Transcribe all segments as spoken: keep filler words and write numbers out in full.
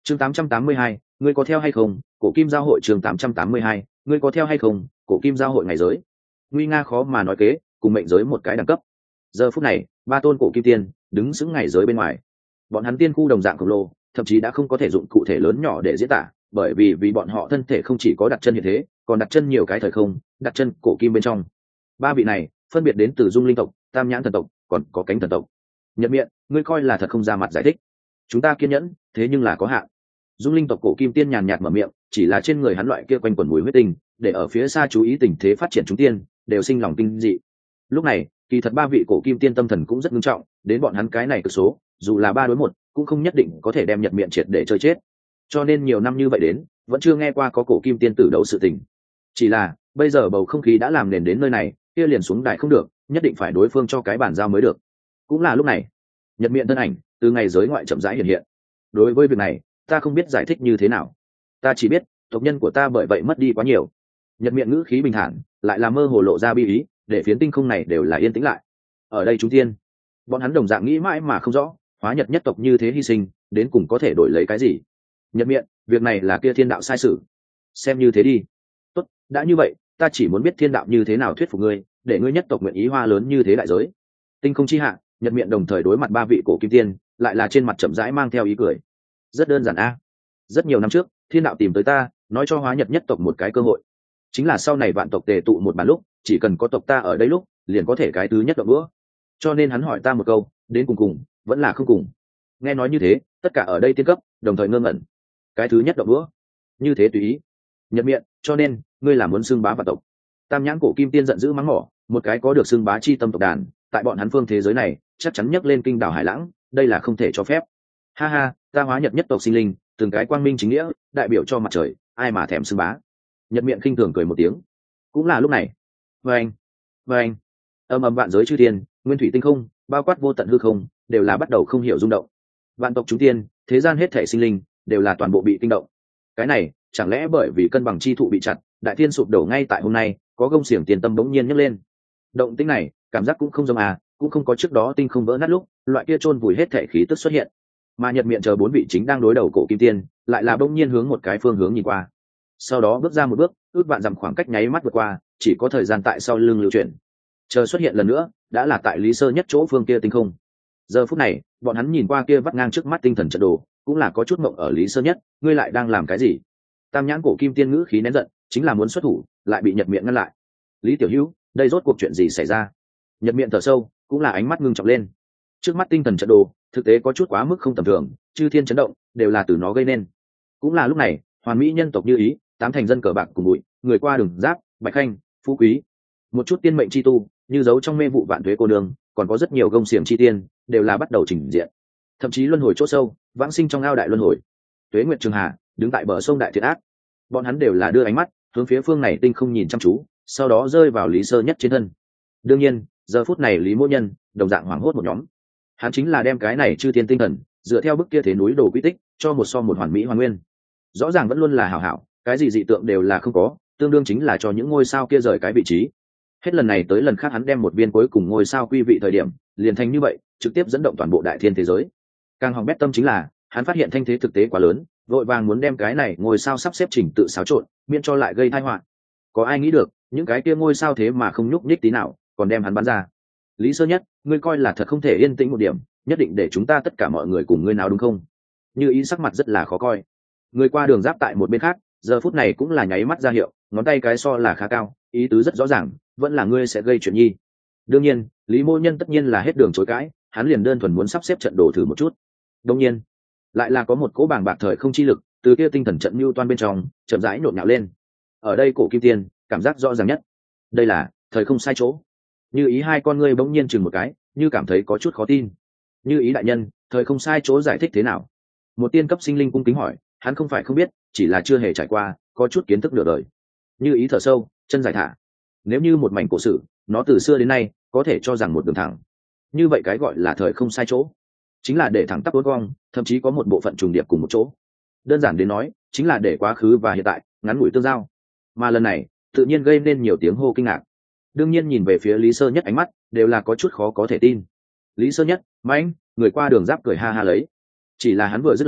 chương tám trăm tám mươi hai, ngươi có theo hay không? Cổ kim giao hội chương tám trăm tám mươi hai, ngươi có theo hay không? Cổ kim giao hội ngày giới. Nguy nga khó mà nói kế, cùng mệnh giới một cái đẳng cấp. Giờ phút này, ba tôn cổ kim tiên đứng sững ngày giới bên ngoài. Bọn hắn tiên khu đồng dạng khổng lồ, thậm chí đã không có thể dụng cụ thể lớn nhỏ để diễn tả, bởi vì vì bọn họ thân thể không chỉ có đặt chân như thế, còn đặt chân nhiều cái thời không, đặt chân cổ kim bên trong. Ba vị này phân biệt đến từ Dung Linh tộc, Tam Nhãn thần tộc, còn có Cánh thần tộc. Nhật Miện, ngươi coi là thật không ra mặt giải thích. Chúng ta kiên nhẫn, thế nhưng là có hạn. Dung Linh tộc cổ kim tiên nhàn nhạt mở miệng, chỉ là trên người hắn loại kia quanh quẩn mùi huyết tinh, để ở phía xa chú ý tình thế phát triển chúng tiên đều sinh lòng kinh dị. Lúc này, kỳ thật ba vị cổ kim tiên tâm thần cũng rất nghiêm trọng, đến bọn hắn cái này cực số, dù là ba đối một, cũng không nhất định có thể đem Nhật Miện triệt để chơi chết. Cho nên nhiều năm như vậy đến, vẫn chưa nghe qua có cổ kim tiên tử đấu sự tình. Chỉ là, bây giờ bầu không khí đã làm nền đến nơi này, kia liền xuống đại không được, nhất định phải đối phương cho cái bản giao mới được. Cũng là lúc này, Nhật Miện thân ảnh từ ngày giới ngoại chậm rãi hiện hiện. Đối với việc này, ta không biết giải thích như thế nào. Ta chỉ biết, tộc nhân của ta bởi vậy mất đi quá nhiều. Nhật Miện ngữ khí bình thản, lại là mơ hồ lộ ra bi ý, để phiến tinh không này đều là yên tĩnh lại. Ở đây chúng tiên, bọn hắn đồng dạng nghĩ mãi mà không rõ, hóa Nhật nhất tộc như thế hy sinh, đến cùng có thể đổi lấy cái gì? Nhật Miện, việc này là kia thiên đạo sai sử. Xem như thế đi. Tốt, đã như vậy, ta chỉ muốn biết thiên đạo như thế nào thuyết phục ngươi, để ngươi nhất tộc nguyện ý hoa lớn như thế đại giới. Tinh không chi hạ, Nhật Miện đồng thời đối mặt ba vị cổ kim tiên, lại là trên mặt chậm rãi mang theo ý cười. Rất đơn giản a. Rất nhiều năm trước, thiên đạo tìm tới ta, nói cho hóa Nhật nhất tộc một cái cơ hội. Chính là sau này vạn tộc tề tụ một bàn lúc, chỉ cần có tộc ta ở đây lúc, liền có thể cái thứ nhất động bữa. Cho nên hắn hỏi ta một câu, đến cùng cùng, vẫn là không cùng. Nghe nói như thế, tất cả ở đây tiên cấp, đồng thời ngơ ngẩn. Cái thứ nhất động bữa, như thế tùy ý. Nhật Miện, cho nên, ngươi là muốn xưng bá vạn tộc. Tam Nhãn cổ kim tiên giận dữ mắng mỏ, một cái có được xưng bá chi tâm tộc đàn, tại bọn hắn phương thế giới này, chắc chắn nhấc lên kinh đảo hải lãng, đây là không thể cho phép. Ha ha, ta hóa Nhật nhất tộc sinh linh, từng cái quang minh chính nghĩa, đại biểu cho mặt trời, ai mà thèm xưng bá. Nhật Miện khinh thường cười một tiếng. Cũng là lúc này, vâng vâng âm ầm vạn giới chư thiên, nguyên thủy tinh không, bao quát vô tận hư không, đều là bắt đầu không hiểu rung động. Vạn tộc chúng tiên, thế gian hết thể sinh linh, đều là toàn bộ bị kinh động. Cái này chẳng lẽ bởi vì cân bằng chi thụ bị chặt, đại thiên sụp đổ ngay tại hôm nay, có gông xiềng tiền tâm bỗng nhiên nhấc lên. Động tĩnh này, cảm giác cũng không giống à, cũng không có trước đó tinh không vỡ nát lúc, loại kia chôn vùi hết thể khí tức xuất hiện. Mà Nhật Miện chờ bốn vị chính đang đối đầu cổ kim tiên, lại là bỗng nhiên hướng một cái phương hướng nhìn qua. Sau đó bước ra một bước, ước vạn dặm khoảng cách nháy mắt vượt qua, chỉ có thời gian tại sau lưng lưu chuyển. Chờ xuất hiện lần nữa, đã là tại Lý Sơ nhất chỗ phương kia tinh không. Giờ phút này, bọn hắn nhìn qua kia vắt ngang trước mắt tinh thần trận đồ, cũng là có chút mộng ở Lý Sơ nhất, ngươi lại đang làm cái gì? Tam Nhãn cổ kim tiên ngữ khí nén giận, chính là muốn xuất thủ, lại bị Nhật Miện ngăn lại. Lý Tiểu Hữu, đây rốt cuộc chuyện gì xảy ra? Nhật Miện thở sâu, cũng là ánh mắt ngưng trọng lên. Trước mắt tinh thần trận đồ, thực tế có chút quá mức không tầm thường, chư thiên chấn động, đều là từ nó gây nên. Cũng là lúc này, hoàn mỹ nhân tộc như ý, tám thành dân cờ bạc cùng bụi, người qua đường giáp, bạch khanh, phú quý, một chút tiên mệnh chi tu, như giấu trong mê vụ vạn thuế cô đường, còn có rất nhiều gông xiềng chi tiên, đều là bắt đầu trình diện. Thậm chí luân hồi chỗ sâu, vãng sinh trong ao đại luân hồi. Tuế Nguyệt Trường Hà, đứng tại bờ sông đại thiện ác, bọn hắn đều là đưa ánh mắt hướng phía phương này tinh không nhìn chăm chú, sau đó rơi vào Lý Sơ nhất trên thân. Đương nhiên, giờ phút này Lý Mỗ Nhân đồng dạng hoảng hốt một nhóm. Hắn chính là đem cái này chư tiên tinh thần, dựa theo bức kia thế núi đồ quy tích, cho một so một hoàn mỹ hoàn nguyên. Rõ ràng vẫn luôn là hảo hảo, cái gì dị tượng đều là không có, tương đương chính là cho những ngôi sao kia rời cái vị trí. Hết lần này tới lần khác hắn đem một viên cuối cùng ngôi sao quy vị thời điểm, liền thành như vậy, trực tiếp dẫn động toàn bộ đại thiên thế giới. Càng hỏng bét tâm chính là, hắn phát hiện thanh thế thực tế quá lớn, vội vàng muốn đem cái này ngôi sao sắp xếp chỉnh tự xáo trộn, miễn cho lại gây tai họa. Có ai nghĩ được, những cái kia ngôi sao thế mà không nhúc nhích tí nào, còn đem hắn bắn ra. Lý Sơ nhất, ngươi coi là thật không thể yên tĩnh một điểm, nhất định để chúng ta tất cả mọi người cùng ngươi nào đúng không? Như ý sắc mặt rất là khó coi. Người qua đường giáp tại một bên khác, giờ phút này cũng là nháy mắt ra hiệu, ngón tay cái so là khá cao, ý tứ rất rõ ràng, vẫn là ngươi sẽ gây chuyện nhi. Đương nhiên, Lý Mô Nhân tất nhiên là hết đường chối cãi, hắn liền đơn thuần muốn sắp xếp trận đồ thử một chút. Đương nhiên, lại là có một cỗ bàng bạc thời không chi lực, từ kia tinh thần trận mưu toan bên trong, chậm rãi nhộn nhạo lên. Ở đây cổ kim tiên, cảm giác rõ ràng nhất. Đây là thời không sai chỗ. Như ý hai con ngươi bỗng nhiên chừng một cái, như cảm thấy có chút khó tin. Như ý đại nhân, thời không sai chỗ giải thích thế nào? Một tiên cấp sinh linh cung kính hỏi, hắn không phải không biết, chỉ là chưa hề trải qua, có chút kiến thức nửa đời. Như ý thở sâu, chân dài thả. Nếu như một mảnh cổ sự, nó từ xưa đến nay có thể cho rằng một đường thẳng. Như vậy cái gọi là thời không sai chỗ, chính là để thẳng tắp uốn cong, thậm chí có một bộ phận trùng điệp cùng một chỗ. Đơn giản đến nói, chính là để quá khứ và hiện tại ngắn ngủi tương giao. Mà lần này, tự nhiên gây nên nhiều tiếng hô kinh ngạc. Đương nhiên nhìn về phía Lý Sơ nhất ánh mắt đều là có chút khó có thể tin. Lý Sơ nhất, mãnh, người qua đường giáp cười ha ha lấy. Chỉ là hắn vừa dứt lời,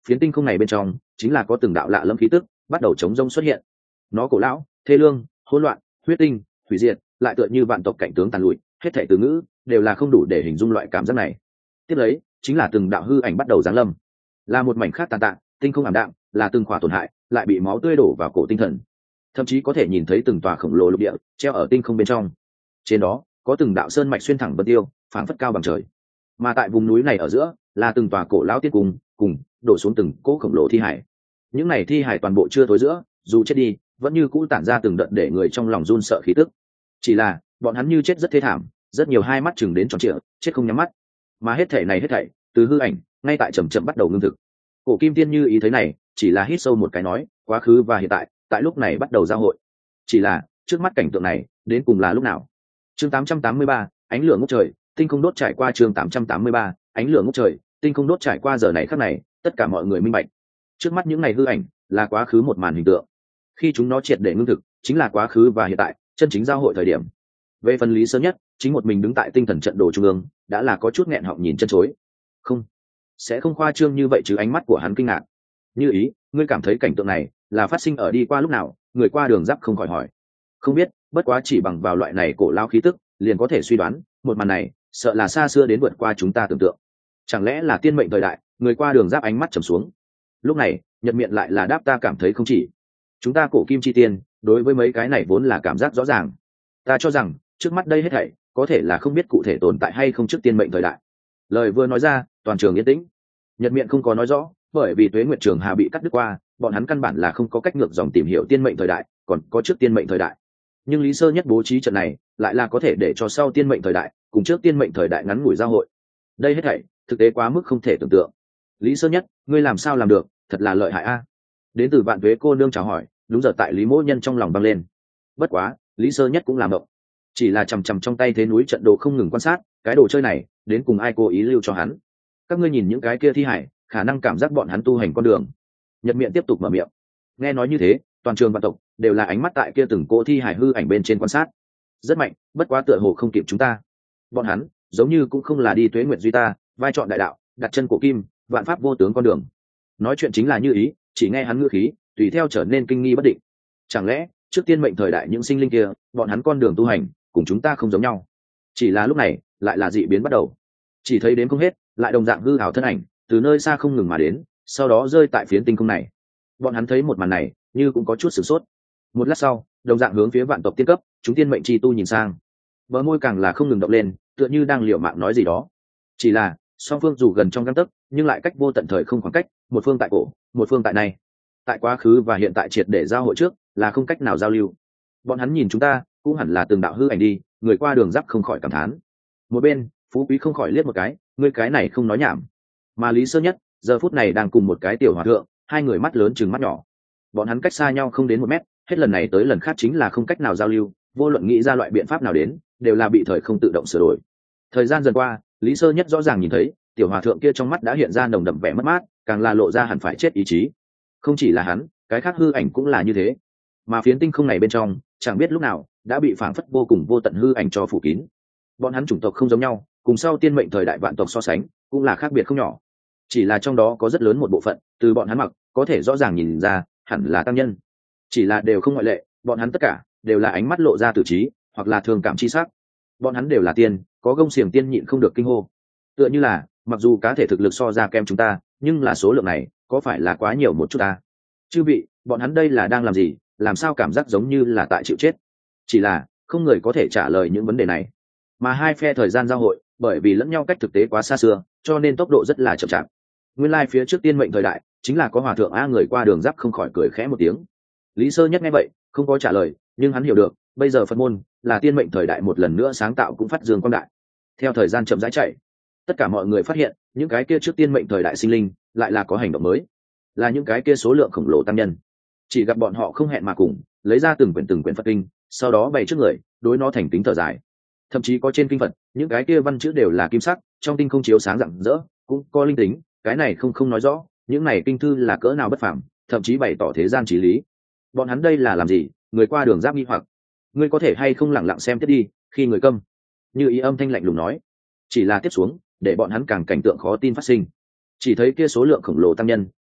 phiến tinh không này bên trong chính là có từng đạo lạ lẫm khí tức bắt đầu chống rông xuất hiện. Nó cổ lão, thê lương, hỗn loạn, huyết tinh, hủy diệt, lại tựa như vạn tộc cảnh tướng tàn lụi, hết thảy từ ngữ đều là không đủ để hình dung loại cảm giác này. Tiếp lấy chính là từng đạo hư ảnh bắt đầu giáng lâm, là một mảnh khác tàn tạ, tinh không ảm đạm, là từng khỏa tổn hại, lại bị máu tươi đổ vào cổ tinh thần. Thậm chí có thể nhìn thấy từng tòa khổng lồ lục địa treo ở tinh không bên trong, trên đó có từng đạo sơn mạch xuyên thẳng vân tiêu, phảng phất cao bằng trời. Mà tại vùng núi này ở giữa là từng tòa cổ lão tiên cung, cùng đổ xuống từng cỗ khổng lồ thi hải. Những này thi hải toàn bộ chưa thối giữa, dù chết đi vẫn như cũ tản ra từng đợt để người trong lòng run sợ khí tức. Chỉ là bọn hắn như chết rất thê thảm, rất nhiều hai mắt chừng đến tròn trịa, chết không nhắm mắt. Mà hết thảy này hết thảy từ hư ảnh ngay tại chậm chậm bắt đầu ngưng thực. Cổ kim tiên như ý thấy này, chỉ là hít sâu một cái nói, quá khứ và hiện tại tại lúc này bắt đầu giao hội. Chỉ là trước mắt cảnh tượng này đến cùng là lúc nào? Chương tám trăm tám mươi ba, ánh lửa ngút trời, tinh không đốt trải qua. Chương tám trăm tám mươi ba, ánh lửa ngút trời, tinh không đốt trải qua. Giờ này khắc này, tất cả mọi người minh bạch, trước mắt những này hư ảnh là quá khứ một màn hình tượng. Khi chúng nó triệt để ngưng thực, chính là quá khứ và hiện tại chân chính giao hội thời điểm. Về phần Lý Sơ Nhất, chính một mình đứng tại tinh thần trận đồ trung ương, đã là có chút nghẹn họng nhìn chân chối. Không, sẽ không khoa trương như vậy chứ. Ánh mắt của hắn kinh ngạc. Như ý, ngươi cảm thấy cảnh tượng này là phát sinh ở đi qua lúc nào? Người qua đường giáp không khỏi hỏi. Không biết, bất quá chỉ bằng vào loại này cổ lao khí tức liền có thể suy đoán, một màn này sợ là xa xưa đến vượt qua chúng ta tưởng tượng. Chẳng lẽ là tiên mệnh thời đại? Người qua đường giáp ánh mắt trầm xuống. Lúc này Nhật Miện lại là đáp, ta cảm thấy không chỉ chúng ta cổ kim chi tiên đối với mấy cái này vốn là cảm giác rõ ràng. Ta cho rằng trước mắt đây hết thảy có thể là không biết cụ thể tồn tại hay không trước tiên mệnh thời đại. Lời vừa nói ra, toàn trường yên tĩnh. Nhật Miện không có nói rõ, bởi vì Tuế Nguyệt Trường Hà bị cắt đứt qua, bọn hắn căn bản là không có cách ngược dòng tìm hiểu tiên mệnh thời đại, còn có trước tiên mệnh thời đại. Nhưng Lý Sơ Nhất bố trí trận này lại là có thể để cho sau tiên mệnh thời đại cùng trước tiên mệnh thời đại ngắn ngủi giao hội. Đây hết thảy thực tế quá mức không thể tưởng tượng. Lý Sơ Nhất, ngươi làm sao làm được, thật là lợi hại a. Đến từ Vạn Tuế cô nương chào hỏi. Đúng giờ tại Lý Mỗ Nhân trong lòng băng lên. Bất quá Lý Sơ Nhất cũng làm động, chỉ là chằm chằm trong tay thế núi trận đồ không ngừng quan sát, cái đồ chơi này đến cùng ai cố ý lưu cho hắn? Các ngươi nhìn những cái kia thi hải, khả năng cảm giác bọn hắn tu hành con đường. Nhật Miện tiếp tục mở miệng. Nghe nói như thế, toàn trường vạn tộc đều là ánh mắt tại kia từng cỗ thi hải hư ảnh bên trên quan sát. Rất mạnh, bất quá tựa hồ không kịp chúng ta. Bọn hắn giống như cũng không là đi Tuế Nguyệt duy ta, vai trọn đại đạo, đặt chân cổ kim, vạn pháp vô tướng con đường. Nói chuyện chính là như ý, chỉ nghe hắn ngữ khí tùy theo trở nên kinh nghi bất định. Chẳng lẽ trước tiên mệnh thời đại những sinh linh kia, bọn hắn con đường tu hành cùng chúng ta không giống nhau? Chỉ là lúc này lại là dị biến bắt đầu. Chỉ thấy đến không hết, lại đồng dạng hư ảo thân ảnh từ nơi xa không ngừng mà đến, sau đó rơi tại phiến tinh không này. Bọn hắn thấy một màn này như cũng có chút sửng sốt. Một lát sau, đồng dạng hướng phía vạn tộc tiên cấp chúng tiên mệnh chi tu nhìn sang, bờ môi càng là không ngừng động lên, tựa như đang liều mạng nói gì đó. Chỉ là song phương dù gần trong gang tấc, nhưng lại cách vô tận thời không khoảng cách, một phương tại cổ, một phương tại này. Tại quá khứ và hiện tại triệt để giao hội trước là không cách nào giao lưu. Bọn hắn nhìn chúng ta cũng hẳn là từng đạo hư ảnh đi. Người qua đường giáp không khỏi cảm thán. Một bên Phú Quý không khỏi liếc một cái, ngươi cái này không nói nhảm. Mà Lý Sơ Nhất giờ phút này đang cùng một cái tiểu hòa thượng, hai người mắt lớn chừng mắt nhỏ. Bọn hắn cách xa nhau không đến một mét, hết lần này tới lần khác chính là không cách nào giao lưu, vô luận nghĩ ra loại biện pháp nào đến đều là bị thời không tự động sửa đổi. Thời gian dần qua, Lý Sơ Nhất rõ ràng nhìn thấy tiểu hòa thượng kia trong mắt đã hiện ra nồng đậm vẻ mất mát, càng là lộ ra hẳn phải chết ý chí. Không chỉ là hắn, cái khác hư ảnh cũng là như thế. Mà phiến tinh không này bên trong chẳng biết lúc nào đã bị phảng phất vô cùng vô tận hư ảnh cho phủ kín. Bọn hắn chủng tộc không giống nhau, cùng sau tiên mệnh thời đại vạn tộc so sánh cũng là khác biệt không nhỏ. Chỉ là trong đó có rất lớn một bộ phận từ bọn hắn mặc có thể rõ ràng nhìn ra hẳn là tăng nhân. Chỉ là đều không ngoại lệ, bọn hắn tất cả đều là ánh mắt lộ ra tử trí hoặc là thường cảm chi sắc. Bọn hắn đều là tiên, có gông xiềng tiên nhịn không được kinh hô. Tựa như là mặc dù cá thể thực lực so ra kem chúng ta, nhưng là số lượng này có phải là quá nhiều một chút ta? Chư vị, bọn hắn đây là đang làm gì? Làm sao cảm giác giống như là tại chịu chết? Chỉ là không người có thể trả lời những vấn đề này. Mà hai phe thời gian giao hội, bởi vì lẫn nhau cách thực tế quá xa xưa, cho nên tốc độ rất là chậm chạp. Nguyên lai phía trước tiên mệnh thời đại chính là có hòa thượng a. Người qua đường giáp không khỏi cười khẽ một tiếng. Lý Sơ Nhất nghe vậy không có trả lời, nhưng hắn hiểu được bây giờ Phật môn là tiên mệnh thời đại một lần nữa sáng tạo cũng phát dương quang đại. Theo thời gian chậm rãi chạy, tất cả mọi người phát hiện những cái kia trước tiên mệnh thời đại sinh linh lại là có hành động mới, là những cái kia số lượng khổng lồ tăng nhân. Chỉ gặp bọn họ không hẹn mà cùng lấy ra từng quyển từng quyển Phật kinh, sau đó bày trước người đối nó thành kính thở dài. Thậm chí có trên kinh Phật những cái kia văn chữ đều là kim sắc, trong tinh không chiếu sáng rạng rỡ, cũng có linh tính. Cái này không không nói rõ những này kinh thư là cỡ nào bất phàm, thậm chí bày tỏ thế gian trí lý. Bọn hắn đây là làm gì? Người qua đường giáp nghi hoặc. Ngươi có thể hay không lẳng lặng xem tiếp đi, khi người câm. Như ý âm thanh lạnh lùng nói. Chỉ là tiếp xuống để bọn hắn càng cảnh tượng khó tin phát sinh. Chỉ thấy kia số lượng khổng lồ tăng nhân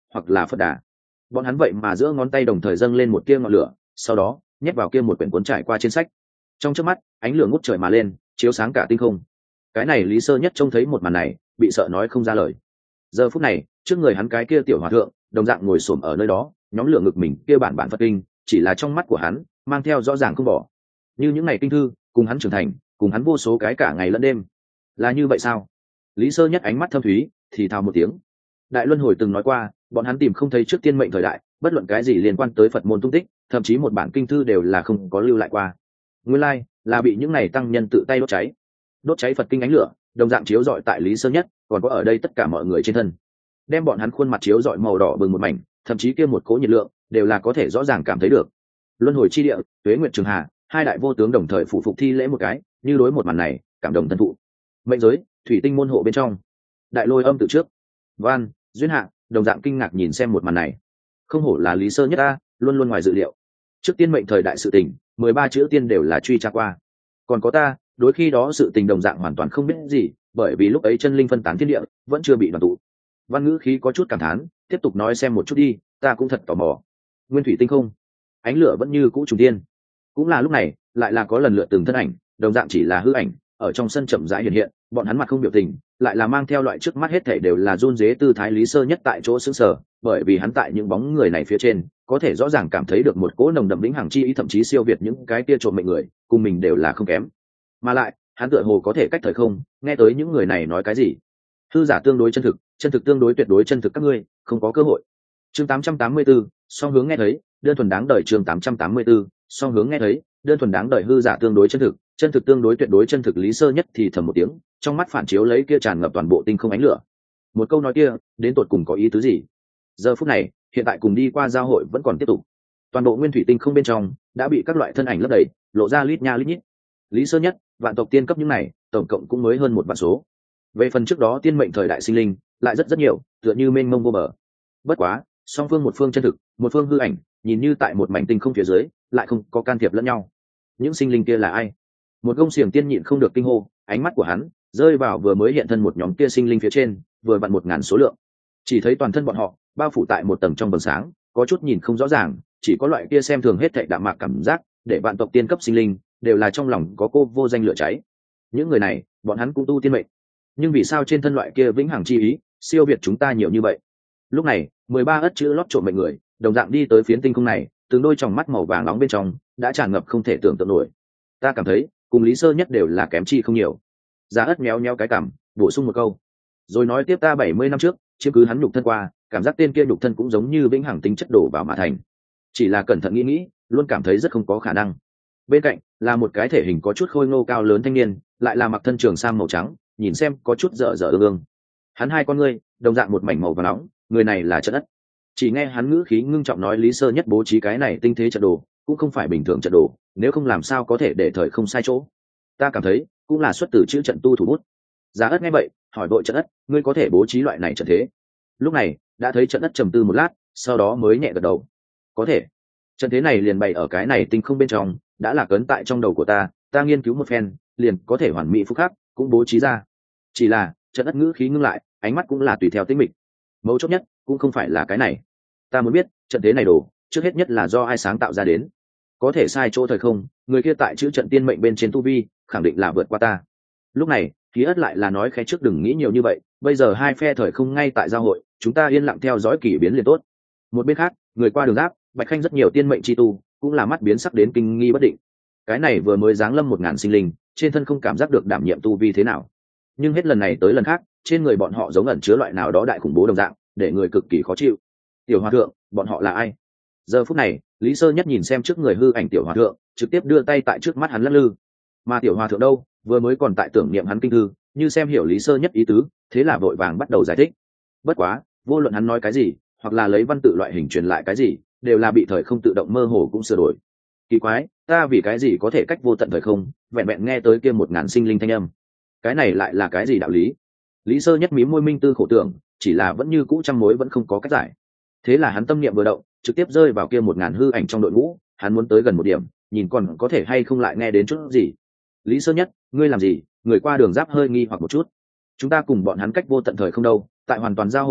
hoặc là phật đà. Bọn hắn vậy mà giữa ngón tay đồng thời dâng lên một tia ngọn lửa, sau đó nhét vào kia một quyển cuốn trải qua trên sách. Trong chớp mắt ánh lửa ngút trời mà lên, chiếu sáng cả tinh không. Cái này Lý Sơ Nhất trông thấy một màn này, bị sợ nói không ra lời. Giờ phút này trước người hắn cái kia tiểu hòa thượng đồng dạng ngồi xổm ở nơi đó, nhóm lửa ngực mình kia bản bản Phật kinh, chỉ là trong mắt của hắn mang theo rõ ràng không bỏ. Như những ngày kinh thư cùng hắn trưởng thành, cùng hắn vô số cái cả ngày lẫn đêm. Là như vậy sao? Lý Sơ Nhất ánh mắt thâm thúy thì thào một tiếng. Đại Luân Hồi từng nói qua, bọn hắn tìm không thấy trước tiên mệnh thời đại bất luận cái gì liên quan tới Phật môn tung tích, thậm chí một bản kinh thư đều là không có lưu lại qua. Nguyên lai là bị những này tăng nhân tự tay đốt cháy. Đốt cháy Phật kinh ánh lửa đồng dạng chiếu rọi tại Lý Sơ Nhất, còn có ở đây tất cả mọi người trên thân, đem bọn hắn khuôn mặt chiếu rọi màu đỏ bừng một mảnh, thậm chí kia một cỗ nhiệt lượng đều là có thể rõ ràng cảm thấy được. Luân Hồi chi địa, Tuế Nguyệt Trường Hà, hai đại vô tướng đồng thời phụ phục thi lễ một cái, như đối một màn này cảm động thân thụ. Mệnh giới, thủy tinh môn hộ bên trong, Đại Lôi Âm tự trước, Van, Duyên Hạ đồng dạng kinh ngạc nhìn xem một màn này. Không hổ là Lý Sơ Nhất ta, luôn luôn ngoài dự liệu. Trước tiên mệnh thời đại sự tình, mười ba chữ tiên đều là truy tra qua. Còn có ta, đối khi đó sự tình đồng dạng hoàn toàn không biết gì, bởi vì lúc ấy chân linh phân tán thiên địa, vẫn chưa bị đoàn tụ. Văn ngữ khí có chút cảm thán, tiếp tục nói xem một chút đi, ta cũng thật tò mò. Nguyên thủy tinh không, ánh lửa vẫn như cũ trùng tiên. Cũng là lúc này, lại là có lần lượt từng thân ảnh, đồng dạng chỉ là hư ảnh, ở trong sân chậm rãi hiện hiện, bọn hắn mặt không biểu tình, lại là mang theo loại trước mắt hết thảy đều là run rế tư thái. Lý Sơ Nhất tại chỗ sững sờ, bởi vì hắn tại những bóng người này phía trên, có thể rõ ràng cảm thấy được một cỗ nồng đậm vĩnh hằng chi ý, thậm chí siêu việt những cái kia trộm mệnh người, cùng mình đều là không kém. Mà lại, hắn tựa hồ có thể cách thời không, nghe tới những người này nói cái gì. Hư giả tương đối chân thực, chân thực tương đối tuyệt đối chân thực, các ngươi không có cơ hội. Chương tám trăm tám mươi tư, song hướng nghe thấy, đơn thuần đáng đời. Chương tám trăm tám mươi tư, song hướng nghe thấy, đơn thuần đáng đời. Hư giả tương đối chân thực, chân thực tương đối tuyệt đối chân thực. Lý Sơ Nhất thì thầm một tiếng, trong mắt phản chiếu lấy kia tràn ngập toàn bộ tinh không ánh lửa. Một câu nói kia, đến tột cùng có ý tứ gì? Giờ phút này, hiện tại cùng đi qua giao hội vẫn còn tiếp tục. Toàn bộ nguyên thủy tinh không bên trong đã bị các loại thân ảnh lấp đầy, lộ ra lít nha lít nhít. Lý Sơ Nhất, vạn tộc tiên cấp những này, tổng cộng cũng mới hơn một vạn số. Về phần trước đó tiên mệnh thời đại sinh linh, lại rất rất nhiều, tựa như mênh mông vô bờ. Bất quá, song phương một phương chân thực, một phương hư ảnh, nhìn như tại một mảnh tinh không phía dưới, lại không có can thiệp lẫn nhau. Những sinh linh kia là ai? Một gông xiềng tiên nhịn không được kinh hô, ánh mắt của hắn rơi vào vừa mới hiện thân một nhóm kia sinh linh phía trên, vừa vặn một ngàn số lượng. Chỉ thấy toàn thân bọn họ bao phủ tại một tầng trong vầng sáng, có chút nhìn không rõ ràng, chỉ có loại kia xem thường hết thảy đạm mạc cảm giác, để vạn tộc tiên cấp sinh linh đều là trong lòng có cô vô danh lửa cháy. Những người này, bọn hắn cũng tu tiên mệnh, nhưng vì sao trên thân loại kia vĩnh hằng chi ý siêu việt chúng ta nhiều như vậy? Lúc này, mười ba ất chữ lót trộm mệnh người đồng dạng đi tới phiến tinh không này, từng đôi tròng mắt màu vàng nóng bên trong đã tràn ngập không thể tưởng tượng nổi. Ta cảm thấy cùng Lý Sơ Nhất đều là kém chi không nhiều. Giá ất méo méo cái cảm, bổ sung một câu, rồi nói tiếp, ta bảy mươi năm trước chiếm cứ hắn nhục thân qua, cảm giác tên kia nhục thân cũng giống như vĩnh hằng tính chất đổ vào mà thành, chỉ là cẩn thận nghĩ nghĩ, luôn cảm thấy rất không có khả năng. Bên cạnh là một cái thể hình có chút khôi ngô cao lớn thanh niên, lại là mặc thân trường sam màu trắng, nhìn xem có chút dở dở ương ương. Hắn hai con ngươi đồng dạng một mảnh màu vàng nóng, người này là Trận Ất. Chỉ nghe hắn ngữ khí ngưng trọng nói, Lý Sơ Nhất bố trí cái này tinh thế trận đồ cũng không phải bình thường trận đồ, nếu không làm sao có thể để thời không sai chỗ. Ta cảm thấy cũng là xuất từ chữ trận tu thủ bút. Giá Ất nghe vậy hỏi vội, Trận Ất, ngươi có thể bố trí loại này trận thế? Lúc này đã thấy Trận Ất trầm tư một lát, sau đó mới nhẹ gật đầu, có thể. Trận thế này liền bày ở cái này tinh không bên trong, đã là cấn tại trong đầu của ta, ta nghiên cứu một phen liền có thể hoàn mỹ phúc khắc cũng bố trí ra. Chỉ là Trận Ất ngữ khí ngưng lại, ánh mắt cũng là tùy theo tính mịch. Mấu chốt nhất cũng không phải là cái này, ta muốn biết trận thế này đồ trước hết nhất là do ai sáng tạo ra đến. Có thể sai chỗ thời không, người kia tại chữ trận tiên mệnh bên trên tu vi khẳng định là vượt qua ta. Lúc này Ký Ất lại là nói khẽ, trước đừng nghĩ nhiều như vậy, bây giờ hai phe thời không ngay tại giao hội, chúng ta yên lặng theo dõi kỳ biến liền tốt. Một bên khác, người qua đường giáp Bạch Khanh rất nhiều tiên mệnh chi tu cũng là mắt biến sắc đến kinh nghi bất định. Cái này vừa mới giáng lâm một ngàn sinh linh, trên thân không cảm giác được đảm nhiệm tu vi thế nào, nhưng hết lần này tới lần khác, trên người bọn họ giống ẩn chứa loại nào đó đại khủng bố đồng dạng, để người cực kỳ khó chịu. Tiểu hòa thượng, bọn họ là ai? Giờ phút này, Lý Sơ Nhất nhìn xem trước người hư ảnh tiểu hòa thượng, trực tiếp đưa tay tại trước mắt hắn lắc lư. Mà tiểu hòa thượng đâu, vừa mới còn tại tưởng niệm hắn kinh thư, như xem hiểu Lý Sơ Nhất ý tứ, thế là vội vàng bắt đầu giải thích. Bất quá, vô luận hắn nói cái gì, hoặc là lấy văn tự loại hình truyền lại cái gì, đều là bị thời không tự động mơ hồ cũng sửa đổi. Kỳ quái, ta vì cái gì có thể cách vô tận thời không, vẹn vẹn nghe tới kia một ngàn sinh linh thanh âm. Cái này lại là cái gì đạo lý? Lý Sơ Nhất mím môi minh tư khổ tưởng, chỉ là vẫn như cũ trăm mối vẫn không có cách giải. Thế là hắn tâm niệm vừa động, trực tiếp rơi vào kia một ngàn hư ảnh trong đội ngũ, hắn muốn tới gần một điểm, nhìn còn có thể hay không lại nghe đến chút gì. Lý Sơ Nhất, ngươi làm gì? Người qua đường giáp hơi nghi hoặc một chút. Chúng ta cùng bọn hắn cách vô tận thời không đâu, tại hoàn toàn giao hội trước,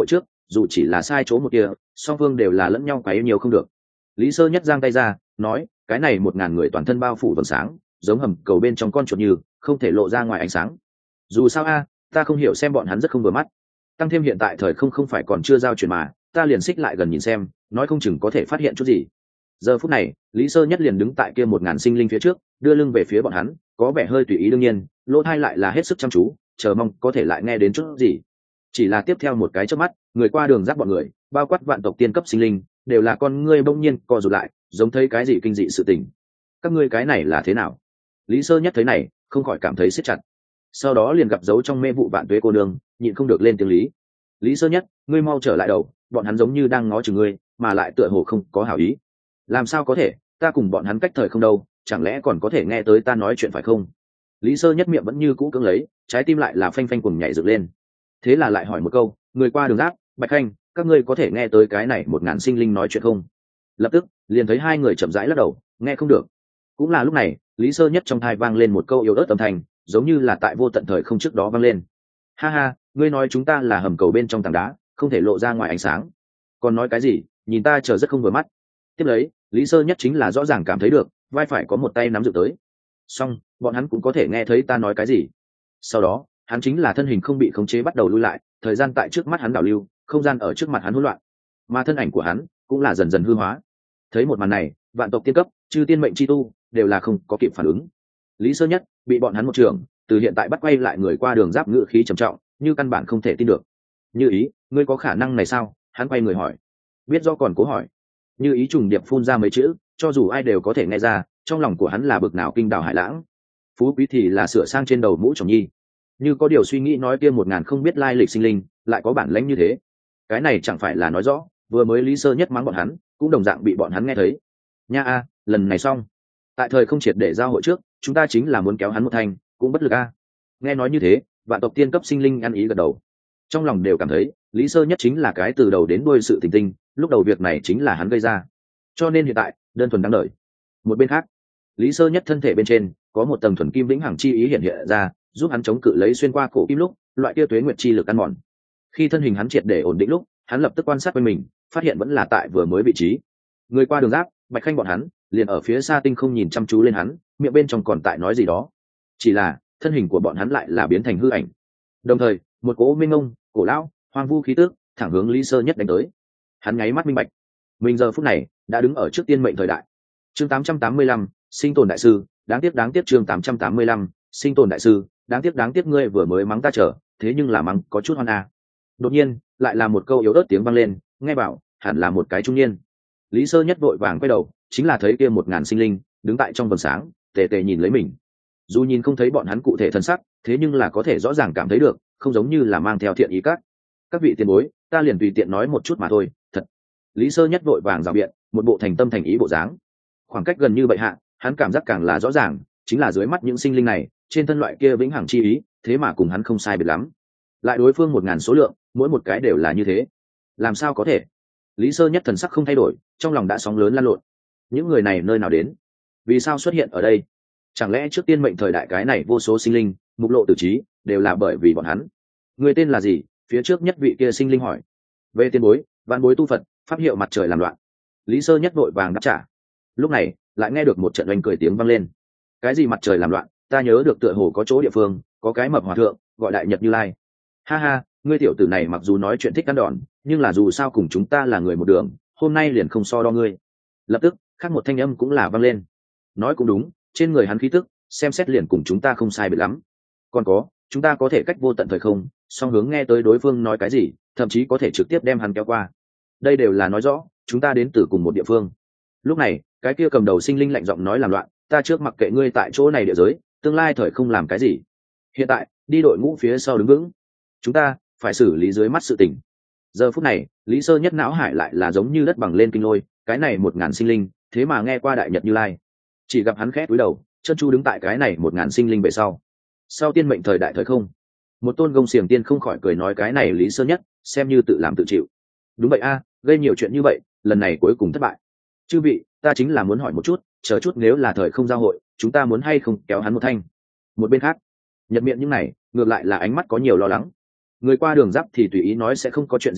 dù chỉ là sai chỗ một kia, song phương đều là lẫn nhau quấy nhiều không được. Lý Sơ Nhất giang tay ra nói, cái này một ngàn người toàn thân bao phủ vầng sáng, giống hầm cầu bên trong con chuột như không thể lộ ra ngoài ánh sáng. Dù sao a ta không hiểu, xem bọn hắn rất không vừa mắt. Tăng thêm hiện tại thời không không phải còn chưa giao chuyển mà, ta liền xích lại gần nhìn xem, nói không chừng có thể phát hiện chút gì. Giờ phút này Lý Sơ Nhất liền đứng tại kia một ngàn sinh linh phía trước, đưa lưng về phía bọn hắn, có vẻ hơi tùy ý, đương nhiên lỗ thai lại là hết sức chăm chú, chờ mong có thể lại nghe đến chút gì. Chỉ là tiếp theo một cái chớp mắt, người qua đường giáp bọn người, bao quát vạn tộc tiên cấp sinh linh, đều là con ngươi bỗng nhiên co rụt lại, giống thấy cái gì kinh dị sự tình. Các ngươi cái này là thế nào? Lý Sơ Nhất thấy này không khỏi cảm thấy siết chặt, sau đó liền gặp dấu trong mê vụ vạn tuế cô nương, nhịn không được lên tiếng lý. Lý Sơ Nhất, ngươi mau trở lại đầu, bọn hắn giống như đang ngó chừng ngươi, mà lại tựa hồ không có hảo ý. Làm sao có thể, ta cùng bọn hắn cách thời không đâu, chẳng lẽ còn có thể nghe tới ta nói chuyện phải không? Lý Sơ Nhất miệng vẫn như cũ cưỡng lấy, trái tim lại là phanh phanh cùng nhảy dựng lên. Thế là lại hỏi một câu, người qua đường giáp, Bạch Khanh, các ngươi có thể nghe tới cái này một ngàn sinh linh nói chuyện không? Lập tức liền thấy hai người chậm rãi lắc đầu, nghe không được. Cũng là lúc này, Lý Sơ Nhất trong tai vang lên một câu yếu ớt âm thanh, giống như là tại vô tận thời không trước đó vang lên. Ha ha, ngươi nói chúng ta là hầm cầu bên trong tảng đá, không thể lộ ra ngoài ánh sáng. Còn nói cái gì, nhìn ta chờ rất không vừa mắt. Tiếp lấy, Lý Sơ Nhất chính là rõ ràng cảm thấy được, vai phải có một tay nắm giữ tới. Xong, bọn hắn cũng có thể nghe thấy ta nói cái gì. Sau đó, hắn chính là thân hình không bị khống chế bắt đầu lui lại, thời gian tại trước mắt hắn đảo lưu, không gian ở trước mặt hắn hỗn loạn, mà thân ảnh của hắn cũng là dần dần hư hóa. Thấy một màn này, vạn tộc tiên cấp, chư tiên mệnh chi tu, đều là không có kịp phản ứng. Lý Sơ Nhất bị bọn hắn một trường, từ hiện tại bắt quay lại người qua đường giáp ngự khí trầm trọng, như căn bản không thể tin được. Như ý, ngươi có khả năng này sao? Hắn quay người hỏi. Biết do còn cố hỏi. Như ý trùng điệp phun ra mấy chữ, cho dù ai đều có thể nghe ra, trong lòng của hắn là bực nào kinh đảo hải lãng. Phú quý thì là sửa sang trên đầu mũ trồng nhi. Như có điều suy nghĩ nói kia một ngàn không biết lai lịch sinh linh, lại có bản lãnh như thế. Cái này chẳng phải là nói rõ, vừa mới Lý Sơ Nhất mắng bọn hắn, cũng đồng dạng bị bọn hắn nghe thấy. Nha a, lần này xong. Tại thời không triệt để giao hội trước, chúng ta chính là muốn kéo hắn một thanh, cũng bất lực a. Nghe nói như thế, vạn tộc tiên cấp sinh linh ăn ý gật đầu. Trong lòng đều cảm thấy, Lý Sơ Nhất chính là cái từ đầu đến đuôi sự tình tinh, lúc đầu việc này chính là hắn gây ra. Cho nên hiện tại, đơn thuần đáng đợi. Một bên khác, Lý Sơ Nhất thân thể bên trên có một tầng thuần kim vĩnh hằng chi ý hiện hiện ra, giúp hắn chống cự lấy xuyên qua cổ kim lúc, loại kia tuế nguyệt chi lực ăn mòn. Khi thân hình hắn triệt để ổn định lúc, hắn lập tức quan sát quanh mình, phát hiện vẫn là tại vừa mới vị trí. Người qua đường giáp, Bạch Khanh bọn hắn, liền ở phía xa tinh không nhìn chăm chú lên hắn, miệng bên trong còn tại nói gì đó. Chỉ là, thân hình của bọn hắn lại là biến thành hư ảnh. Đồng thời, một cỗ minh ngông, cổ lão, hoang vu khí tức, thẳng hướng Lý Sơ Nhất đánh tới. Hắn nháy mắt minh bạch, mình giờ phút này đã đứng ở trước tiên mệnh thời đại. Chương tám trăm tám mươi lăm, sinh tồn đại sư, đáng tiếc đáng tiếc chương tám trăm tám mươi lăm, sinh tồn đại sư, đáng tiếc đáng tiếc ngươi vừa mới mắng ta trở, thế nhưng là mắng có chút hoan à. Đột nhiên, lại là một câu yếu ớt tiếng vang lên, nghe bảo, hẳn là một cái trung niên. Lý Sơ Nhất vội vàng quay đầu, chính là thấy kia một ngàn sinh linh đứng tại trong vầng sáng, tề tề nhìn lấy mình. Dù nhìn không thấy bọn hắn cụ thể thân sắc, thế nhưng là có thể rõ ràng cảm thấy được, không giống như là mang theo thiện ý các. Các vị tiền bối, ta liền tùy tiện nói một chút mà thôi, thật. Lý Sơ Nhất vội vàng rào biện, một bộ thành tâm thành ý bộ dáng. Khoảng cách gần như vậy hạ, hắn cảm giác càng là rõ ràng, chính là dưới mắt những sinh linh này, trên thân loại kia vĩnh hằng chi ý, thế mà cùng hắn không sai biệt lắm. Lại đối phương một ngàn số lượng, mỗi một cái đều là như thế. Làm sao có thể? Lý Sơ Nhất thần sắc không thay đổi, trong lòng đã sóng lớn lan lộn. Những người này nơi nào đến? Vì sao xuất hiện ở đây? Chẳng lẽ trước tiên mệnh thời đại cái này vô số sinh linh, mục lộ tử trí, đều là bởi vì bọn hắn? Người tên là gì? Phía trước nhất vị kia sinh linh hỏi. Về tiên bối, vạn bối tu Phật, pháp hiệu mặt trời làm loạn. Lý Sơ Nhất vội vàng đáp trả. Lúc này, lại nghe được một trận oanh cười tiếng vang lên. Cái gì mặt trời làm loạn? Ta nhớ được tựa hồ có chỗ địa phương, có cái mập hòa thượng, gọi đại nhật Như Lai. Ha ha, ngươi tiểu tử này mặc dù nói chuyện thích ăn đòn, nhưng là dù sao cùng chúng ta là người một đường, hôm nay liền không so đo ngươi. Lập tức, khác một thanh âm cũng là vang lên. Nói cũng đúng, trên người hắn khí tức, xem xét liền cùng chúng ta không sai biệt lắm. Còn có, chúng ta có thể cách vô tận thời không, song hướng nghe tới đối phương nói cái gì, thậm chí có thể trực tiếp đem hắn kéo qua. Đây đều là nói rõ, chúng ta đến từ cùng một địa phương. Lúc này, cái kia cầm đầu sinh linh lạnh giọng nói làm loạn, ta trước mặc kệ ngươi tại chỗ này địa giới, tương lai thời không làm cái gì. Hiện tại, đi đội ngũ phía sau đứng vững. Chúng ta phải xử lý dưới mắt sự tình. Giờ phút này, Lý Sơ Nhất não hải lại là giống như đất bằng lên kinh lôi, cái này một ngàn sinh linh, thế mà nghe qua đại nhật Như Lai. Chỉ gặp hắn khẽ cúi đầu, chân chu đứng tại cái này một ngàn sinh linh về sau. Sau tiên mệnh thời đại thời không, một tôn gông xiềng tiên không khỏi cười nói cái này Lý Sơ Nhất, xem như tự làm tự chịu. Đúng vậy a, gây nhiều chuyện như vậy, lần này cuối cùng thất bại. Chư vị, ta chính là muốn hỏi một chút, chờ chút nếu là thời không giao hội, chúng ta muốn hay không kéo hắn một thanh. Một bên khác, Nhật Miện những này, ngược lại là ánh mắt có nhiều lo lắng. Người qua đường giáp thì tùy ý nói sẽ không có chuyện gì đi,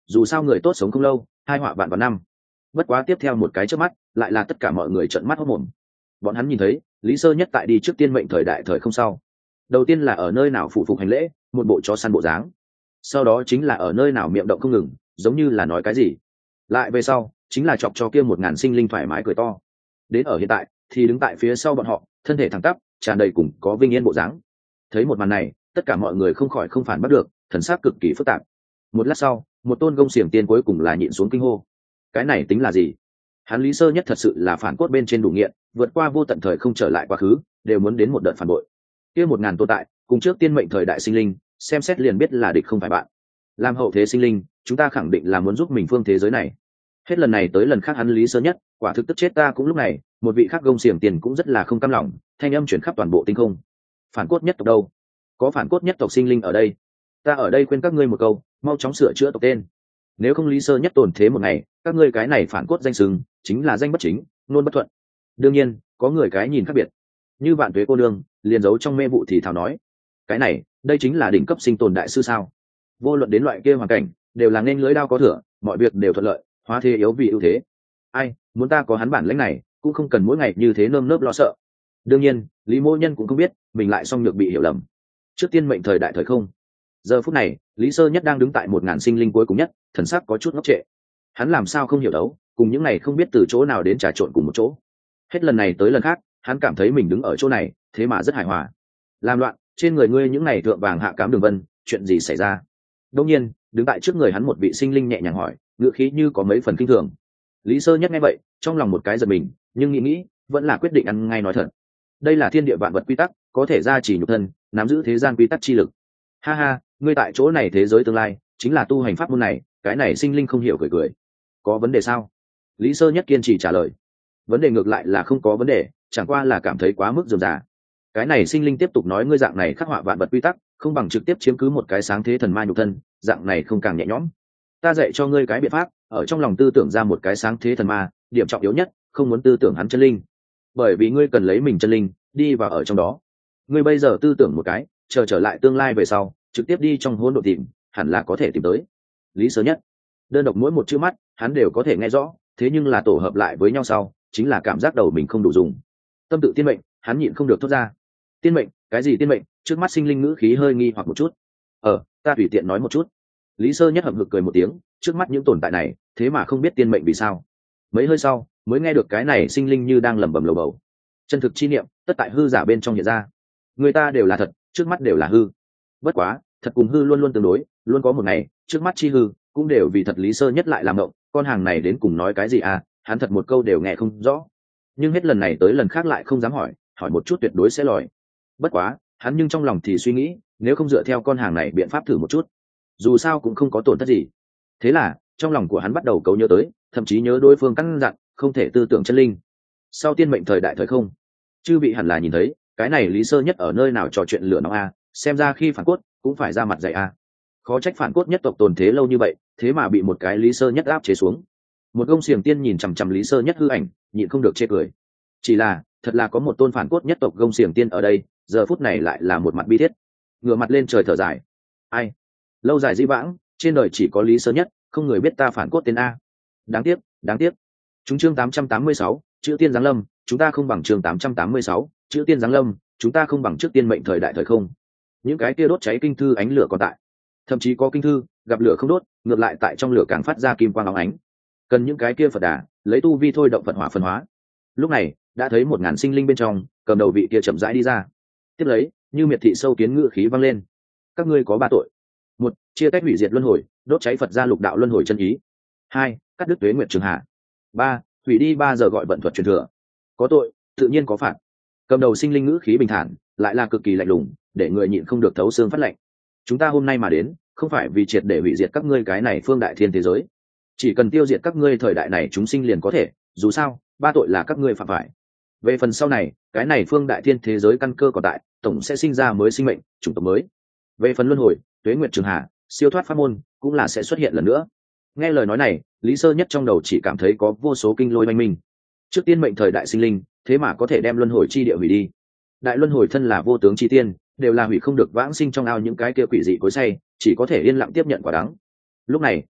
dù sao người tốt sống không lâu, hai họa vạn vạn năm. Bất quá tiếp theo một cái chớp mắt, lại là tất cả mọi người trợn mắt hốt mồm. Bọn hắn nhìn thấy Lý Sơ Nhất tại đi trước tiên mệnh thời đại thời không sau, đầu tiên là ở nơi nào phụ phục hành lễ, một bộ chó săn bộ dáng, sau đó chính là ở nơi nào miệng động không ngừng, giống như là nói cái gì, lại về sau chính là chọc cho kia một ngàn sinh linh thoải mái cười to. Đến ở hiện tại thì đứng tại phía sau bọn họ, thân thể thẳng tắp, tràn đầy cùng có vinh yên bộ dáng. Thấy một màn này, tất cả mọi người không khỏi không phản bắt được, thần sắc cực kỳ phức tạp. Một lát sau, một tôn gông xiềng tiên cuối cùng là nhịn xuống kinh hô. Cái này tính là gì? Hắn Lý Sơ Nhất thật sự là phản cốt bên trên đủ nghiện, vượt qua vô tận thời không trở lại quá khứ, đều muốn đến một đợt phản bội. Kia một ngàn tồn tại, cùng trước tiên mệnh thời đại sinh linh, xem xét liền biết là địch không phải bạn. Làm hậu thế sinh linh, chúng ta khẳng định là muốn giúp mình phương thế giới này. Hết lần này tới lần khác hắn Lý Sơ Nhất, quả thực tức chết ta cũng lúc này, một vị khác gông xiềng tiền cũng rất là không cam lòng, thanh âm chuyển khắp toàn bộ tinh không. Phản cốt nhất tộc đâu? Có phản cốt nhất tộc sinh linh ở đây. Ta ở đây khuyên các ngươi một câu, mau chóng sửa chữa tộc tên. Nếu không Lý Sơ Nhất tồn thế một ngày, các ngươi cái này phản cốt danh xưng chính là danh bất chính, nôn bất thuận. Đương nhiên, có người cái nhìn khác biệt. Như Vạn Tuế cô đương, liền giấu trong mê vụ thì thào nói, cái này, đây chính là đỉnh cấp sinh tồn đại sư sao? Vô luận đến loại kia hoàn cảnh, đều là nên lưới đao có thừa, mọi việc đều thuận lợi, hóa thế yếu vì ưu thế. Ai, muốn ta có hắn bản lĩnh này, cũng không cần mỗi ngày như thế nơm nớp lo sợ. Đương nhiên, Lý Mô Nhân cũng không biết, mình lại song nhược bị hiểu lầm. Trước tiên mệnh thời đại thời không. Giờ phút này, Lý Sơ Nhất đang đứng tại một ngàn sinh linh cuối cùng nhất, thần sắc có chút ngốc trệ. Hắn làm sao không hiểu đấu, cùng những này không biết từ chỗ nào đến trà trộn cùng một chỗ. Hết lần này tới lần khác, hắn cảm thấy mình đứng ở chỗ này, thế mà rất hài hòa. Làm loạn, trên người ngươi những này thượng vàng hạ cám đường vân, chuyện gì xảy ra? Đương nhiên, đứng tại trước người hắn một vị sinh linh nhẹ nhàng hỏi, ngữ khí như có mấy phần kinh thường. Lý Sơ Nhất nghe vậy, trong lòng một cái giật mình, nhưng nghĩ nghĩ, vẫn là quyết định ăn ngay nói thật. Đây là thiên địa vạn vật quy tắc, có thể gia trì nhục thân, nắm giữ thế gian quy tắc chi lực. Ha ha, ngươi tại chỗ này thế giới tương lai, chính là tu hành pháp môn này, cái này sinh linh không hiểu cười cười. Có vấn đề sao? Lý Sơ Nhất kiên trì trả lời. Vấn đề ngược lại là không có vấn đề, chẳng qua là cảm thấy quá mức rườm rà. Cái này sinh linh tiếp tục nói, ngươi dạng này khắc họa vạn vật quy tắc, không bằng trực tiếp chiếm cứ một cái sáng thế thần ma nhục thân, dạng này không càng nhẹ nhõm. Ta dạy cho ngươi cái biện pháp, ở trong lòng tư tưởng ra một cái sáng thế thần ma, điểm trọng yếu nhất, không muốn tư tưởng hắn chân linh. Bởi vì ngươi cần lấy mình chân linh, đi vào ở trong đó. Ngươi bây giờ tư tưởng một cái, chờ trở lại tương lai về sau, trực tiếp đi trong hỗn độn tìm, hẳn là có thể tìm tới. Lý Sơ Nhất, đơn độc mỗi một chữ mắt, hắn đều có thể nghe rõ, thế nhưng là tổ hợp lại với nhau sau, chính là cảm giác đầu mình không đủ dùng. Tâm tự tiên mệnh, hắn nhịn không được thốt ra. Tiên mệnh, cái gì tiên mệnh? Trước mắt sinh linh ngữ khí hơi nghi hoặc một chút. Ờ, ta tùy tiện nói một chút. Lý Sơ Nhất hậm hực cười một tiếng, trước mắt những tồn tại này, thế mà không biết tiên mệnh vì sao. Mấy hơi sau, mới nghe được cái này sinh linh như đang lẩm bẩm lầu bầu. Chân thực chi niệm, tất tại hư giả bên trong hiện ra. Người ta đều là thật, trước mắt đều là hư. Bất quá, thật cùng hư luôn luôn tương đối, luôn có một ngày, trước mắt chi hư, cũng đều vì thật. Lý Sơ Nhất lại làm ngộng, con hàng này đến cùng nói cái gì à, hắn thật một câu đều nghe không rõ. Nhưng hết lần này tới lần khác lại không dám hỏi, hỏi một chút tuyệt đối sẽ lòi. Bất quá, hắn nhưng trong lòng thì suy nghĩ, nếu không dựa theo con hàng này biện pháp thử một chút, dù sao cũng không có tổn thất gì. Thế là, trong lòng của hắn bắt đầu cấu nhớ tới, thậm chí nhớ đối phương căn dặn, không thể tư tưởng chân linh. Sau tiên mệnh thời đại thời không, chư vị hẳn là nhìn thấy, cái này Lý Sơ Nhất ở nơi nào trò chuyện lửa nóng a, xem ra khi phản cốt cũng phải ra mặt dạy a. Khó trách phản cốt nhất tộc tồn thế lâu như vậy, thế mà bị một cái Lý Sơ Nhất áp chế xuống. Một gông xiềng tiên nhìn chằm chằm Lý Sơ Nhất hư ảnh, nhịn không được chê cười. Chỉ là, thật là có một tôn phản cốt nhất tộc gông xiềng tiên ở đây, giờ phút này lại là một mặt bi thiết, ngửa mặt lên trời thở dài. Ai? Lâu dài dĩ vãng, trên đời chỉ có Lý Sơ Nhất, không người biết ta phản cốt tên a. Đáng tiếc, đáng tiếc. Chúng chương tám trăm tám mươi sáu, chữ tiên giáng lâm, chúng ta không bằng chương tám trăm tám mươi sáu, chữ tiên giáng lâm, chúng ta không bằng trước tiên mệnh thời đại thời không. Những cái kia đốt cháy kinh thư ánh lửa còn tại, thậm chí có kinh thư gặp lửa không đốt, ngược lại tại trong lửa càng phát ra kim quang óng ánh. Cần những cái kia Phật đà lấy tu vi thôi động Phật hỏa phân hóa. Lúc này đã thấy một ngàn sinh linh bên trong, cầm đầu vị kia chậm rãi đi ra. Tiếp lấy, như miệt thị sâu kiến ngự khí vang lên. Các ngươi có ba tội: một, chia cách hủy diệt luân hồi, đốt cháy Phật gia lục đạo luân hồi chân ý; hai, cắt đứt tuế nguyệt trường hạ; ba, hủy đi ba giờ gọi vận thuật truyền thừa. Có tội, tự nhiên có phạt. Cầm đầu sinh linh ngữ khí bình thản, lại là cực kỳ lạnh lùng, để người nhịn không được thấu xương phát lạnh. Chúng ta hôm nay mà đến, không phải vì triệt để hủy diệt các ngươi cái này phương đại thiên thế giới, chỉ cần tiêu diệt các ngươi thời đại này chúng sinh liền có thể. Dù sao, ba tội là các ngươi phạm phải. Về phần sau này, cái này phương đại thiên thế giới căn cơ còn tại, tổng sẽ sinh ra mới sinh mệnh, chủng tộc mới. Về phần luân hồi, tuế nguyệt trường hà, siêu thoát pháp môn, cũng là sẽ xuất hiện lần nữa. Nghe lời nói này, Lý Sơ Nhất trong đầu chỉ cảm thấy có vô số kinh lôi oanh minh. Trước tiên mệnh thời đại sinh linh, thế mà có thể đem luân hồi chi địa hủy đi. Đại luân hồi thân là vô tướng chi tiên, đều là hủy không được vãng sinh trong ao những cái kia quỷ dị cối say, chỉ có thể yên lặng tiếp nhận quả đắng. Lúc này,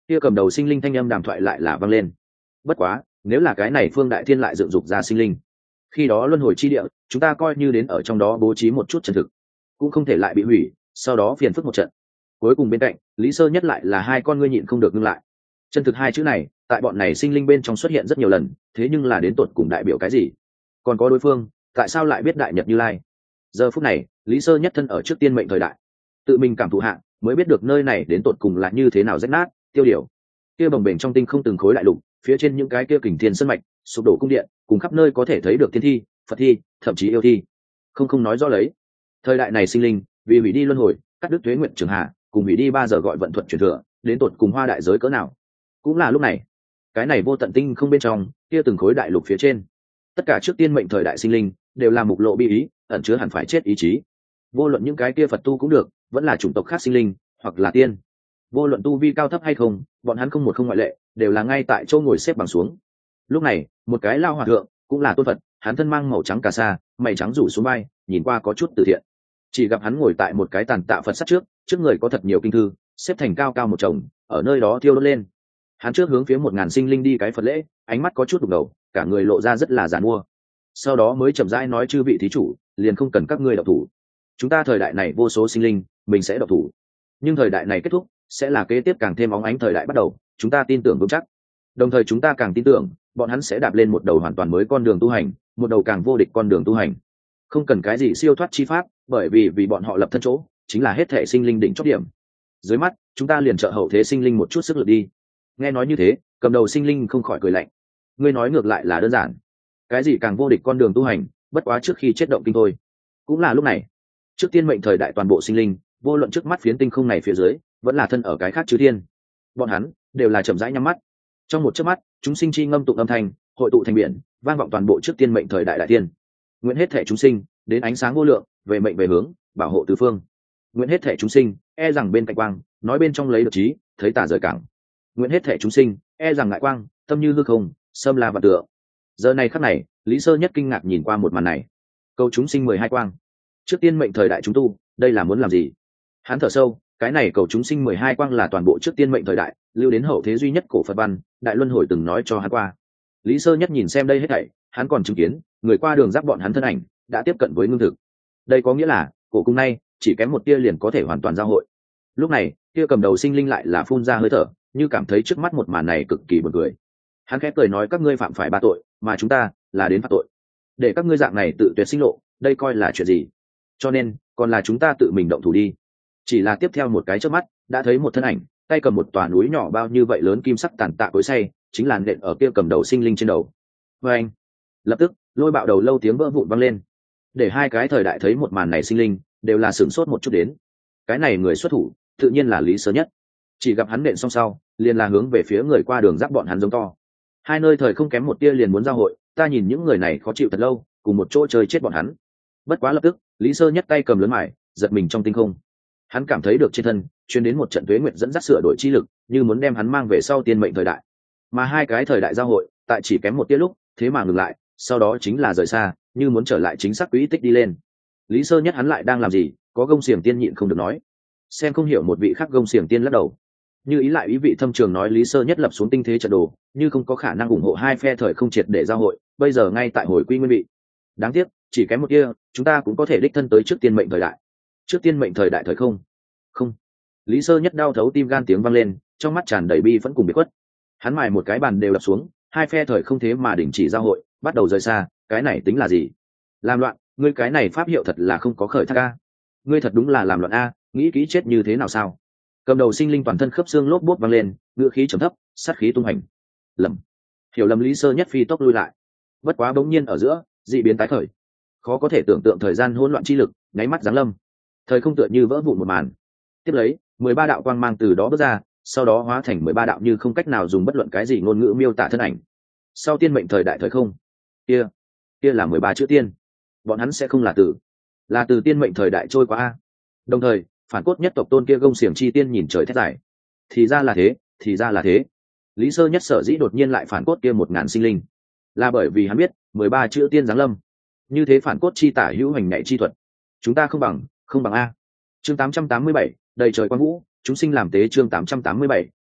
kia cầm đầu sinh linh thanh âm đàm thoại lại là vang lên. Bất quá nếu là cái này phương đại thiên lại dựng dục ra sinh linh, khi đó luân hồi chi địa chúng ta coi như đến ở trong đó bố trí một chút chân thực cũng không thể lại bị hủy, sau đó phiền phức một trận. Cuối cùng bên cạnh Lý Sơ Nhất lại là hai con ngươi nhịn không được ngưng lại. Chân thực hai chữ này tại bọn này sinh linh bên trong xuất hiện rất nhiều lần, thế nhưng là đến tột cùng đại biểu cái gì? Còn có đối phương tại sao lại biết đại nhật Như Lai? Giờ phút này Lý Sơ Nhất thân ở trước tiên mệnh thời đại, tự mình cảm thụ hạ mới biết được nơi này đến tột cùng là như thế nào rách nát tiêu điều. Kia bồng bềnh trong tinh không từng khối đại lục, phía trên những cái kia kình thiên sân mạch sụp đổ cung điện, cùng khắp nơi có thể thấy được tiên thi, Phật thi, thậm chí yêu thi. Không không nói rõ lấy thời đại này sinh linh vì hủy đi luân hồi, cắt đứt tuế nguyện trường hạ, cùng hủy đi ba giờ gọi vận thuận truyền thừa, đến tột cùng hoa đại giới cỡ nào. Cũng là lúc này cái này vô tận tinh không bên trong kia từng khối đại lục phía trên, tất cả trước tiên mệnh thời đại sinh linh đều là mục lộ bi ý, ẩn chứa hẳn phải chết ý chí. Vô luận những cái kia Phật tu cũng được, vẫn là chủng tộc khác sinh linh hoặc là tiên, vô luận tu vi cao thấp hay không, bọn hắn không một không ngoại lệ đều là ngay tại chỗ ngồi xếp bằng xuống. Lúc này một cái lao hòa thượng cũng là tôn Phật, hắn thân mang màu trắng cà sa, mày trắng rủ xuống vai, nhìn qua có chút từ thiện. Chỉ gặp hắn ngồi tại một cái tàn tạ Phật sắt trước, trước người có thật nhiều kinh thư xếp thành cao cao một chồng, ở nơi đó thiêu đốt lên. Hắn trước hướng phía một ngàn sinh linh đi cái Phật lễ, ánh mắt có chút đục ngầu, cả người lộ ra rất là giàn mua. Sau đó mới chậm rãi nói: chư vị thí chủ, liền không cần các ngươi độc thủ. Chúng ta thời đại này vô số sinh linh, mình sẽ độc thủ. Nhưng thời đại này kết thúc, sẽ là kế tiếp càng thêm óng ánh thời đại bắt đầu, chúng ta tin tưởng vững chắc. Đồng thời chúng ta càng tin tưởng, bọn hắn sẽ đạp lên một đầu hoàn toàn mới con đường tu hành, một đầu càng vô địch con đường tu hành. Không cần cái gì siêu thoát chi pháp, bởi vì vì bọn họ lập thân chỗ, chính là hết thể sinh linh đỉnh chót điểm. Dưới mắt, chúng ta liền trợ hậu thế sinh linh một chút sức lực đi. Nghe nói như thế, cầm đầu sinh linh không khỏi cười lạnh. Ngươi nói ngược lại là đơn giản. Cái gì càng vô địch con đường tu hành, bất quá trước khi chết động kinh thôi. Cũng là lúc này, trước tiên mệnh thời đại toàn bộ sinh linh, vô luận trước mắt phiến tinh không này phía dưới, vẫn là thân ở cái khác chư thiên. Bọn hắn đều là chậm rãi nhắm mắt. Trong một chớp mắt, chúng sinh chi ngâm tụng âm thanh, hội tụ thành biển, vang vọng toàn bộ trước tiên mệnh thời đại đại tiên. Nguyện hết thể chúng sinh đến ánh sáng vô lượng, về mệnh về hướng, bảo hộ tứ phương. Nguyện hết thể chúng sinh e rằng bên cạnh quang, nói bên trong lấy được trí, thấy tà rời cảng. Nguyện hết thể chúng sinh e rằng ngại quang, tâm như hư không, xâm la vạn tượng. Giờ này khắc này, Lý Sơ Nhất kinh ngạc nhìn qua một màn này. Câu chúng sinh mười hai quang, trước tiên mệnh thời đại chúng tu, đây là muốn làm gì? Hắn thở sâu, cái này cầu chúng sinh mười hai quang là toàn bộ trước tiên mệnh thời đại lưu đến hậu thế duy nhất cổ Phật văn, đại luân hồi từng nói cho hắn qua. Lý Sơ Nhất nhìn xem đây hết thảy, hắn còn chứng kiến người qua đường giáp bọn hắn thân ảnh đã tiếp cận với ngưng thực. Đây có nghĩa là cổ cung này chỉ kém một tia liền có thể hoàn toàn giao hội. Lúc này kia cầm đầu sinh linh lại là phun ra hơi thở, như cảm thấy trước mắt một màn này cực kỳ buồn cười. Hắn khẽ cười nói: các ngươi phạm phải ba tội, mà chúng ta là đến phạt tội. Để các ngươi dạng này tự tuyệt sinh lộ, đây coi là chuyện gì? Cho nên còn là chúng ta tự mình động thủ đi. Chỉ là tiếp theo một cái chớp mắt, đã thấy một thân ảnh tay cầm một tòa núi nhỏ bao như vậy lớn kim sắc tàn tạ cối xay, chính là nện ở kia cầm đầu sinh linh trên đầu. Và anh lập tức lôi bạo đầu lâu tiếng vỡ vụn vang lên, để hai cái thời đại thấy một màn này sinh linh đều là sửng sốt một chút. Đến cái này người xuất thủ tự nhiên là Lý Sơ Nhất. Chỉ gặp hắn nện xong sau, liền là hướng về phía người qua đường giáp bọn hắn giống to. Hai nơi thời không kém một tia liền muốn giao hội, ta nhìn những người này khó chịu thật lâu, cùng một chỗ chơi chết bọn hắn. Bất quá lập tức Lý Sơ Nhất tay cầm lớn mải, giật mình trong tinh không. Hắn cảm thấy được trên thân truyền đến một trận tuế nguyệt dẫn dắt sửa đổi chi lực, như muốn đem hắn mang về sau tiên mệnh thời đại. Mà hai cái thời đại giao hội tại chỉ kém một tia lúc, thế mà ngừng lại, sau đó chính là rời xa, như muốn trở lại chính xác quỹ tích đi lên. Lý Sơ Nhất hắn lại đang làm gì? Có gông xiềng tiên nhịn không được nói. Xem không hiểu một vị khác gông xiềng tiên lắc đầu, như ý lại ý vị thâm trường nói: Lý Sơ Nhất lập xuống tinh thế trận đồ, như không có khả năng ủng hộ hai phe thời không triệt để giao hội, bây giờ ngay tại hồi quy nguyên vị. Đáng tiếc chỉ kém một tia, chúng ta cũng có thể đích thân tới trước tiên mệnh thời đại. Trước tiên mệnh thời đại thời không không Lý Sơ Nhất đau thấu tim gan tiếng vang lên, trong mắt tràn đầy bi vẫn cùng biệt khuất. Hắn mài một cái bàn đều đập xuống, hai phe thời không thế mà đình chỉ giao hội, bắt đầu rời xa. Cái này tính là gì? Làm loạn! Ngươi cái này pháp hiệu thật là không có khởi thác a. Ngươi thật đúng là làm loạn a, nghĩ kỹ chết như thế nào sao? Cầm đầu sinh linh toàn thân khớp xương lốp bốt vang lên, ngựa khí trầm thấp, sát khí tung hành. Lầm! Hiểu lầm. Lý Sơ Nhất phi tốc lui lại. Bất quá bỗng nhiên ở giữa dị biến tái khởi, khó có thể tưởng tượng thời gian hỗn loạn chi lực nháy mắt giáng lâm, thời không tựa như vỡ vụn một màn. Tiếp lấy mười ba đạo quang mang từ đó bước ra, sau đó hóa thành mười ba đạo như không cách nào dùng bất luận cái gì ngôn ngữ miêu tả thân ảnh. Sau tiên mệnh thời đại thời không, kia kia là mười ba chữ tiên. Bọn hắn sẽ không là từ là từ tiên mệnh thời đại trôi qua a. Đồng thời phản cốt nhất tộc tôn kia gông xiềng chi tiên nhìn trời thét dài. Thì ra là thế, thì ra là thế. Lý Sơ Nhất sở dĩ đột nhiên lại phản cốt kia một ngàn sinh linh, là bởi vì hắn biết mười ba chữ tiên giáng lâm. Như thế phản cốt chi tả hữu hành nhạy chi thuật, chúng ta không bằng không bằng a. Chương tám trăm tám mươi bảy, đầy trời quang vũ, chúng sinh làm tế. Chương tám trăm tám mươi bảy,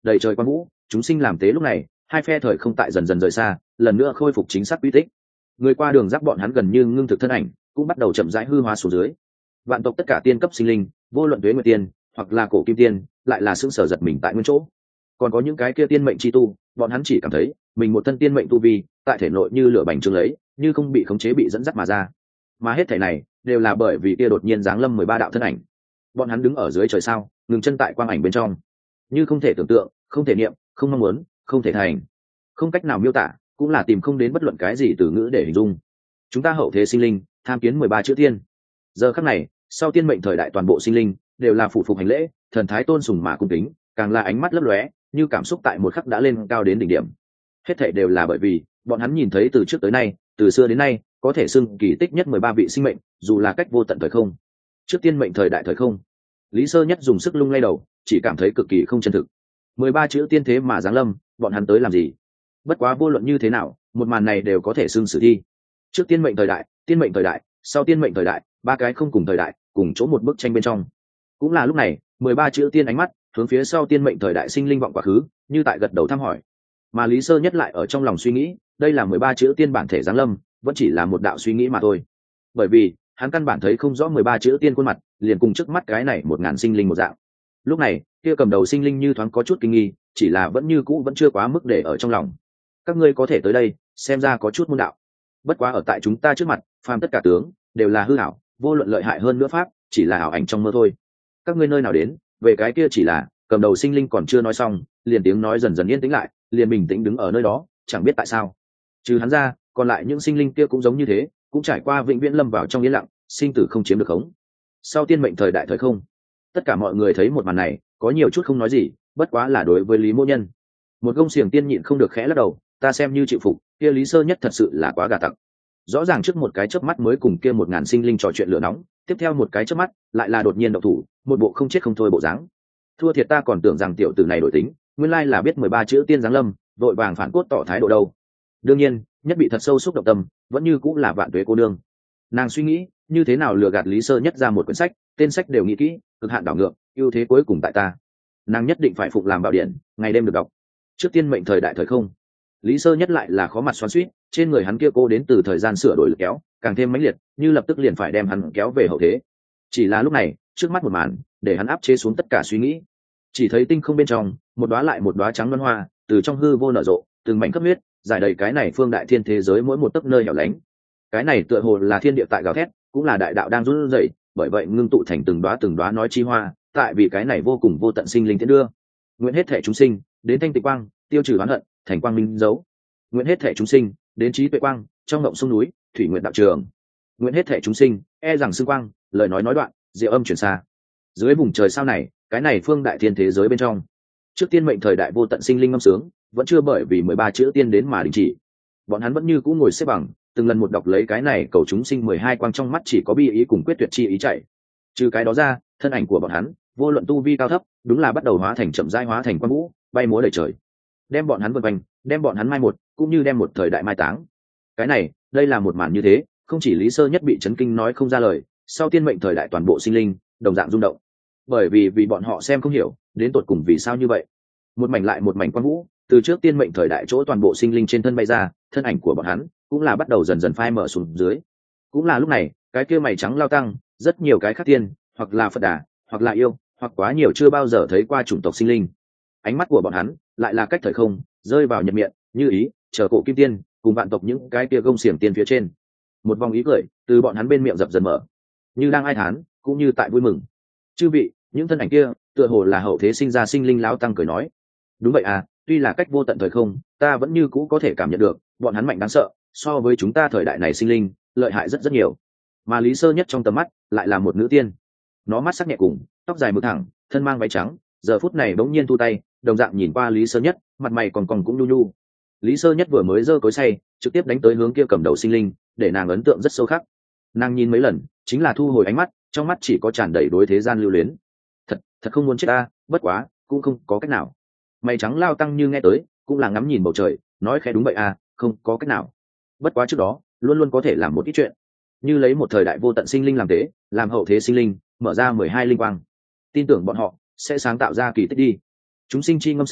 đầy trời quang vũ, chúng sinh làm tế lúc này hai phe thời không tại dần dần rời xa, lần nữa khôi phục chính xác quy tích. Người qua đường giáp bọn hắn gần như ngưng thực thân ảnh cũng bắt đầu chậm rãi hư hóa xuống dưới. Vạn tộc tất cả tiên cấp sinh linh, vô luận tuế nguyệt tiên hoặc là cổ kim tiên, lại là sững sờ giật mình tại nguyên chỗ. Còn có những cái kia tiên mệnh chi tu, bọn hắn chỉ cảm thấy mình một thân tiên mệnh tu vi tại thể nội như lửa bành trướng lấy, như không bị khống chế bị dẫn dắt mà ra. Mà hết thảy này đều là bởi vì kia đột nhiên giáng lâm mười ba đạo thân ảnh. Bọn hắn đứng ở dưới trời sao, ngừng chân tại quang ảnh bên trong, như không thể tưởng tượng, không thể niệm, không mong muốn, không thể thành, không cách nào miêu tả, cũng là tìm không đến bất luận cái gì từ ngữ để hình dung. Chúng ta hậu thế sinh linh, tham kiến mười ba chữ tiên. Giờ khắc này, sau tiên mệnh thời đại toàn bộ sinh linh đều là phụ phục hành lễ, thần thái tôn sùng mà cung kính, càng là ánh mắt lấp lóe, như cảm xúc tại một khắc đã lên cao đến đỉnh điểm. Hết thảy đều là bởi vì bọn hắn nhìn thấy từ trước tới nay, từ xưa đến nay, có thể xưng kỳ tích nhất mười ba vị sinh mệnh, dù là cách vô tận thời không. Trước tiên mệnh thời đại thời không, Lý Sơ Nhất dùng sức lung lay đầu, chỉ cảm thấy cực kỳ không chân thực. Mười ba chữ tiên thế mà giáng lâm, bọn hắn tới làm gì? Bất quá vô luận như thế nào, một màn này đều có thể xưng sử thi. Trước tiên mệnh thời đại, tiên mệnh thời đại, sau tiên mệnh thời đại, ba cái không cùng thời đại, cùng chỗ một bức tranh bên trong. Cũng là lúc này, mười ba chữ tiên ánh mắt hướng phía sau tiên mệnh thời đại sinh linh vọng quá khứ, như tại gật đầu thăm hỏi. Mà Lý Sơ Nhất lại ở trong lòng suy nghĩ, đây là mười ba chữ tiên bản thể giáng lâm, vẫn chỉ là một đạo suy nghĩ mà thôi. Bởi vì, hắn căn bản thấy không rõ mười ba chữ tiên khuôn mặt, liền cùng trước mắt cái này một ngàn sinh linh một dạng. Lúc này, kia cầm đầu sinh linh như thoáng có chút kinh nghi, chỉ là vẫn như cũ vẫn chưa quá mức để ở trong lòng. Các ngươi có thể tới đây, xem ra có chút môn đạo. Bất quá ở tại chúng ta trước mặt, phàm tất cả tướng đều là hư ảo, vô luận lợi hại hơn nữa pháp, chỉ là ảo ảnh trong mơ thôi. Các ngươi nơi nào đến, về cái kia chỉ là, cầm đầu sinh linh còn chưa nói xong, liền tiếng nói dần dần yên tĩnh lại, liền bình tĩnh đứng ở nơi đó, chẳng biết tại sao. Trừ hắn ra, còn lại những sinh linh kia cũng giống như thế, cũng trải qua vĩnh viễn lâm vào trong yên lặng, sinh tử không chiếm được khống. Sau tiên mệnh thời đại thời không, tất cả mọi người thấy một màn này, có nhiều chút không nói gì, bất quá là đối với Lý Mỗ Nhân. Một gông xiềng tiên nhịn không được khẽ lắc đầu, ta xem như chịu phục, kia Lý Sơ Nhất thật sự là quá gà tặc. Rõ ràng trước một cái chớp mắt mới cùng kia một ngàn sinh linh trò chuyện lửa nóng, tiếp theo một cái chớp mắt lại là đột nhiên động thủ, một bộ không chết không thôi bộ dáng. Thua thiệt ta còn tưởng rằng tiểu tử này đổi tính, nguyên lai là biết mười ba chữ tiên giáng lâm, vội vàng phản cốt tỏ thái độ đâu. Đương nhiên, nhất bị thật sâu xúc động tâm, vẫn như cũng là Vạn Tuế cô nương. Nàng suy nghĩ, như thế nào lừa gạt Lý Sơ Nhất ra một quyển sách, tên sách đều nghĩ kỹ, cực hạn đảo ngược, ưu thế cuối cùng tại ta. Nàng nhất định phải phụng làm bảo điện, ngày đêm được đọc. Trước tiên mệnh thời đại thời không, Lý Sơ Nhất lại là khó mặt xoắn xuýt, trên người hắn kia cô đến từ thời gian sửa đổi lực kéo, càng thêm mãnh liệt, như lập tức liền phải đem hắn kéo về hậu thế. Chỉ là lúc này, trước mắt một màn, để hắn áp chế xuống tất cả suy nghĩ. Chỉ thấy tinh không bên trong, một đóa lại một đóa trắng loan hoa, từ trong hư vô nở rộ, từng mảnh cấp huyết, giải đầy cái này phương đại thiên thế giới mỗi một tấc nơi hẻo lánh. Cái này tựa hồ là thiên địa tại gào thét, cũng là đại đạo đang run rẩy, bởi vậy ngưng tụ thành từng đóa từng đóa nói chi hoa, tại vì cái này vô cùng vô tận sinh linh tiến đưa. Nguyện hết thể chúng sinh, đến thanh tịnh quang, tiêu trừ oán hận, thành quang minh dấu. Nguyện hết thể chúng sinh, đến trí tuệ quang, trong ngộng sông núi, thủy nguyện đạo trường. Nguyện hết thể chúng sinh, e rằng xương quang, lời nói nói đoạn, diệu âm truyền xa. Dưới vùng trời sao này, cái này phương đại thiên thế giới bên trong, trước tiên mệnh thời đại vô tận sinh linh ngâm sướng, vẫn chưa bởi vì mười ba chữ tiên đến mà đình chỉ. Bọn hắn vẫn như cũ ngồi xếp bằng, từng lần một đọc lấy cái này cầu chúng sinh mười hai quang trong mắt chỉ có bi ý cùng quyết tuyệt chi ý chạy. Trừ cái đó ra, thân ảnh của bọn hắn, vô luận tu vi cao thấp, đúng là bắt đầu hóa thành chậm rãi hóa thành quang vũ, bay múa đầy trời. Đem bọn hắn vần quanh, đem bọn hắn mai một, cũng như đem một thời đại mai táng. Cái này, đây là một màn như thế, không chỉ Lý Sơ Nhất bị chấn kinh nói không ra lời, sau tiên mệnh thời đại toàn bộ sinh linh, đồng dạng rung động. Bởi vì vì bọn họ xem không hiểu, đến tột cùng vì sao như vậy. Một mảnh lại một mảnh quang vũ, từ trước tiên mệnh thời đại chỗ toàn bộ sinh linh trên thân bay ra, thân ảnh của bọn hắn cũng là bắt đầu dần dần phai mở xuống dưới. Cũng là lúc này, cái kia mày trắng lao tăng, rất nhiều cái khác tiên, hoặc là Phật Đà, hoặc là yêu, hoặc quá nhiều chưa bao giờ thấy qua chủng tộc sinh linh. Ánh mắt của bọn hắn lại là cách thời không, rơi vào Nhật Miện, Như Ý, chờ cổ kim tiên, cùng vạn tộc những cái kia gông xiềng tiên phía trên. Một vòng ý cười từ bọn hắn bên miệng dập dần mở, như đang ai thán, cũng như tại vui mừng. Chư vị, những thân ảnh kia, tựa hồ là hậu thế sinh ra sinh linh lão tăng cười nói. Đúng vậy à, tuy là cách vô tận thời không, ta vẫn như cũ có thể cảm nhận được, bọn hắn mạnh đáng sợ, so với chúng ta thời đại này sinh linh, lợi hại rất rất nhiều. Mà Lý Sơ Nhất trong tầm mắt, lại là một nữ tiên. Nó mắt sắc nhẹ cùng, tóc dài mượt thẳng, thân mang váy trắng, giờ phút này bỗng nhiên thu tay, đồng dạng nhìn qua Lý Sơ Nhất, mặt mày còn còn cũng nhu nhu. Lý Sơ Nhất vừa mới giơ cối xay, trực tiếp đánh tới hướng kia cầm đầu sinh linh, để nàng ấn tượng rất sâu khắc. Nàng nhìn mấy lần, chính là thu hồi ánh mắt, trong mắt chỉ có tràn đầy đối thế gian lưu luyến. Thật, thật không muốn chết ta, bất quá, cũng không có cách nào. Mày trắng lao tăng như nghe tới, cũng là ngắm nhìn bầu trời, nói khẽ đúng vậy à, không có cách nào. Bất quá trước đó, luôn luôn có thể làm một ít chuyện, như lấy một thời đại vô tận sinh linh làm thế, làm hậu thế sinh linh, mở ra mười hai linh quang. Tin tưởng bọn họ sẽ sáng tạo ra kỳ tích đi. Chúng sinh chi ngâm sướng,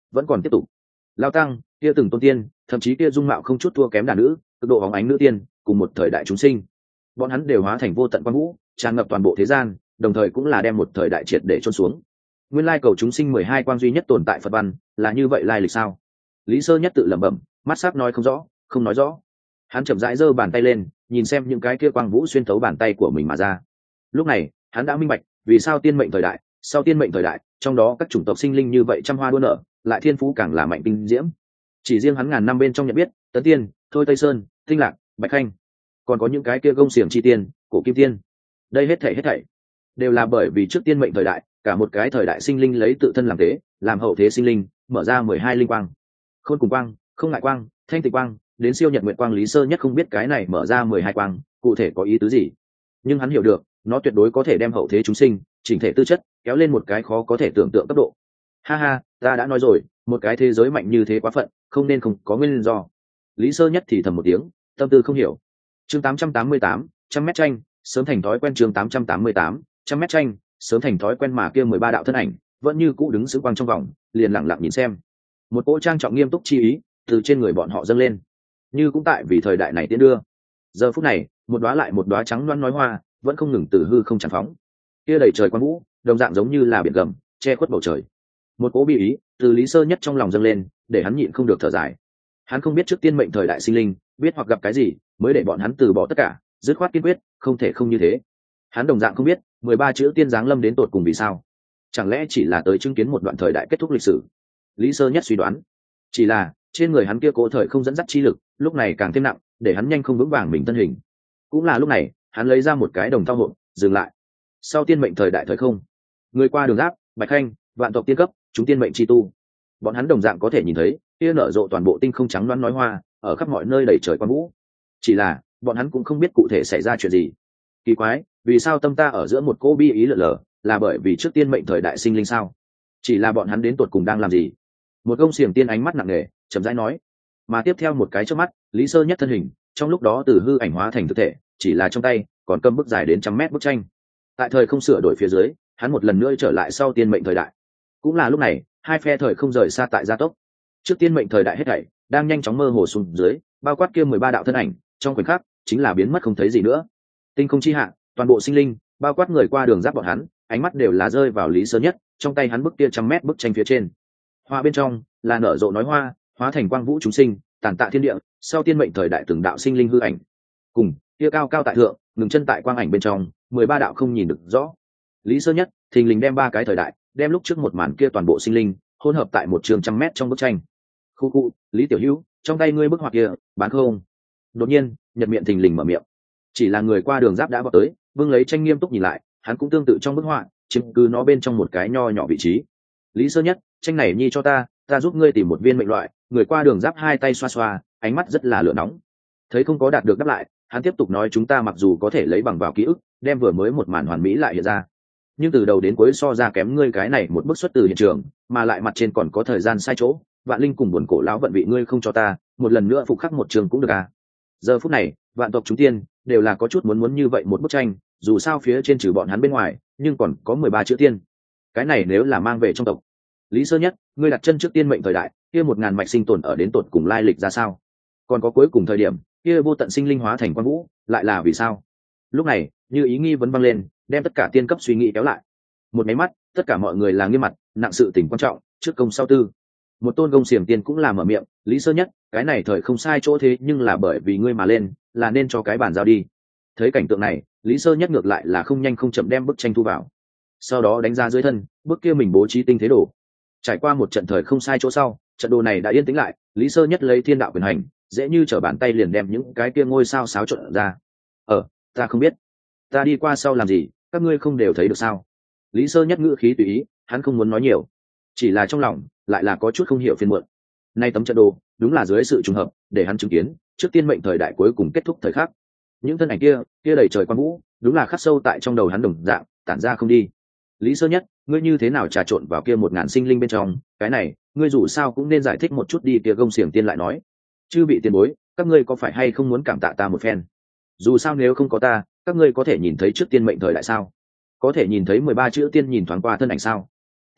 vẫn còn tiếp tục. Lao tăng kia từng tôn tiên, thậm chí kia dung mạo không chút thua kém đàn nữ, cực độ hóng ánh nữ tiên, cùng một thời đại chúng sinh, bọn hắn đều hóa thành vô tận quang vũ, tràn ngập toàn bộ thế gian, đồng thời cũng là đem một thời đại triệt để chôn xuống. Nguyên lai cầu chúng sinh mười hai quang duy nhất tồn tại Phật văn, là như vậy lai lịch sao? Lý Sơ Nhất tự lẩm bẩm, mắt sắc nói không rõ, không nói rõ. Hắn chậm rãi giơ bàn tay lên, nhìn xem những cái kia quang vũ xuyên thấu bàn tay của mình mà ra. Lúc này, hắn đã minh bạch, vì sao tiên mệnh thời đại, sau tiên mệnh thời đại, trong đó các chủng tộc sinh linh như vậy trăm hoa đua nở, lại thiên phú càng là mạnh tinh diễm. Chỉ riêng hắn ngàn năm bên trong nhận biết, Tấn Tiên, Thôi Tây Sơn, Tinh Lạc, Bạch Khanh, còn có những cái kia gông xiềng chi tiên, cổ kim tiên. Đây hết thảy hết thảy đều là bởi vì trước tiên mệnh thời đại, cả một cái thời đại sinh linh lấy tự thân làm tế, làm hậu thế sinh linh, mở ra mười hai linh quang. Khôn cùng quang, không ngại quang, thanh tịnh quang, đến siêu nhật nguyện quang. Lý Sơ Nhất không biết cái này mở ra mười hai quang cụ thể có ý tứ gì, nhưng hắn hiểu được nó tuyệt đối có thể đem hậu thế chúng sinh chỉnh thể tư chất kéo lên một cái khó có thể tưởng tượng cấp độ. Ha ha, ta đã nói rồi, một cái thế giới mạnh như thế quá phận, không nên không có nguyên do. Lý Sơ Nhất thì thầm một tiếng, tâm tư không hiểu. Chương tám trăm tám mươi tám, trăm mét tranh, sớm thành thói quen. Chương tám trăm tám mươi tám, trăm mét tranh, sớm thành thói quen. Mà kia mười ba đạo thân ảnh vẫn như cũ đứng sững quang trong vòng, liền lặng lặng nhìn xem. Một cỗ trang trọng nghiêm túc chi ý từ trên người bọn họ dâng lên, như cũng tại vì thời đại này tiến đưa. Giờ phút này, một đóa lại một đóa trắng loáng nói hoa vẫn không ngừng từ hư không tràn phóng, kia đầy trời quang vũ đồng dạng giống như là biển gầm che khuất bầu trời. Một cỗ bi ý từ Lý Sơ Nhất trong lòng dâng lên, để hắn nhịn không được thở dài. Hắn không biết trước tiên mệnh thời đại sinh linh biết hoặc gặp cái gì mới để bọn hắn từ bỏ tất cả, dứt khoát kiên quyết không thể không như thế. Hắn đồng dạng không biết mười ba chữ tiên giáng lâm đến tột cùng vì sao, chẳng lẽ chỉ là tới chứng kiến một đoạn thời đại kết thúc lịch sử? Lý Sơ Nhất suy đoán, chỉ là trên người hắn kia cố thời không dẫn dắt chi lực lúc này càng thêm nặng, để hắn nhanh không vững vàng mình thân hình. Cũng là lúc này, hắn lấy ra một cái đồng thau hộp, dừng lại. Sau tiên mệnh thời đại thời không, người qua đường giáp, Bạch Khanh, vạn tộc tiên cấp, chúng tiên mệnh chi tu, bọn hắn đồng dạng có thể nhìn thấy kia nở rộ toàn bộ tinh không trắng loáng nói hoa ở khắp mọi nơi đầy trời quang vũ. Chỉ là bọn hắn cũng không biết cụ thể xảy ra chuyện gì. Kỳ quái, vì sao tâm ta ở giữa một cỗ bi ý lở lở, là bởi vì trước tiên mệnh thời đại sinh linh sao? Chỉ là bọn hắn đến tột cùng đang làm gì? Một gông xiềng tiên ánh mắt nặng nề chậm rãi nói. Mà tiếp theo một cái trước mắt, Lý Sơ Nhất thân hình trong lúc đó từ hư ảnh hóa thành thực thể, chỉ là trong tay còn cầm bức dài đến trăm mét bức tranh. Tại thời không sửa đổi phía dưới, hắn một lần nữa trở lại sau tiên mệnh thời đại. Cũng là lúc này, hai phe thời không rời xa tại gia tốc. Trước tiên mệnh thời đại hết thảy đang nhanh chóng mơ hồ xuống dưới, bao quát kia mười ba đạo thân ảnh trong khoảnh khắc chính là biến mất không thấy gì nữa. Tinh không chi hạ, toàn bộ sinh linh, bao quát người qua đường giáp bọn hắn, ánh mắt đều là rơi vào Lý Sơ Nhất trong tay hắn bức kia trăm mét bức tranh phía trên. Hoa bên trong là nở rộ nói hoa, hóa thành quang vũ chúng sinh, tàn tạ thiên địa, sau tiên mệnh thời đại từng đạo sinh linh hư ảnh. Cùng kia cao cao tại thượng, ngừng chân tại quang ảnh bên trong, mười ba đạo không nhìn được rõ. Lý Sơ Nhất thình lình đem ba cái thời đại, đem lúc trước một màn kia toàn bộ sinh linh hỗn hợp tại một trường trăm mét trong bức tranh. Khu khu, Lý Tiểu Hữu, trong tay ngươi bức họa kia, bán không? Đột nhiên, Nhật Miệng thình lình mở miệng. Chỉ là người qua đường giáp đã vào tới, vương lấy tranh nghiêm túc nhìn lại, hắn cũng tương tự trong bức họa, chiếm cứ nó bên trong một cái nho nhỏ vị trí. Lý Sơ Nhất, tranh này nhi cho ta, ta giúp ngươi tìm một viên mệnh loại. Người qua đường giáp hai tay xoa xoa, ánh mắt rất là lửa nóng. Thấy không có đạt được đáp lại, hắn tiếp tục nói, chúng ta mặc dù có thể lấy bằng vào ký ức đem vừa mới một màn hoàn mỹ lại hiện ra, nhưng từ đầu đến cuối so ra kém ngươi cái này một bức xuất từ hiện trường, mà lại mặt trên còn có thời gian sai chỗ. Vạn linh cùng buồn cổ lão vận vị ngươi không cho ta, một lần nữa phục khắc một trường cũng được à? Giờ phút này, vạn tộc chúng tiên đều là có chút muốn muốn như vậy một bức tranh, dù sao phía trên trừ bọn hắn bên ngoài, nhưng còn có mười ba chữ tiên. Cái này nếu là mang về trong tộc, Lý Sơ Nhất, ngươi đặt chân trước tiên mệnh thời đại, kia một ngàn mạch sinh tồn ở đến tột cùng lai lịch ra sao? Còn có cuối cùng thời điểm, kia vô tận sinh linh hóa thành quang vũ, lại là vì sao? Lúc này, như ý nghi vấn văng lên, đem tất cả tiên cấp suy nghĩ kéo lại. Một máy mắt, tất cả mọi người là nghiêm mặt, nặng sự tình quan trọng, trước công sau tư. Một tôn gông xiềng tiên cũng là mở miệng, Lý Sơ Nhất, cái này thời không sai chỗ thế nhưng là bởi vì ngươi mà lên, là nên cho cái bàn giao đi. Thấy cảnh tượng này, Lý Sơ Nhất ngược lại là không nhanh không chậm đem bức tranh thu vào, sau đó đánh ra dưới thân bức kia mình bố trí tinh thế đồ. Trải qua một trận thời không sai chỗ sau, trận đồ này đã yên tĩnh lại. Lý Sơ Nhất lấy thiên đạo quyền hành, dễ như trở bàn tay liền đem những cái kia ngôi sao xáo trộn ra. Ờ, ta không biết, ta đi qua sau làm gì, các ngươi không đều thấy được sao? Lý Sơ Nhất ngữ khí tùy ý, hắn không muốn nói nhiều, chỉ là trong lòng lại là có chút không hiểu phiền muộn. Nay tấm trận đồ đúng là dưới sự trùng hợp, để hắn chứng kiến trước tiên mệnh thời đại cuối cùng kết thúc thời khắc. Những thân ảnh kia kia đầy trời quang vũ, đúng là khắc sâu tại trong đầu hắn đồng dạng, tản ra không đi. Lý Sơ Nhất, ngươi như thế nào trà trộn vào kia một ngàn sinh linh bên trong? Cái này ngươi dù sao cũng nên giải thích một chút đi. Kia gông xiềng tiên lại nói, chư vị tiền bối, các ngươi có phải hay không muốn cảm tạ ta một phen? Dù sao nếu không có ta, các ngươi có thể nhìn thấy trước tiên mệnh thời đại sao? Có thể nhìn thấy mười ba chữ tiên nhìn thoáng qua thân ảnh sao?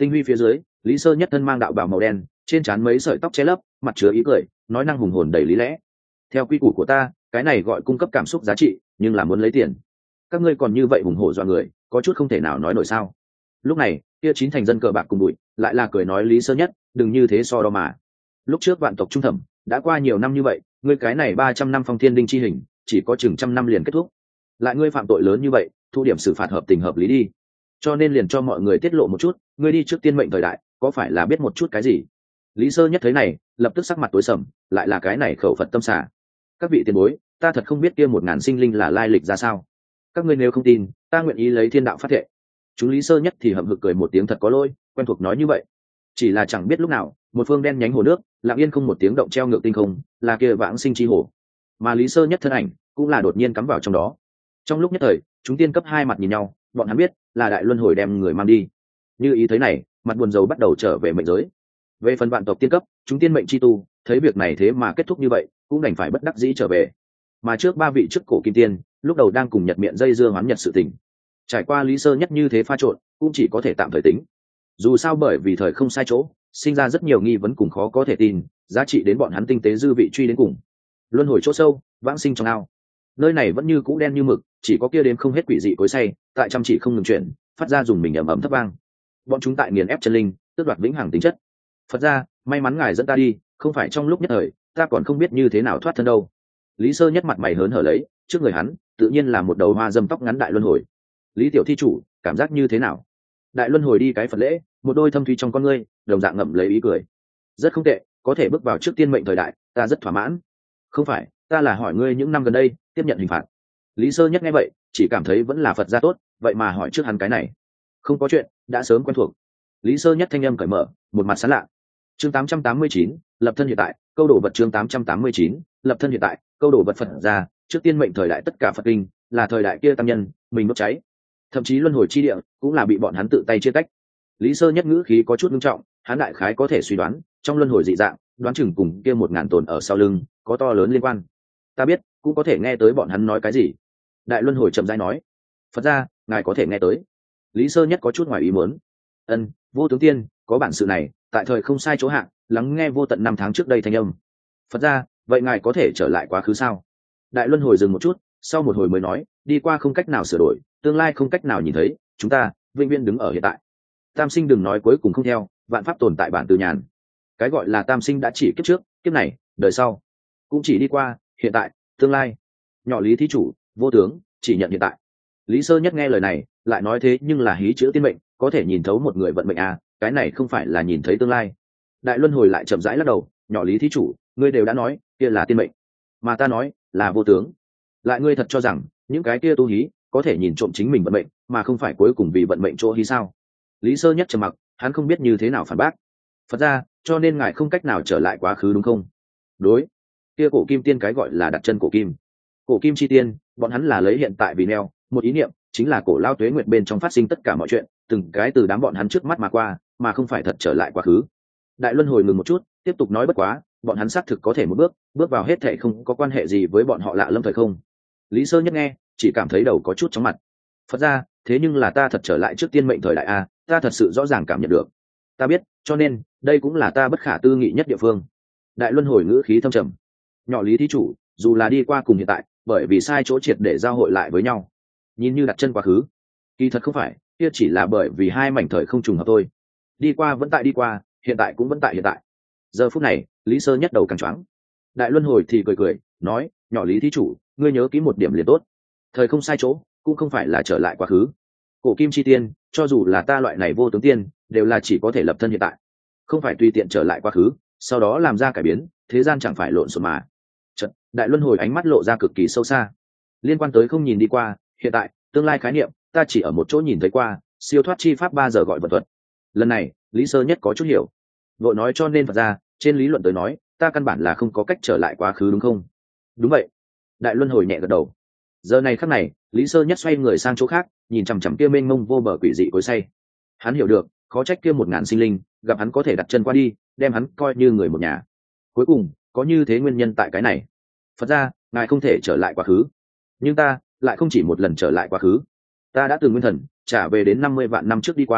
Tinh huy phía dưới, Lý Sơ Nhất thân mang đạo bào màu đen, trên trán mấy sợi tóc che lấp, mặt chứa ý cười, nói năng hùng hồn đầy lý lẽ. Theo quy củ của ta, cái này gọi cung cấp cảm xúc giá trị, nhưng là muốn lấy tiền. Các ngươi còn như vậy hùng hổ dọa người, có chút không thể nào nói nổi sao? Lúc này, kia chín thành dân cờ bạc cùng bụi, lại là cười nói Lý Sơ Nhất, đừng như thế so đo mà. Lúc trước vạn tộc trung thẩm, đã qua nhiều năm như vậy, ngươi cái này ba trăm năm phong thiên đinh chi hình, chỉ có chừng trăm năm liền kết thúc. Lại ngươi phạm tội lớn như vậy, thu điểm xử phạt hợp tình hợp lý đi. Cho nên liền cho mọi người tiết lộ một chút, ngươi đi trước tiên mệnh thời đại, có phải là biết một chút cái gì? Lý Sơ Nhất thấy này, lập tức sắc mặt tối sầm, lại là cái này khẩu Phật tâm xả. Các vị tiền bối, ta thật không biết kia một ngàn sinh linh là lai lịch ra sao. Các ngươi nếu không tin, ta nguyện ý lấy thiên đạo phát thệ. Chúng Lý Sơ Nhất thì hậm hực cười một tiếng thật có lỗi, quen thuộc nói như vậy. Chỉ là chẳng biết lúc nào, một phương đen nhánh hồ nước, lặng yên không một tiếng động treo ngược tinh không, là kia vãng sinh chi hồ. Mà Lý Sơ Nhất thân ảnh, cũng là đột nhiên cắm vào trong đó. Trong lúc nhất thời, chúng tiên cấp hai mặt nhìn nhau, bọn hắn biết là đại luân hồi đem người mang đi. Như ý thấy này, mặt buồn rầu bắt đầu trở về mệnh giới. Về phần vạn tộc tiên cấp, chúng tiên mệnh chi tu, thấy việc này thế mà kết thúc như vậy, cũng đành phải bất đắc dĩ trở về. Mà trước ba vị trước cổ kim tiên, lúc đầu đang cùng nhật miệng dây dưa hoán nhật sự tình. Trải qua Lý Sơ Nhất như thế pha trộn, cũng chỉ có thể tạm thời tính. Dù sao bởi vì thời không sai chỗ, sinh ra rất nhiều nghi vấn cùng khó có thể tin, giá trị đến bọn hắn tinh tế dư vị truy đến cùng. Luân hồi chỗ sâu, vãng sinh trong ao. Nơi này vẫn như cũ đen như mực, chỉ có kia đến không hết quỷ dị cối say, tại chăm chỉ không ngừng chuyển, phát ra dùng mình ầm ầm thấp vang. Bọn chúng tại nghiền ép chân linh, tước đoạt vĩnh hằng tính chất. Phật ra, may mắn ngài dẫn ta đi, không phải trong lúc nhất thời, ta còn không biết như thế nào thoát thân đâu. Lý Sơ Nhất mặt mày hớn hở lấy, trước người hắn, tự nhiên là một đầu hoa dâm tóc ngắn đại luân hồi. Lý tiểu thi chủ, cảm giác như thế nào? Đại luân hồi đi cái Phật lễ, một đôi thâm thúy trong con ngươi, đồng dạng ngậm lấy ý cười. Rất không tệ, có thể bước vào trước tiên mệnh thời đại, ta rất thỏa mãn. Không phải, ta là hỏi ngươi những năm gần đây, tiếp nhận hình phạt. Lý Sơ Nhất nghe vậy, chỉ cảm thấy vẫn là Phật gia tốt, vậy mà hỏi trước hắn cái này. Không có chuyện, đã sớm quen thuộc. Lý Sơ Nhất thanh âm cởi mở, một mặt sán lạ. Chương tám trăm tám mươi chín, lập thân hiện tại, câu đồ vật chương tám trăm tám mươi chín, lập thân hiện tại, câu đồ vật Phật gia, trước tiên mệnh thời đại tất cả Phật kinh, là thời đại kia tam nhân, mình đốt cháy. Thậm chí luân hồi chi địa, cũng là bị bọn hắn tự tay chia tách. Lý Sơ Nhất ngữ khí có chút nghiêm trọng, hắn đại khái có thể suy đoán, trong luân hồi dị dạng, đoán chừng cùng kia một ngàn tồn ở sau lưng, có to lớn liên quan. Ta biết, cũng có thể nghe tới bọn hắn nói cái gì. Đại luân hồi chậm rãi nói, Phật gia, ngài có thể nghe tới. Lý Sơ Nhất có chút ngoài ý muốn. Ân, vô tướng tiên, có bản sự này, tại thời không sai chỗ hạng, lắng nghe vô tận năm tháng trước đây thanh âm. Phật gia, vậy ngài có thể trở lại quá khứ sao? Đại luân hồi dừng một chút, sau một hồi mới nói, đi qua không cách nào sửa đổi, tương lai không cách nào nhìn thấy, chúng ta vĩnh viễn đứng ở hiện tại. Tam sinh đừng nói cuối cùng không theo, vạn pháp tồn tại bản từ nhàn. Cái gọi là tam sinh đã chỉ kiếp trước, kiếp này, đời sau, cũng chỉ đi qua, hiện tại, tương lai. Nhỏ Lý thí chủ, vô tướng, chỉ nhận hiện tại. Lý Sơ Nhất nghe lời này, lại nói thế nhưng là hí chữ tiên mệnh, có thể nhìn thấu một người vận mệnh à, cái này không phải là nhìn thấy tương lai. Đại luân hồi lại chậm rãi lắc đầu, nhỏ Lý thí chủ, ngươi đều đã nói, kia là tiên mệnh, mà ta nói là vô tướng. Lại ngươi thật cho rằng những cái kia tu hí có thể nhìn trộm chính mình vận mệnh, mà không phải cuối cùng vì vận mệnh chỗ hí sao? Lý Sơ Nhất trầm mặc, hắn không biết như thế nào phản bác. Phật ra, cho nên ngài không cách nào trở lại quá khứ đúng không? Đối, kia cổ kim tiên cái gọi là đặt chân cổ kim, cổ kim chi tiên, bọn hắn là lấy hiện tại vì neo, một ý niệm chính là cổ lao tuế nguyệt bên trong phát sinh tất cả mọi chuyện, từng cái từ đám bọn hắn trước mắt mà qua, mà không phải thật trở lại quá khứ. Đại luân hồi ngừng một chút, tiếp tục nói bất quá, bọn hắn xác thực có thể một bước bước vào hết thảy không có quan hệ gì với bọn họ lạ lâm thời không. Lý Sơ Nhất nghe, chỉ cảm thấy đầu có chút chóng mặt. Phật ra, thế nhưng là ta thật trở lại trước tiên mệnh thời đại a, ta thật sự rõ ràng cảm nhận được. Ta biết, cho nên đây cũng là ta bất khả tư nghị nhất địa phương. Đại luân hồi ngữ khí thâm trầm. Nhỏ Lý thí chủ, dù là đi qua cùng hiện tại, bởi vì sai chỗ triệt để giao hội lại với nhau, nhìn như đặt chân quá khứ, kỳ thật không phải, kia chỉ là bởi vì hai mảnh thời không trùng hợp thôi. Đi qua vẫn tại đi qua, hiện tại cũng vẫn tại hiện tại. Giờ phút này, Lý Sơ Nhất đầu càng choáng. Đại luân hồi thì cười cười, nói, nhỏ Lý thí chủ, ngươi nhớ kỹ một điểm liền tốt. Thời không sai chỗ, cũng không phải là trở lại quá khứ. Cổ kim chi tiên, cho dù là ta loại này vô tướng tiên, đều là chỉ có thể lập thân hiện tại, không phải tùy tiện trở lại quá khứ, sau đó làm ra cải biến, thế gian chẳng phải lộn xộn mà. Chật, đại luân hồi ánh mắt lộ ra cực kỳ sâu xa. Liên quan tới không nhìn đi qua, hiện tại, tương lai khái niệm, ta chỉ ở một chỗ nhìn thấy qua, siêu thoát chi pháp ba giờ gọi vật thuật. Lần này, Lý Sơ Nhất có chút hiểu. Vội nói cho nên Phật ra, trên lý luận tới nói, ta căn bản là không có cách trở lại quá khứ đúng không? Đúng vậy. Đại luân hồi nhẹ gật đầu. Giờ này khắc này, Lý Sơ Nhất xoay người sang chỗ khác, nhìn chằm chằm kia mênh mông vô bờ quỷ dị cối say. Hắn hiểu được, khó trách kia một ngàn sinh linh, gặp hắn có thể đặt chân qua đi, đem hắn coi như người một nhà. Cuối cùng, có như thế nguyên nhân tại cái này. Phật ra, ngài không thể trở lại quá khứ. Nhưng ta, lại không chỉ một lần trở lại quá khứ. Ta đã từng nguyên thần, trả về đến năm mươi vạn năm trước đi qua,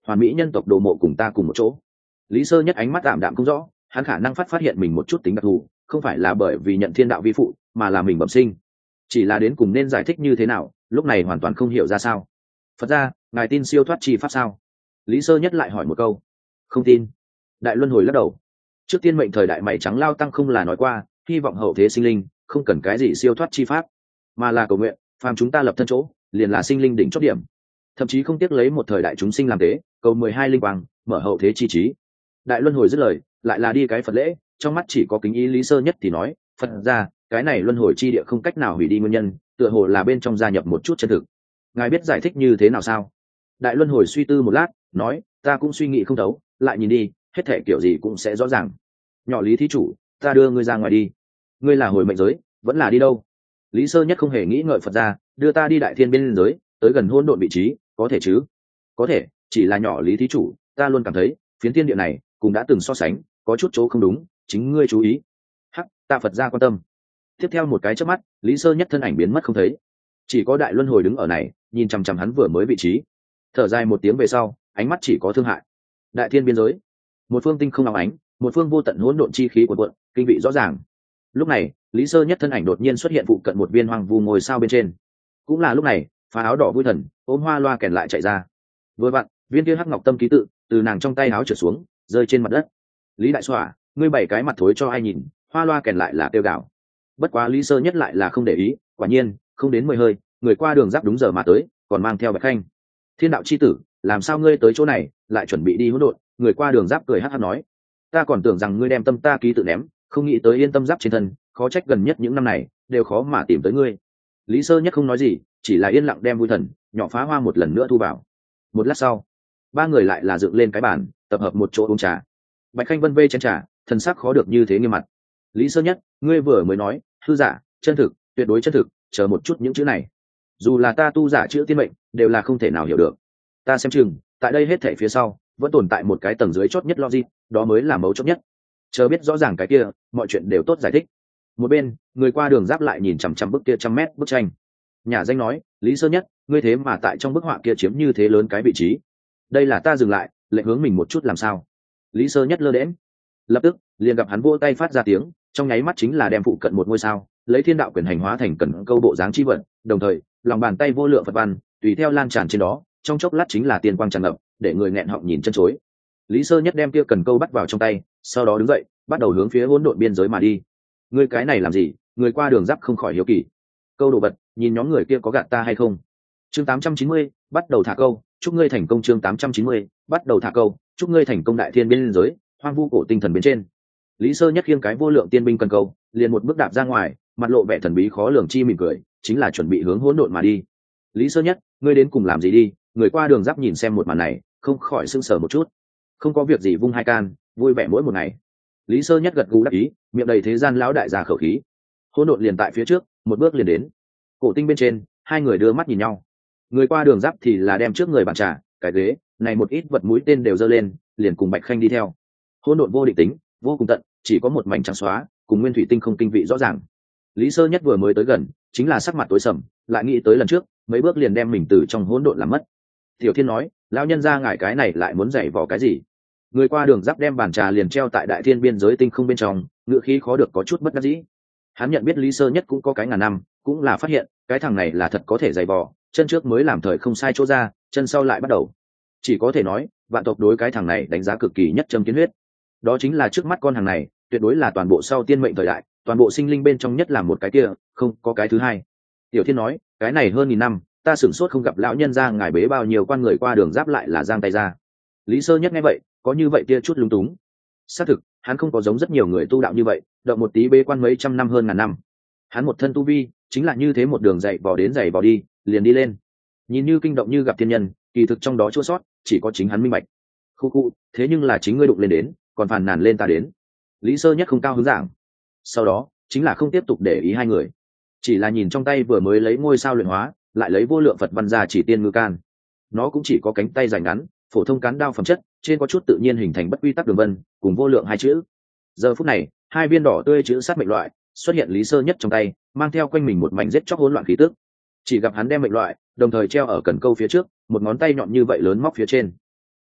hoàn mỹ nhân tộc đồ mộ cùng ta cùng một chỗ. Lý Sơ Nhất ánh mắt tạm đạm không rõ, hắn khả năng phát phát hiện mình một chút tính đặc thù, không phải là bởi vì nhận thiên đạo vi phụ, mà là mình bẩm sinh. Chỉ là đến cùng nên giải thích như thế nào, lúc này hoàn toàn không hiểu ra sao. Phật ra, ngài tin siêu thoát chi pháp sao? Lý Sơ Nhất lại hỏi một câu. Không tin. Đại Luân Hồi lắc đầu. Trước tiên mệnh thời đại mày trắng lao tăng không là nói qua, hy vọng hậu thế sinh linh không cần cái gì siêu thoát chi pháp, mà là cầu nguyện, phàm chúng ta lập thân chỗ, liền là sinh linh đỉnh chót điểm. Thậm chí không tiếc lấy một thời đại chúng sinh làm tế, cầu mười hai linh quang, mở hậu thế chi trí. Đại Luân Hồi dứt lời, lại là đi cái Phật lễ, trong mắt chỉ có kính ý. Lý Sơ Nhất thì nói, Phật ra, cái này luân hồi chi địa không cách nào hủy đi nguyên nhân, tựa hồ là bên trong gia nhập một chút chân thực. Ngài biết giải thích như thế nào sao? Đại Luân Hồi suy tư một lát, nói, ta cũng suy nghĩ không thấu, lại nhìn đi, hết thể kiểu gì cũng sẽ rõ ràng. Nhỏ Lý thí chủ, ta đưa ngươi ra ngoài đi. Ngươi là hồi mệnh giới, vẫn là đi đâu? Lý Sơ Nhất không hề nghĩ ngợi Phật ra, đưa ta đi đại thiên biên giới, tới gần hỗn độn vị trí, có thể chứ? Có thể, chỉ là nhỏ Lý thí chủ, ta luôn cảm thấy phiến thiên địa này cũng đã từng so sánh, có chút chỗ không đúng, chính ngươi chú ý. Hắc, ta Phật ra quan tâm. Tiếp theo một cái chớp mắt, Lý Sơ Nhất thân ảnh biến mất không thấy, chỉ có Đại Luân Hồi đứng ở này, nhìn chằm chằm hắn vừa mới vị trí. Thở dài một tiếng về sau, ánh mắt chỉ có thương hại. Đại thiên biên giới, một phương tinh không óng ánh, một phương vô tận hỗn độn chi khí cuồn cuộn, kinh vị rõ ràng. Lúc này, Lý Sơ Nhất thân ảnh đột nhiên xuất hiện phụ cận một viên hoang vu ngôi sao bên trên. Cũng là lúc này, phá áo đỏ vui thần ôm hoa loa kèn lại chạy ra. Vừa vặn, viên kia hắc ngọc tâm ký tự từ nàng trong tay áo trượt xuống, rơi trên mặt đất. Lý đại xoa, ngươi bảy cái mặt thối cho ai nhìn? Hoa loa kèn lại là tiêu gạo. Bất quá Lý Sơ Nhất lại là không để ý, quả nhiên không đến mười hơi, người qua đường giáp đúng giờ mà tới, còn mang theo Bạch Khanh. Thiên đạo chi tử, làm sao ngươi tới chỗ này, lại chuẩn bị đi hỗn độn? Người qua đường giáp cười hắc hắc nói, ta còn tưởng rằng ngươi đem tâm ta ký tự ném, không nghĩ tới yên tâm giáp trên thân, khó trách gần nhất những năm này đều khó mà tìm tới ngươi. Lý Sơ Nhất không nói gì, chỉ là yên lặng đem vui thần nhỏ phá hoa một lần nữa thu vào. Một lát sau, ba người lại là dựng lên cái bàn, tập hợp một chỗ uống trà. Bạch Khanh vân vê chén trà, thần sắc khó được như thế nghiêm mặt. Lý Sơ Nhất, ngươi vừa mới nói hư giả, chân thực, tuyệt đối chân thực, chờ một chút những chữ này, dù là ta tu giả chữ tiên mệnh, đều là không thể nào hiểu được. Ta xem chừng tại đây hết thảy phía sau vẫn tồn tại một cái tầng dưới chót nhất logic, đó mới là mấu chốt nhất. Chờ biết rõ ràng cái kia, mọi chuyện đều tốt giải thích. Một bên, người qua đường giáp lại nhìn chằm chằm bức kia trăm mét bức tranh. Nhà danh nói, Lý Sơ Nhất, ngươi thế mà tại trong bức họa kia chiếm như thế lớn cái vị trí. Đây là ta dừng lại, lệnh hướng mình một chút làm sao? Lý Sơ Nhất lơ đễnh, lập tức liền gặp hắn vỗ tay phát ra tiếng, trong nháy mắt chính là đem phụ cận một ngôi sao, lấy thiên đạo quyền hành hóa thành cần câu bộ dáng chi vật, đồng thời lòng bàn tay vô lượng Phật văn tùy theo lan tràn trên đó, trong chốc lát chính là tiền quang tràn ngập, để người nghẹn họng nhìn chân chối. Lý Sơ Nhất đem kia cần câu bắt vào trong tay, sau đó đứng dậy, bắt đầu hướng phía hỗn độn biên giới mà đi. Ngươi cái này làm gì? Người qua đường giáp không khỏi hiếu kỳ. Câu đồ vật, nhìn nhóm người kia có gạt ta hay không? Chương tám trăm chín mươi, bắt đầu thả câu, chúc ngươi thành công. Chương tám trăm chín mươi, bắt đầu thả câu, chúc ngươi thành công. Đại thiên biên giới, hoang vu cổ tinh thần bên trên. Lý Sơ Nhất khiêng cái vô lượng tiên binh cần câu, liền một bước đạp ra ngoài, mặt lộ vẻ thần bí khó lường chi mỉm cười, chính là chuẩn bị hướng hỗn độn mà đi. Lý Sơ Nhất, ngươi đến cùng làm gì đi? Người qua đường giáp nhìn xem một màn này, không khỏi sững sờ một chút. Không có việc gì, vung hai can, vui vẻ mỗi một ngày. Lý Sơ Nhất gật gù đáp ý, miệng đầy thế gian lão đại già khẩu khí. Hỗn độn liền tại phía trước, một bước liền đến. Cổ tinh bên trên, hai người đưa mắt nhìn nhau. Người qua đường giáp thì là đem trước người bàn trà, cái ghế, này một ít vật mũi tên đều giơ lên, liền cùng Bạch Khanh đi theo. Hỗn độn vô định tính, vô cùng tận, chỉ có một mảnh trắng xóa, cùng nguyên thủy tinh không kinh vị rõ ràng. Lý Sơ Nhất vừa mới tới gần, chính là sắc mặt tối sầm, lại nghĩ tới lần trước, mấy bước liền đem mình từ trong hỗn độn làm mất. Tiểu Thiên nói, lão nhân gia ngài cái này lại muốn giày vò cái gì? Người qua đường giáp đem bàn trà liền treo tại đại thiên biên giới tinh không bên trong, ngựa khí khó được có chút bất đắc dĩ. Hắn nhận biết Lý Sơ Nhất cũng có cái ngàn năm, cũng là phát hiện cái thằng này là thật có thể giày vò, chân trước mới làm thời không sai chỗ ra, chân sau lại bắt đầu. Chỉ có thể nói, vạn tộc đối cái thằng này đánh giá cực kỳ nhất châm kiến huyết. Đó chính là trước mắt con hàng này, tuyệt đối là toàn bộ sau tiên mệnh thời đại, toàn bộ sinh linh bên trong nhất là một cái kia, không có cái thứ hai. Tiểu Thiên nói, cái này hơn nghìn năm, ta sửng sốt không gặp lão nhân gia ngài bế bao nhiêu quan người qua đường giáp lại là giang tay ra. Lý Sơ Nhất nghe vậy, có như vậy tia chút lúng túng. Xác thực, hắn không có giống rất nhiều người tu đạo như vậy, động một tí bế quan mấy trăm năm hơn ngàn năm. Hắn một thân tu vi, chính là như thế một đường dậy vò đến dày vò đi, liền đi lên. Nhìn như kinh động như gặp thiên nhân, kỳ thực trong đó chua sót, chỉ có chính hắn minh bạch. Khu khu, thế nhưng là chính ngươi đụng lên đến, còn phàn nàn lên ta đến. Lý Sơ Nhất không cao hứng giảng. Sau đó, chính là không tiếp tục để ý hai người, chỉ là nhìn trong tay vừa mới lấy ngôi sao luyện hóa, lại lấy vô lượng Phật văn ra chỉ tiên ngư can. Nó cũng chỉ có cánh tay dài ngắn, phổ thông cán đao phẩm chất, trên có chút tự nhiên hình thành bất quy tắc đường vân, cùng vô lượng hai chữ. Giờ phút này, hai viên đỏ tươi chữ sát mệnh loại xuất hiện Lý Sơ Nhất trong tay, mang theo quanh mình một mảnh giết chóc hỗn loạn khí tức. Chỉ gặp hắn đem mệnh loại, đồng thời treo ở cần câu phía trước, một ngón tay nhọn như vậy lớn móc phía trên.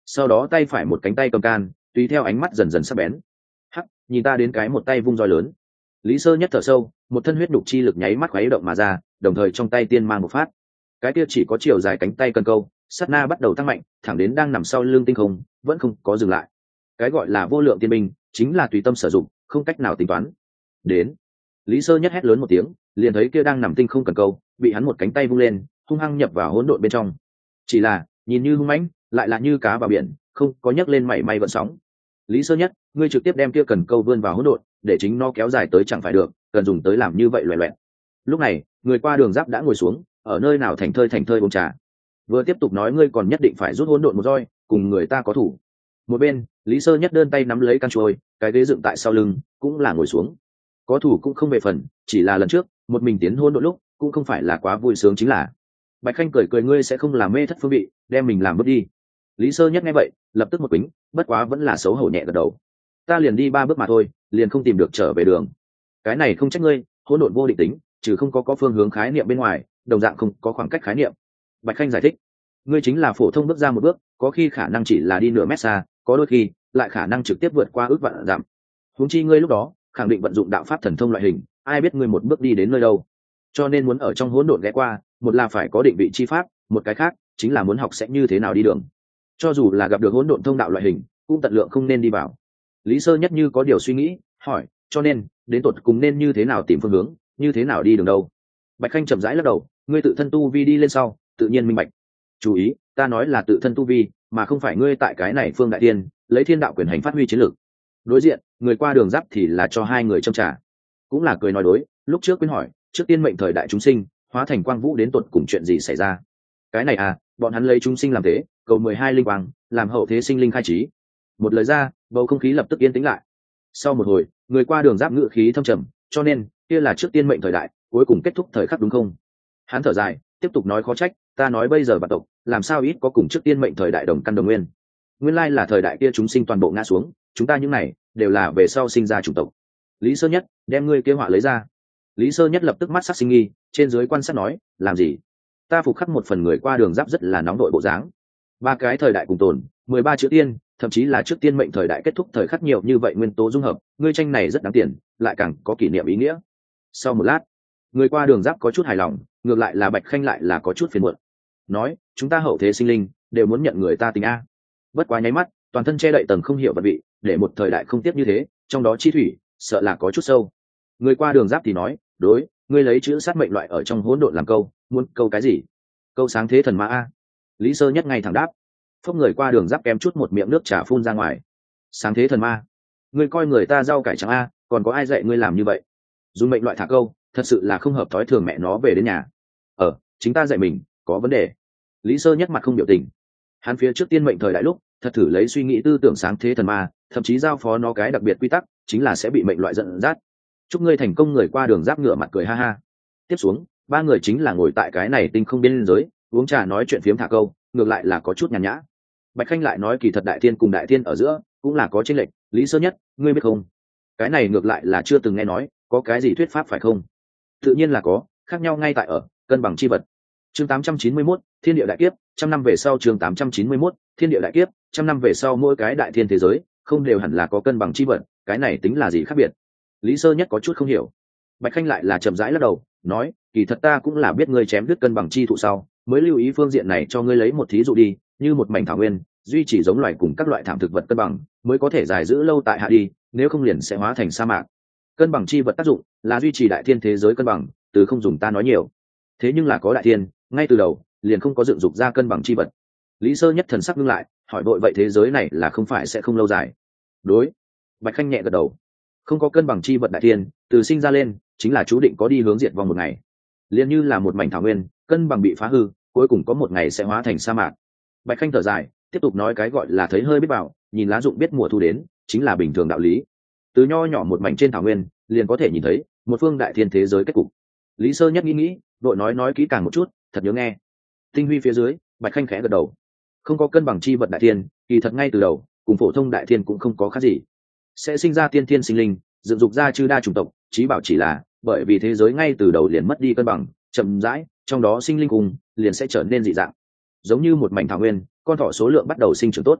sau đó tay phải một cánh tay cầm can, tùy theo ánh mắt dần dần sắc bén. Hắc, nhìn ta đến cái một tay vung roi lớn. Lý Sơ Nhất thở sâu, một thân huyết đục chi lực nháy mắt khuấy động mà ra, đồng thời trong tay tiên mang một phát. Cái kia chỉ có chiều dài cánh tay cần câu, sát na bắt đầu tăng mạnh, thẳng đến đang nằm sau lưng tinh không, vẫn không có dừng lại. Cái gọi là vô lượng tiên binh, chính là tùy tâm sử dụng, không cách nào tính toán. Đến. Lý Sơ Nhất hét lớn một tiếng, liền thấy kia đang nằm tinh không cần câu, bị hắn một cánh tay vung lên, hung hăng nhập vào hỗn độn bên trong. Chỉ là, nhìn như hung mãnh, lại là như cá vào biển, không có nhấc lên mảy may vận sóng. Lý Sơ Nhất, ngươi trực tiếp đem kia cần câu vươn vào hỗn độn, để chính nó kéo dài tới chẳng phải được, cần dùng tới làm như vậy loẹt loẹt. Lúc này, người qua đường giáp đã ngồi xuống, ở nơi nào thành thơi thành thơi uống trà. Vừa tiếp tục nói ngươi còn nhất định phải rút hỗn độn một roi, cùng người ta có thủ. Một bên, Lý Sơ Nhất đơn tay nắm lấy căn chuôi, cái ghế dựng tại sau lưng, cũng là ngồi xuống. Có thủ cũng không về phần, chỉ là lần trước, một mình tiến hỗn độn lúc, cũng không phải là quá vui sướng chính là. Bạch Khanh cười cười ngươi sẽ không làm mê thất phương vị, đem mình làm bước đi. Lý Sơ Nhất nghe vậy, lập tức một quýnh, bất quá vẫn là xấu hổ nhẹ gật đầu. Ta liền đi ba bước mà thôi, liền không tìm được trở về đường. Cái này không trách ngươi, hỗn độn vô định tính, trừ không có có phương hướng khái niệm bên ngoài, đồng dạng không có khoảng cách khái niệm. Bạch Khanh giải thích, ngươi chính là phổ thông bước ra một bước, có khi khả năng chỉ là đi nửa mét xa, có đôi khi lại khả năng trực tiếp vượt qua ước vạn dặm. Huống chi ngươi lúc đó khẳng định vận dụng đạo pháp thần thông loại hình, ai biết ngươi một bước đi đến nơi đâu. Cho nên muốn ở trong hỗn độn ghé qua, một là phải có định vị chi pháp, một cái khác chính là muốn học sẽ như thế nào đi đường. Cho dù là gặp được hỗn độn thông đạo loại hình, cũng tận lượng không nên đi vào. Lý Sơ Nhất như có điều suy nghĩ, hỏi, cho nên đến tột cùng nên như thế nào tìm phương hướng, như thế nào đi đường đâu? Bạch Khanh chậm rãi lắc đầu, ngươi tự thân tu vi đi lên sau, tự nhiên minh bạch. Chú ý, ta nói là tự thân tu vi, mà không phải ngươi tại cái này phương đại tiên lấy thiên đạo quyền hành phát huy chiến lược. Đối diện, người qua đường giáp thì là cho hai người châm trà, cũng là cười nói đối. Lúc trước quyên hỏi, trước tiên mệnh thời đại chúng sinh hóa thành quang vũ đến tột cùng chuyện gì xảy ra? Cái này à, bọn hắn lấy chúng sinh làm thế, cầu mười hai linh quang, làm hậu thế sinh linh khai trí. Một lời ra, bầu không khí lập tức yên tĩnh lại. Sau một hồi, người qua đường giáp ngự khí thâm trầm, cho nên kia là trước tiên mệnh thời đại, cuối cùng kết thúc thời khắc đúng không? Hắn thở dài, tiếp tục nói khó trách, ta nói bây giờ vạn tộc làm sao ít có cùng trước tiên mệnh thời đại đồng căn đồng nguyên. Nguyên lai là thời đại kia chúng sinh toàn bộ ngã xuống, chúng ta những này đều là về sau sinh ra chủng tộc. Lý Sơ Nhất, đem ngươi kia họa lấy ra. Lý Sơ Nhất lập tức mắt sắc sinh nghi, trên dưới quan sát nói, làm gì? Ta phục khắc một phần người qua đường giáp rất là nóng đội bộ dáng. Ba cái thời đại cùng tồn, mười ba chữ tiên, thậm chí là trước tiên mệnh thời đại kết thúc thời khắc nhiều như vậy nguyên tố dung hợp, ngươi tranh này rất đáng tiền, lại càng có kỷ niệm ý nghĩa. Sau một lát, người qua đường giáp có chút hài lòng, ngược lại là Bạch Khanh lại là có chút phiền muộn. Nói, chúng ta hậu thế sinh linh đều muốn nhận người ta tình a. Bất quá nháy mắt, toàn thân che đậy tầng không hiểu vật vị, để một thời đại không tiếp như thế, trong đó chi thủy, sợ là có chút sâu. Người qua đường giáp thì nói, đối, ngươi lấy chữ sát mệnh loại ở trong hỗn độn làm câu, muốn câu cái gì? Câu sáng thế thần ma a. Lý Sơ Nhất ngay thẳng đáp. Phốc người qua đường giáp kém chút một miệng nước trà phun ra ngoài. Sáng thế thần ma, ngươi coi người ta rau cải trắng a, còn có ai dạy ngươi làm như vậy? Dùng mệnh loại thả câu, thật sự là không hợp thói thường mẹ nó về đến nhà. Ờ, chính ta dạy mình, có vấn đề. Lý Sơ Nhất mặt không biểu tình. Hắn phía trước tiên mệnh thời đại lúc, thật thử lấy suy nghĩ tư tưởng sáng thế thần ma, thậm chí giao phó nó cái đặc biệt quy tắc, chính là sẽ bị mệnh loại giận dắt. Chúc ngươi thành công. Người qua đường giáp ngửa mặt cười ha ha. Tiếp xuống, ba người chính là ngồi tại cái này tinh không biên giới, uống trà nói chuyện phiếm thả câu, ngược lại là có chút nhàn nhã. Bạch Khanh lại nói kỳ thật đại thiên cùng đại thiên ở giữa cũng là có chênh lệch, Lý Sơ Nhất, ngươi biết không? Cái này ngược lại là chưa từng nghe nói, có cái gì thuyết pháp phải không? Tự nhiên là có, khác nhau ngay tại ở cân bằng chi vật. Chương tám trăm chín mươi mốt, Thiên địa đại kiếp, trăm năm về sau. Chương tám trăm chín mươi mốt, Thiên địa đại kiếp, trăm năm về sau. Mỗi cái đại thiên thế giới không đều hẳn là có cân bằng chi vật, cái này tính là gì khác biệt? Lý Sơ Nhất có chút không hiểu. Bạch Khanh lại là chậm rãi lắc đầu, nói, kỳ thật ta cũng là biết ngươi chém đứt cân bằng chi thụ sau, mới lưu ý phương diện này cho ngươi lấy một thí dụ đi, như một mảnh thảo nguyên, duy trì giống loài cùng các loại thảm thực vật cân bằng, mới có thể dài giữ lâu tại hạ đi, nếu không liền sẽ hóa thành sa mạc. Cân bằng chi vật tác dụng là duy trì đại thiên thế giới cân bằng, từ không dùng ta nói nhiều. Thế nhưng là có đại thiên, ngay từ đầu liền không có dựng dục ra cân bằng chi vật. Lý Sơ Nhất thần sắc ngưng lại, hỏi vội vậy thế giới này là không phải sẽ không lâu dài? Đối. Bạch Khanh nhẹ gật đầu. Không có cân bằng chi vật đại thiên, từ sinh ra lên chính là chú định có đi hướng diệt vong một ngày. Liên như là một mảnh thảo nguyên, cân bằng bị phá hư, cuối cùng có một ngày sẽ hóa thành sa mạc. Bạch Khanh thở dài, tiếp tục nói cái gọi là thấy hơi biết bảo, nhìn lá dụng biết mùa thu đến, chính là bình thường đạo lý. Từ nho nhỏ một mảnh trên thảo nguyên, liền có thể nhìn thấy một phương đại thiên thế giới kết cục. Lý Sơ Nhất nghĩ nghĩ, đội nói nói kỹ càng một chút, thật nhớ nghe. Tinh huy phía dưới, Bạch Khanh khẽ gật đầu. Không có cân bằng chi vật đại thiên, kỳ thật ngay từ đầu, cùng phổ thông đại thiên cũng không có khác gì. Sẽ sinh ra tiên thiên sinh linh, dựng dục ra chư đa chủng tộc, chí bảo chỉ là bởi vì thế giới ngay từ đầu liền mất đi cân bằng, chậm rãi, trong đó sinh linh cùng liền sẽ trở nên dị dạng. Giống như một mảnh thảo nguyên, con thỏ số lượng bắt đầu sinh trưởng tốt,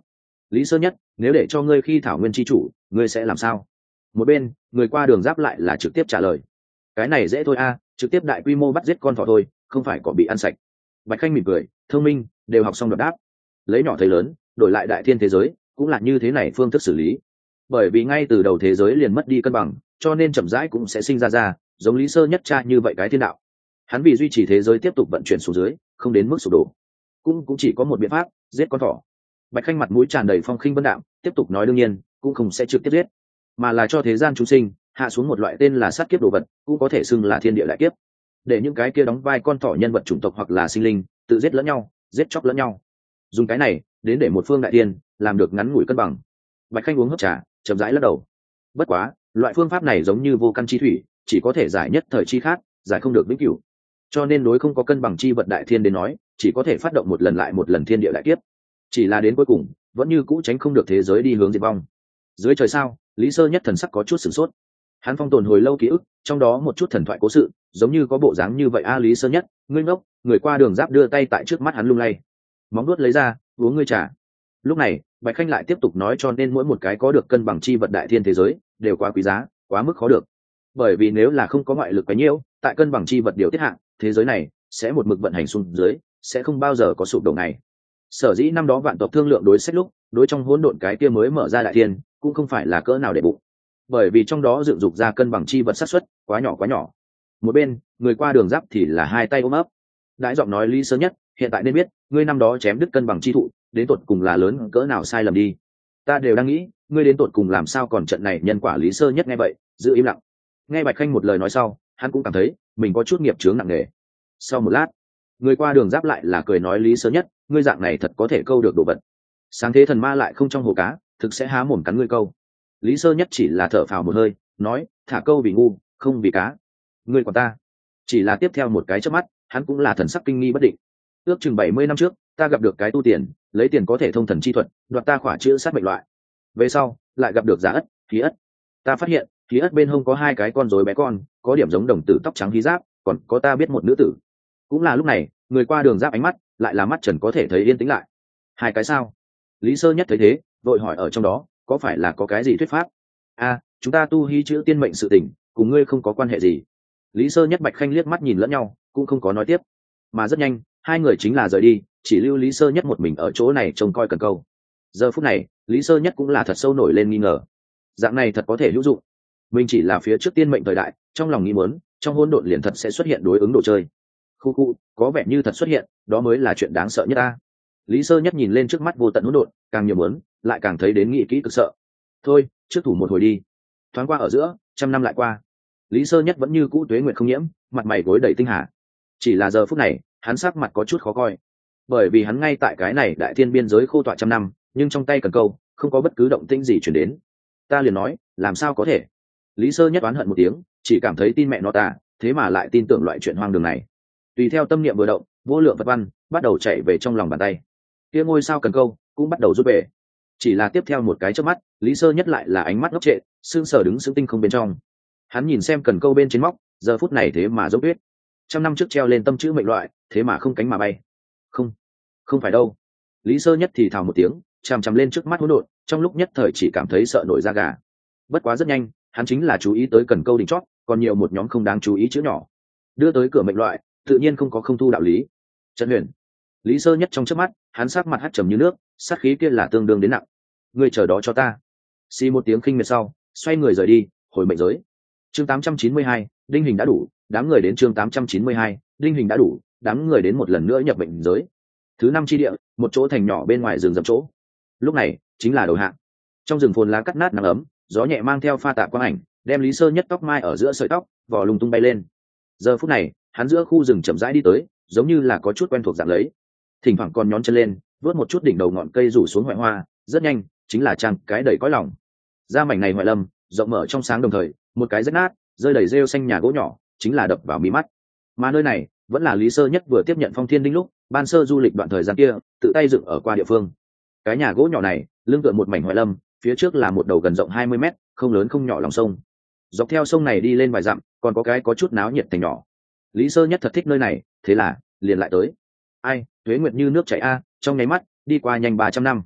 Lý Sơ Nhất, nếu để cho ngươi khi thảo nguyên chi chủ, ngươi sẽ làm sao? Một bên, người qua đường giáp lại là trực tiếp trả lời. Cái này dễ thôi a, trực tiếp đại quy mô bắt giết con thỏ thôi, không phải có bị ăn sạch. Bạch Khanh mỉm cười, thông minh, đều học xong đột đáp. Lấy nhỏ thấy lớn, đổi lại đại thiên thế giới, cũng là như thế này phương thức xử lý. Bởi vì ngay từ đầu thế giới liền mất đi cân bằng, cho nên chậm rãi cũng sẽ sinh ra ra, giống Lý Sơ Nhất cha như vậy cái thiên đạo. Hắn vì duy trì thế giới tiếp tục vận chuyển xuống dưới, không đến mức sụp đổ, cũng cũng chỉ có một biện pháp, giết con thỏ. Bạch Khanh mặt mũi tràn đầy phong khinh vân đạm, tiếp tục nói đương nhiên cũng không sẽ trực tiếp giết, mà là cho thế gian chúng sinh hạ xuống một loại tên là sát kiếp đồ vật, cũng có thể xưng là thiên địa đại kiếp, để những cái kia đóng vai con thỏ nhân vật chủng tộc hoặc là sinh linh tự giết lẫn nhau, giết chóc lẫn nhau, dùng cái này đến để một phương đại tiên làm được ngắn ngủi cân bằng. Bạch Khanh uống hớp trà, chậm rãi lắc đầu. Bất quá loại phương pháp này giống như vô căn chi thủy, chỉ có thể giải nhất thời chi khác, giải không được vĩnh cửu, cho nên đối không có cân bằng chi vật đại thiên đến nói, chỉ có thể phát động một lần lại một lần thiên địa đại kiếp, chỉ là đến cuối cùng vẫn như cũ tránh không được thế giới đi hướng diệt vong. Dưới trời sao, Lý Sơ Nhất thần sắc có chút sửng sốt. Hắn phong tồn hồi lâu ký ức, trong đó một chút thần thoại cố sự giống như có bộ dáng như vậy a. Lý Sơ Nhất, ngươi ngốc. Người qua đường giáp đưa tay tại trước mắt hắn lung lay, móng nuốt lấy ra uống ngươi trà. Lúc này Bạch Khanh lại tiếp tục nói, cho nên mỗi một cái có được cân bằng chi vật đại thiên thế giới đều quá quý giá, quá mức khó được, bởi vì nếu là không có ngoại lực quá nhiễu, tại cân bằng chi vật điều tiết hạng, thế giới này sẽ một mực vận hành xuống dưới, sẽ không bao giờ có sụp đổ này. Sở dĩ năm đó vạn tộc thương lượng đối sách lúc, đối trong hỗn độn cái kia mới mở ra đại thiên, cũng không phải là cỡ nào để bụng, bởi vì trong đó dựng dục ra cân bằng chi vật xác suất quá nhỏ quá nhỏ. Một bên, người qua đường giáp thì là hai tay ôm ấp, đãi giọng nói Lý Sơ Nhất, hiện tại nên biết ngươi năm đó chém đứt cân bằng chi thụ đến tột cùng là lớn cỡ nào sai lầm đi. Ta đều đang nghĩ ngươi đến tột cùng làm sao còn trận này nhân quả. Lý Sơ Nhất nghe vậy giữ im lặng. Nghe Bạch Khanh một lời nói sau, hắn cũng cảm thấy mình có chút nghiệp chướng nặng nề. Sau một lát, người qua đường giáp lại là cười nói, Lý Sơ Nhất, ngươi dạng này thật có thể câu được đồ vật. Sáng thế thần ma lại không trong hồ cá, thực sẽ há mồm cắn ngươi câu. Lý Sơ Nhất chỉ là thở phào một hơi, nói, thả câu vì ngu, không vì cá. Ngươi còn ta. Chỉ là tiếp theo một cái chớp mắt, hắn cũng là thần sắc kinh nghi bất định. Ước chừng bảy mươi năm trước, ta gặp được cái tu tiền, lấy tiền có thể thông thần chi thuật, đoạt ta khỏa chữ sát mệnh loại. Về sau, lại gặp được Giả Ất, Khí Ất. Ta phát hiện, Khí Ất bên hông có hai cái con rối bé con, có điểm giống đồng tử tóc trắng hí giáp, còn có ta biết một nữ tử. Cũng là lúc này, người qua đường giáp ánh mắt, lại là mắt trần có thể thấy yên tĩnh lại. Hai cái sao? Lý Sơ Nhất thấy thế, vội hỏi ở trong đó, có phải là có cái gì thuyết pháp? A, chúng ta tu hí chữ tiên mệnh sự tình, cùng ngươi không có quan hệ gì. Lý Sơ Nhất Bạch Khanh liếc mắt nhìn lẫn nhau, cũng không có nói tiếp, mà rất nhanh hai người chính là rời đi, chỉ lưu Lý Sơ Nhất một mình ở chỗ này trông coi cần câu. Giờ phút này Lý Sơ Nhất cũng là thật sâu nổi lên nghi ngờ, dạng này thật có thể hữu dụng? Mình chỉ là phía trước tiên mệnh thời đại, trong lòng nghĩ muốn trong hỗn độn liền thật sẽ xuất hiện đối ứng đồ chơi. Khu khu, có vẻ như thật xuất hiện, đó mới là chuyện đáng sợ nhất ta. Lý Sơ Nhất nhìn lên trước mắt vô tận hỗn độn, càng nhiều muốn, lại càng thấy đến nghĩ kỹ cực sợ. Thôi, trước thủ một hồi đi. Thoáng qua ở giữa, trăm năm lại qua, Lý Sơ Nhất vẫn như cũ tuế nguyệt không nhiễm, mặt mày gối đầy tinh hà. Chỉ là giờ phút này, hắn sắc mặt có chút khó coi, bởi vì hắn ngay tại cái này đại thiên biên giới khô tọa trăm năm, nhưng trong tay cần câu không có bất cứ động tĩnh gì chuyển đến. Ta liền nói, làm sao có thể? Lý Sơ Nhất oán hận một tiếng, chỉ cảm thấy tin mẹ nó ta, thế mà lại tin tưởng loại chuyện hoang đường này. Tùy theo tâm niệm vừa động, vô lượng vật văn bắt đầu chạy về trong lòng bàn tay. Kia ngôi sao cần câu cũng bắt đầu rút về. Chỉ là tiếp theo một cái chớp mắt, Lý Sơ Nhất lại là ánh mắt ngốc trệ, sững sờ đứng sững tinh không bên trong. Hắn nhìn xem cần câu bên trên móc, giờ phút này thế mà giống tuyết. Trăm năm trước treo lên tâm chữ mệnh loại, thế mà không cánh mà bay. Không, không phải đâu. Lý Sơ Nhất thì thào một tiếng, chằm chằm lên trước mắt hỗn độn, trong lúc nhất thời chỉ cảm thấy sợ nổi da gà. Bất quá rất nhanh, hắn chính là chú ý tới cần câu đỉnh chót, còn nhiều một nhóm không đáng chú ý chữ nhỏ. Đưa tới cửa mệnh loại, tự nhiên không có không thu đạo lý. Trần Huyền. Lý Sơ Nhất trong chớp mắt, hắn sát mặt hắt trầm như nước, sát khí kia là tương đương đến nặng. Ngươi chờ đó cho ta. Xì một tiếng khinh miệt sau, xoay người rời đi, hồi mệnh giới. Chương tám trăm chín mươi hai, đinh hình đã đủ, đám người đến chương tám trăm chín mươi hai, đinh hình đã đủ, đám người đến một lần nữa nhập mệnh giới. Thứ năm chi địa, một chỗ thành nhỏ bên ngoài rừng rậm chỗ. Lúc này, chính là đầu hạng. Trong rừng phồn lá cắt nát nắng ấm, gió nhẹ mang theo pha tạp quang ảnh, đem Lý Sơ Nhất tóc mai ở giữa sợi tóc, vỏ lung tung bay lên. Giờ phút này, hắn giữa khu rừng chậm rãi đi tới, giống như là có chút quen thuộc dạng lấy. Thỉnh thoảng còn nhón chân lên, vớt một chút đỉnh đầu ngọn cây rủ xuống hoại hoa, rất nhanh, chính là trang cái đầy cõi lòng. Ra mảnh này ngoại lâm, rộng mở trong sáng đồng thời, một cái rách nát, rơi đầy rêu xanh nhà gỗ nhỏ, chính là đập vào mí mắt. Mà nơi này, vẫn là Lý Sơ Nhất vừa tiếp nhận Phong Thiên Đinh lúc, ban sơ du lịch đoạn thời gian kia, tự tay dựng ở qua địa phương. Cái nhà gỗ nhỏ này, lưng tựa một mảnh ngoại lâm, phía trước là một đầu gần rộng hai mươi mét, không lớn không nhỏ lòng sông. Dọc theo sông này đi lên vài dặm, còn có cái có chút náo nhiệt thành nhỏ. Lý Sơ Nhất thật thích nơi này, thế là liền lại tới. Ai, tuế nguyệt như nước chảy a, trong nháy mắt đi qua nhanh ba trăm năm.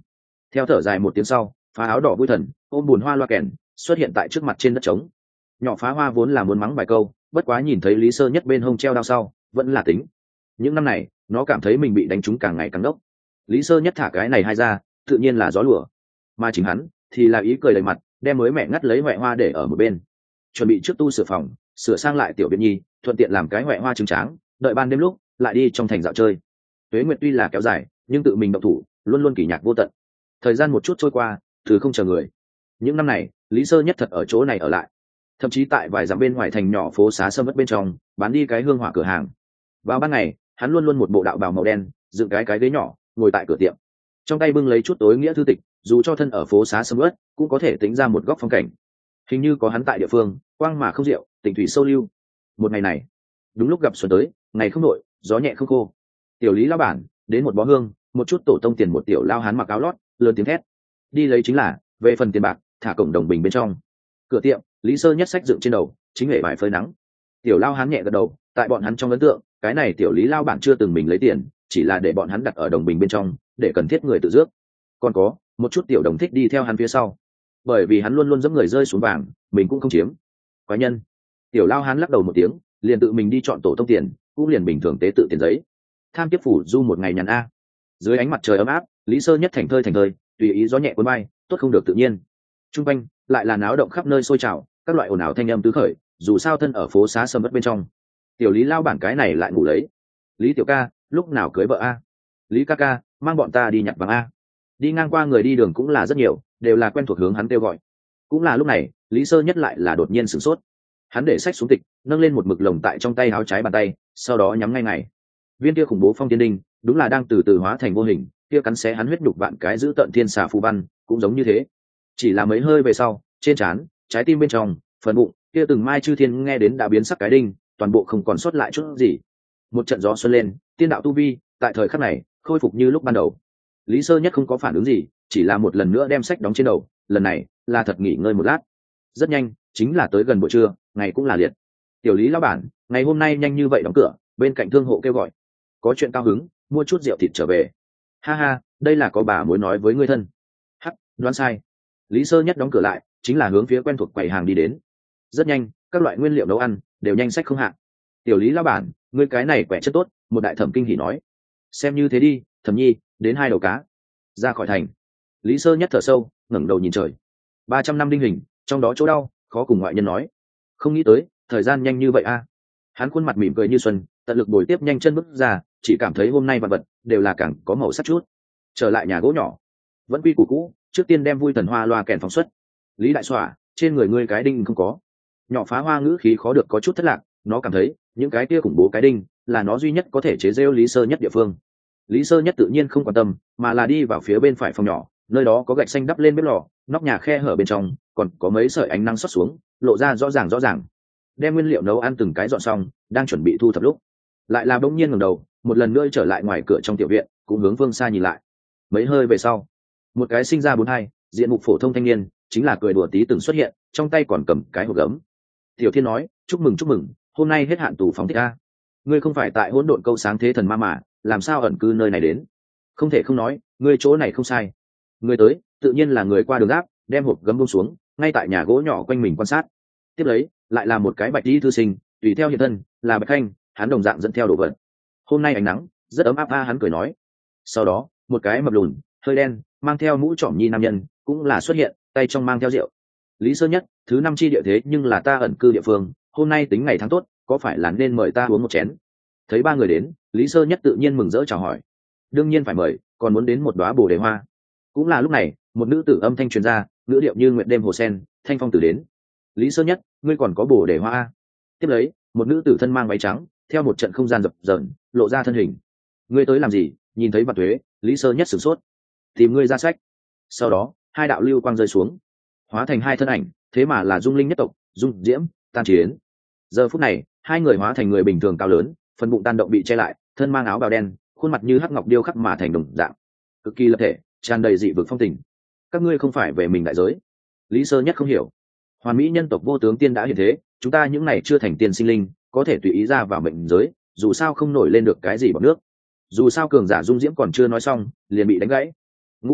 Theo thở dài một tiếng sau, phá áo đỏ vui thần ôm bùn hoa loa kèn xuất hiện tại trước mặt trên đất trống. Nhỏ phá hoa vốn là muốn mắng vài câu, bất quá nhìn thấy Lý Sơ Nhất bên hông treo đao sau vẫn là tính. Những năm này nó cảm thấy mình bị đánh trúng càng ngày càng đốc. Lý Sơ Nhất thả cái này hai ra tự nhiên là gió lùa, mà chính hắn thì là ý cười đầy mặt, đem mới mẹ ngắt lấy huệ hoa để ở một bên, chuẩn bị trước tu sửa phòng, sửa sang lại tiểu biện nhi, thuận tiện làm cái huệ hoa trứng tráng, đợi ban đêm lúc lại đi trong thành dạo chơi. Tuế nguyệt tuy là kéo dài, nhưng tự mình động thủ luôn luôn kỳ nhạc vô tận. Thời gian một chút trôi qua, từ không chờ người. Những năm này Lý Sơ Nhất thật ở chỗ này ở lại, thậm chí tại vài dặm bên ngoài thành nhỏ phố xá sâm mất bên trong bán đi cái hương hỏa cửa hàng. Vào ban ngày hắn luôn luôn một bộ đạo bào màu đen, dựng cái cái ghế nhỏ ngồi tại cửa tiệm, trong tay bưng lấy chút tối nghĩa thư tịch, dù cho thân ở phố xá sâm ớt cũng có thể tính ra một góc phong cảnh. Hình như có hắn tại địa phương, quang mà không rượu, tỉnh thủy sâu lưu. Một ngày này đúng lúc gặp xuân tới, ngày không nội, gió nhẹ không khô. Tiểu Lý lao bản đến một bó hương, một chút tổ tông tiền một tiểu lao hán mặc áo lót, lớn tiếng thét đi lấy chính là về phần tiền bạc thả cổng đồng bình bên trong. Cửa tiệm Lý Sơ Nhất sách dựng trên đầu, chính hệ bài phơi nắng. Tiểu lao hán nhẹ gật đầu, tại bọn hắn trong ấn tượng cái này tiểu Lý lao bản chưa từng mình lấy tiền, chỉ là để bọn hắn đặt ở đồng bình bên trong để cần thiết người tự rước. Còn có một chút tiểu đồng thích đi theo hắn phía sau, bởi vì hắn luôn luôn giẫm người rơi xuống vàng, mình cũng không chiếm. Quái nhân. Tiểu lao hán lắc đầu một tiếng, liền tự mình đi chọn tổ tông tiền, cũng liền bình thường tế tự tiền giấy. Tham kiếp phủ du một ngày nhàn a. Dưới ánh mặt trời ấm áp, Lý Sơ Nhất thành thơi thành thơi, tùy ý gió nhẹ cuốn bay, tốt không được tự nhiên. Trung quanh lại là náo động khắp nơi sôi trào, các loại ồn ào thanh âm tứ khởi, dù sao thân ở phố xá sầm mất bên trong. Tiểu Lý lao bản cái này lại ngủ lấy. Lý tiểu ca, lúc nào cưới vợ a? Lý ca ca, mang bọn ta đi nhặt vàng a. Đi ngang qua người đi đường cũng là rất nhiều, đều là quen thuộc hướng hắn kêu gọi. Cũng là lúc này, Lý Sơ Nhất lại là đột nhiên sửng sốt. Hắn để sách xuống tịch, nâng lên một mực lồng tại trong tay áo trái bàn tay, sau đó nhắm ngay ngày. Viên kia khủng bố phong tiên đinh, đúng là đang từ từ hóa thành vô hình, kia cắn xé hắn huyết đục vạn cái giữ tận thiên xà phù văn, cũng giống như thế. Chỉ là mấy hơi về sau, trên trán, trái tim bên trong, phần bụng, kia từng mai chư thiên nghe đến đã biến sắc cái đinh, toàn bộ không còn sót lại chút gì. Một trận gió xuân lên, tiên đạo tu vi, tại thời khắc này, khôi phục như lúc ban đầu. Lý Sơ Nhất không có phản ứng gì, chỉ là một lần nữa đem sách đóng trên đầu, lần này là thật nghỉ ngơi một lát. Rất nhanh, chính là tới gần buổi trưa, ngày cũng là liệt. Tiểu Lý lão bản, ngày hôm nay nhanh như vậy đóng cửa, bên cạnh thương hộ kêu gọi, có chuyện cao hứng, mua chút rượu thịt trở về. Ha ha, đây là có bà mối nói với ngươi thân. Hắc, đoán sai. Lý Sơ Nhất đóng cửa lại, chính là hướng phía quen thuộc quầy hàng đi đến. Rất nhanh, các loại nguyên liệu nấu ăn đều nhanh sách không hạn. Tiểu Lý lão bản, ngươi cái này quẻ chất tốt, một đại thẩm kinh hỉ nói. Xem như thế đi, thẩm nhi, đến hai đầu cá. Ra khỏi thành. Lý Sơ Nhất thở sâu, ngẩng đầu nhìn trời. Ba trăm năm đinh hình, trong đó chỗ đau, khó cùng ngoại nhân nói. Không nghĩ tới, thời gian nhanh như vậy a. Hắn khuôn mặt mỉm cười như xuân, tận lực bồi tiếp nhanh chân bước ra, chỉ cảm thấy hôm nay vật vật đều là càng có màu sắc chút. Trở lại nhà gỗ nhỏ, vẫn quy củ cũ, trước tiên đem vui thần hoa loa kèn phóng xuất. Lý đại xỏa, trên người ngươi cái đinh không có. Nhỏ phá hoa ngữ khí khó được có chút thất lạc, nó cảm thấy những cái kia khủng bố cái đinh là nó duy nhất có thể chế giễu Lý Sơ Nhất địa phương. Lý Sơ Nhất tự nhiên không quan tâm, mà là đi vào phía bên phải phòng nhỏ, nơi đó có gạch xanh đắp lên bếp lò, nóc nhà khe hở bên trong còn có mấy sợi ánh nắng xót xuống, lộ ra rõ ràng rõ ràng. Đem nguyên liệu nấu ăn từng cái dọn xong, đang chuẩn bị thu thập lúc, lại là bỗng nhiên ngẩng đầu, một lần nữa trở lại ngoài cửa trong tiểu viện, cũng hướng phương xa nhìn lại. Mấy hơi về sau, một cái sinh ra bốn hai, diện mục phổ thông thanh niên, chính là cười đùa tí từng xuất hiện, trong tay còn cầm cái hộp gấm. Tiểu Thiên nói, chúc mừng chúc mừng, hôm nay hết hạn tù phóng thích a. Ngươi không phải tại hỗn độn câu sáng thế thần ma mà, làm sao ẩn cư nơi này đến? Không thể không nói, ngươi chỗ này không sai. Ngươi tới, tự nhiên là người qua đường giáp, đem hộp gấm buông xuống, ngay tại nhà gỗ nhỏ quanh mình quan sát. Tiếp lấy, lại là một cái bạch y thư sinh, tùy theo hiện thân, là Bạch Khanh, hắn đồng dạng dẫn theo đồ vật. Hôm nay ánh nắng rất ấm áp a, hắn cười nói. Sau đó, một cái mập lùn, hơi đen, mang theo mũ trọm nhi nam nhân, cũng là xuất hiện, tay trong mang theo rượu. Lý Sơ Nhất, thứ năm chi địa thế nhưng là ta ẩn cư địa phương, hôm nay tính ngày tháng tốt, có phải là nên mời ta uống một chén? Thấy ba người đến, Lý Sơ Nhất tự nhiên mừng rỡ chào hỏi. Đương nhiên phải mời, còn muốn đến một đóa bồ đề hoa. Cũng là lúc này, một nữ tử âm thanh truyền ra, ngữ điệu như nguyệt đêm hồ sen, thanh phong tử đến. Lý Sơ Nhất, ngươi còn có bồ đề hoa a? Tiếp lấy, một nữ tử thân mang váy trắng, theo một trận không gian dập dờn, lộ ra thân hình. Ngươi tới làm gì? Nhìn thấy Vạn Tuế, Lý Sơ Nhất sửng sốt. Tìm ngươi ra sách. Sau đó, hai đạo lưu quang rơi xuống, hóa thành hai thân ảnh, thế mà là Dung Linh nhất tộc, Dung Diễm, Tam Chiến. Giờ phút này, hai người hóa thành người bình thường cao lớn, phần bụng tan động bị che lại, thân mang áo bào đen, khuôn mặt như hắc ngọc điêu khắc mà thành đồng dạng, cực kỳ lập thể, tràn đầy dị vực phong tình. Các ngươi không phải về mình đại giới? Lý Sơ Nhất không hiểu. Hoàn Mỹ nhân tộc vô tướng tiên đã hiện thế, chúng ta những này chưa thành tiên sinh linh, có thể tùy ý ra vào mệnh giới, dù sao không nổi lên được cái gì bằng nước. Dù sao cường giả Dung Diễm còn chưa nói xong, liền bị đánh gãy. Ngũ ca,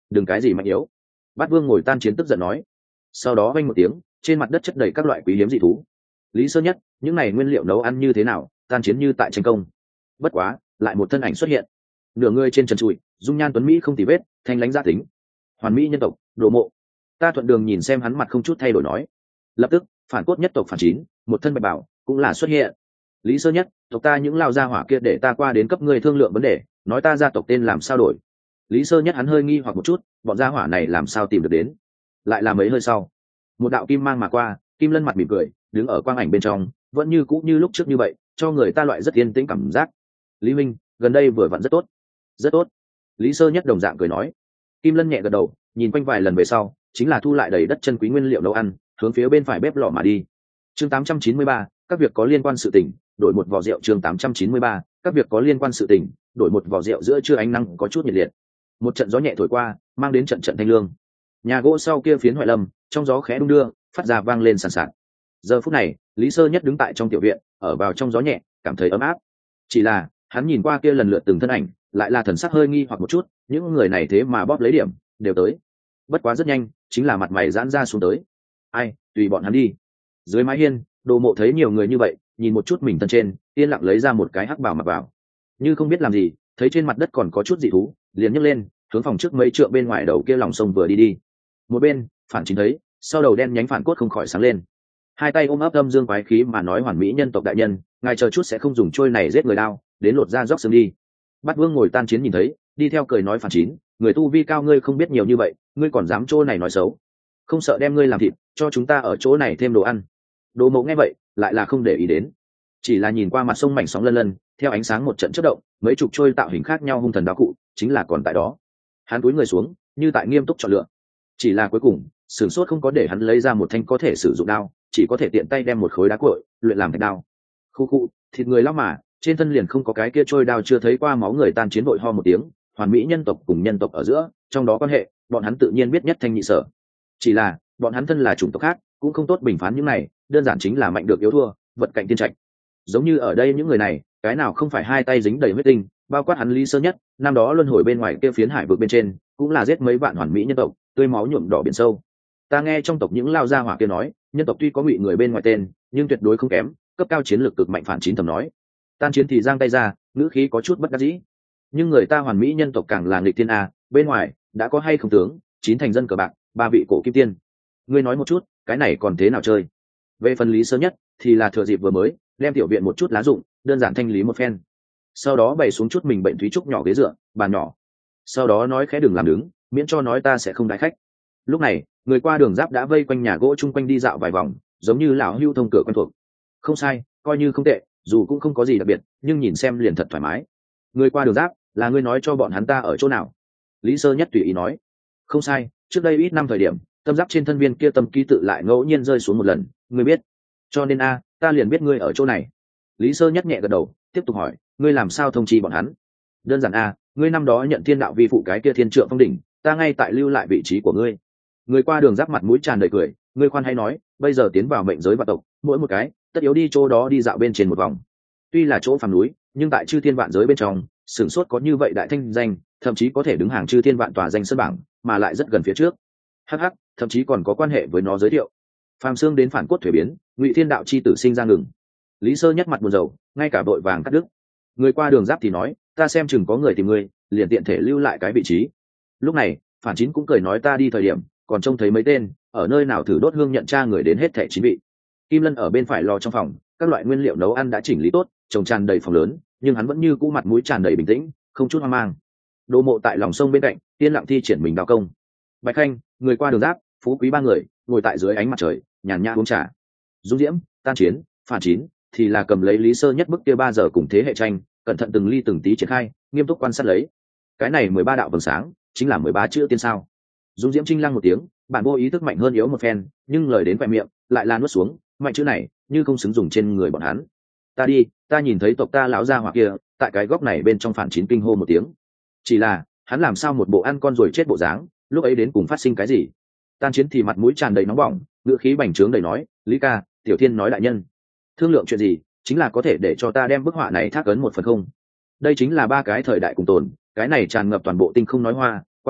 đừng cái gì mạnh yếu. Bát Vương ngồi tan chiến tức giận nói. Sau đó vang một tiếng, trên mặt đất chất đầy các loại quý hiếm dị thú. Lý Sơ Nhất, những này nguyên liệu nấu ăn như thế nào? Tan chiến như tại tranh công. Bất quá, lại một thân ảnh xuất hiện, nửa người trên trần trụi, dung nhan tuấn mỹ không tì vết, thanh lãnh gia tính, hoàn mỹ nhân tộc, Đồ Mộ. Ta thuận đường nhìn xem hắn mặt không chút thay đổi nói. Lập tức, phản cốt nhất tộc phản chín, một thân bạch bảo, cũng là xuất hiện. Lý Sơ Nhất, tộc ta những lao gia hỏa kia để ta qua đến cấp ngươi thương lượng vấn đề, nói ta gia tộc tên làm sao đổi. Lý Sơ Nhất hắn hơi nghi hoặc một chút, bọn gia hỏa này làm sao tìm được đến? Lại là mấy hơi sau, một đạo kim mang mà qua, Kim Lân mặt mỉm cười, đứng ở quang ảnh bên trong, vẫn như cũ như lúc trước như vậy, cho người ta loại rất yên tĩnh cảm giác. Lý Minh, gần đây vừa vặn rất tốt. Rất tốt. Lý Sơ Nhất đồng dạng cười nói. Kim Lân nhẹ gật đầu, nhìn quanh vài lần về sau, chính là thu lại đầy đất chân quý nguyên liệu nấu ăn, hướng phía bên phải bếp lò mà đi. Chương tám trăm chín mươi ba, các việc có liên quan sự tình, đổi một vò rượu. Chương tám trăm chín mươi ba, các việc có liên quan sự tình, đổi một vò rượu. Giữa trưa ánh nắng có chút nhiệt liệt. Một trận gió nhẹ thổi qua, mang đến trận trận thanh lương. Nhà gỗ sau kia phiến Hoại Lâm, trong gió khẽ đung đưa, phát ra vang lên sàn sạt. Giờ phút này, Lý Sơ Nhất đứng tại trong tiểu viện, ở vào trong gió nhẹ, cảm thấy ấm áp. Chỉ là, hắn nhìn qua kia lần lượt từng thân ảnh, lại là thần sắc hơi nghi hoặc một chút, những người này thế mà bóp lấy điểm, đều tới. Bất quá rất nhanh, chính là mặt mày giãn ra xuống tới. Ai, tùy bọn hắn đi. Dưới mái hiên, Đồ Mộ thấy nhiều người như vậy, nhìn một chút mình thân trên, yên lặng lấy ra một cái hắc bào mặc vào. Như không biết làm gì, thấy trên mặt đất còn có chút dị thú, liền nhấc lên, hướng phòng trước mấy trượng bên ngoài đầu kia lòng sông vừa đi đi. Một bên, Phản Chính thấy, sau đầu đen nhánh phản cốt không khỏi sáng lên. Hai tay ôm ấp âm dương quái khí mà nói, hoàn mỹ nhân tộc đại nhân, ngài chờ chút sẽ không dùng trôi này giết người đao, đến lột da róc xương đi. Bát Vương ngồi tan chiến nhìn thấy, đi theo cười nói, Phản Chín, người tu vi cao ngươi không biết nhiều như vậy, ngươi còn dám chỗ này nói xấu, không sợ đem ngươi làm thịt, cho chúng ta ở chỗ này thêm đồ ăn. Đồ Mộ nghe vậy, lại là không để ý đến, chỉ là nhìn qua mặt sông mảnh sóng lân lân, theo ánh sáng một trận chớp động, mấy chục trôi tạo hình khác nhau hung thần đao cụ, chính là còn tại đó. Hắn cúi người xuống, như tại nghiêm túc chọn lựa. Chỉ là cuối cùng, sửng sốt không có để hắn lấy ra một thanh có thể sử dụng đao, chỉ có thể tiện tay đem một khối đá cuội luyện làm thạch đao. Khu khu, thịt người lão mà, trên thân liền không có cái kia trôi đao, chưa thấy qua máu người tan chiến vội ho một tiếng, hoàn mỹ nhân tộc cùng nhân tộc ở giữa, trong đó quan hệ, bọn hắn tự nhiên biết nhất thanh nhị sở. Chỉ là, bọn hắn thân là chủng tộc khác, cũng không tốt bình phán những này, đơn giản chính là mạnh được yếu thua, vật cạnh tiên trạch. Giống như ở đây những người này, cái nào không phải hai tay dính đầy huyết tinh, bao quát hắn Lý Sơ Nhất, năm đó luân hồi bên ngoài kia phiến hải vực bên trên, cũng là giết mấy vạn hoàn mỹ nhân tộc, tươi máu nhuộm đỏ biển sâu. Ta nghe trong tộc những lao gia hỏa kia nói, nhân tộc tuy có ngụy người bên ngoài tên, nhưng tuyệt đối không kém, cấp cao chiến lược cực mạnh. Phản Chín thầm nói. Tan chiến thì giang tay ra, ngữ khí có chút bất đắc dĩ. Nhưng người ta hoàn mỹ nhân tộc càng là nghịch thiên a, bên ngoài đã có hay không tướng, chín thành dân cờ bạc, ba vị cổ kim tiên. Ngươi nói một chút, cái này còn thế nào chơi? Về phần Lý Sơ Nhất, thì là thừa dịp vừa mới, đem tiểu viện một chút lá dụng, đơn giản thanh lý một phen. Sau đó bày xuống chút mình bệnh thúy trúc nhỏ ghế dựa, bàn nhỏ. Sau đó nói khẽ đừng làm đứng, miễn cho nói ta sẽ không đái khách. Lúc này, người qua đường giáp đã vây quanh nhà gỗ chung quanh đi dạo vài vòng, giống như lão hưu thông cửa quen thuộc. Không sai, coi như không tệ, dù cũng không có gì đặc biệt, nhưng nhìn xem liền thật thoải mái. Người qua đường giáp, là ngươi nói cho bọn hắn ta ở chỗ nào? Lý Sơ Nhất tùy ý nói. Không sai, trước đây ít năm thời điểm, tâm giáp trên thân viên kia tâm ký tự lại ngẫu nhiên rơi xuống một lần, ngươi biết. Cho nên a, ta liền biết ngươi ở chỗ này. Lý Sơ Nhất nhẹ gật đầu, tiếp tục hỏi, ngươi làm sao thông chi bọn hắn? Đơn giản a, ngươi năm đó nhận thiên đạo vi phụ cái kia thiên trượng phong đỉnh, ta ngay tại lưu lại vị trí của ngươi. Người qua đường giáp mặt mũi tràn đầy cười, ngươi khoan hay nói, bây giờ tiến vào mệnh giới vạn tộc, mỗi một cái tất yếu đi chỗ đó đi dạo bên trên một vòng. Tuy là chỗ phàm núi, nhưng tại chư thiên vạn giới bên trong, sửng sốt có như vậy đại thanh danh, thậm chí có thể đứng hàng chư thiên vạn tòa danh sơn bảng, mà lại rất gần phía trước. Hắc hắc, thậm chí còn có quan hệ với nó giới thiệu. Phàm xương đến phản cốt thuế biến, Ngụy Thiên đạo chi tử sinh ra ngừng. Lý Sơ Nhất mặt buồn rầu, ngay cả vội vàng cắt đứt. Người qua đường giáp thì nói, ta xem chừng có người tìm ngươi, liền tiện thể lưu lại cái vị trí. Lúc này, Phản Chín cũng cười nói ta đi thời điểm, còn trông thấy mấy tên, ở nơi nào thử đốt hương nhận tra người đến hết thẻ chín vị. Kim Lân ở bên phải lo trong phòng, các loại nguyên liệu nấu ăn đã chỉnh lý tốt, trồng tràn đầy phòng lớn, nhưng hắn vẫn như cũ mặt mũi tràn đầy bình tĩnh, không chút hoang mang. Đồ Mộ tại lòng sông bên cạnh, yên lặng thi triển mình đao công. Bạch Khanh, người qua đường giáp, Phú Quý ba người ngồi tại dưới ánh mặt trời, nhàn nhã uống trà. Dung Diễm, Tan Chiến, Phản Chín thì là cầm lấy Lý Sơ Nhất bức kia ba giờ cùng thế hệ tranh, cẩn thận từng ly từng tí triển khai, nghiêm túc quan sát lấy. Cái này mười ba đạo vầng sáng, chính là mười ba chữ tiên sao. Dung Diễm trinh lăng một tiếng, bản vô ý thức mạnh hơn yếu một phen, nhưng lời đến quẹt miệng, lại lan nuốt xuống, mạnh chữ này, như không xứng dùng trên người bọn hắn. Ta đi, ta nhìn thấy tộc ta lão gia hỏa kia, tại cái góc này bên trong. Phản Chín kinh hô một tiếng. Chỉ là, hắn làm sao một bộ ăn con rồi chết bộ dáng, lúc ấy đến cùng phát sinh cái gì? Tan Chiến thì mặt mũi tràn đầy nóng bỏng, ngữ khí bành trướng đầy nói, Lý ca, Tiểu Thiên nói đại nhân, thương lượng chuyện gì, chính là có thể để cho ta đem bức họa này thác ấn một phần không? Đây chính là ba cái thời đại cùng tồn, cái này tràn ngập toàn bộ tinh không nói hoa, quang vũ,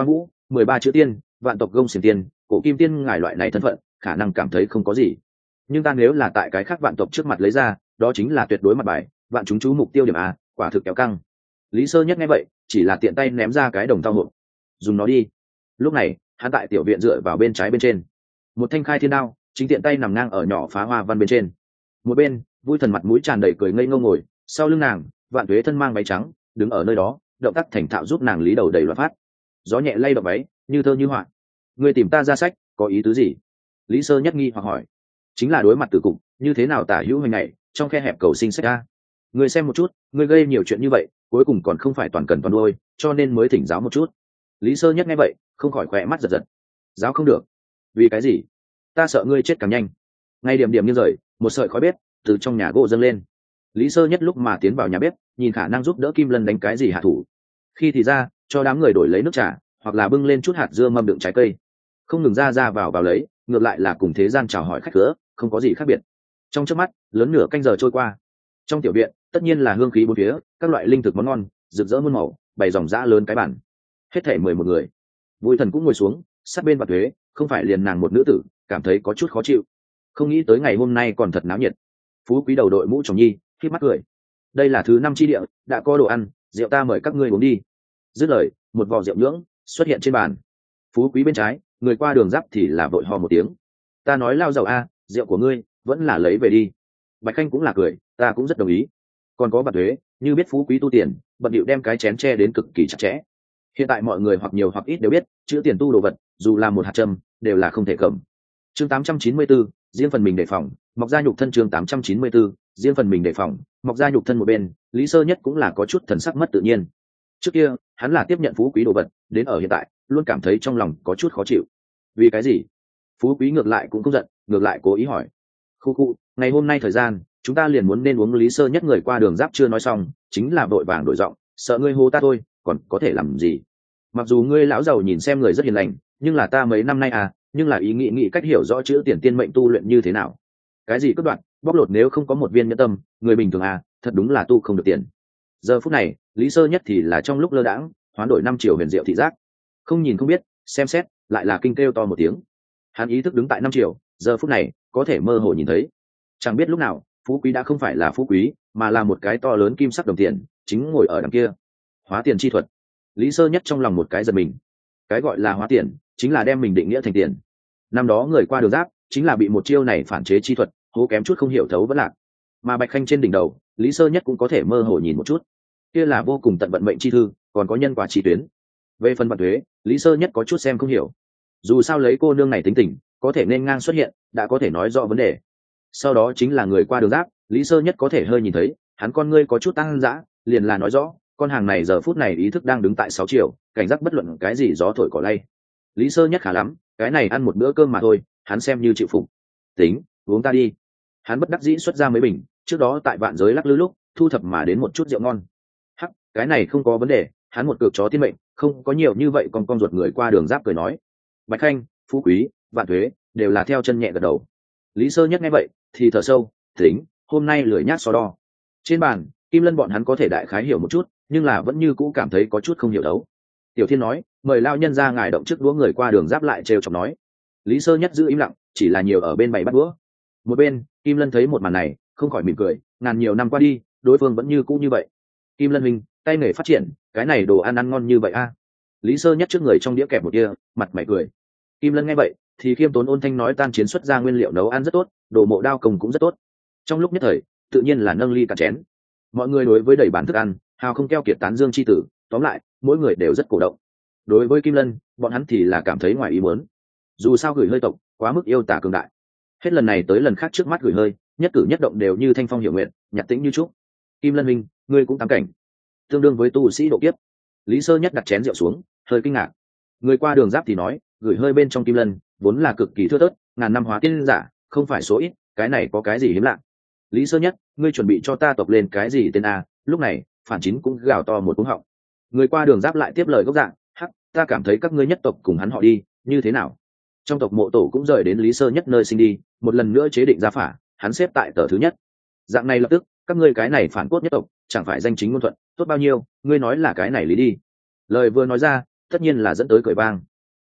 mười ba chữ tiên, vạn tộc gông xiềng tiên, cổ kim tiên ngài loại này thân phận khả năng cảm thấy không có gì, nhưng ta nếu là tại cái khác vạn tộc trước mặt lấy ra, đó chính là tuyệt đối mặt bài, vạn chúng chú mục tiêu điểm a, quả thực kéo căng. Lý Sơ Nhất nghe vậy chỉ là tiện tay ném ra cái đồng tao hộp, dùng nó đi. Lúc này hắn tại tiểu viện dựa vào bên trái bên trên một thanh khai thiên đao, chính tiện tay nằm ngang ở nhỏ phá hoa văn bên trên. Một bên Vui Thần mặt mũi tràn đầy cười ngây ngô ngồi sau lưng nàng, Vạn Tuế thân mang váy trắng đứng ở nơi đó, động tác thành thạo giúp nàng lý đầu đầy loạt phát. Gió nhẹ lay động váy như thơ như họa. Người tìm ta ra sách có ý tứ gì? Lý Sơ Nhất nghi hoặc hỏi. Chính là đối mặt tử cục như thế nào tả hữu hình này trong khe hẹp cầu sinh sách ra. Người xem một chút, người gây nhiều chuyện như vậy cuối cùng còn không phải toàn cần toàn đôi, cho nên mới thỉnh giáo một chút. Lý Sơ Nhất nghe vậy không khỏi khỏe mắt giật giật. Giáo không được? Vì cái gì? Ta sợ ngươi chết càng nhanh. Ngay điểm điểm như rời, một sợi khói bếp từ trong nhà gỗ dâng lên. Lý Sơ Nhất lúc mà tiến vào nhà bếp nhìn khả năng giúp đỡ Kim Lân đánh cái gì hạ thủ, khi thì ra cho đám người đổi lấy nước trà, hoặc là bưng lên chút hạt dưa mâm đựng trái cây, không ngừng ra ra vào vào lấy, ngược lại là cùng thế gian chào hỏi khách cửa, không có gì khác biệt. Trong chớp mắt lớn nửa canh giờ trôi qua, trong tiểu viện tất nhiên là hương khí bốn phía, các loại linh thực món ngon rực rỡ muôn màu bày dòng dã lớn cái bản. Hết thảy mười một người. Vui Thần cũng ngồi xuống sát bên Vạn Tuế, không phải liền nàng một nữ tử, cảm thấy có chút khó chịu. Không nghĩ tới ngày hôm nay còn thật náo nhiệt. Phú quý đầu đội mũ trồng nhi khi mắt cười. Đây là thứ năm chi địa, đã có đồ ăn, rượu ta mời các ngươi uống đi. Dứt lời một vò rượu nhưỡng xuất hiện trên bàn. Phú quý bên trái, người qua đường giáp thì là vội ho một tiếng. Ta nói lao giàu a, rượu của ngươi vẫn là lấy về đi. Bạch Khanh cũng là cười, ta cũng rất đồng ý. Còn có Vạn Tuế, như biết phú quý tu tiền, bận điệu đem cái chén che đến cực kỳ chặt chẽ. Hiện tại mọi người hoặc nhiều hoặc ít đều biết, chữ tiền tu đồ vật dù là một hạt châm đều là không thể cầm. Chương tám trăm chín mươi bốn, riêng phần mình đề phòng, mọc ra nhục thân. Chương tám trăm chín mươi bốn, riêng phần mình đề phòng, mọc ra nhục thân. Một bên Lý Sơ Nhất cũng là có chút thần sắc mất tự nhiên. Trước kia hắn là tiếp nhận phú quý đồ vật, đến ở hiện tại luôn cảm thấy trong lòng có chút khó chịu. Vì cái gì? Phú quý ngược lại cũng không giận, ngược lại cố ý hỏi. Khu khu, ngày hôm nay thời gian chúng ta liền muốn nên uống. Lý Sơ Nhất người qua đường giáp chưa nói xong chính là vội vàng đổi giọng, sợ ngươi hô ta thôi còn có thể làm gì. Mặc dù ngươi lão giàu nhìn xem người rất hiền lành, nhưng là ta mấy năm nay à, nhưng là ý nghĩ nghĩ cách hiểu rõ chữ tiền tiên mệnh tu luyện như thế nào. Cái gì cất đoạn bóc lột, nếu không có một viên nhẫn tâm, người bình thường à, thật đúng là tu không được tiền. Giờ phút này Lý Sơ Nhất thì là trong lúc lơ đãng hoán đổi năm triệu huyền diệu thị giác, không nhìn không biết, xem xét lại là kinh kêu to một tiếng. Hắn ý thức đứng tại năm triệu, giờ phút này có thể mơ hồ nhìn thấy, chẳng biết lúc nào phú quý đã không phải là phú quý, mà là một cái to lớn kim sắc đồng tiền chính ngồi ở đằng kia. Hóa tiền chi thuật. Lý Sơ Nhất trong lòng một cái giật mình. Cái gọi là hóa tiền chính là đem mình định nghĩa thành tiền. Năm đó người qua đường giáp chính là bị một chiêu này phản chế chi thuật hố kém chút không hiểu thấu vẫn lạc. Mà Bạch Khanh trên đỉnh đầu, Lý Sơ Nhất cũng có thể mơ hồ nhìn một chút, kia là vô cùng tận vận mệnh chi thư, còn có nhân quả chi tuyến. Về phần Vạn Tuế, Lý Sơ Nhất có chút xem không hiểu. Dù sao lấy cô nương này tính tình, có thể nên ngang xuất hiện đã có thể nói rõ vấn đề. Sau đó chính là người qua đường giáp, Lý Sơ Nhất có thể hơi nhìn thấy hắn con ngươi có chút tăng dã, liền là nói rõ con hàng này giờ phút này ý thức đang đứng tại sáu triệu, cảnh giác bất luận cái gì gió thổi cỏ lay. Lý Sơ Nhất khá lắm, cái này ăn một bữa cơm mà thôi, hắn xem như chịu phục. Tính uống ta đi. Hắn bất đắc dĩ xuất ra mấy bình trước đó tại vạn giới lắc lư lúc thu thập mà đến một chút rượu ngon. Hắc, cái này không có vấn đề, hắn một cược chó thiên mệnh, không có nhiều như vậy. Còn con ruột người qua đường giáp cười nói. Bạch Khanh, Phú Quý, Vạn Tuế đều là theo chân nhẹ gật đầu. Lý Sơ Nhất nghe vậy thì thở sâu, tính hôm nay lười nhác so đo. Trên bàn Kim Lân bọn hắn có thể đại khái hiểu một chút, nhưng là vẫn như cũ cảm thấy có chút không hiểu đấu. Tiểu Thiên nói, mời lao nhân ra ngài động trước đũa. Người qua đường giáp lại trêu chọc nói. Lý Sơ Nhất giữ im lặng, chỉ là nhiều ở bên bày bắt đũa. Một bên Kim Lân thấy một màn này không khỏi mỉm cười, ngàn nhiều năm qua đi đối phương vẫn như cũ như vậy. Kim Lân huynh, tay nghề phát triển, cái này đồ ăn ăn ngon như vậy a à? Lý Sơ Nhất trước người trong đĩa kẹp một kia, mặt mày cười. Kim Lân nghe vậy thì khiêm tốn ôn thanh nói, tan chiến xuất ra nguyên liệu nấu ăn rất tốt, đồ mộ đao công cũng rất tốt. Trong lúc nhất thời tự nhiên là nâng ly cả chén. Mọi người đối với đầy bán thức ăn hào không keo kiệt tán dương chi tử, tóm lại mỗi người đều rất cổ động. Đối với Kim Lân, bọn hắn thì là cảm thấy ngoài ý muốn. Dù sao gửi hơi tộc quá mức yêu tả cường đại, hết lần này tới lần khác trước mắt gửi hơi nhất cử nhất động đều như thanh phong hiểu nguyện, nhạt tĩnh như trúc. Kim Lân minh, ngươi cũng tám cảnh, tương đương với tu sĩ độ kiếp. Lý Sơ Nhất đặt chén rượu xuống, hơi kinh ngạc. Người qua đường giáp thì nói, gửi hơi bên trong Kim Lân vốn là cực kỳ thưa thớt, ngàn năm hóa tiên giả không phải số ít, cái này có cái gì hiếm lạ. Lý Sơ Nhất, ngươi chuẩn bị cho ta tộc lên cái gì tên a? Lúc này Phản Chín cũng gào to một cú họng. Người qua đường giáp lại tiếp lời gốc dạng, hắc, ta cảm thấy các ngươi nhất tộc cùng hắn họ đi, như thế nào? Trong tộc mộ tổ cũng rời đến Lý Sơ Nhất nơi sinh đi, một lần nữa chế định gia phả, hắn xếp tại tờ thứ nhất. Dạng này lập tức các ngươi cái này phản cốt nhất tộc chẳng phải danh chính ngôn thuận tốt bao nhiêu, ngươi nói là cái này lý đi. Lời vừa nói ra tất nhiên là dẫn tới cười vang.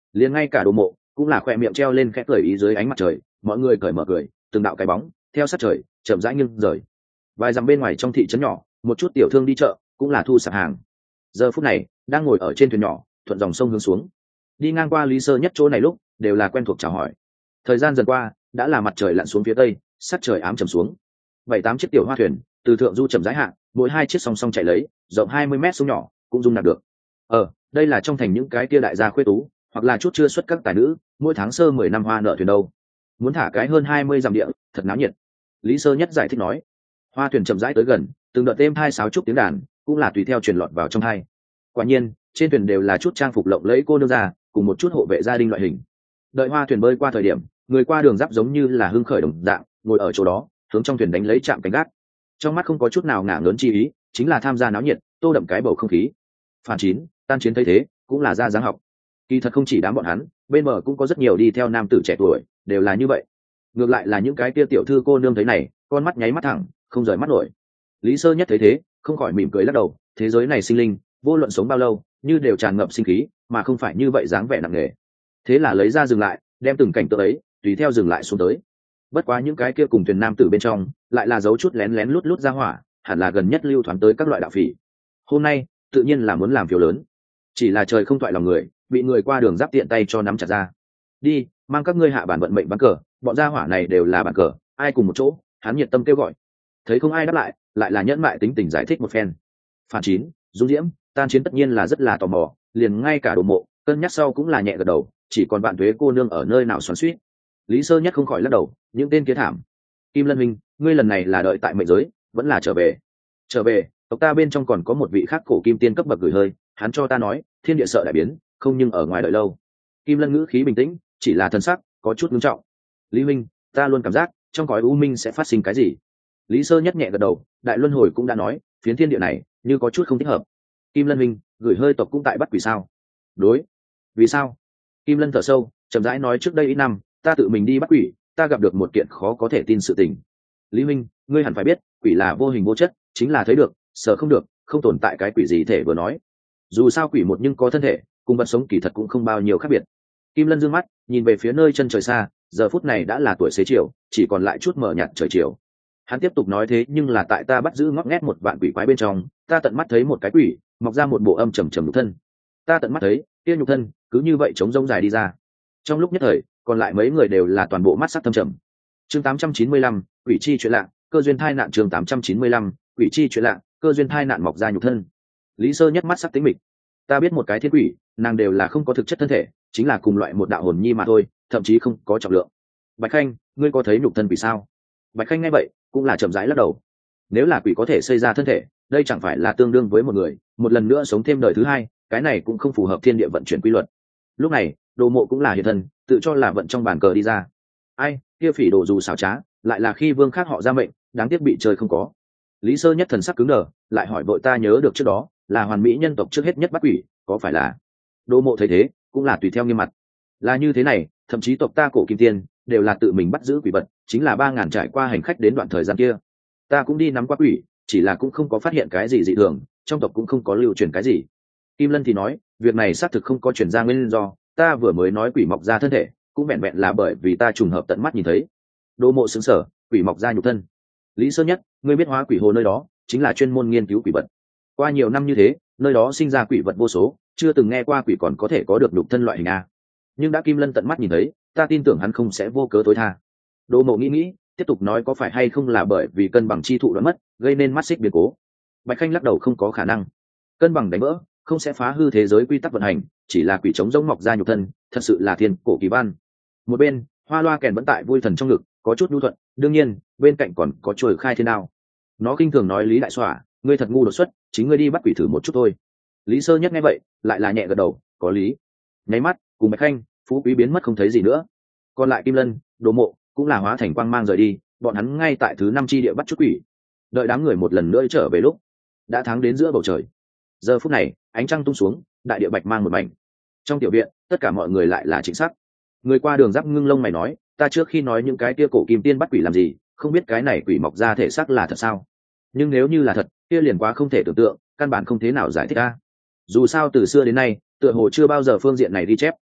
liền ngay cả đồ mộ cũng là khoe miệng treo lên khẽ cười ý dưới ánh mặt trời, mọi người cởi mở cười, từng đạo cái bóng theo sát trời chậm rãi nghiêng rời. Vài dặm bên ngoài trong thị trấn nhỏ, một chút tiểu thương đi chợ cũng là thu sạp hàng. Giờ phút này đang ngồi ở trên thuyền nhỏ thuận dòng sông hướng xuống, đi ngang qua Lý Sơ Nhất chỗ này lúc đều là quen thuộc chào hỏi. Thời gian dần qua đã là mặt trời lặn xuống phía tây, sắc trời ám trầm xuống. Bảy tám chiếc tiểu hoa thuyền từ thượng du chậm rãi hạ, mỗi hai chiếc song song chạy lấy, rộng hai mươi mét sông nhỏ cũng dung nạp được. Ờ, đây là trong thành những cái kia đại gia khuê tú, hoặc là chút chưa xuất các tài nữ, mỗi tháng sơ mười năm hoa nợ thuyền đâu. Muốn thả cái hơn hai mươi dặm địa, thật náo nhiệt. Lý Sơ Nhất giải thích nói. Hoa thuyền chậm rãi tới gần, từng đợt êm hai sáo trúc tiếng đàn cũng là tùy theo truyền lọt vào trong hai. Quả nhiên trên thuyền đều là chút trang phục lộng lẫy cô nương già, cùng một chút hộ vệ gia đình loại hình. Đợi hoa thuyền bơi qua thời điểm, người qua đường giáp giống như là hưng khởi đồng dạng, ngồi ở chỗ đó hướng trong thuyền đánh lấy chạm cánh gác, trong mắt không có chút nào ngả lớn chi ý, chính là tham gia náo nhiệt, tô đậm cái bầu không khí. Phản chín tan chiến thấy thế cũng là ra dáng học. Kỳ thật không chỉ đám bọn hắn, bên bờ cũng có rất nhiều đi theo nam tử trẻ tuổi, đều là như vậy. Ngược lại là những cái kia tiểu thư cô nương thấy này, con mắt nháy mắt thẳng, không rời mắt nổi. Lý Sơ Nhất thấy thế không khỏi mỉm cười lắc đầu, thế giới này sinh linh vô luận sống bao lâu như đều tràn ngập sinh khí, mà không phải như vậy dáng vẻ nặng nề. Thế là lấy ra dừng lại, đem từng cảnh tượng ấy tùy theo dừng lại xuống tới. Bất quá những cái kia cùng thuyền nam tử bên trong lại là giấu chút lén lén lút lút ra hỏa, hẳn là gần nhất lưu thoáng tới các loại đạo phỉ. Hôm nay tự nhiên là muốn làm phiếu lớn, chỉ là trời không toại lòng người, bị người qua đường giáp tiện tay cho nắm chặt ra. Đi, mang các ngươi hạ bản vận mệnh ván cờ, bọn gia hỏa này đều là bản cờ, ai cùng một chỗ. Hắn nhiệt tâm kêu gọi, thấy không ai đáp lại, lại là nhẫn mại tính tình giải thích một phen. Phản chín Dung Diễm tan chiến tất nhiên là rất là tò mò, liền ngay cả đồ mộ cân nhắc sau cũng là nhẹ gật đầu, chỉ còn bạn thuế cô nương ở nơi nào xoắn xuýt. Lý Sơ Nhất không khỏi lắc đầu, những tên kia thảm. Kim Lân Minh, ngươi lần này là đợi tại mệnh giới, vẫn là trở về? Trở về, tộc ta bên trong còn có một vị khác cổ kim tiên cấp bậc gửi hơi, hắn cho ta nói thiên địa sợ đại biến, không nhưng ở ngoài đợi lâu. Kim Lân ngữ khí bình tĩnh, chỉ là thân sắc có chút nghiêm trọng. Lý Minh, ta luôn cảm giác trong cõi u minh sẽ phát sinh cái gì. Lý Sơ Nhất nhẹ gật đầu, đại luân hồi cũng đã nói phiến thiên địa này như có chút không thích hợp. Kim Lân Minh, gửi hơi tộc cũng tại bắt quỷ sao? Đối. Vì sao? Kim Lân thở sâu, chậm rãi nói, trước đây ít năm ta tự mình đi bắt quỷ, ta gặp được một kiện khó có thể tin sự tình. Lý Minh, ngươi hẳn phải biết quỷ là vô hình vô chất, chính là thấy được sợ không được, không tồn tại cái quỷ gì thể vừa nói. Dù sao quỷ một nhưng có thân thể, cùng vật sống kỳ thật cũng không bao nhiêu khác biệt. Kim Lân dương mắt nhìn về phía nơi chân trời xa, giờ phút này đã là tuổi xế chiều, chỉ còn lại chút mờ nhạt trời chiều. Hắn tiếp tục nói, thế nhưng là tại ta bắt giữ ngóc ngét một vạn quỷ quái bên trong, ta tận mắt thấy một cái quỷ mọc ra một bộ âm trầm trầm nhục thân. Ta tận mắt thấy kia nhục thân cứ như vậy chống rông dài đi ra. Trong lúc nhất thời, còn lại mấy người đều là toàn bộ mắt sắc thâm trầm. Chương tám trăm chín mươi lăm, quỷ chi chuyện lạ, cơ duyên thai nạn. Chương tám trăm chín mươi lăm, quỷ chi chuyện lạ, cơ duyên thai nạn mọc ra nhục thân. Lý Sơ Nhất mắt sắc tính mịch. Ta biết một cái thiên quỷ, nàng đều là không có thực chất thân thể, chính là cùng loại một đạo hồn nhi mà thôi, thậm chí không có trọng lượng. Bạch Khanh, ngươi có thấy nhục thân quỷ sao? Bạch Khanh nghe vậy cũng là chậm rãi lắc đầu. Nếu là quỷ có thể xây ra thân thể, đây chẳng phải là tương đương với một người một lần nữa sống thêm đời thứ hai, cái này cũng không phù hợp thiên địa vận chuyển quy luật. Lúc này Đồ Mộ cũng là hiện thân, tự cho là vận trong bàn cờ đi ra. Ai, kia phỉ đồ dù xảo trá, lại là khi vương khác họ ra mệnh, đáng tiếc bị chơi không có. Lý Sơ Nhất thần sắc cứng đờ, lại hỏi vội, ta nhớ được trước đó là hoàn mỹ nhân tộc trước hết nhất bắt quỷ, có phải là? Đồ Mộ thấy thế cũng là tùy theo nghiêm mặt. Là như thế này, thậm chí tộc ta cổ kim tiên đều là tự mình bắt giữ quỷ vật, chính là ba ngàn trải qua hành khách đến đoạn thời gian kia, ta cũng đi nắm qua quỷ, chỉ là cũng không có phát hiện cái gì dị thường, trong tộc cũng không có lưu truyền cái gì. Kim Lân thì nói, việc này xác thực không có truyền ra nguyên do, ta vừa mới nói quỷ mọc ra thân thể cũng vẹn vẹn là bởi vì ta trùng hợp tận mắt nhìn thấy. Đỗ Mộ sững sờ, quỷ mọc ra nhục thân. Lý Sơ Nhất, ngươi biết hóa quỷ hồ nơi đó chính là chuyên môn nghiên cứu quỷ vật, qua nhiều năm như thế nơi đó sinh ra quỷ vật vô số, chưa từng nghe qua quỷ còn có thể có được nhục thân loại hình a. Nhưng đã Kim Lân tận mắt nhìn thấy, ta tin tưởng hắn không sẽ vô cớ tối tha. Đỗ Mộ nghĩ nghĩ, tiếp tục nói, có phải hay không là bởi vì cân bằng chi thụ đoạn mất, gây nên mắt xích biến cố? Bạch Khanh lắc đầu, không có khả năng. Cân bằng đánh vỡ không sẽ phá hư thế giới quy tắc vận hành, chỉ là quỷ trống rỗng mọc ra nhục thân, thật sự là thiên cổ kỳ văn. Một bên Hoa Loa kèn vẫn tại vui thần trong ngực, có chút nhu thuận, đương nhiên bên cạnh còn có chuôi khai thiên đao. Nó khinh thường nói, Lý đại xỏa, ngươi thật ngu đột xuất, chính ngươi đi bắt quỷ thử một chút thôi. Lý Sơ Nhất nghe vậy lại là nhẹ gật đầu, có lý. Nháy mắt cùng Bạch Khanh, Phú Quý biến mất không thấy gì nữa. Còn lại Kim Lân, Đồ Mộ cũng là hóa thành quang mang rời đi, bọn hắn ngay tại thứ năm chi địa bắt chút quỷ. Đợi đám người một lần nữa trở về lúc đã tháng đến giữa bầu trời. Giờ phút này ánh trăng tung xuống, đại địa bạch mang một mảnh. Trong tiểu viện tất cả mọi người lại là chính xác. Người qua đường giáp ngưng lông mày nói, ta trước khi nói những cái kia cổ kim tiên bắt quỷ làm gì, không biết cái này quỷ mọc ra thể xác là thật sao? Nhưng nếu như là thật, kia liền quá không thể tưởng tượng, căn bản không thế nào giải thích a. Dù sao từ xưa đến nay tựa hồ chưa bao giờ phương diện này ghi chép.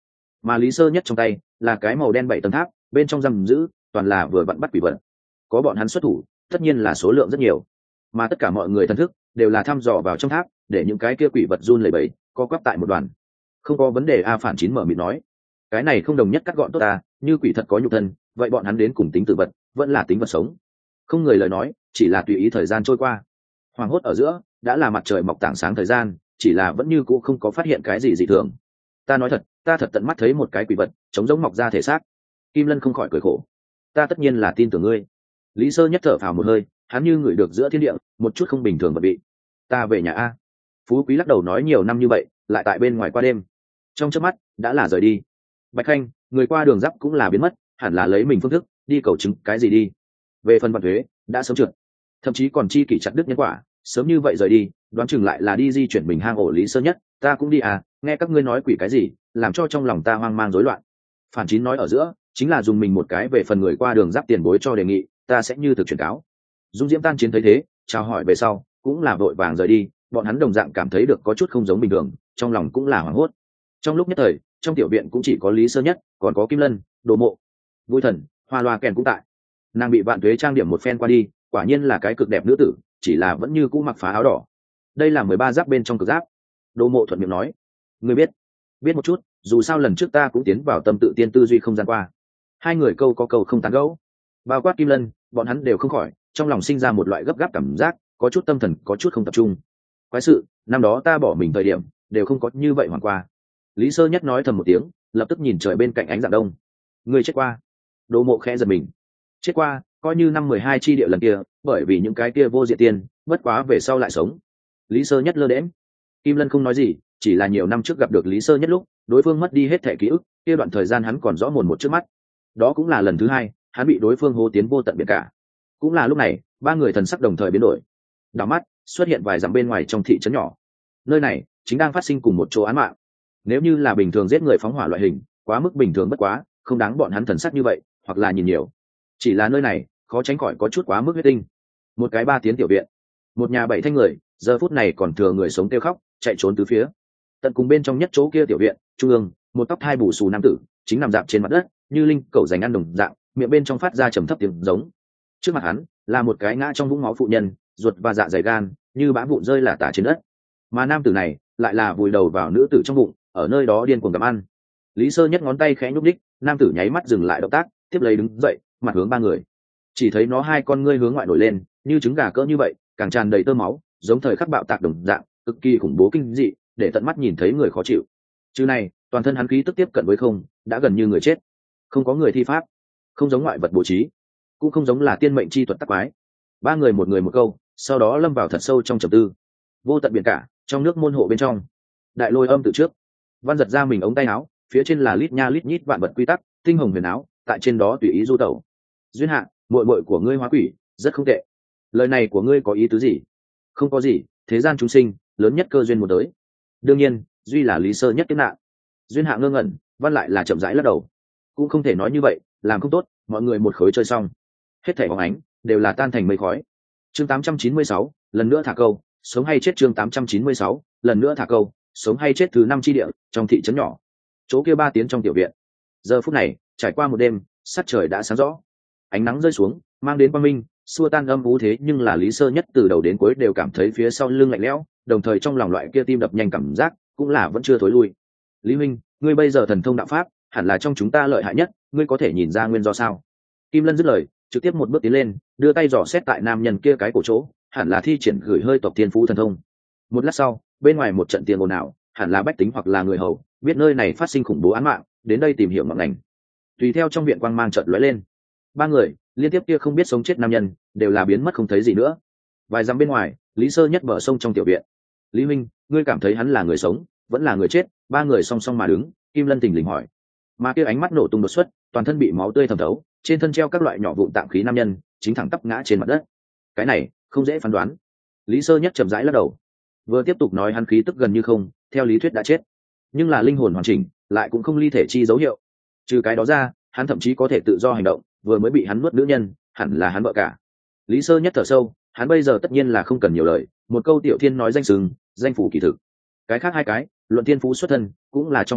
mà lý sơ nhất trong tay là cái màu đen bảy tầng tháp, bên trong giam giữ toàn là vừa vặn bắt quỷ vật. Có bọn hắn xuất thủ, tất nhiên là số lượng rất nhiều, mà tất cả mọi người thần thức đều là thăm dò vào trong tháp, để những cái kia quỷ vật run lẩy bẩy, co quắp tại một đoàn. Không có vấn đề. A Phản Chín mở miệng nói, cái này không đồng nhất cắt gọn tốt ta, như quỷ thật có nhục thân, vậy bọn hắn đến cùng tính tự vật vẫn là tính vật sống? Không người lời nói, chỉ là tùy ý thời gian trôi qua. Hoàng hốt ở giữa đã là mặt trời mọc tảng sáng thời gian, chỉ là vẫn như cũ không có phát hiện cái gì dị thường. Ta nói thật, ta thật tận mắt thấy một cái quỷ vật chống giống mọc ra thể xác. Kim Lân không khỏi cười khổ. Ta tất nhiên là tin tưởng ngươi. Lý Sơ nhất thở phào một hơi, hắn như ngửi được giữa thiên địa một chút không bình thường vật vị. Ta về nhà a. Phú Quý lắc đầu nói, nhiều năm như vậy lại tại bên ngoài qua đêm, trong chớp mắt đã là rời đi. Bạch Khanh, người qua đường giáp cũng là biến mất, hẳn là lấy mình phương thức đi cầu chứng cái gì đi. Về phần Vạn Thuế đã sớm trượt, thậm chí còn chi kỷ chặt đứt nhân quả, sớm như vậy rời đi, đoán chừng lại là đi di chuyển mình hang ổ. Lý Sơ nhất, ta cũng đi à, nghe các ngươi nói quỷ cái gì, làm cho trong lòng ta hoang mang rối loạn. Phản Chín nói ở giữa chính là dùng mình một cái về phần người qua đường giáp tiền bối cho đề nghị, ta sẽ như thực truyền cáo. Dung Diễm Tan Chiến thấy thế, chào hỏi về sau cũng là vội vàng rời đi. Bọn hắn đồng dạng cảm thấy được có chút không giống bình thường, trong lòng cũng là hoảng hốt. Trong lúc nhất thời, trong tiểu viện cũng chỉ có Lý Sơ nhất, còn có Kim Lân, Đồ Mộ, Vui Thần, Hoa Loa kèn cũng tại. Nàng bị Vạn Tuế trang điểm một phen qua đi, quả nhiên là cái cực đẹp nữ tử, chỉ là vẫn như cũ mặc phá áo đỏ. Đây là mười ba giáp bên trong cực giáp. Đồ Mộ thuận miệng nói, ngươi biết biết một chút, dù sao lần trước ta cũng tiến vào tâm tự tiên tư duy không gian qua. Hai người câu có câu không tán gẫu, bao quát Kim Lân, bọn hắn đều không khỏi trong lòng sinh ra một loại gấp gáp cảm giác, có chút tâm thần có chút không tập trung. Quái sự, năm đó ta bỏ mình thời điểm đều không có như vậy hoàn qua. Lý Sơ nhất nói thầm một tiếng, lập tức nhìn trời bên cạnh ánh dạng đông. Người chết qua. Đồ Mộ khẽ giật mình. Chết qua, coi như năm mười hai chi địa lần kia, bởi vì những cái kia vô diệt tiên, bất quá về sau lại sống. Lý Sơ nhất lơ đễm. Kim Lân không nói gì, chỉ là nhiều năm trước gặp được Lý Sơ nhất lúc, đối phương mất đi hết thể ký ức, kia đoạn thời gian hắn còn rõ mồn một trước mắt. Đó cũng là lần thứ hai, hắn bị đối phương hô tiến vô tận biển cả. Cũng là lúc này, ba người thần sắc đồng thời biến đổi. Đảo mắt, xuất hiện vài dặm bên ngoài trong thị trấn nhỏ. Nơi này chính đang phát sinh cùng một chỗ án mạng. Nếu như là bình thường giết người phóng hỏa loại hình, quá mức bình thường bất quá, không đáng bọn hắn thần sắc như vậy, hoặc là nhìn nhiều. Chỉ là nơi này, khó tránh khỏi có chút quá mức huyết tinh. Một cái ba tiếng tiểu viện, một nhà bảy thanh người, giờ phút này còn thừa người sống kêu khóc, chạy trốn tứ phía. Tận cùng bên trong nhất chỗ kia tiểu viện, trung ương, một tóc hai bù xù nam tử, chính nằm dạp trên mặt đất, như linh cẩu dành ăn đồng dạng, miệng bên trong phát ra trầm thấp tiếng giống. Trước mặt hắn là một cái ngã trong vũng máu phụ nhân, ruột và dạ dày gan như bã vụn rơi lả tả trên đất, mà nam tử này lại là vùi đầu vào nữ tử trong bụng, ở nơi đó điên cuồng gặm ăn. Lý Sơ nhất ngón tay khẽ nhúc đích, nam tử nháy mắt dừng lại động tác, tiếp lấy đứng dậy, mặt hướng ba người. Chỉ thấy nó hai con ngươi hướng ngoại nổi lên, như trứng gà cỡ như vậy, càng tràn đầy tơ máu, giống thời khắc bạo tạc đồng dạng, cực kỳ khủng bố kinh dị, để tận mắt nhìn thấy người khó chịu. Chứ này, toàn thân hắn khí tức tiếp cận với không, đã gần như người chết. Không có người thi pháp, không giống ngoại vật bố trí, cũng không giống là tiên mệnh chi thuật tắc quái. Ba người một người một câu, sau đó lâm vào thật sâu trong trầm tư. Vô tận biển cả, trong nước môn hộ bên trong, đại lôi âm từ trước, Văn giật ra mình ống tay áo, phía trên là lít nha lít nhít vạn vật quy tắc, tinh hồng huyền áo, tại trên đó tùy ý du tẩu. Duyên hạ, muội muội của ngươi hóa quỷ, rất không tệ. Lời này của ngươi có ý tứ gì? Không có gì, thế gian chúng sinh, lớn nhất cơ duyên một tới. Đương nhiên, duy là Lý Sơ nhất kiếp nạn. Duyên hạ ngơ ngẩn, Văn lại là chậm rãi lắc đầu. Cũng không thể nói như vậy, làm không tốt, mọi người một khối chơi xong, hết thảy bóng ánh đều là tan thành mây khói. Chương tám trăm chín mươi sáu, lần nữa thả câu, sống hay chết. Chương tám trăm chín mươi sáu, lần nữa thả câu, sống hay chết. Thứ năm chi địa, trong thị trấn nhỏ, chỗ kia ba tiếng trong tiểu viện. Giờ phút này, trải qua một đêm, sắc trời đã sáng rõ, ánh nắng rơi xuống, mang đến quang minh, xua tan âm u. Thế nhưng là Lý Sơ nhất từ đầu đến cuối đều cảm thấy phía sau lưng lạnh lẽo, đồng thời trong lòng loại kia tim đập nhanh cảm giác cũng là vẫn chưa thối lui. Lý huynh, ngươi bây giờ thần thông đạo pháp hẳn là trong chúng ta lợi hại nhất, ngươi có thể nhìn ra nguyên do sao? Kim Lân dứt lời, trực tiếp một bước tiến lên, đưa tay dò xét tại nam nhân kia cái cổ chỗ, hẳn là thi triển gửi hơi tộc tiên phú thần thông. Một lát sau, bên ngoài một trận tiền ồn ào, hẳn là bách tính hoặc là người hầu biết nơi này phát sinh khủng bố án mạng, đến đây tìm hiểu ngọn ngành. Tùy theo trong viện quang mang chợt lóe lên, ba người liên tiếp kia không biết sống chết nam nhân đều là biến mất không thấy gì nữa. Vài dặm bên ngoài, Lý Sơ nhất bờ sông trong tiểu viện. Lý huynh, ngươi cảm thấy hắn là người sống vẫn là người chết? Ba người song song mà đứng, Kim Lân thình lình hỏi. Mà kia ánh mắt nổ tung đột xuất, toàn thân bị máu tươi thẩm thấu, trên thân treo các loại nhỏ vụn tạng khí nam nhân chính thẳng tắp ngã trên mặt đất. Cái này không dễ phán đoán. Lý Sơ nhất chậm rãi lắc đầu, vừa tiếp tục nói hắn khí tức gần như không, theo lý thuyết đã chết, nhưng là linh hồn hoàn chỉnh, lại cũng không ly thể chi dấu hiệu. Trừ cái đó ra, hắn thậm chí có thể tự do hành động, vừa mới bị hắn nuốt nữ nhân hẳn là hắn vợ cả. Lý Sơ nhất thở sâu, hắn bây giờ tất nhiên là không cần nhiều lời, một câu tiểu thiên nói danh sừng, danh phủ kỳ thực. Cái khác hai cái, luận thiên phú xuất thân cũng là trong vạn tộc,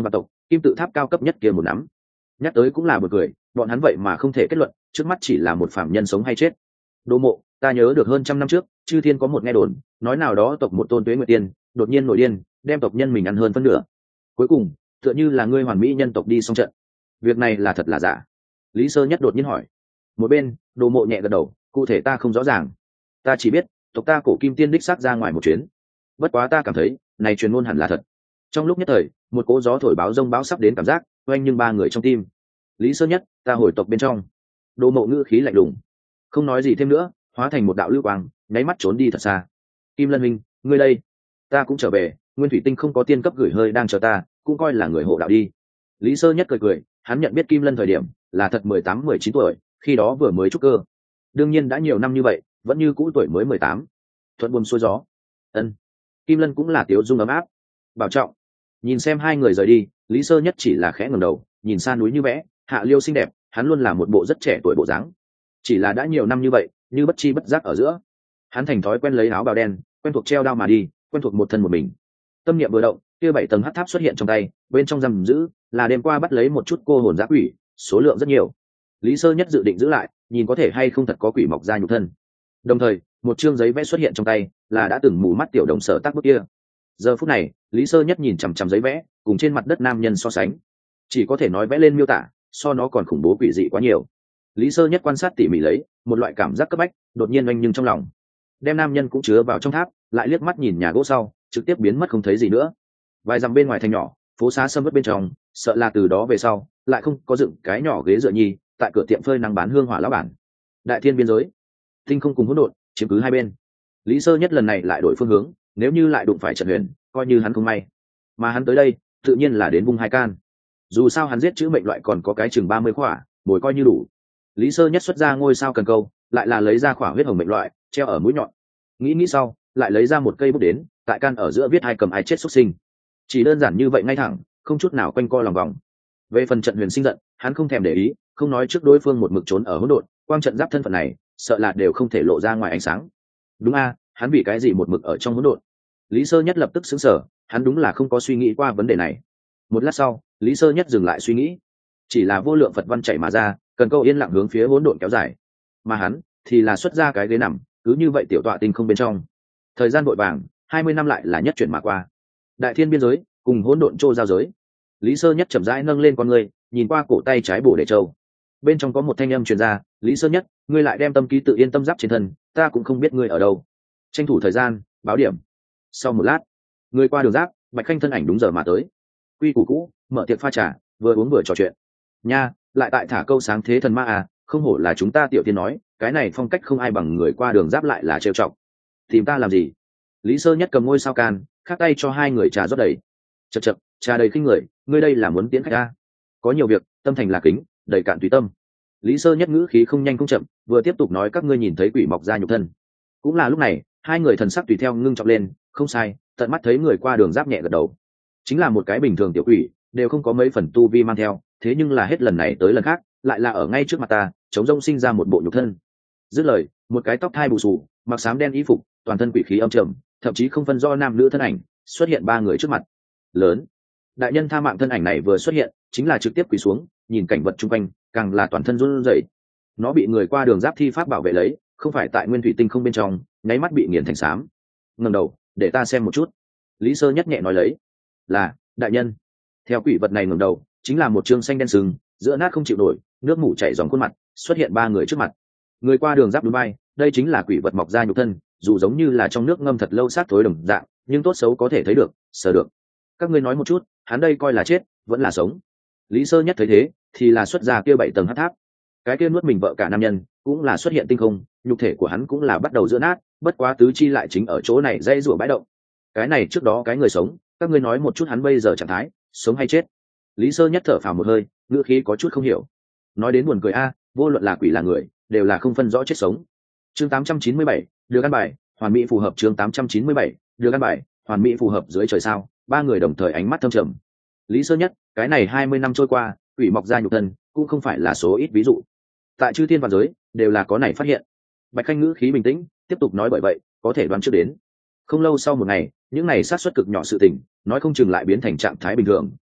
kim tự tháp cao cấp nhất kia một nắm. Nhắc tới cũng là một cười, bọn hắn vậy mà không thể kết luận trước mắt chỉ là một phạm nhân sống hay chết. Đồ Mộ, ta nhớ được hơn trăm năm trước chư thiên có một nghe đồn, nói nào đó tộc một tôn tuế nguyệt tiên đột nhiên nổi điên, đem tộc nhân mình ăn hơn phân nửa, cuối cùng tựa như là ngươi hoàn mỹ nhân tộc đi xong trận. Việc này là thật là giả? Lý Sơ Nhất đột nhiên hỏi. Một bên Đồ Mộ nhẹ gật đầu, cụ thể ta không rõ ràng, ta chỉ biết tộc ta cổ kim tiên đích xác ra ngoài một chuyến, bất quá ta cảm thấy này truyền ngôn hẳn là thật. Trong lúc nhất thời một cỗ gió thổi báo rông báo sắp đến cảm giác oanh nhưng ba người trong tim. Lý Sơ Nhất, ta hồi tộc bên trong. Đồ Mộ ngữ khí lạnh lùng, không nói gì thêm nữa, hóa thành một đạo lưu quang nháy mắt trốn đi thật xa. Kim Lân Minh, ngươi đây? Ta cũng trở về, Nguyên Thủy Tinh không có tiên cấp gửi hơi đang chờ ta, cũng coi là người hộ đạo đi. Lý Sơ Nhất cười cười, hắn nhận biết Kim Lân thời điểm là thật mười tám mười chín tuổi, khi đó vừa mới trúc cơ. Đương nhiên đã nhiều năm như vậy vẫn như cũ tuổi mới mười tám. Thuận buồm xuôi gió. Ân. Kim Lân cũng là tiếu dung ấm áp. Bảo trọng. Nhìn xem hai người rời đi, Lý Sơ Nhất chỉ là khẽ ngẩng đầu nhìn xa núi như vẽ, hạ liêu xinh đẹp, hắn luôn là một bộ rất trẻ tuổi bộ dáng. Chỉ là đã nhiều năm như vậy, như bất chi bất giác ở giữa, hắn thành thói quen lấy áo bào đen, quen thuộc treo đao mà đi, quen thuộc một thân một mình. Tâm niệm vừa động, kia bảy tầng hắc tháp xuất hiện trong tay, bên trong giam giữ là đêm qua bắt lấy một chút cô hồn dã quỷ, số lượng rất nhiều. Lý Sơ Nhất dự định giữ lại, nhìn có thể hay không thật có quỷ mọc ra nhục thân. Đồng thời một chương giấy vẽ xuất hiện trong tay, là đã từng mù mắt tiểu đồng sở tác bút kia. Giờ phút này Lý Sơ Nhất nhìn chằm chằm giấy vẽ cùng trên mặt đất nam nhân so sánh, chỉ có thể nói vẽ lên miêu tả so nó còn khủng bố quỷ dị quá nhiều. Lý Sơ Nhất quan sát tỉ mỉ lấy, một loại cảm giác cấp bách đột nhiên oanh nhưng trong lòng, đem nam nhân cũng chứa vào trong tháp, lại liếc mắt nhìn nhà gỗ sau trực tiếp biến mất không thấy gì nữa. Vài dặm bên ngoài thành nhỏ, phố xá sâm uất bên trong, sợ là từ đó về sau lại không có dựng cái nhỏ ghế dựa nhi tại cửa tiệm phơi nắng bán hương hỏa lão bản. Đại thiên biên giới, tinh không cùng hỗn độn chiếm cứ hai bên. Lý Sơ Nhất lần này lại đổi phương hướng, nếu như lại đụng phải Trận Huyền, coi như hắn không may, mà hắn tới đây tự nhiên là đến vung hai can. Dù sao hắn giết chữ mệnh loại còn có cái chừng ba mươi khỏa, bồi coi như đủ. Lý Sơ Nhất xuất ra ngôi sao cần câu, lại là lấy ra khỏa huyết hồng mệnh loại treo ở mũi nhọn. Nghĩ nghĩ sau, lại lấy ra một cây bút đến, tại can ở giữa viết hai cầm ai chết xuất sinh. Chỉ đơn giản như vậy ngay thẳng, không chút nào quanh co lòng vòng. Về phần Trận Huyền sinh giận, hắn không thèm để ý, không nói trước đối phương một mực trốn ở hỗn độn, quang trận giáp thân phận này, sợ là đều không thể lộ ra ngoài ánh sáng. Đúng a, hắn vì cái gì một mực ở trong hỗn độn? Lý Sơ Nhất lập tức sững sờ, hắn đúng là không có suy nghĩ qua vấn đề này. Một lát sau, Lý Sơ Nhất dừng lại suy nghĩ, chỉ là vô lượng Phật văn chảy mà ra, cần câu yên lặng hướng phía hỗn độn kéo dài, mà hắn thì là xuất ra cái ghế nằm, cứ như vậy tiểu tọa tinh không bên trong. Thời gian vội vàng, hai mươi năm lại là nhất chuyển mà qua. Đại thiên biên giới cùng hỗn độn trô giao giới. Lý Sơ Nhất chậm rãi nâng lên con người, nhìn qua cổ tay trái bổ để châu. Bên trong có một thanh âm truyền ra, Lý Sơ Nhất, ngươi lại đem tâm ký tự yên tâm giáp trên thân, ta cũng không biết ngươi ở đâu. Tranh thủ thời gian, báo điểm. Sau một lát, người qua đường giáp, Bạch Khanh thân ảnh đúng giờ mà tới. Quy củ cũ, mở tiệc pha trà, vừa uống vừa trò chuyện. Nha, lại tại thả câu sáng thế thần ma à, không hổ là chúng ta tiểu tiên nói, cái này phong cách không ai bằng người qua đường giáp lại là trêu chọc. Tìm ta làm gì? Lý Sơ Nhất cầm ngôi sao can, khác tay cho hai người trà rót đầy. Chậc chậc, trà đầy khinh người, ngươi đây là muốn tiễn khách ta? Có nhiều việc, tâm thành là kính, đầy cạn tùy tâm. Lý Sơ Nhất ngữ khí không nhanh không chậm, vừa tiếp tục nói các ngươi nhìn thấy quỷ mọc ra nhục thân. Cũng là lúc này, hai người thần sắc tùy theo ngưng trọng lên, không sai, tận mắt thấy người qua đường giáp nhẹ gật đầu. Chính là một cái bình thường tiểu quỷ, đều không có mấy phần tu vi mang theo, thế nhưng là hết lần này tới lần khác, lại là ở ngay trước mặt ta, chống rông sinh ra một bộ nhục thân. Dứt lời, một cái tóc thai bù xù, mặc xám đen y phục, toàn thân quỷ khí âm trầm, thậm chí không phân do nam nữ thân ảnh, xuất hiện ba người trước mặt. Lớn, đại nhân tha mạng thân ảnh này vừa xuất hiện, chính là trực tiếp quỳ xuống, nhìn cảnh vật chung quanh, càng là toàn thân run rẩy. Nó bị người qua đường giáp thi pháp bảo vệ lấy, không phải tại nguyên thủy tinh không bên trong, nháy mắt bị nghiền thành xám. Ngẩng đầu, để ta xem một chút. Lý Sơ Nhất nhẹ nói lấy. Là, đại nhân. Theo quỷ vật này ngẩng đầu, chính là một trương xanh đen sừng, giữa nát không chịu nổi, nước mủ chảy dòng khuôn mặt, xuất hiện ba người trước mặt. Người qua đường giáp núi bay, đây chính là quỷ vật mọc ra nhục thân, dù giống như là trong nước ngâm thật lâu sát thối đồng dạng, nhưng tốt xấu có thể thấy được, sờ được. Các ngươi nói một chút, hắn đây coi là chết, vẫn là sống? Lý Sơ Nhất thấy thế, thì là xuất ra kia bảy tầng hắc tháp. Cái kia nuốt mình vợ cả nam nhân, cũng là xuất hiện tinh không, nhục thể của hắn cũng là bắt đầu giữa nát, bất quá tứ chi lại chính ở chỗ này dây rủa bãi động. Cái này trước đó cái người sống, các ngươi nói một chút hắn bây giờ trạng thái, sống hay chết? Lý Sơ Nhất thở phào một hơi, ngữ khí có chút không hiểu. Nói đến buồn cười a, vô luận là quỷ là người, đều là không phân rõ chết sống. Chương tám trăm chín mươi bảy, được ăn bài, hoàn mỹ phù hợp. Chương tám trăm chín mươi bảy, được ăn bài, hoàn mỹ phù hợp. Dưới trời sao, ba người đồng thời ánh mắt thâm trầm. Lý Sơ Nhất, cái này hai mươi năm trôi qua, quỷ mọc ra nhục thân, cũng không phải là số ít ví dụ. Tại chư thiên vạn giới, đều là có này phát hiện. Bạch Khanh ngữ khí bình tĩnh, tiếp tục nói bởi vậy, có thể đoán trước đến. Không lâu sau một ngày, những này sát suất cực nhỏ sự tình, nói không chừng lại biến thành trạng thái bình thường,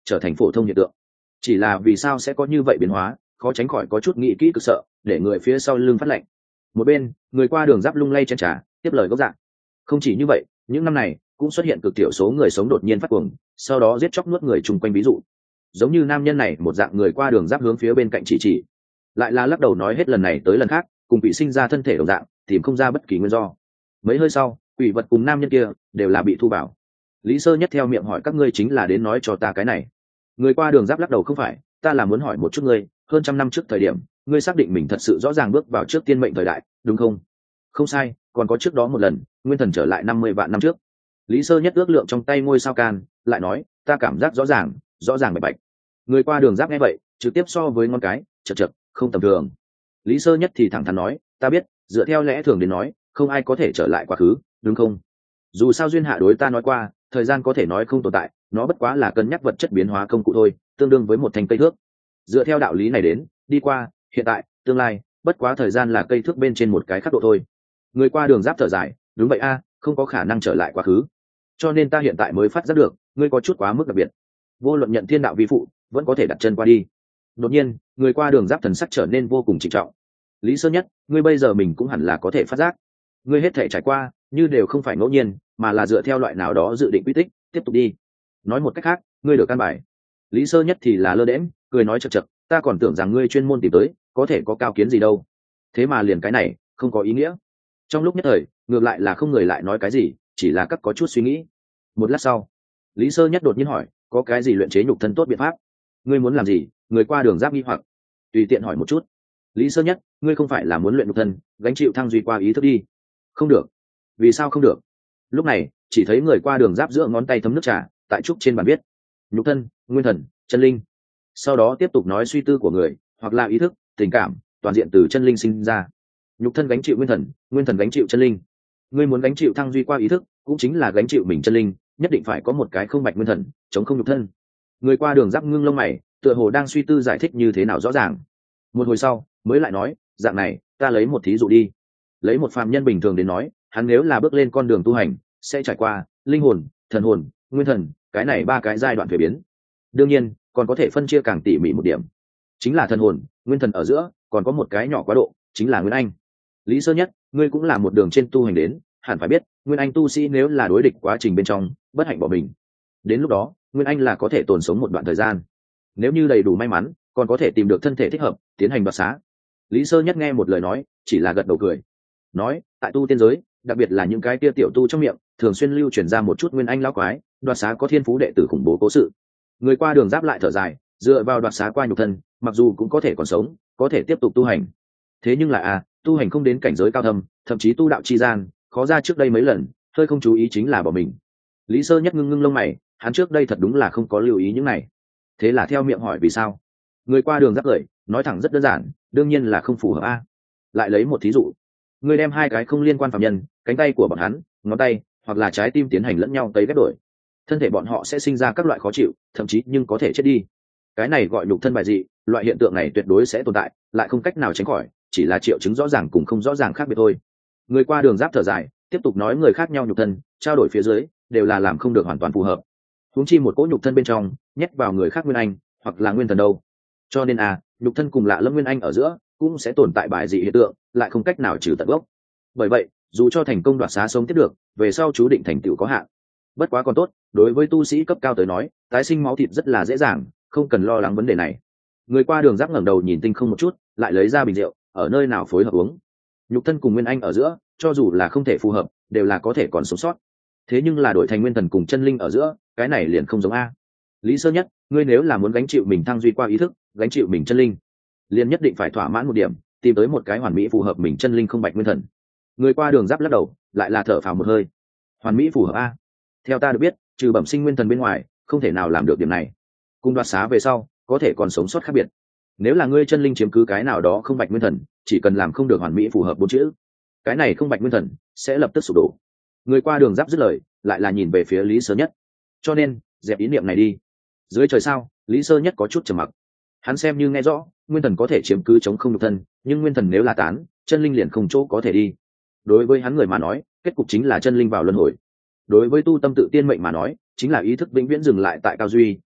trở thành phổ thông hiện tượng. Chỉ là vì sao sẽ có như vậy biến hóa, khó tránh khỏi có chút nghĩ kỹ cực sợ, để người phía sau lưng phát lạnh. Một bên, người qua đường giáp lung lay chân trà, tiếp lời gốc dạng. Không chỉ như vậy, những năm này cũng xuất hiện cực thiểu số người sống đột nhiên phát cuồng, sau đó giết chóc nuốt người chung quanh, ví dụ giống như nam nhân này một dạng người qua đường giáp hướng phía bên cạnh chỉ chỉ, lại là lắc đầu nói hết lần này tới lần khác cùng bị sinh ra thân thể đồng dạng, tìm không ra bất kỳ nguyên do. Mấy hơi sau, quỷ vật cùng nam nhân kia đều là bị thu bảo. Lý Sơ Nhất theo miệng hỏi các ngươi chính là đến nói cho ta cái này. Người qua đường giáp lắc đầu không phải, ta là muốn hỏi một chút ngươi, hơn trăm năm trước thời điểm ngươi xác định mình thật sự rõ ràng bước vào trước tiên mệnh thời đại đúng không? Không sai, còn có trước đó một lần nguyên thần trở lại năm mươi vạn năm trước. Lý Sơ Nhất ước lượng trong tay ngôi sao can, lại nói ta cảm giác rõ ràng rõ ràng bạch bạch. Người qua đường giáp nghe vậy trực tiếp so với ngón cái chật chật không tầm thường. Lý Sơ Nhất thì thẳng thắn nói ta biết, dựa theo lẽ thường đến nói không ai có thể trở lại quá khứ đúng không? Dù sao duyên hạ đối ta nói qua thời gian có thể nói không tồn tại, nó bất quá là cân nhắc vật chất biến hóa công cụ thôi, tương đương với một thanh cây thước. Dựa theo đạo lý này đến đi qua hiện tại tương lai bất quá thời gian là cây thước bên trên một cái khắc độ thôi. Người qua đường giáp thở dài đúng vậy a, không có khả năng trở lại quá khứ, cho nên ta hiện tại mới phát giác được ngươi có chút quá mức đặc biệt, vô luận nhận thiên đạo vi phụ vẫn có thể đặt chân qua đi. Đột nhiên người qua đường giáp thần sắc trở nên vô cùng trịnh trọng. Lý Sơ Nhất, ngươi bây giờ mình cũng hẳn là có thể phát giác, ngươi hết thể trải qua như đều không phải ngẫu nhiên, mà là dựa theo loại nào đó dự định quy tích tiếp tục đi. Nói một cách khác, ngươi được căn bài. Lý Sơ Nhất thì là lơ đễm cười nói chật chật, ta còn tưởng rằng ngươi chuyên môn tìm tới có thể có cao kiến gì đâu, thế mà liền cái này không có ý nghĩa. Trong lúc nhất thời ngược lại là không người lại nói cái gì, chỉ là các có chút suy nghĩ. Một lát sau Lý Sơ Nhất đột nhiên hỏi có cái gì luyện chế nhục thân tốt biện pháp? Ngươi muốn làm gì? Người qua đường giáp nghi hoặc. Tùy tiện hỏi một chút. Lý Sơ Nhất, ngươi không phải là muốn luyện nhục thân gánh chịu thăng duy qua ý thức đi? Không được. Vì sao không được? Lúc này chỉ thấy người qua đường giáp giữa ngón tay thấm nước trà, tại trúc trên bàn viết nhục thân, nguyên thần, chân linh. Sau đó tiếp tục nói suy tư của người hoặc là ý thức, tình cảm toàn diện từ chân linh sinh ra. Nhục thân gánh chịu nguyên thần, nguyên thần gánh chịu chân linh. Ngươi muốn gánh chịu thăng duy qua ý thức cũng chính là gánh chịu mình chân linh, nhất định phải có một cái không bạch nguyên thần chống không nhục thân. Người qua đường giáp ngưng lông mày, tựa hồ đang suy tư giải thích như thế nào rõ ràng. Một hồi sau mới lại nói dạng này, ta lấy một thí dụ đi. Lấy một phàm nhân bình thường đến nói, hắn nếu là bước lên con đường tu hành sẽ trải qua linh hồn, thần hồn, nguyên thần, cái này ba cái giai đoạn thuế biến. Đương nhiên còn có thể phân chia càng tỉ mỉ một điểm, chính là thần hồn nguyên thần ở giữa còn có một cái nhỏ quá độ, chính là nguyên anh. Lý Sơ Nhất, ngươi cũng là một đường trên tu hành đến, hẳn phải biết nguyên anh tu sĩ nếu là đối địch quá trình bên trong bất hạnh bỏ mình, đến lúc đó nguyên anh là có thể tồn sống một đoạn thời gian, nếu như đầy đủ may mắn còn có thể tìm được thân thể thích hợp tiến hành đoạt xá. Lý Sơ Nhất nghe một lời nói chỉ là gật đầu cười, nói tại tu tiên giới đặc biệt là những cái tia tiểu tu trong miệng thường xuyên lưu truyền ra một chút nguyên anh lão quái đoạt xá có thiên phú đệ tử khủng bố cố sự. Người qua đường giáp lại thở dài, dựa vào đoạt xá qua nhục thân mặc dù cũng có thể còn sống, có thể tiếp tục tu hành, thế nhưng là à tu hành không đến cảnh giới cao thâm, thậm chí tu đạo chi gian khó ra trước đây mấy lần hơi không chú ý chính là bỏ mình. Lý Sơ Nhất ngưng ngưng lông mày, hắn trước đây thật đúng là không có lưu ý những này, thế là theo miệng hỏi vì sao. Người qua đường giáp cười nói thẳng rất đơn giản, đương nhiên là không phù hợp a. Lại lấy một thí dụ, ngươi đem hai cái không liên quan phạm nhân, cánh tay của bọn hắn, ngón tay hoặc là trái tim tiến hành lẫn nhau tấy ghép đổi, thân thể bọn họ sẽ sinh ra các loại khó chịu, thậm chí nhưng có thể chết đi. Cái này gọi nhục thân bài dị, loại hiện tượng này tuyệt đối sẽ tồn tại, lại không cách nào tránh khỏi, chỉ là triệu chứng rõ ràng cùng không rõ ràng khác biệt thôi. Người qua đường giáp thở dài tiếp tục nói người khác nhau nhục thân trao đổi phía dưới đều là làm không được hoàn toàn phù hợp, huống chi một cỗ nhục thân bên trong nhét vào người khác nguyên anh hoặc là nguyên thần đâu. Cho nên à nhục thân cùng lạ lẫm nguyên anh ở giữa cũng sẽ tồn tại bài dị hiện tượng, lại không cách nào trừ tận gốc. Bởi vậy dù cho thành công đoạt xá sống tiếp được, về sau chú định thành tựu có hạn. Bất quá còn tốt, đối với tu sĩ cấp cao tới nói tái sinh máu thịt rất là dễ dàng, không cần lo lắng vấn đề này. Người qua đường giáp ngẩng đầu nhìn tinh không một chút, lại lấy ra bình rượu, ở nơi nào phối hợp uống. Nhục thân cùng nguyên anh ở giữa cho dù là không thể phù hợp đều là có thể còn sống sót, thế nhưng là đổi thành nguyên thần cùng chân linh ở giữa cái này liền không giống a. Lý Sơ Nhất, ngươi nếu là muốn gánh chịu mình thăng duy qua ý thức, gánh chịu mình chân linh, liền nhất định phải thỏa mãn một điểm, tìm tới một cái hoàn mỹ phù hợp mình chân linh không bạch nguyên thần. Người qua đường giáp lắc đầu, lại là thở phào một hơi. Hoàn mỹ phù hợp a? Theo ta được biết trừ bẩm sinh nguyên thần bên ngoài không thể nào làm được điểm này. Cùng đoạt xá về sau có thể còn sống sót khác biệt. Nếu là ngươi chân linh chiếm cứ cái nào đó không bạch nguyên thần, chỉ cần làm không được hoàn mỹ phù hợp bốn chữ, cái này không bạch nguyên thần sẽ lập tức sụp đổ. Người qua đường giáp dứt lời lại là nhìn về phía Lý Sơ Nhất, cho nên dẹp ý niệm này đi. Dưới trời sao Lý Sơ Nhất có chút trầm mặc, hắn xem như nghe rõ nguyên thần có thể chiếm cứ chống không nhục thân, nhưng nguyên thần nếu là tán, chân linh liền không chỗ có thể đi. Đối với hắn người mà nói kết cục chính là chân linh vào luân hồi, đối với tu tâm tự tiên mệnh mà nói chính là ý thức vĩnh viễn dừng lại tại cao duy,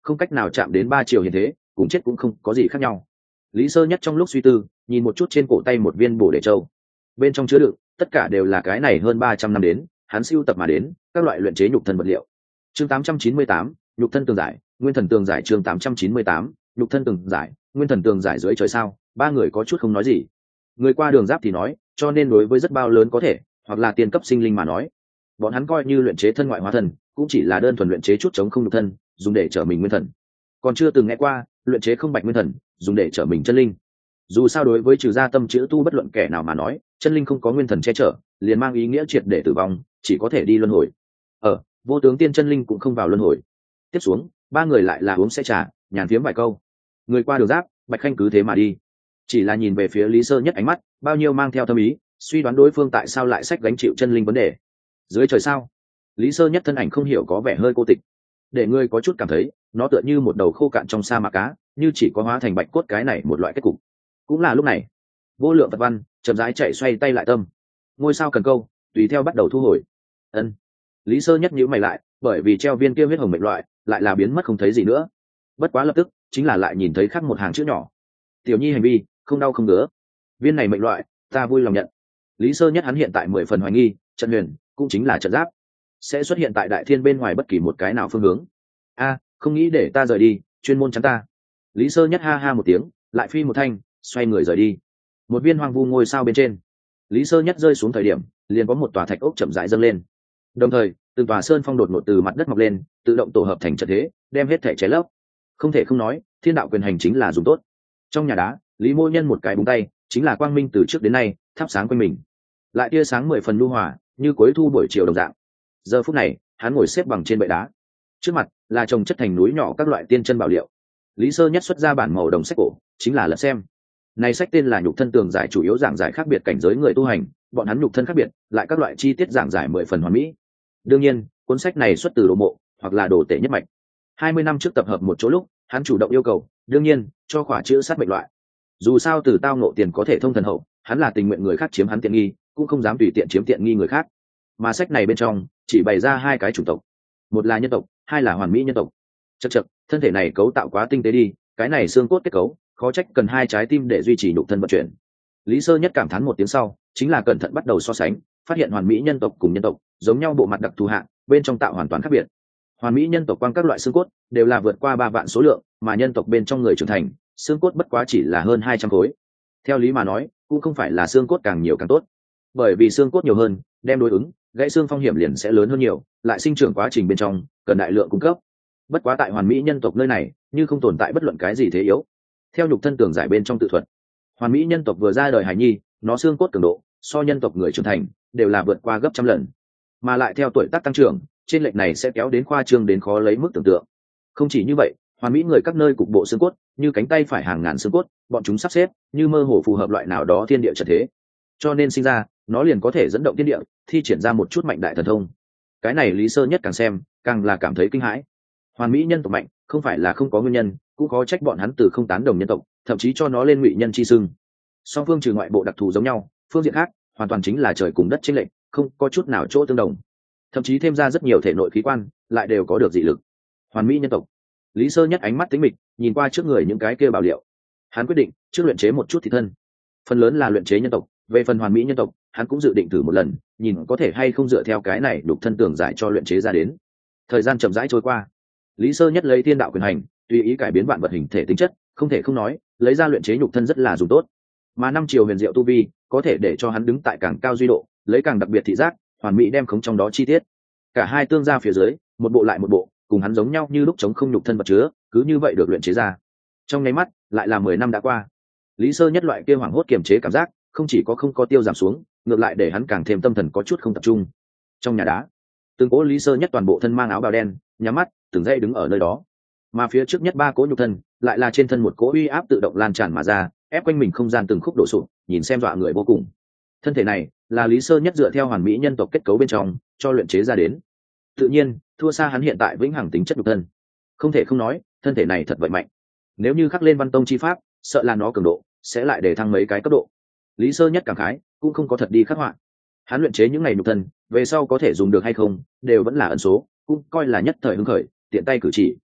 không cách nào chạm đến ba chiều hiện thế, cùng chết cũng không có gì khác nhau. Lý Sơ Nhất trong lúc suy tư, nhìn một chút trên cổ tay một viên bổ để châu, bên trong chứa đựng tất cả đều là cái này hơn ba trăm năm đến hắn siêu tập mà đến các loại luyện chế nhục thân vật liệu. Chương tám trăm chín mươi tám, nhục thân tường giải, nguyên thần tường giải. Chương tám trăm chín mươi tám, nhục thân tường giải, nguyên thần tường giải. Dưới trời sao, ba người có chút không nói gì. Người qua đường giáp thì nói, cho nên đối với rất bao lớn có thể, hoặc là tiên cấp sinh linh mà nói, bọn hắn coi như luyện chế thân ngoại hóa thần, cũng chỉ là đơn thuần luyện chế chút chống không nhục thân, dùng để trở mình nguyên thần. Còn chưa từng nghe qua luyện chế không bạch nguyên thần, dùng để trở mình chân linh. Dù sao đối với trừ gia tâm chữ tu bất luận kẻ nào mà nói, chân linh không có nguyên thần che chở, liền mang ý nghĩa triệt để tử vong, chỉ có thể đi luân hồi. Ở vô tướng tiên chân linh cũng không vào luân hồi. Tiếp xuống, ba người lại là uống sẽ trà, nhàn phiếm vài câu. Người qua đường giáp, Bạch Khanh cứ thế mà đi, chỉ là nhìn về phía Lý Sơ Nhất ánh mắt bao nhiêu mang theo tâm ý, suy đoán đối phương tại sao lại sách gánh chịu chân linh vấn đề. Dưới trời sao, Lý Sơ Nhất thân ảnh không hiểu có vẻ hơi cô tịch, để ngươi có chút cảm thấy nó tựa như một đầu khô cạn trong sa mạc cá, như chỉ có hóa thành bạch cốt cái này một loại kết cục. Cũng là lúc này, vô lượng vật văn chậm rãi chạy xoay tay lại tâm, ngôi sao cần câu tùy theo bắt đầu thu hồi. Ân. Lý Sơ Nhất nhíu mày lại, bởi vì treo viên kia huyết hồng mệnh loại lại là biến mất không thấy gì nữa. Bất quá lập tức chính là lại nhìn thấy khắc một hàng chữ nhỏ: tiểu nhi hành vi không đau không ngứa. Viên này mệnh loại ta vui lòng nhận. Lý Sơ Nhất hắn hiện tại mười phần hoài nghi trận huyền cũng chính là trận giáp sẽ xuất hiện tại đại thiên bên ngoài bất kỳ một cái nào phương hướng. A, không nghĩ để ta rời đi, chuyên môn chắn ta. Lý Sơ Nhất ha ha một tiếng, lại phi một thanh, xoay người rời đi. Một viên hoang vu ngôi sao bên trên, Lý Sơ Nhất rơi xuống thời điểm, liền có một tòa thạch ốc chậm rãi dâng lên. Đồng thời, từng tòa sơn phong đột ngột từ mặt đất mọc lên, tự động tổ hợp thành trận thế, đem hết thể cháy lấp. Không thể không nói, thiên đạo quyền hành chính là dùng tốt. Trong nhà đá, Lý Mô Nhân một cái búng tay, chính là quang minh từ trước đến nay, thắp sáng quanh mình. Lại tia sáng mười phần nhu hòa, như cuối thu buổi chiều đồng dạng. Giờ phút này, hắn ngồi xếp bằng trên bệ đá, trước mặt là chồng chất thành núi nhỏ các loại tiên chân bảo liệu. Lý Sơ Nhất xuất ra bản màu đồng sách cổ, chính là lật xem. Này sách tên là nhục thân tường giải, chủ yếu giảng giải khác biệt cảnh giới người tu hành, bọn hắn nhục thân khác biệt, lại các loại chi tiết giảng giải mười phần hoàn mỹ. Đương nhiên, cuốn sách này xuất từ đồ mộ hoặc là đồ tể nhất mạch. Hai mươi năm trước tập hợp một chỗ lúc, hắn chủ động yêu cầu, đương nhiên, cho khỏa chữ sát mệnh loại. Dù sao từ tao ngộ tiền có thể thông thần hậu, hắn là tình nguyện người khác chiếm hắn tiện nghi, cũng không dám tùy tiện chiếm tiện nghi người khác. Mà sách này bên trong chỉ bày ra hai cái chủng tộc, một là nhân tộc, hai là hoàn mỹ nhân tộc. Chậc chậc, thân thể này cấu tạo quá tinh tế đi, cái này xương cốt kết cấu, khó trách cần hai trái tim để duy trì nhục thân vận chuyển. Lý Sơ Nhất cảm thán một tiếng sau, chính là cẩn thận bắt đầu so sánh, phát hiện hoàn mỹ nhân tộc cùng nhân tộc giống nhau bộ mặt đặc thù hạng, bên trong tạo hoàn toàn khác biệt. Hoàn mỹ nhân tộc quang các loại xương cốt đều là vượt qua ba vạn số lượng, mà nhân tộc bên trong người trưởng thành, xương cốt bất quá chỉ là hơn hai trăm khối. Theo lý mà nói, cũng không phải là xương cốt càng nhiều càng tốt, bởi vì xương cốt nhiều hơn, đem đối ứng gãy xương phong hiểm liền sẽ lớn hơn nhiều, lại sinh trưởng quá trình bên trong cần đại lượng cung cấp. Bất quá tại hoàn mỹ nhân tộc nơi này, như không tồn tại bất luận cái gì thế yếu. Theo nhục thân tường giải bên trong tự thuật, hoàn mỹ nhân tộc vừa ra đời hài nhi, nó xương cốt cường độ so nhân tộc người trưởng thành đều là vượt qua gấp trăm lần, mà lại theo tuổi tác tăng trưởng, trên lệch này sẽ kéo đến khoa trương đến khó lấy mức tưởng tượng. Không chỉ như vậy, hoàn mỹ người các nơi cục bộ xương cốt, như cánh tay phải hàng ngàn xương cốt, bọn chúng sắp xếp như mơ hồ phù hợp loại nào đó thiên địa trận thế, cho nên sinh ra nó liền có thể dẫn động thiên địa, thi triển ra một chút mạnh đại thần thông. Cái này Lý Sơ Nhất càng xem càng là cảm thấy kinh hãi. Hoàn mỹ nhân tộc mạnh không phải là không có nguyên nhân, cũng có trách bọn hắn từ không tán đồng nhân tộc, thậm chí cho nó lên ngụy nhân chi xưng. Song phương trừ ngoại bộ đặc thù giống nhau, phương diện khác hoàn toàn chính là trời cùng đất chênh lệch, không có chút nào chỗ tương đồng. Thậm chí thêm ra rất nhiều thể nội khí quan, lại đều có được dị lực. Hoàn mỹ nhân tộc. Lý Sơ Nhất ánh mắt tính mịch, nhìn qua trước người những cái kia bảo liệu. Hắn quyết định trước luyện chế một chút thị thân, phần lớn là luyện chế nhân tộc, về phần hoàn mỹ nhân tộc, hắn cũng dự định thử một lần, nhìn có thể hay không dựa theo cái này đục thân tường giải cho luyện chế ra đến. Thời gian chậm rãi trôi qua, Lý Sơ Nhất lấy thiên đạo quyền hành, tùy ý cải biến vạn vật hình thể tính chất, không thể không nói, lấy ra luyện chế nhục thân rất là dùng tốt. Mà năm chiều huyền diệu tu vi, có thể để cho hắn đứng tại càng cao duy độ, lấy càng đặc biệt thị giác, hoàn mỹ đem khống trong đó chi tiết. Cả hai tương ra phía dưới, một bộ lại một bộ, cùng hắn giống nhau như lúc chống không nhục thân vật chứa, cứ như vậy được luyện chế ra. Trong nháy mắt, lại là mười năm đã qua. Lý Sơ Nhất loại kia hoảng hốt kiềm chế cảm giác, không chỉ có không có tiêu giảm xuống, ngược lại để hắn càng thêm tâm thần có chút không tập trung. Trong nhà đá, từng cố Lý Sơ Nhất toàn bộ thân mang áo bào đen, nhắm mắt, từng dây đứng ở nơi đó. Mà phía trước nhất ba cố nhục thân, lại là trên thân một cỗ uy áp tự động lan tràn mà ra, ép quanh mình không gian từng khúc đổ sụp, nhìn xem dọa người vô cùng. Thân thể này là Lý Sơ Nhất dựa theo hoàn mỹ nhân tộc kết cấu bên trong cho luyện chế ra đến, tự nhiên thua xa hắn hiện tại vĩnh hằng tính chất nhục thân. Không thể không nói, thân thể này thật vậy mạnh. Nếu như khắc lên văn tông chi pháp, sợ là nó cường độ sẽ lại để thăng mấy cái cấp độ. Lý Sơ Nhất cảm khái, cũng không có thật đi khắc họa. Hắn luyện chế những ngày nhục thân, về sau có thể dùng được hay không, đều vẫn là ẩn số, cũng coi là nhất thời hứng khởi, tiện tay cử chỉ.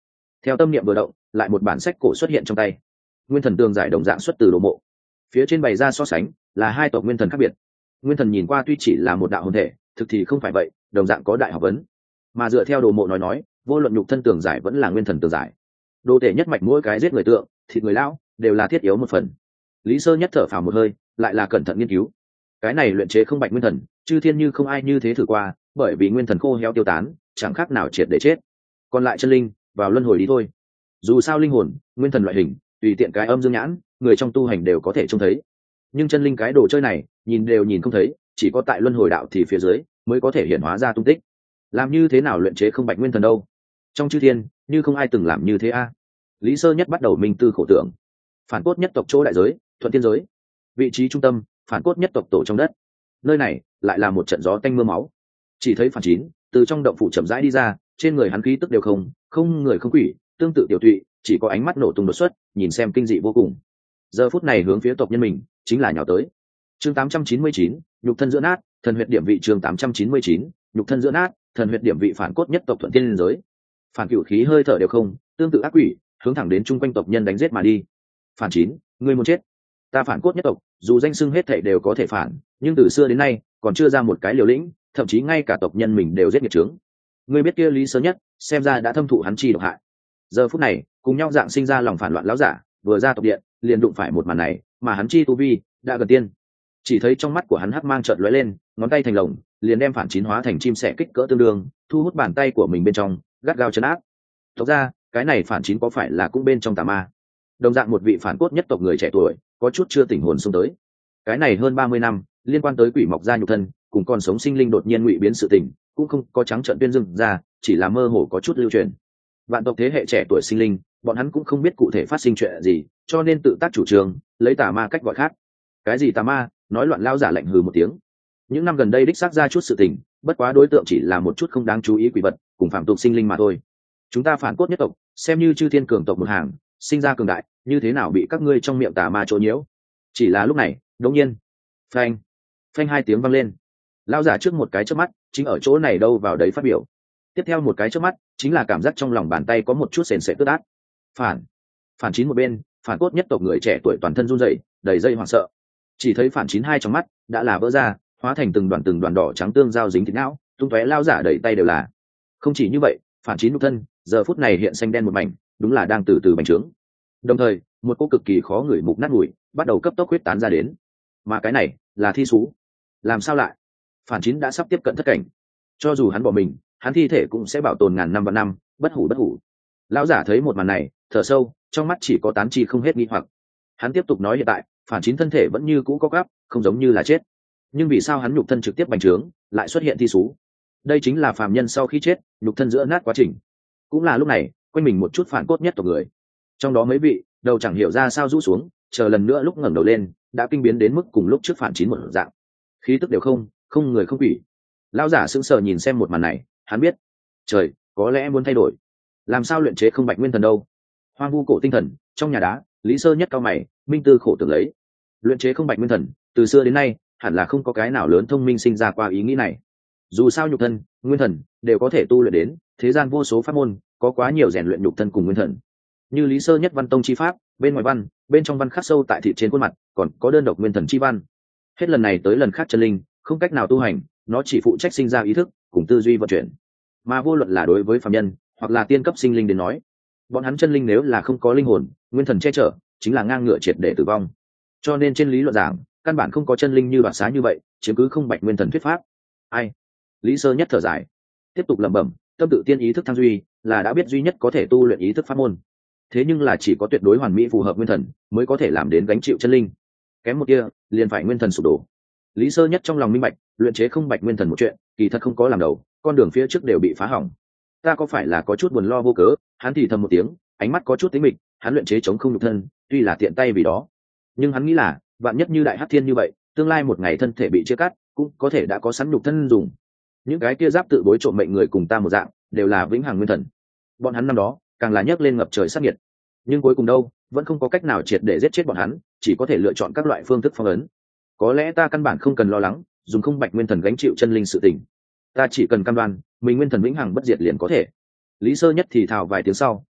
Theo tâm niệm vừa động, lại một bản sách cổ xuất hiện trong tay. Nguyên thần tường giải đồng dạng xuất từ đồ mộ, phía trên bày ra so sánh là hai tộc nguyên thần khác biệt. Nguyên thần nhìn qua tuy chỉ là một đạo hồn thể, thực thì không phải vậy, đồng dạng có đại học vấn. Mà dựa theo đồ mộ nói nói, vô luận nhục thân tường giải vẫn là nguyên thần tường giải, đồ thể nhất mạch mỗi cái giết người tượng, thịt người lão đều là thiết yếu một phần. Lý Sơ nhất thở phào một hơi, lại là cẩn thận nghiên cứu. Cái này luyện chế không bạch nguyên thần, chư thiên như không ai như thế thử qua, bởi vì nguyên thần khô héo tiêu tán, chẳng khác nào triệt để chết. Còn lại chân linh, vào luân hồi đi thôi. Dù sao linh hồn, nguyên thần loại hình, tùy tiện cái âm dương nhãn, người trong tu hành đều có thể trông thấy. Nhưng chân linh cái đồ chơi này, nhìn đều nhìn không thấy, chỉ có tại luân hồi đạo thì phía dưới mới có thể hiển hóa ra tung tích. Làm như thế nào luyện chế không bạch nguyên thần đâu? Trong chư thiên, như không ai từng làm như thế a. Lý Sơ nhất bắt đầu minh tư khổ tưởng. Phản cốt nhất tộc chỗ đại giới, thuận tiên giới, vị trí trung tâm, phản cốt nhất tộc tổ trong đất. Nơi này lại là một trận gió tanh mưa máu. Chỉ thấy phản chín từ trong động phủ chậm rãi đi ra, trên người hắn khí tức đều không, không người không quỷ, tương tự tiểu tụy, chỉ có ánh mắt nổ tung đột xuất, nhìn xem kinh dị vô cùng. Giờ phút này hướng phía tộc nhân mình, chính là nhào tới. Chương tám trăm chín mươi chín, nhục thân giữa nát, thần huyết điểm vị chương tám trăm chín mươi chín, nhục thân giữa nát, thần huyết điểm vị phản cốt nhất tộc thuận tiên giới. Phản cửu khí hơi thở đều không, tương tự ác quỷ, hướng thẳng đến chung quanh tộc nhân đánh giết mà đi. Phản chín, ngươi muốn chết. Ta phản cốt nhất tộc, dù danh xưng hết thảy đều có thể phản, nhưng từ xưa đến nay còn chưa ra một cái liều lĩnh, thậm chí ngay cả tộc nhân mình đều giết nghiệt trướng. Ngươi biết kia Lý Sơ nhất, xem ra đã thâm thụ hắn chi độc hại. Giờ phút này, cùng nhau dạng sinh ra lòng phản loạn lão giả, vừa ra tộc điện, liền đụng phải một màn này, mà hắn chi tu vi đã gần tiên. Chỉ thấy trong mắt của hắn hắc mang chợt lóe lên, ngón tay thành lồng, liền đem phản chín hóa thành chim sẻ kích cỡ tương đương, thu hút bàn tay của mình bên trong, gắt gao trấn áp. Thực ra, cái này phản chín có phải là cũng bên trong tà ma? Đồng dạng một vị phản cốt nhất tộc người trẻ tuổi, có chút chưa tỉnh hồn xông tới. Cái này hơn ba mươi năm, liên quan tới quỷ mọc ra nhục thân, cùng còn sống sinh linh đột nhiên ngụy biến sự tình, cũng không có trắng trợn tuyên dưng ra, chỉ là mơ hồ có chút lưu truyền. Vạn tộc thế hệ trẻ tuổi sinh linh, bọn hắn cũng không biết cụ thể phát sinh chuyện gì, cho nên tự tác chủ trương, lấy tà ma cách gọi khác. Cái gì tà ma? Nói loạn lao giả lạnh hừ một tiếng. Những năm gần đây đích xác ra chút sự tình, bất quá đối tượng chỉ là một chút không đáng chú ý quỷ vật, cùng phạm tục sinh linh mà thôi. Chúng ta phản cốt nhất tộc, xem như chư thiên cường tộc một hàng, sinh ra cường đại, như thế nào bị các ngươi trong miệng tà ma chỗ nhiễu? Chỉ là lúc này, đột nhiên, phanh, phanh hai tiếng vang lên. Lao giả trước một cái chớp mắt, chính ở chỗ này đâu vào đấy phát biểu. Tiếp theo một cái chớp mắt, chính là cảm giác trong lòng bàn tay có một chút sền sệt tức át. Phản, phản chín một bên, phản cốt nhất tộc người trẻ tuổi toàn thân run rẩy, đầy dây hoảng sợ. Chỉ thấy phản chín hai trong mắt đã là vỡ ra, hóa thành từng đoàn từng đoàn đỏ trắng tương giao dính thịt não, tung tóe lao giả đầy tay đều là. Không chỉ như vậy, phản chín nhục thân giờ phút này hiện xanh đen một mảnh, đúng là đang từ từ bành trướng. Đồng thời, một cỗ cực kỳ khó ngửi mục nát mùi bắt đầu cấp tốc huyết tán ra đến. Mà cái này là thi sú. Làm sao lại? Phản chín đã sắp tiếp cận thất cảnh. Cho dù hắn bỏ mình, hắn thi thể cũng sẽ bảo tồn ngàn năm vạn năm, bất hủ bất hủ. Lão giả thấy một màn này, thở sâu, trong mắt chỉ có tán chi không hết nghi hoặc. Hắn tiếp tục nói hiện tại, phản chín thân thể vẫn như cũ có gáp, không giống như là chết. Nhưng vì sao hắn nhục thân trực tiếp bành trướng, lại xuất hiện thi sú? Đây chính là phàm nhân sau khi chết, nhục thân giữa nát quá trình. Cũng là lúc này, quanh mình một chút phản cốt nhất tộc người. Trong đó mấy vị, đầu chẳng hiểu ra sao rũ xuống, chờ lần nữa lúc ngẩng đầu lên, đã kinh biến đến mức cùng lúc trước phản chín một dạng. Khí tức đều không, không người không quỷ. Lão giả sững sờ nhìn xem một màn này, hắn biết, trời, có lẽ muốn thay đổi. Làm sao luyện chế không bạch nguyên thần đâu? Hoang vu cổ tinh thần, trong nhà đá, Lý Sơ nhất cao mày, minh tư khổ tưởng lấy. Luyện chế không bạch nguyên thần, từ xưa đến nay, hẳn là không có cái nào lớn thông minh sinh ra qua ý nghĩ này. Dù sao nhục thân, nguyên thần đều có thể tu luyện đến, thế gian vô số pháp môn, có quá nhiều rèn luyện nhục thân cùng nguyên thần. Như Lý Sơ nhất văn tông chi pháp, bên ngoài văn, bên trong văn khắc sâu tại thịt trên khuôn mặt, còn có đơn độc nguyên thần chi văn. Hết lần này tới lần khác chân linh, không cách nào tu hành, nó chỉ phụ trách sinh ra ý thức, cùng tư duy vận chuyển. Mà vô luận là đối với phàm nhân, hoặc là tiên cấp sinh linh đến nói, bọn hắn chân linh nếu là không có linh hồn, nguyên thần che chở, chính là ngang ngửa triệt để tử vong. Cho nên trên lý luận giảng, căn bản không có chân linh như đoạt xá như vậy, chiếm cứ không bạch nguyên thần thuyết pháp. Ai? Lý Sơ nhất thở dài, tiếp tục lẩm bẩm, tâm tự tiên ý thức thăng duy, là đã biết duy nhất có thể tu luyện ý thức pháp môn. Thế nhưng là chỉ có tuyệt đối hoàn mỹ phù hợp nguyên thần, mới có thể làm đến gánh chịu chân linh. Kém một kia, liền phải nguyên thần sụp đổ. Lý Sơ nhất trong lòng minh bạch, luyện chế không bạch nguyên thần một chuyện, kỳ thật không có làm đầu, con đường phía trước đều bị phá hỏng. Ta có phải là có chút buồn lo vô cớ? Hắn thì thầm một tiếng, ánh mắt có chút tính mịch, hắn luyện chế chống không nhục thân, tuy là tiện tay vì đó, nhưng hắn nghĩ là, vạn nhất như đại hắc thiên như vậy, tương lai một ngày thân thể bị chia cắt, cũng có thể đã có sẵn nhục thân dùng. Những cái kia giáp tự bối trộm mệnh người cùng ta một dạng, đều là vĩnh hằng nguyên thần. Bọn hắn năm đó, càng là nhấc lên ngập trời sát nhiệt. Nhưng cuối cùng đâu, vẫn không có cách nào triệt để giết chết bọn hắn, chỉ có thể lựa chọn các loại phương thức phong ấn. Có lẽ ta căn bản không cần lo lắng, dùng không bạch nguyên thần gánh chịu chân linh sự tình. Ta chỉ cần cam đoan, mình nguyên thần vĩnh hằng bất diệt liền có thể. Lý Sơ nhất thì thào vài tiếng sau,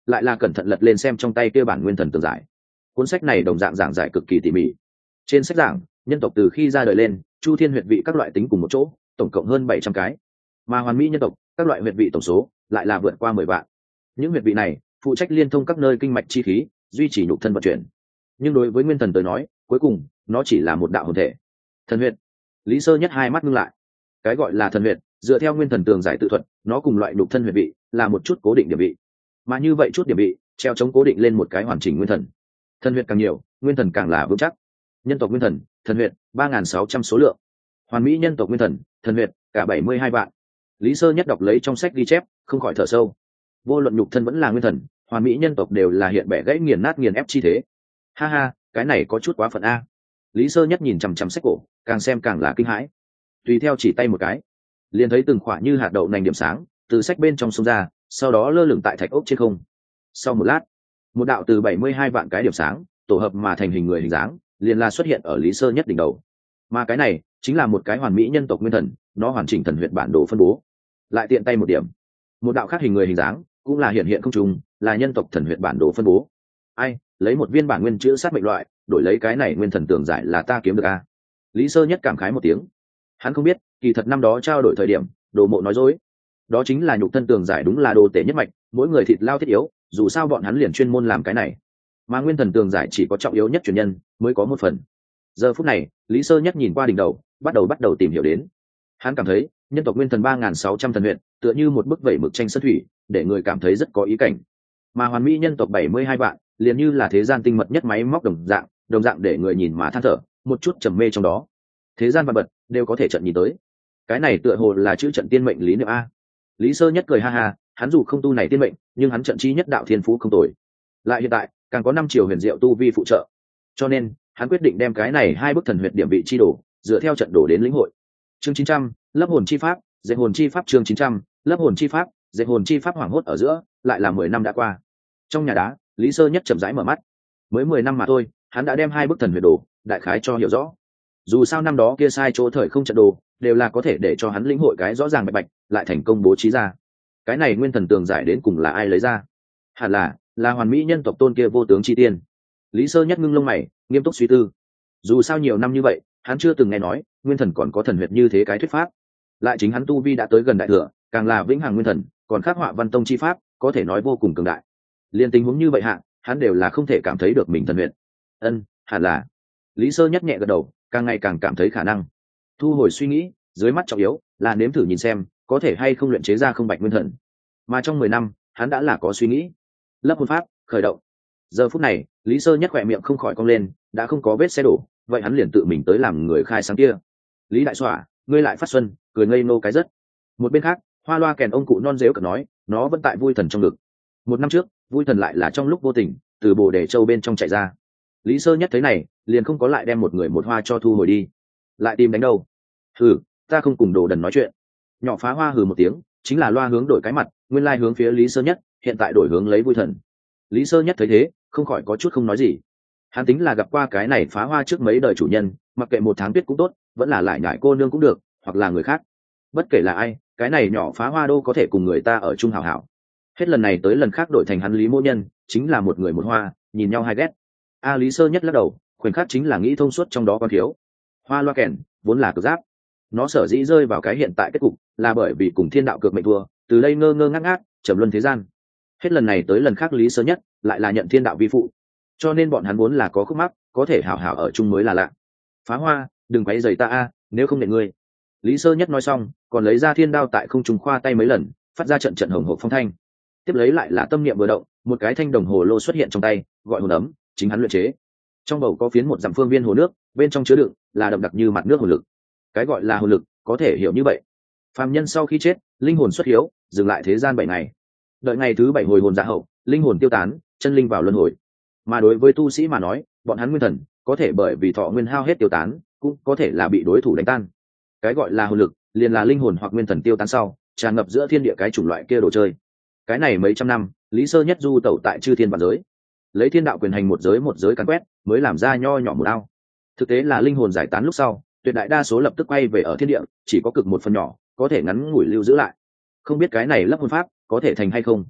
lại là cẩn thận lật lên xem trong tay kia bản nguyên thần tường giải. Cuốn sách này đồng dạng giảng giải cực kỳ tỉ mỉ. Trên sách giảng, nhân tộc từ khi ra đời lên, chu thiên huyệt vị các loại tính cùng một chỗ, tổng cộng hơn bảy trăm cái. Mà hoàn mỹ nhân tộc, các loại huyệt vị tổng số lại là vượt qua mười vạn. Những huyệt vị này phụ trách liên thông các nơi kinh mạch chi khí, duy trì nhục thân vận chuyển. Nhưng đối với nguyên thần tới nói, cuối cùng nó chỉ là một đạo hồn thể. Thần huyệt. Lý Sơ Nhất hai mắt ngưng lại. Cái gọi là thần huyệt, dựa theo nguyên thần tường giải tự thuật, nó cùng loại nhục thân huyệt vị, là một chút cố định điểm vị. Mà như vậy chút điểm vị, treo chống cố định lên một cái hoàn chỉnh nguyên thần. Thần huyệt càng nhiều, nguyên thần càng là vững chắc. Nhân tộc nguyên thần, thần huyệt ba nghìn sáu trăm số lượng. Hoàn mỹ nhân tộc nguyên thần, thần huyệt cả bảy mươi hai vạn. Lý Sơ Nhất đọc lấy trong sách ghi chép, không khỏi thở sâu. Vô luận nhục thân vẫn là nguyên thần, hoàn mỹ nhân tộc đều là hiện bẻ gãy nghiền nát nghiền ép chi thế. Ha ha, cái này có chút quá phận a. Lý Sơ Nhất nhìn chằm chằm sách cổ, càng xem càng là kinh hãi. Tùy theo chỉ tay một cái, liền thấy từng khỏa như hạt đậu nành điểm sáng từ sách bên trong xông ra, sau đó lơ lửng tại thạch ốc trên không. Sau một lát, một đạo từ bảy mươi hai vạn cái điểm sáng tổ hợp mà thành hình người hình dáng, liền là xuất hiện ở Lý Sơ Nhất đỉnh đầu. Mà cái này chính là một cái hoàn mỹ nhân tộc nguyên thần, nó hoàn chỉnh thần huyệt bản đồ phân bố. Lại tiện tay một điểm, một đạo khác hình người hình dáng cũng là hiện hiện không trùng, là nhân tộc thần huyệt bản đồ phân bố. Ai, lấy một viên bản nguyên chữ sát mệnh loại, đổi lấy cái này nguyên thần tường giải là ta kiếm được a. Lý Sơ Nhất cảm khái một tiếng. Hắn không biết, kỳ thật năm đó trao đổi thời điểm, Đồ Mộ nói dối. Đó chính là nhục thân tường giải đúng là đồ tể nhất mạch, mỗi người thịt lao thiết yếu, dù sao bọn hắn liền chuyên môn làm cái này. Mà nguyên thần tường giải chỉ có trọng yếu nhất truyền nhân mới có một phần. Giờ phút này, Lý Sơ Nhất nhìn qua đỉnh đầu, bắt đầu bắt đầu tìm hiểu đến. Hắn cảm thấy, nhân tộc nguyên thần ba nghìn sáu trăm thần huyệt, tựa như một bức vẩy mực tranh sơn thủy, để người cảm thấy rất có ý cảnh. Mà hoàn mỹ nhân tộc bảy mươi hai vạn, liền như là thế gian tinh mật nhất máy móc đồng dạng, đồng dạng để người nhìn mà than thở, một chút trầm mê trong đó. Thế gian vạn vật đều có thể trận nhìn tới. Cái này tựa hồ là chữ trận tiên mệnh lý niệm a. Lý Sơ Nhất cười ha ha, hắn dù không tu này tiên mệnh, nhưng hắn trận chi nhất đạo thiên phú không tồi. Lại hiện tại, càng có năm chiều huyền diệu tu vi phụ trợ. Cho nên, hắn quyết định đem cái này hai bức thần huyệt điểm vị chi đổ, dựa theo trận đổ đến lĩnh hội. Chương chín trăm, lấp hồn chi pháp, dệt hồn chi pháp chương chín trăm, lấp hồn chi pháp, dệt hồn chi pháp hoảng hốt ở giữa, lại là mười năm đã qua. Trong nhà đá, Lý Sơ Nhất chậm rãi mở mắt. Mới mười năm mà thôi, hắn đã đem hai bức thần huyệt đổ, đại khái cho hiểu rõ. Dù sao năm đó kia sai chỗ thời không trận đồ, đều là có thể để cho hắn lĩnh hội cái rõ ràng bạch bạch, lại thành công bố trí ra. Cái này nguyên thần tường giải đến cùng là ai lấy ra? Hẳn là, là hoàn mỹ nhân tộc tôn kia vô tướng chi tiên. Lý Sơ Nhất ngưng lông mày, nghiêm túc suy tư. Dù sao nhiều năm như vậy, hắn chưa từng nghe nói nguyên thần còn có thần huyệt như thế cái thuyết pháp. Lại chính hắn tu vi đã tới gần đại thừa, càng là vĩnh hằng nguyên thần, còn khắc họa văn tông chi pháp, có thể nói vô cùng cường đại. Liên tình huống như vậy hạ, hắn đều là không thể cảm thấy được mình thần huyệt. Ân, hẳn là. Lý Sơ Nhất nhẹ gật đầu, càng ngày càng cảm thấy khả năng. Thu hồi suy nghĩ, dưới mắt trọng yếu là nếm thử nhìn xem có thể hay không luyện chế ra không bạch nguyên thần. Mà trong mười năm, hắn đã là có suy nghĩ. Lấp hồn pháp khởi động. Giờ phút này, Lý Sơ Nhất khỏe miệng không khỏi cong lên, đã không có vết xe đổ, vậy hắn liền tự mình tới làm người khai sáng kia. Lý đại xỏa, ngươi lại phát xuân, cười ngây nô cái rất. Một bên khác, hoa loa kèn ông cụ non dếu cợt nói, nó vẫn tại vui thần trong ngực. Một năm trước, vui thần lại là trong lúc vô tình từ bồ đề châu bên trong chạy ra. Lý Sơ Nhất thấy này, liền không có lại đem một người một hoa cho thu hồi đi. Lại tìm đánh đâu? Hừ, ta không cùng đồ đần nói chuyện. Nhỏ phá hoa hừ một tiếng, chính là loa hướng đổi cái mặt, nguyên lai hướng phía Lý Sơ Nhất, hiện tại đổi hướng lấy vui thần. Lý Sơ Nhất thấy thế, không khỏi có chút không nói gì. Hắn tính là gặp qua cái này phá hoa trước mấy đời chủ nhân, mặc kệ một tháng tuyết cũng tốt, vẫn là lại nhải cô nương cũng được, hoặc là người khác. Bất kể là ai, cái này nhỏ phá hoa đô có thể cùng người ta ở chung hảo hảo. Hết lần này tới lần khác đổi thành hắn Lý Mỗ Nhân, chính là một người một hoa, nhìn nhau hai ghét. A Lý Sơ Nhất lắc đầu, khoảnh khắc chính là nghĩ thông suốt trong đó con thiếu. Hoa loa kèn vốn là cực giáp, nó sở dĩ rơi vào cái hiện tại kết cục là bởi vì cùng thiên đạo cược mệnh thua, từ đây ngơ ngơ ngác ngác trầm luân thế gian. Hết lần này tới lần khác Lý Sơ Nhất lại là nhận thiên đạo vi phụ, cho nên bọn hắn vốn là có khúc mắc, có thể hảo hảo ở chung mới là lạ. Phá hoa, đừng quấy rầy ta a, nếu không nện ngươi. Lý Sơ Nhất nói xong, còn lấy ra thiên đao tại không trung khoa tay mấy lần, phát ra trận trận hồng hộc phong thanh. Tiếp lấy lại là tâm niệm vừa động, một cái thanh đồng hồ lô xuất hiện trong tay, gọi hồn ấm, chính hắn luyện chế. Trong bầu có phiến một dặm phương viên hồ nước, bên trong chứa đựng là đậm đặc như mặt nước hồn lực. Cái gọi là hồn lực, có thể hiểu như vậy. Phàm nhân sau khi chết, linh hồn xuất hiếu, dừng lại thế gian bảy ngày. Đợi ngày thứ bảy hồi hồn dạ hậu, linh hồn tiêu tán, chân linh vào luân hồi. Mà đối với tu sĩ mà nói, bọn hắn nguyên thần có thể bởi vì thọ nguyên hao hết tiêu tán, cũng có thể là bị đối thủ đánh tan. Cái gọi là hồn lực, liền là linh hồn hoặc nguyên thần tiêu tán sau, tràn ngập giữa thiên địa cái chủng loại kia đồ chơi. Cái này mấy trăm năm, Lý Sơ Nhất du tẩu tại chư thiên vạn giới, lấy thiên đạo quyền hành một giới một giới càn quét, mới làm ra nho nhỏ một ao. Thực tế là linh hồn giải tán lúc sau, tuyệt đại đa số lập tức quay về ở thiên địa, chỉ có cực một phần nhỏ có thể ngắn ngủi lưu giữ lại. Không biết cái này lấp hồn pháp có thể thành hay không.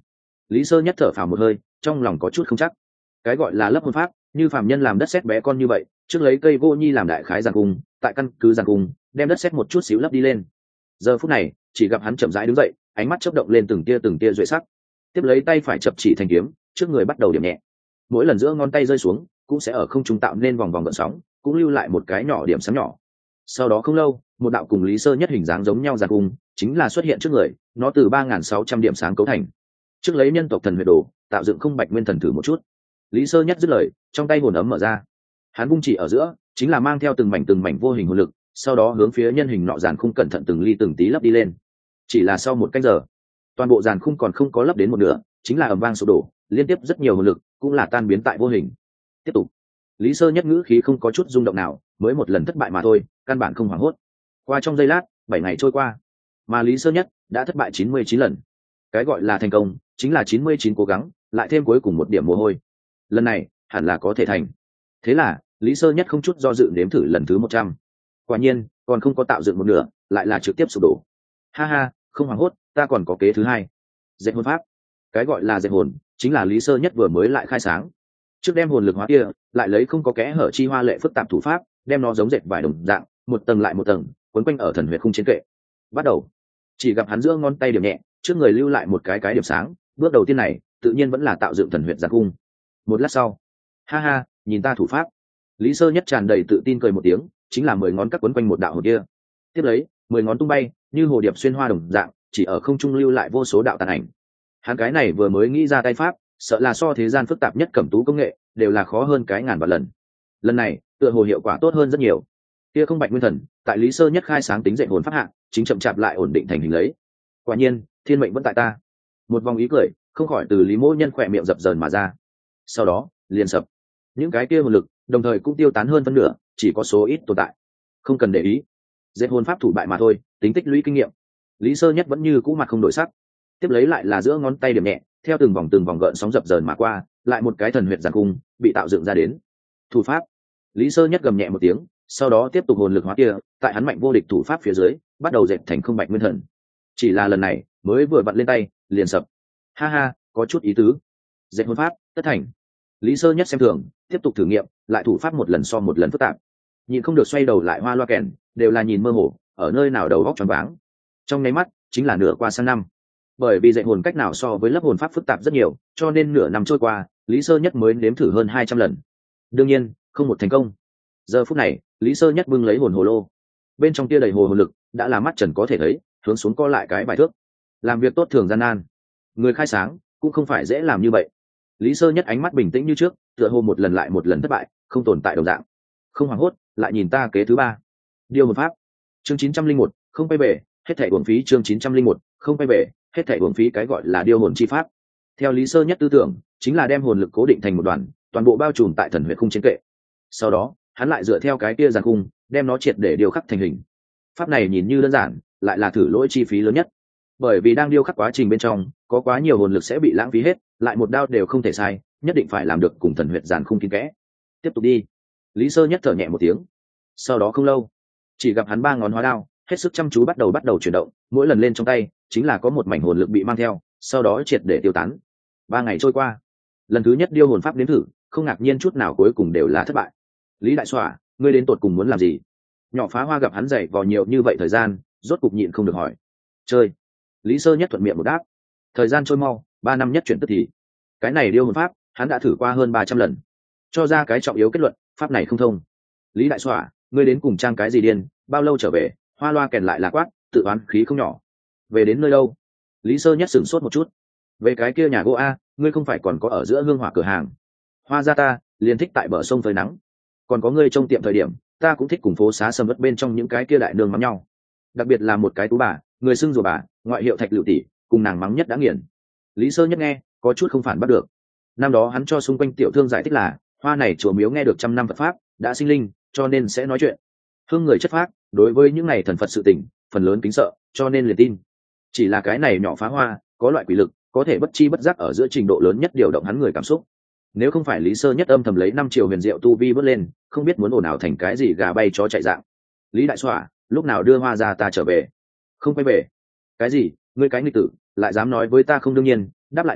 Lý Sơ Nhất thở phào một hơi, trong lòng có chút không chắc. Cái gọi là lấp hồn pháp, như phàm nhân làm đất sét bé con như vậy, trước lấy cây gỗ nhi làm đại khái giàn cung, tại căn cứ giàn cung, đem đất sét một chút xíu lấp đi lên. Giờ phút này, chỉ gặp hắn chậm rãi đứng dậy, ánh mắt chớp động lên từng tia từng tia duệ sắc. Tiếp lấy tay phải chập chỉ thành kiếm, trước người bắt đầu điểm nhẹ. Mỗi lần giữa ngón tay rơi xuống, cũng sẽ ở không trung tạo nên vòng vòng gợn sóng, cũng lưu lại một cái nhỏ điểm sáng nhỏ. Sau đó không lâu, một đạo cùng Lý Sơ Nhất hình dáng giống nhau giàn cung, chính là xuất hiện trước người, nó từ ba nghìn sáu trăm điểm sáng cấu thành. Trước lấy nhân tộc thần huyết đồ, tạo dựng không bạch nguyên thần thử một chút. Lý Sơ Nhất dứt lời, trong tay hồn ấm mở ra. Hắn vung chỉ ở giữa, chính là mang theo từng mảnh từng mảnh vô hình hồn lực, sau đó hướng phía nhân hình nọ giàn khung cẩn thận từng ly từng tí lấp đi lên. Chỉ là sau một canh giờ, toàn bộ giàn khung còn không có lấp đến một nửa, chính là ầm vang sụp đổ, liên tiếp rất nhiều hồn lực cũng là tan biến tại vô hình. Tiếp tục. Lý Sơ Nhất ngữ khí không có chút rung động nào, mới một lần thất bại mà thôi, căn bản không hoảng hốt. Qua trong giây lát, bảy ngày trôi qua, mà Lý Sơ Nhất đã thất bại chín mươi chín lần. Cái gọi là thành công, chính là chín mươi chín cố gắng, lại thêm cuối cùng một điểm mồ hôi. Lần này, hẳn là có thể thành. Thế là, Lý Sơ Nhất không chút do dự nếm thử lần thứ một trăm. Quả nhiên, còn không có tạo dựng một nửa, lại là trực tiếp sụp đổ. Ha ha, không hoảng hốt, ta còn có kế thứ hai. Dệt hồn pháp. Cái gọi là dệt hồn, chính là Lý Sơ Nhất vừa mới lại khai sáng. Trước đem hồn lực hóa kia, lại lấy không có kẽ hở chi hoa lệ phức tạp thủ pháp, đem nó giống dệt vải đồng dạng, một tầng lại một tầng, quấn quanh ở thần huyệt khung trên kệ. Bắt đầu. Chỉ gặp hắn giữa ngón tay điểm nhẹ, trước người lưu lại một cái cái điểm sáng, bước đầu tiên này, tự nhiên vẫn là tạo dựng thần huyệt giàn cung. Một lát sau, ha ha, nhìn ta thủ pháp. Lý Sơ Nhất tràn đầy tự tin cười một tiếng, chính là mười ngón cắt quấn quanh một đạo hồn kia. Tiếp lấy, mười ngón tung bay, như hồ điệp xuyên hoa đồng dạng, chỉ ở không trung lưu lại vô số đạo tàn ảnh. Hắn cái này vừa mới nghĩ ra tay pháp, sợ là so thế gian phức tạp nhất cẩm tú công nghệ, đều là khó hơn cái ngàn vạn lần. Lần này, tựa hồ hiệu quả tốt hơn rất nhiều. Kia không bạch nguyên thần, tại Lý Sơ Nhất khai sáng tính dạy hồn pháp hạng, chính chậm chạp lại ổn định thành hình lấy. Quả nhiên, thiên mệnh vẫn tại ta. Một vòng ý cười, không khỏi từ Lý Mỗ Nhân khỏe miệng dập dờn mà ra. Sau đó, liền sập. Những cái kia hồn lực, đồng thời cũng tiêu tán hơn phân nửa, chỉ có số ít tồn tại. Không cần để ý, dạy hồn pháp thủ bại mà thôi, tính tích lũy kinh nghiệm. Lý Sơ Nhất vẫn như cũ mặt không đổi sắc. Tiếp lấy lại là giữa ngón tay điểm nhẹ, theo từng vòng từng vòng gợn sóng dập dờn mà qua, lại một cái thần huyệt giàn cung bị tạo dựng ra đến. Thủ pháp. Lý Sơ Nhất gầm nhẹ một tiếng, sau đó tiếp tục hồn lực hóa kia, tại hắn mạnh vô địch thủ pháp phía dưới, bắt đầu dệt thành không bạch nguyên thần. Chỉ là lần này, mới vừa vặn lên tay, liền sập. Ha ha, có chút ý tứ. Dệt hồn pháp, tất thành. Lý Sơ Nhất xem thường, tiếp tục thử nghiệm, lại thủ pháp một lần so một lần phức tạp. Nhìn không được xoay đầu lại hoa loa kèn, đều là nhìn mơ hồ, ở nơi nào đầu óc choáng váng. Trong nháy mắt, chính là nửa qua sang năm. Bởi vì dạy hồn cách nào so với lớp hồn pháp phức tạp rất nhiều, cho nên nửa năm trôi qua, Lý Sơ Nhất mới nếm thử hơn hai trăm lần. Đương nhiên, không một thành công. Giờ phút này, Lý Sơ Nhất bưng lấy hồn hồ lô, bên trong tia đầy hồ hồn lực, đã là mắt trần có thể thấy, hướng xuống co lại cái bài thước. Làm việc tốt thường gian nan, người khai sáng cũng không phải dễ làm như vậy. Lý Sơ Nhất ánh mắt bình tĩnh như trước, tựa hồ một lần lại một lần thất bại, không tồn tại đồng dạng. Không hoảng hốt, lại nhìn ta kế thứ ba. Điều hồn pháp. Chương chín trăm linh một, không quay về, hết thảy uổng phí. Chương chín trăm linh một, không quay về, hết thảy uổng phí. Cái gọi là điêu hồn chi pháp, theo Lý Sơ Nhất tư tưởng, chính là đem hồn lực cố định thành một đoàn, toàn bộ bao trùm tại thần huyệt khung trên kệ. Sau đó, hắn lại dựa theo cái kia giàn khung, đem nó triệt để điều khắc thành hình. Pháp này nhìn như đơn giản, lại là thử lỗi chi phí lớn nhất. Bởi vì đang điêu khắc quá trình bên trong, có quá nhiều hồn lực sẽ bị lãng phí hết, lại một đao đều không thể sai, nhất định phải làm được cùng thần huyệt giàn khung kín kẽ. Tiếp tục đi. Lý Sơ Nhất thở nhẹ một tiếng. Sau đó không lâu, chỉ gặp hắn ba ngón hóa đao, hết sức chăm chú bắt đầu bắt đầu chuyển động, mỗi lần lên trong tay, chính là có một mảnh hồn lực bị mang theo, sau đó triệt để tiêu tán. Ba ngày trôi qua, lần thứ nhất điêu hồn pháp nếm thử, không ngạc nhiên chút nào cuối cùng đều là thất bại. Lý Đại Xoa, ngươi đến tột cùng muốn làm gì? Nhỏ Phá Hoa gặp hắn dậy vào nhiều như vậy thời gian, rốt cục nhịn không được hỏi. Chơi. Lý Sơ Nhất thuận miệng một đáp. Thời gian trôi mau, ba năm nhất chuyển tức thì. Cái này điêu hồn pháp, hắn đã thử qua hơn ba trăm lần, cho ra cái trọng yếu kết luận, pháp này không thông. Lý Đại Xoa, ngươi đến cùng trang cái gì điên, bao lâu trở về? Hoa loa kèn lại là quát, tự oán khí không nhỏ. Về đến nơi đâu? Lý Sơ Nhất sửng sốt một chút. Về cái kia nhà gỗ a, ngươi không phải còn có ở giữa hương hỏa cửa hàng? Hoa gia ta liền thích tại bờ sông phơi nắng, còn có ngươi trong tiệm thời điểm, ta cũng thích cùng phố xá sầm uất bên trong những cái kia đại nương mắng nhau, đặc biệt là một cái tú bà, người xưng rùa bà, ngoại hiệu Thạch Lựu tỷ, cùng nàng mắng nhất đã nghiền. Lý Sơ Nhất nghe, có chút không phản bắt được. Năm đó hắn cho xung quanh tiểu thương giải thích là, hoa này chùa miếu nghe được trăm năm Phật pháp, đã sinh linh, cho nên sẽ nói chuyện. Hương người chất phác, đối với những này thần Phật sự tình, phần lớn kính sợ, cho nên liền tin. Chỉ là cái này nhỏ Phá Hoa, có loại quỷ lực, có thể bất chi bất giác ở giữa trình độ lớn nhất điều động hắn người cảm xúc. Nếu không phải Lý Sơ Nhất âm thầm lấy năm triệu huyền diệu tu vi bước lên, không biết muốn ồn ào thành cái gì gà bay chó chạy dạng. Lý Đại Xoa, lúc nào đưa Hoa ra ta trở về? Không quay về. Cái gì? Ngươi cái nghịch tử, lại dám nói với ta không đương nhiên, đáp lại nó,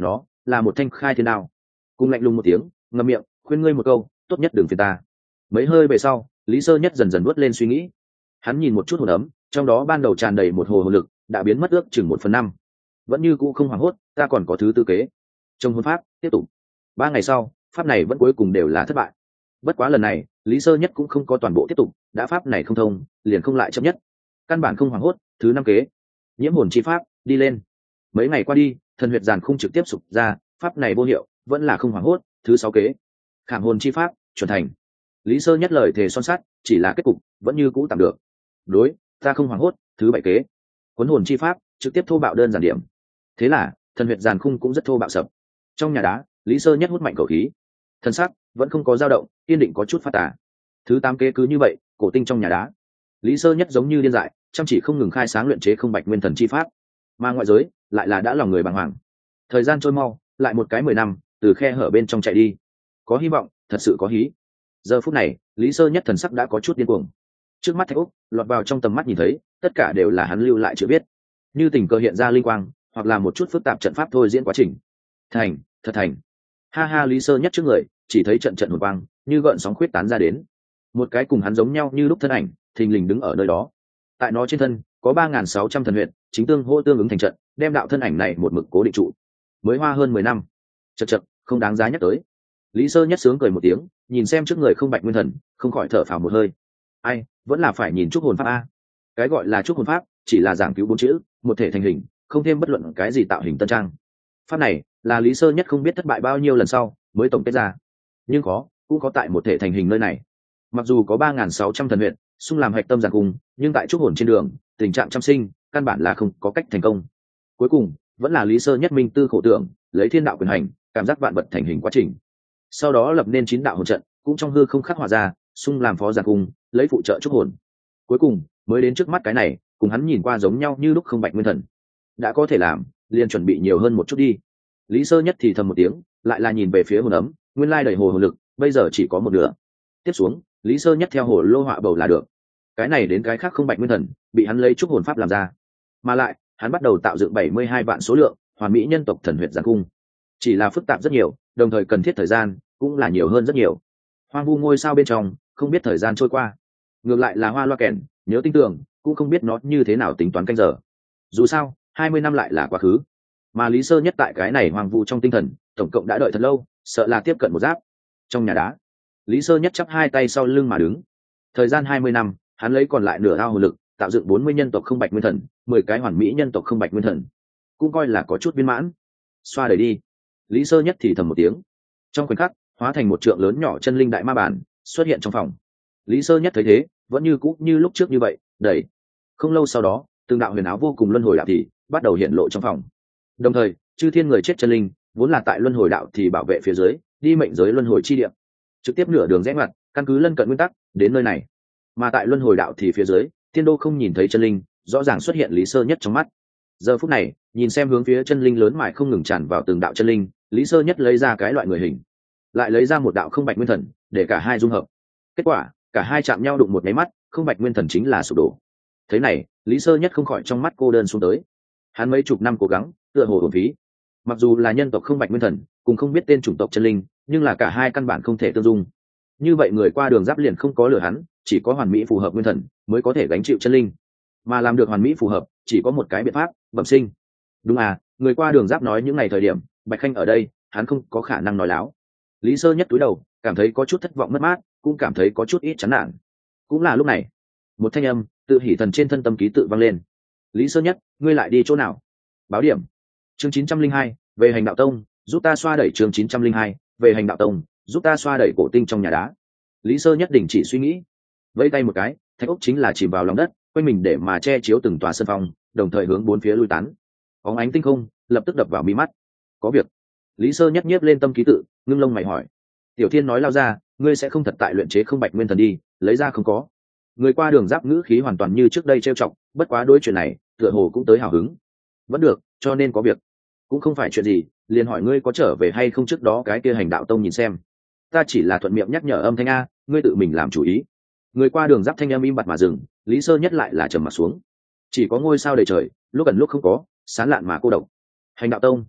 là một thanh khai thiên đao. Cùng lạnh lùng một tiếng, ngậm miệng khuyên ngươi một câu, tốt nhất đừng phiền ta. Mấy hơi về sau, Lý Sơ Nhất dần dần vớt lên suy nghĩ. Hắn nhìn một chút hồn ấm, trong đó ban đầu tràn đầy một hồ hồn lực, đã biến mất ước chừng một phần năm. Vẫn như cũ không hoảng hốt, ta còn có thứ tư kế. Trong hồn pháp tiếp tục. Ba ngày sau, pháp này vẫn cuối cùng đều là thất bại. Bất quá lần này, Lý Sơ Nhất cũng không có toàn bộ tiếp tục, đã pháp này không thông, liền không lại chấp nhất. Căn bản không hoảng hốt, thứ năm kế. Nhiễm hồn chi pháp, đi lên. Mấy ngày qua đi, thần huyệt giàn không trực tiếp sụp ra, pháp này vô hiệu, vẫn là không hoảng hốt, thứ sáu kế. Khảm hồn chi pháp, chuẩn thành. Lý Sơ Nhất lời thề son sắt, chỉ là kết cục vẫn như cũ tạm được. Đối, ta không hoảng hốt, thứ bảy kế. Cuốn hồn chi pháp, trực tiếp thô bạo đơn giản điểm. Thế là, thần huyệt giàn khung cũng rất thô bạo sập. Trong nhà đá, Lý Sơ Nhất hút mạnh khẩu khí. Thân sắc vẫn không có dao động, kiên định có chút phát tà. Thứ tám kế cứ như vậy, cổ tinh trong nhà đá. Lý Sơ Nhất giống như điên dại, chăm chỉ không ngừng khai sáng luyện chế không bạch nguyên thần chi pháp, mà ngoại giới lại là đã lòng người bàng hoàng. Thời gian trôi mau, lại một cái mười năm, từ khe hở bên trong chạy đi. Có hy vọng, thật sự có hí. Giờ phút này, Lý Sơ Nhất thần sắc đã có chút điên cuồng. Trước mắt Thạch Úc lọt vào trong tầm mắt nhìn thấy, tất cả đều là hắn lưu lại chữ viết, như tình cờ hiện ra linh quang, hoặc là một chút phức tạp trận pháp thôi diễn quá trình. Thành, thật thành. Ha ha, Lý Sơ Nhất trước người, chỉ thấy trận trận hồn quang, như gợn sóng khuyết tán ra đến. Một cái cùng hắn giống nhau như lúc thân ảnh, thình lình đứng ở nơi đó. Tại nó trên thân có ba nghìn sáu trăm thần huyệt, chính tương hỗ tương ứng thành trận, đem đạo thân ảnh này một mực cố định trụ. Mới hoa hơn mười năm, chật chật, không đáng giá nhắc tới. Lý Sơ Nhất sướng cười một tiếng, nhìn xem trước người không bạch nguyên thần, không khỏi thở phào một hơi. Ai, vẫn là phải nhìn trúc hồn pháp a. Cái gọi là trúc hồn pháp, chỉ là giảng cứu bốn chữ, một thể thành hình, không thêm bất luận cái gì tạo hình tân trang. Pháp này là Lý Sơ Nhất không biết thất bại bao nhiêu lần sau mới tổng kết ra, nhưng có cũng có tại một thể thành hình nơi này. Mặc dù có ba nghìn sáu trăm thần huyệt xung làm hạch tâm giàn cung, nhưng tại trúc hồn trên đường, tình trạng trăm sinh, căn bản là không có cách thành công. Cuối cùng vẫn là Lý Sơ Nhất minh tư khổ tưởng, lấy thiên đạo quyền hành, cảm giác vạn vật thành hình quá trình. Sau đó lập nên chín đạo hồn trận, cũng trong hư không khắc họa ra, xung làm phó giàn cung, lấy phụ trợ trúc hồn. Cuối cùng mới đến trước mắt cái này, cùng hắn nhìn qua giống nhau như lúc không bạch nguyên thần. Đã có thể làm, liền chuẩn bị nhiều hơn một chút đi. Lý Sơ Nhất thì thầm một tiếng, lại là nhìn về phía hồn ấm, nguyên lai đầy hồ hồn lực, bây giờ chỉ có một nửa. Tiếp xuống, Lý Sơ Nhất theo hồ lô họa bầu là được. Cái này đến cái khác không bạch nguyên thần, bị hắn lấy trúc hồn pháp làm ra. Mà lại, hắn bắt đầu tạo dựng bảy mươi hai vạn số lượng hoàn mỹ nhân tộc thần huyệt giàn cung. Chỉ là phức tạp rất nhiều, đồng thời cần thiết thời gian cũng là nhiều hơn rất nhiều. Hoang vu ngôi sao bên trong, không biết thời gian trôi qua. Ngược lại là Hoa Loa kèn, nhớ tinh tường, cũng không biết nó như thế nào tính toán canh giờ. Dù sao, hai mươi năm lại là quá khứ. Mà Lý Sơ Nhất tại cái này hoang vu trong tinh thần, tổng cộng đã đợi thật lâu, sợ là tiếp cận một giáp. Trong nhà đá, Lý Sơ Nhất chắp hai tay sau lưng mà đứng. Thời gian hai mươi năm, hắn lấy còn lại nửa ao hồn lực, tạo dựng bốn mươi nhân tộc không bạch nguyên thần, mười cái hoàn mỹ nhân tộc không bạch nguyên thần. Cũng coi là có chút viên mãn. Xoa đẩy đi. Lý Sơ Nhất thì thầm một tiếng. Trong khoảnh khắc, hóa thành một trượng lớn nhỏ chân linh đại ma bản, xuất hiện trong phòng. Lý Sơ Nhất thấy thế, vẫn như cũ như lúc trước như vậy, đẩy. Không lâu sau đó, từng đạo huyền áo vô cùng luân hồi đạo thì bắt đầu hiện lộ trong phòng. Đồng thời, chư thiên người chết chân linh, vốn là tại luân hồi đạo thì bảo vệ phía dưới, đi mệnh giới luân hồi chi địa, trực tiếp nửa đường rẽ ngoặt, căn cứ lân cận nguyên tắc, đến nơi này. Mà tại luân hồi đạo thì phía dưới, thiên đô không nhìn thấy chân linh, rõ ràng xuất hiện Lý Sơ Nhất trong mắt. Giờ phút này, nhìn xem hướng phía chân linh lớn mải không ngừng tràn vào từng đạo chân linh, Lý Sơ Nhất lấy ra cái loại người hình, lại lấy ra một đạo không bạch nguyên thần, để cả hai dung hợp. Kết quả, cả hai chạm nhau đụng một cái mắt, không bạch nguyên thần chính là sụp đổ. Thế này, Lý Sơ Nhất không khỏi trong mắt cô đơn xuống tới. Hắn mấy chục năm cố gắng, tựa hồ uổng phí. Mặc dù là nhân tộc không bạch nguyên thần, cùng không biết tên chủng tộc chân linh, nhưng là cả hai căn bản không thể tương dung. Như vậy người qua đường giáp liền không có lừa hắn, chỉ có hoàn mỹ phù hợp nguyên thần mới có thể gánh chịu chân linh. Mà làm được hoàn mỹ phù hợp, chỉ có một cái biện pháp, bẩm sinh. Đúng à, người qua đường giáp nói những ngày thời điểm, Bạch Khanh ở đây, hắn không có khả năng nói láo. Lý Sơ Nhất túi đầu, cảm thấy có chút thất vọng mất mát, cũng cảm thấy có chút ít chán nản. Cũng là lúc này, một thanh âm tự hỉ thần trên thân tâm ký tự vang lên. Lý Sơ Nhất, ngươi lại đi chỗ nào? Báo điểm. Chương chín trăm linh hai, về hành đạo tông, giúp ta xoa đẩy chương chín trăm linh hai, về hành đạo tông, giúp ta xoa đẩy cổ tinh trong nhà đá. Lý Sơ Nhất đình chỉ suy nghĩ, vẫy tay một cái, thạch ốc chính là chìm vào lòng đất, quanh mình để mà che chiếu từng tòa sân phong, đồng thời hướng bốn phía lui tán. Bóng ánh tinh không lập tức đập vào mi mắt. Có việc. Lý Sơ Nhất nhiếp lên tâm ký tự, ngưng lông mày hỏi. Tiểu Thiên nói lao ra, ngươi sẽ không thật tại luyện chế không bạch nguyên thần đi, lấy ra không có. Người qua đường giáp ngữ khí hoàn toàn như trước đây trêu chọc, bất quá đối chuyện này, tựa hồ cũng tới hào hứng. Vẫn được, cho nên có việc. Cũng không phải chuyện gì, liền hỏi ngươi có trở về hay không trước đó cái kia hành đạo tông nhìn xem. Ta chỉ là thuận miệng nhắc nhở âm thanh a, ngươi tự mình làm chủ ý. Người qua đường giáp thanh âm im bặt mà dừng, Lý Sơ Nhất lại là trầm mặt xuống. Chỉ có ngôi sao đầy trời, lúc gần lúc không có, sán lạn mà cô độc. Hành đạo tông.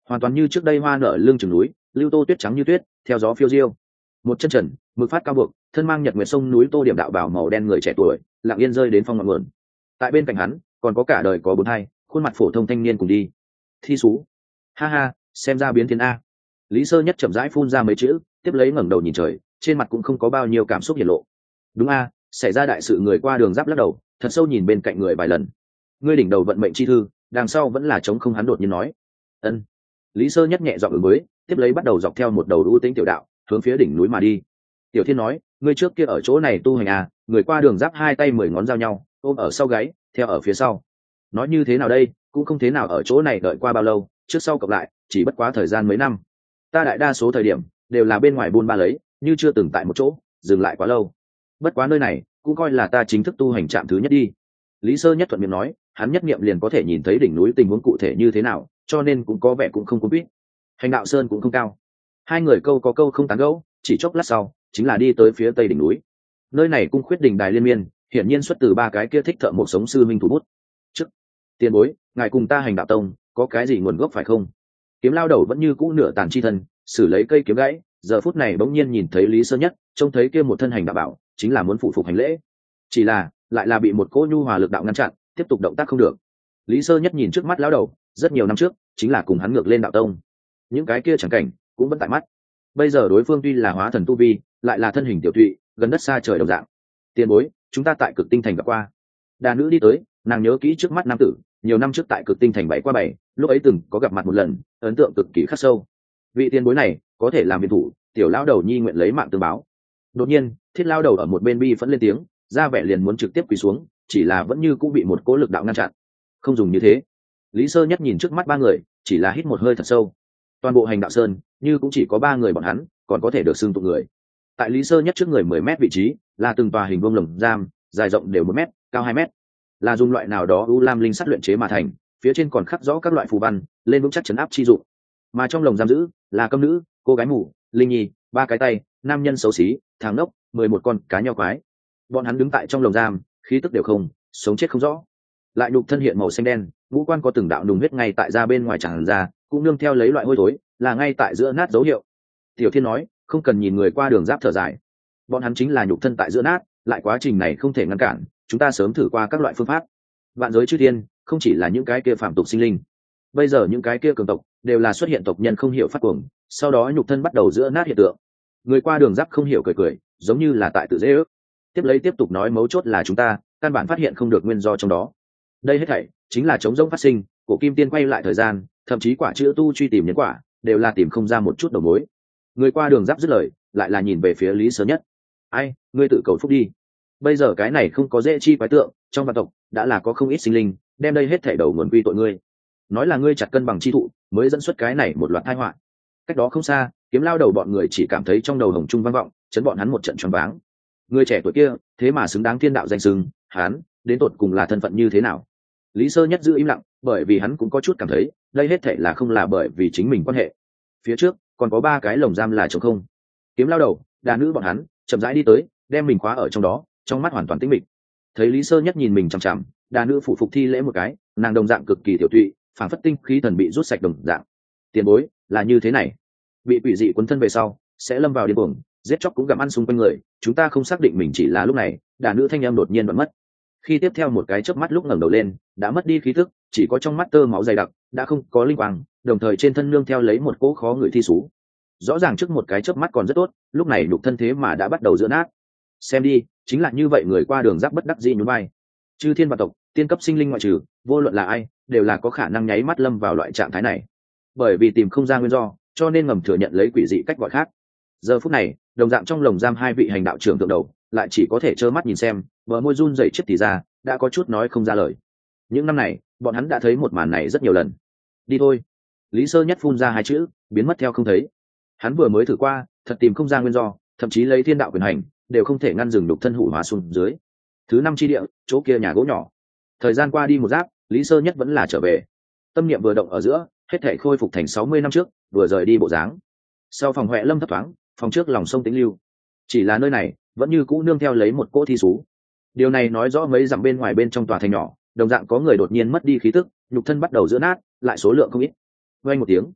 hoàn toàn như trước đây hoa nở lưng chừng núi, lưu tô tuyết trắng như tuyết theo gió phiêu diêu. Một chân trần mực phát cao buộc, thân mang nhật nguyệt sông núi tô điểm đạo bào màu đen người trẻ tuổi lặng yên rơi đến phong ngọn nguồn. Tại bên cạnh hắn còn có cả đời có bốn hai khuôn mặt phổ thông thanh niên cùng đi. Thi xú, ha ha, xem ra biến thiên a. Lý Sơ Nhất chậm rãi phun ra mấy chữ, tiếp lấy ngẩng đầu nhìn trời, trên mặt cũng không có bao nhiêu cảm xúc hiển lộ. Đúng a, xảy ra đại sự. Người qua đường giáp lắc đầu, thật sâu nhìn bên cạnh người vài lần. Ngươi đỉnh đầu vận mệnh chi thư, đằng sau vẫn là trống không. Hắn đột nhiên nói. Ân. Lý Sơ Nhất nhẹ giọng ứng với, tiếp lấy bắt đầu dọc theo một đầu ưu tĩnh tiểu đạo, hướng phía đỉnh núi mà đi. Tiểu Thiên nói, ngươi trước kia ở chỗ này tu hành à? Người qua đường giáp hai tay mười ngón giao nhau, ôm ở sau gáy, theo ở phía sau. Nói như thế nào đây, cũng không thế nào ở chỗ này đợi qua bao lâu, trước sau cộng lại, chỉ bất quá thời gian mấy năm. Ta đại đa số thời điểm đều là bên ngoài buôn ba lấy, như chưa từng tại một chỗ dừng lại quá lâu. Bất quá nơi này cũng coi là ta chính thức tu hành trạm thứ nhất đi. Lý Sơ Nhất thuận miệng nói, hắn nhất niệm liền có thể nhìn thấy đỉnh núi tình huống cụ thể như thế nào, cho nên cũng có vẻ cũng không cuốn quýt. Hành đạo sơn cũng không cao. Hai người câu có câu không tán gẫu, chỉ chốc lát sau chính là đi tới phía tây đỉnh núi. Nơi này cung khuyết đình đài liên miên, hiển nhiên xuất từ ba cái kia thích thợ một sống sư minh thủ bút. Trước tiền bối, ngài cùng ta hành đạo tông có cái gì nguồn gốc phải không? Kiếm lao đầu vẫn như cũ nửa tàn chi thân, xử lấy cây kiếm gãy, giờ phút này bỗng nhiên nhìn thấy Lý Sơ Nhất, trông thấy kia một thân hành đạo bảo, chính là muốn phụ phục hành lễ. Chỉ là lại là bị một cỗ nhu hòa lực đạo ngăn chặn, tiếp tục động tác không được. Lý Sơ Nhất nhìn trước mắt lão đầu, rất nhiều năm trước chính là cùng hắn ngược lên đạo tông, những cái kia chẳng cảnh cũng vẫn tại mắt. Bây giờ đối phương tuy là hóa thần tu vi, lại là thân hình tiểu thụy, gần đất xa trời đồng dạng. Tiền bối, chúng ta tại Cực Tinh Thành gặp qua. Đà nữ đi tới, nàng nhớ kỹ trước mắt nam tử, nhiều năm trước tại Cực Tinh Thành bảy qua bảy, lúc ấy từng có gặp mặt một lần, ấn tượng cực kỳ khắc sâu. Vị tiền bối này có thể làm viện thủ, tiểu lão đầu nhi nguyện lấy mạng tương báo. Đột nhiên, thiết lão đầu ở một bên bi phẫn lên tiếng, ra vẻ liền muốn trực tiếp quỳ xuống, chỉ là vẫn như cũng bị một cỗ lực đạo ngăn chặn. Không dùng như thế. Lý Sơ Nhất nhìn trước mắt ba người, chỉ là hít một hơi thật sâu. Toàn bộ hành đạo sơn, như cũng chỉ có ba người bọn hắn, còn có thể được xưng tụng người. Tại Lý Sơ Nhất trước người mười mét vị trí, là từng tòa hình vuông lồng giam, dài rộng đều một mét, cao hai mét, là dùng loại nào đó u lam linh sắt luyện chế mà thành, phía trên còn khắc rõ các loại phù văn, lên vững chắc chấn áp chi dụng. Mà trong lồng giam giữ là câm nữ, cô gái mù, linh nhi, ba cái tay, nam nhân xấu xí, thằng ngốc, mười một con cá nheo quái. Bọn hắn đứng tại trong lồng giam, khí tức đều không, sống chết không rõ. Lại nhục thân hiện màu xanh đen, ngũ quan có từng đạo nùng huyết ngay tại da bên ngoài tràn ra, cũng nương theo lấy loại hôi thối, là ngay tại giữa nát dấu hiệu. Tiểu Thiên nói, không cần nhìn người qua đường giáp thở dài, bọn hắn chính là nhục thân tại giữa nát, lại quá trình này không thể ngăn cản, chúng ta sớm thử qua các loại phương pháp. Vạn giới chư thiên, không chỉ là những cái kia phạm tục sinh linh, bây giờ những cái kia cường tộc đều là xuất hiện tộc nhân không hiểu phát cuồng, sau đó nhục thân bắt đầu giữa nát hiện tượng. Người qua đường giáp không hiểu cười cười, giống như là tại tự dễ ước. Tiếp lấy tiếp tục nói, mấu chốt là chúng ta căn bản phát hiện không được nguyên do trong đó. Đây hết thảy chính là trống rỗng phát sinh, cổ kim tiên quay lại thời gian, thậm chí quả chữ tu truy tìm nhân quả, đều là tìm không ra một chút đầu mối. Người qua đường giáp dứt lời, lại là nhìn về phía Lý Sơ Nhất. Ai, ngươi tự cầu phúc đi. Bây giờ cái này không có dễ chi quái tượng, trong vạn tộc đã là có không ít sinh linh, đem đây hết thảy đầu nguồn quy tội ngươi. Nói là ngươi chặt cân bằng chi thụ, mới dẫn xuất cái này một loạt tai họa. Cách đó không xa, kiếm lao đầu bọn người chỉ cảm thấy trong đầu hồng trung vang vọng, chấn bọn hắn một trận choáng váng. Người trẻ tuổi kia, thế mà xứng đáng thiên đạo danh xưng, hắn đến tột cùng là thân phận như thế nào? Lý Sơ Nhất giữ im lặng, bởi vì hắn cũng có chút cảm thấy, đây hết thảy là không là bởi vì chính mình quan hệ. Phía trước còn có ba cái lồng giam là trống không. Kiếm lao đầu, đà nữ bọn hắn chậm rãi đi tới, đem mình khóa ở trong đó, trong mắt hoàn toàn tĩnh mịch. Thấy Lý Sơ Nhất nhìn mình chằm chằm, đà nữ phụ phục thi lễ một cái, nàng đồng dạng cực kỳ tiểu tụy, phảng phất tinh khí thần bị rút sạch đồng dạng. Tiền bối là như thế này, bị quỷ dị cuốn thân về sau sẽ lâm vào điên cuồng, giết chóc cũng gặm ăn xung quanh người, chúng ta không xác định mình chỉ là lúc này. Đà nữ thanh em đột nhiên đoạn mất, khi tiếp theo một cái chớp mắt lúc ngẩng đầu lên, đã mất đi khí thức, chỉ có trong mắt tơ máu dày đặc, đã không có linh quang, đồng thời trên thân nương theo lấy một cỗ khó người thi sú. Rõ ràng trước một cái chớp mắt còn rất tốt, lúc này nhục thân thế mà đã bắt đầu giữa nát. Xem đi, chính là như vậy. Người qua đường giáp bất đắc dĩ nhún vai. Chư thiên vạn tộc, tiên cấp sinh linh ngoại trừ, vô luận là ai, đều là có khả năng nháy mắt lâm vào loại trạng thái này. Bởi vì tìm không ra nguyên do, cho nên ngầm thừa nhận lấy quỷ dị cách gọi khác. Giờ phút này, đồng dạng trong lồng giam hai vị hành đạo trưởng thượng đầu, lại chỉ có thể trơ mắt nhìn xem, bờ môi run rẩy chết thì ra, đã có chút nói không ra lời. Những năm này, bọn hắn đã thấy một màn này rất nhiều lần. Đi thôi. Lý Sơ Nhất phun ra hai chữ, biến mất theo không thấy. Hắn vừa mới thử qua, thật tìm không ra nguyên do, thậm chí lấy thiên đạo quyền hành, đều không thể ngăn dừng đục thân hủ hóa xuống dưới. Thứ năm chi địa, chỗ kia nhà gỗ nhỏ. Thời gian qua đi một giáp, Lý Sơ Nhất vẫn là trở về. Tâm niệm vừa động ở giữa, hết thể khôi phục thành sáu mươi năm trước, vừa rời đi bộ dáng. Sau phòng Huệ Lâm thấp thoáng, phòng trước lòng sông Tĩnh Lưu. Chỉ là nơi này, vẫn như cũ nương theo lấy một cỗ thi sú. Điều này nói rõ mấy dặm bên ngoài bên trong tòa thành nhỏ, đồng dạng có người đột nhiên mất đi khí tức, nhục thân bắt đầu giữa nát, lại số lượng không ít. Vang một tiếng,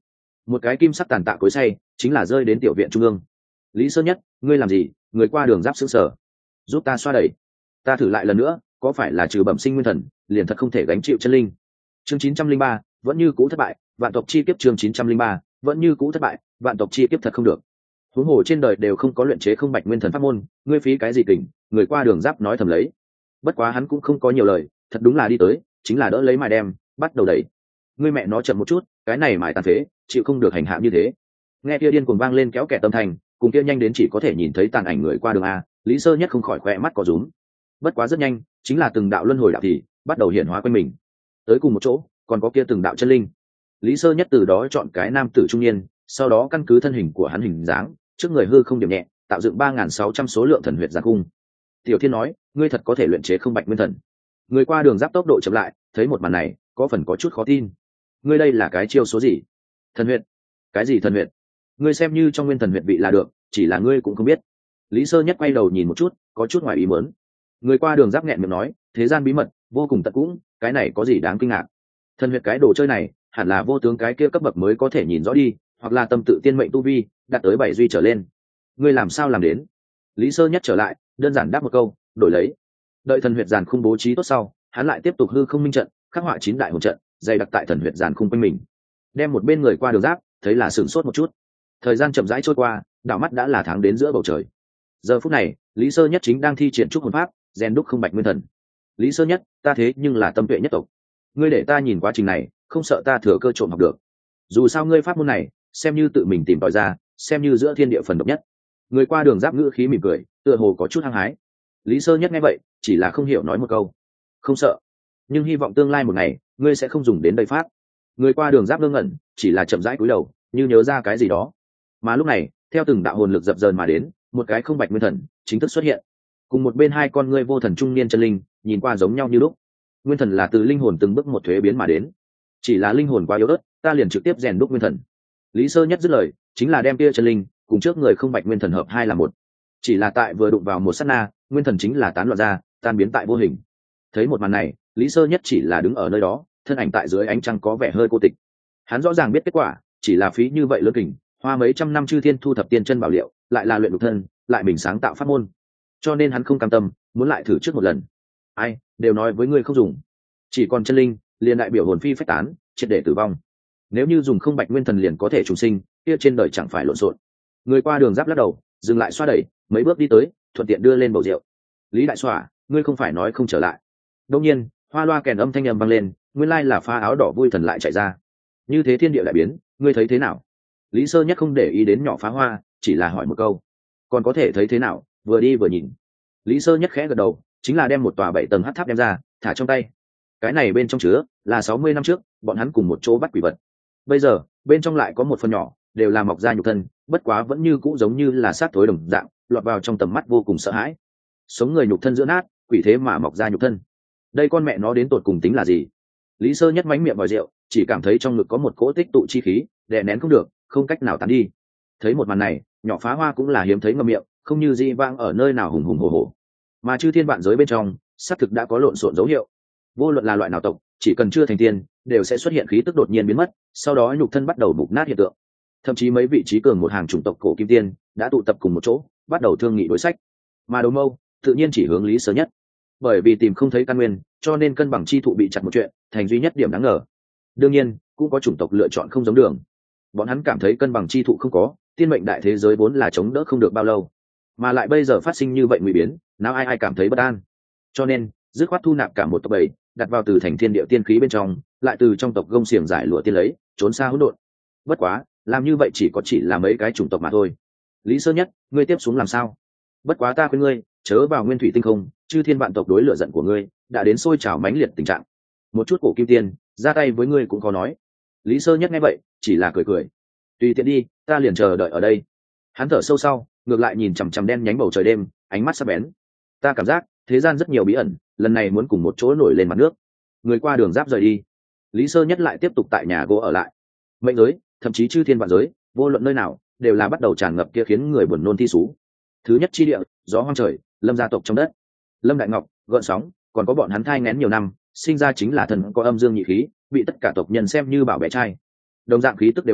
một cái kim sắc tàn tạ cối say chính là rơi đến tiểu viện trung ương. Lý Sơ Nhất, ngươi làm gì? Người qua đường giáp sững sờ. Giúp ta xoa đẩy. Ta thử lại lần nữa, có phải là trừ bẩm sinh nguyên thần, liền thật không thể gánh chịu chân linh. Chương chín trăm linh ba, vẫn như cũ thất bại, vạn tộc chi kiếp chương chín trăm linh ba, vẫn như cũ thất bại, vạn tộc chi kiếp thật không được. Huống hồ trên đời đều không có luyện chế không bạch nguyên thần pháp môn, ngươi phí cái gì kình? Người qua đường giáp nói thầm lấy. Bất quá hắn cũng không có nhiều lời, thật đúng là đi tới, chính là đỡ lấy mài đem, bắt đầu đẩy. Ngươi mẹ nó chậm một chút, cái này mài tàn phế, chịu không được hành hạ như thế. Nghe kia điên cuồng vang lên kéo kẻ tâm thành, cùng kia nhanh đến chỉ có thể nhìn thấy tàn ảnh người qua đường a, Lý Sơ Nhất không khỏi khỏe mắt có rúm. Bất quá rất nhanh, chính là từng đạo luân hồi đạo thì bắt đầu hiện hóa quanh mình. Tới cùng một chỗ, còn có kia từng đạo chân linh. Lý Sơ Nhất từ đó chọn cái nam tử trung niên, sau đó căn cứ thân hình của hắn hình dáng, trước người hư không điểm nhẹ, tạo dựng ba nghìn sáu trăm số lượng thần huyệt giàn cung. Tiểu Thiên nói, ngươi thật có thể luyện chế không bạch nguyên thần. Người qua đường giáp tốc độ chậm lại, thấy một màn này, có phần có chút khó tin. Ngươi đây là cái chiêu số gì? Thần huyệt? Cái gì thần huyệt? Ngươi xem như trong nguyên thần huyệt vị là được, chỉ là ngươi cũng không biết. Lý Sơ Nhất quay đầu nhìn một chút, có chút ngoài ý muốn. Người qua đường giáp nghẹn miệng nói, thế gian bí mật vô cùng tận cũng, cái này có gì đáng kinh ngạc? Thần huyệt cái đồ chơi này, hẳn là vô tướng cái kia cấp bậc mới có thể nhìn rõ đi, hoặc là tâm tự tiên mệnh tu vi, đạt tới bảy duy trở lên. Ngươi làm sao làm đến? Lý Sơ Nhất trở lại, đơn giản đáp một câu, đổi lấy. Đợi thần huyệt giàn khung bố trí tốt sau, hắn lại tiếp tục hư không minh trận, khắc họa chín đại hồn trận, dày đặc tại thần huyệt giàn khung quanh mình. Đem một bên người qua đường giáp, thấy là sửng sốt một chút. Thời gian chậm rãi trôi qua, đảo mắt đã là tháng đến giữa bầu trời. Giờ phút này, Lý Sơ Nhất chính đang thi triển trúc hồn pháp, rèn đúc không bạch nguyên thần. Lý Sơ Nhất, ta thế nhưng là tâm tuệ nhất tộc, ngươi để ta nhìn quá trình này, không sợ ta thừa cơ trộm học được. Dù sao ngươi pháp môn này, xem như tự mình tìm tòi ra, xem như giữa thiên địa phần độc nhất. Người qua đường giáp ngữ khí mỉm cười, tựa hồ có chút hăng hái. Lý Sơ Nhất nghe vậy, chỉ là không hiểu nói một câu, không sợ, nhưng hy vọng tương lai một ngày, ngươi sẽ không dùng đến đây pháp. Người qua đường giáp ngơ ngẩn, chỉ là chậm rãi cúi đầu, như nhớ ra cái gì đó. Mà lúc này, theo từng đạo hồn lực dập dờn mà đến, một cái không bạch nguyên thần chính thức xuất hiện, cùng một bên hai con ngươi vô thần trung niên chân linh, nhìn qua giống nhau như lúc. Nguyên thần là từ linh hồn từng bước một thuế biến mà đến, chỉ là linh hồn quá yếu ớt, ta liền trực tiếp rèn đúc nguyên thần. Lý Sơ Nhất dứt lời, chính là đem kia chân linh cùng trước người không bạch nguyên thần hợp hai là một. Chỉ là tại vừa đụng vào một sát na, nguyên thần chính là tán loạn ra, tan biến tại vô hình. Thấy một màn này, Lý Sơ Nhất chỉ là đứng ở nơi đó, thân ảnh tại dưới ánh trăng có vẻ hơi cô tịch. Hắn rõ ràng biết kết quả, chỉ là phí như vậy lớn kình, hoa mấy trăm năm chư thiên thu thập tiên chân bảo liệu, lại là luyện đục thân, lại mình sáng tạo pháp môn. Cho nên hắn không cam tâm, muốn lại thử trước một lần. Ai, đều nói với ngươi không dùng. Chỉ còn chân linh, liền đại biểu hồn phi phách tán, triệt để tử vong. Nếu như dùng không bạch nguyên thần liền có thể trùng sinh, kia trên đời chẳng phải lộn xộn. Người qua đường giáp lắc đầu, dừng lại xoa đẩy, mấy bước đi tới, thuận tiện đưa lên bầu rượu. Lý đại xòa, ngươi không phải nói không trở lại? Đông nhiên, hoa loa kèn âm thanh âm vang lên, nguyên lai là pha áo đỏ vui thần lại chạy ra. Như thế thiên địa đại biến, ngươi thấy thế nào? Lý Sơ Nhất không để ý đến nhỏ phá hoa, chỉ là hỏi một câu. Còn có thể thấy thế nào? Vừa đi vừa nhìn. Lý Sơ Nhất khẽ gật đầu, chính là đem một tòa bảy tầng hắc tháp đem ra, thả trong tay. Cái này bên trong chứa là sáu mươi năm trước, bọn hắn cùng một chỗ bắt quỷ vật. Bây giờ, bên trong lại có một phần nhỏ, đều là mọc ra nhục thân, bất quá vẫn như cũ giống như là sát thối đồng dạng, lọt vào trong tầm mắt vô cùng sợ hãi. Sống người nhục thân giữa nát, quỷ thế mà mọc ra nhục thân. Đây con mẹ nó đến tột cùng tính là gì? Lý Sơ Nhất mánh miệng vào rượu, chỉ cảm thấy trong ngực có một cỗ tích tụ chi khí, đè nén không được, không cách nào tán đi. Thấy một màn này, nhỏ phá hoa cũng là hiếm thấy ngậm miệng, không như di vang ở nơi nào hùng hùng hổ hổ. Mà chư thiên vạn giới bên trong, xác thực đã có lộn xộn dấu hiệu. Vô luận là loại nào tộc, chỉ cần chưa thành tiên, đều sẽ xuất hiện khí tức đột nhiên biến mất, sau đó nhục thân bắt đầu mục nát hiện tượng. Thậm chí mấy vị trí cường một hàng chủng tộc cổ kim tiên đã tụ tập cùng một chỗ, bắt đầu thương nghị đối sách. Mà Đấu Mâu tự nhiên chỉ hướng Lý Sơ Nhất, bởi vì tìm không thấy căn nguyên, cho nên cân bằng chi thụ bị chặt một chuyện, thành duy nhất điểm đáng ngờ. Đương nhiên, cũng có chủng tộc lựa chọn không giống đường. Bọn hắn cảm thấy cân bằng chi thụ không có, tiên mệnh đại thế giới vốn là chống đỡ không được bao lâu, mà lại bây giờ phát sinh như vậy nguy biến, nào ai ai cảm thấy bất an. Cho nên, dứt khoát thu nạp cả một tộc bầy, đặt vào từ thành thiên địa tiên khí bên trong, lại từ trong tộc gông xiềng giải lụa tiên lấy, trốn xa hỗn độn. Bất quá, làm như vậy chỉ có chỉ là mấy cái chủng tộc mà thôi. Lý Sơ Nhất, ngươi tiếp xuống làm sao? Bất quá ta khuyên ngươi, chớ vào nguyên thủy tinh không, chư thiên vạn tộc đối lửa giận của ngươi đã đến sôi trào mãnh liệt tình trạng. Một chút cổ kim tiên ra tay với ngươi cũng có nói. Lý Sơ Nhất nghe vậy, chỉ là cười cười. Tùy tiện đi, ta liền chờ đợi ở đây. Hắn thở sâu sau, ngược lại nhìn chằm chằm đen nhánh bầu trời đêm, ánh mắt sắc bén. Ta cảm giác thế gian rất nhiều bí ẩn, lần này muốn cùng một chỗ nổi lên mặt nước. Người qua đường giáp rời đi, Lý Sơ Nhất lại tiếp tục tại nhà gỗ ở lại. Mệnh giới, thậm chí chư thiên vạn giới, vô luận nơi nào, đều là bắt đầu tràn ngập kia khiến người buồn nôn thi sú. Thứ nhất chi địa, gió hoang trời, Lâm gia tộc trong đất. Lâm Đại Ngọc, gợn sóng, còn có bọn hắn thai nghén nhiều năm, sinh ra chính là thần có âm dương nhị khí, bị tất cả tộc nhân xem như bảo bẻ trai. Đồng dạng khí tức đều không,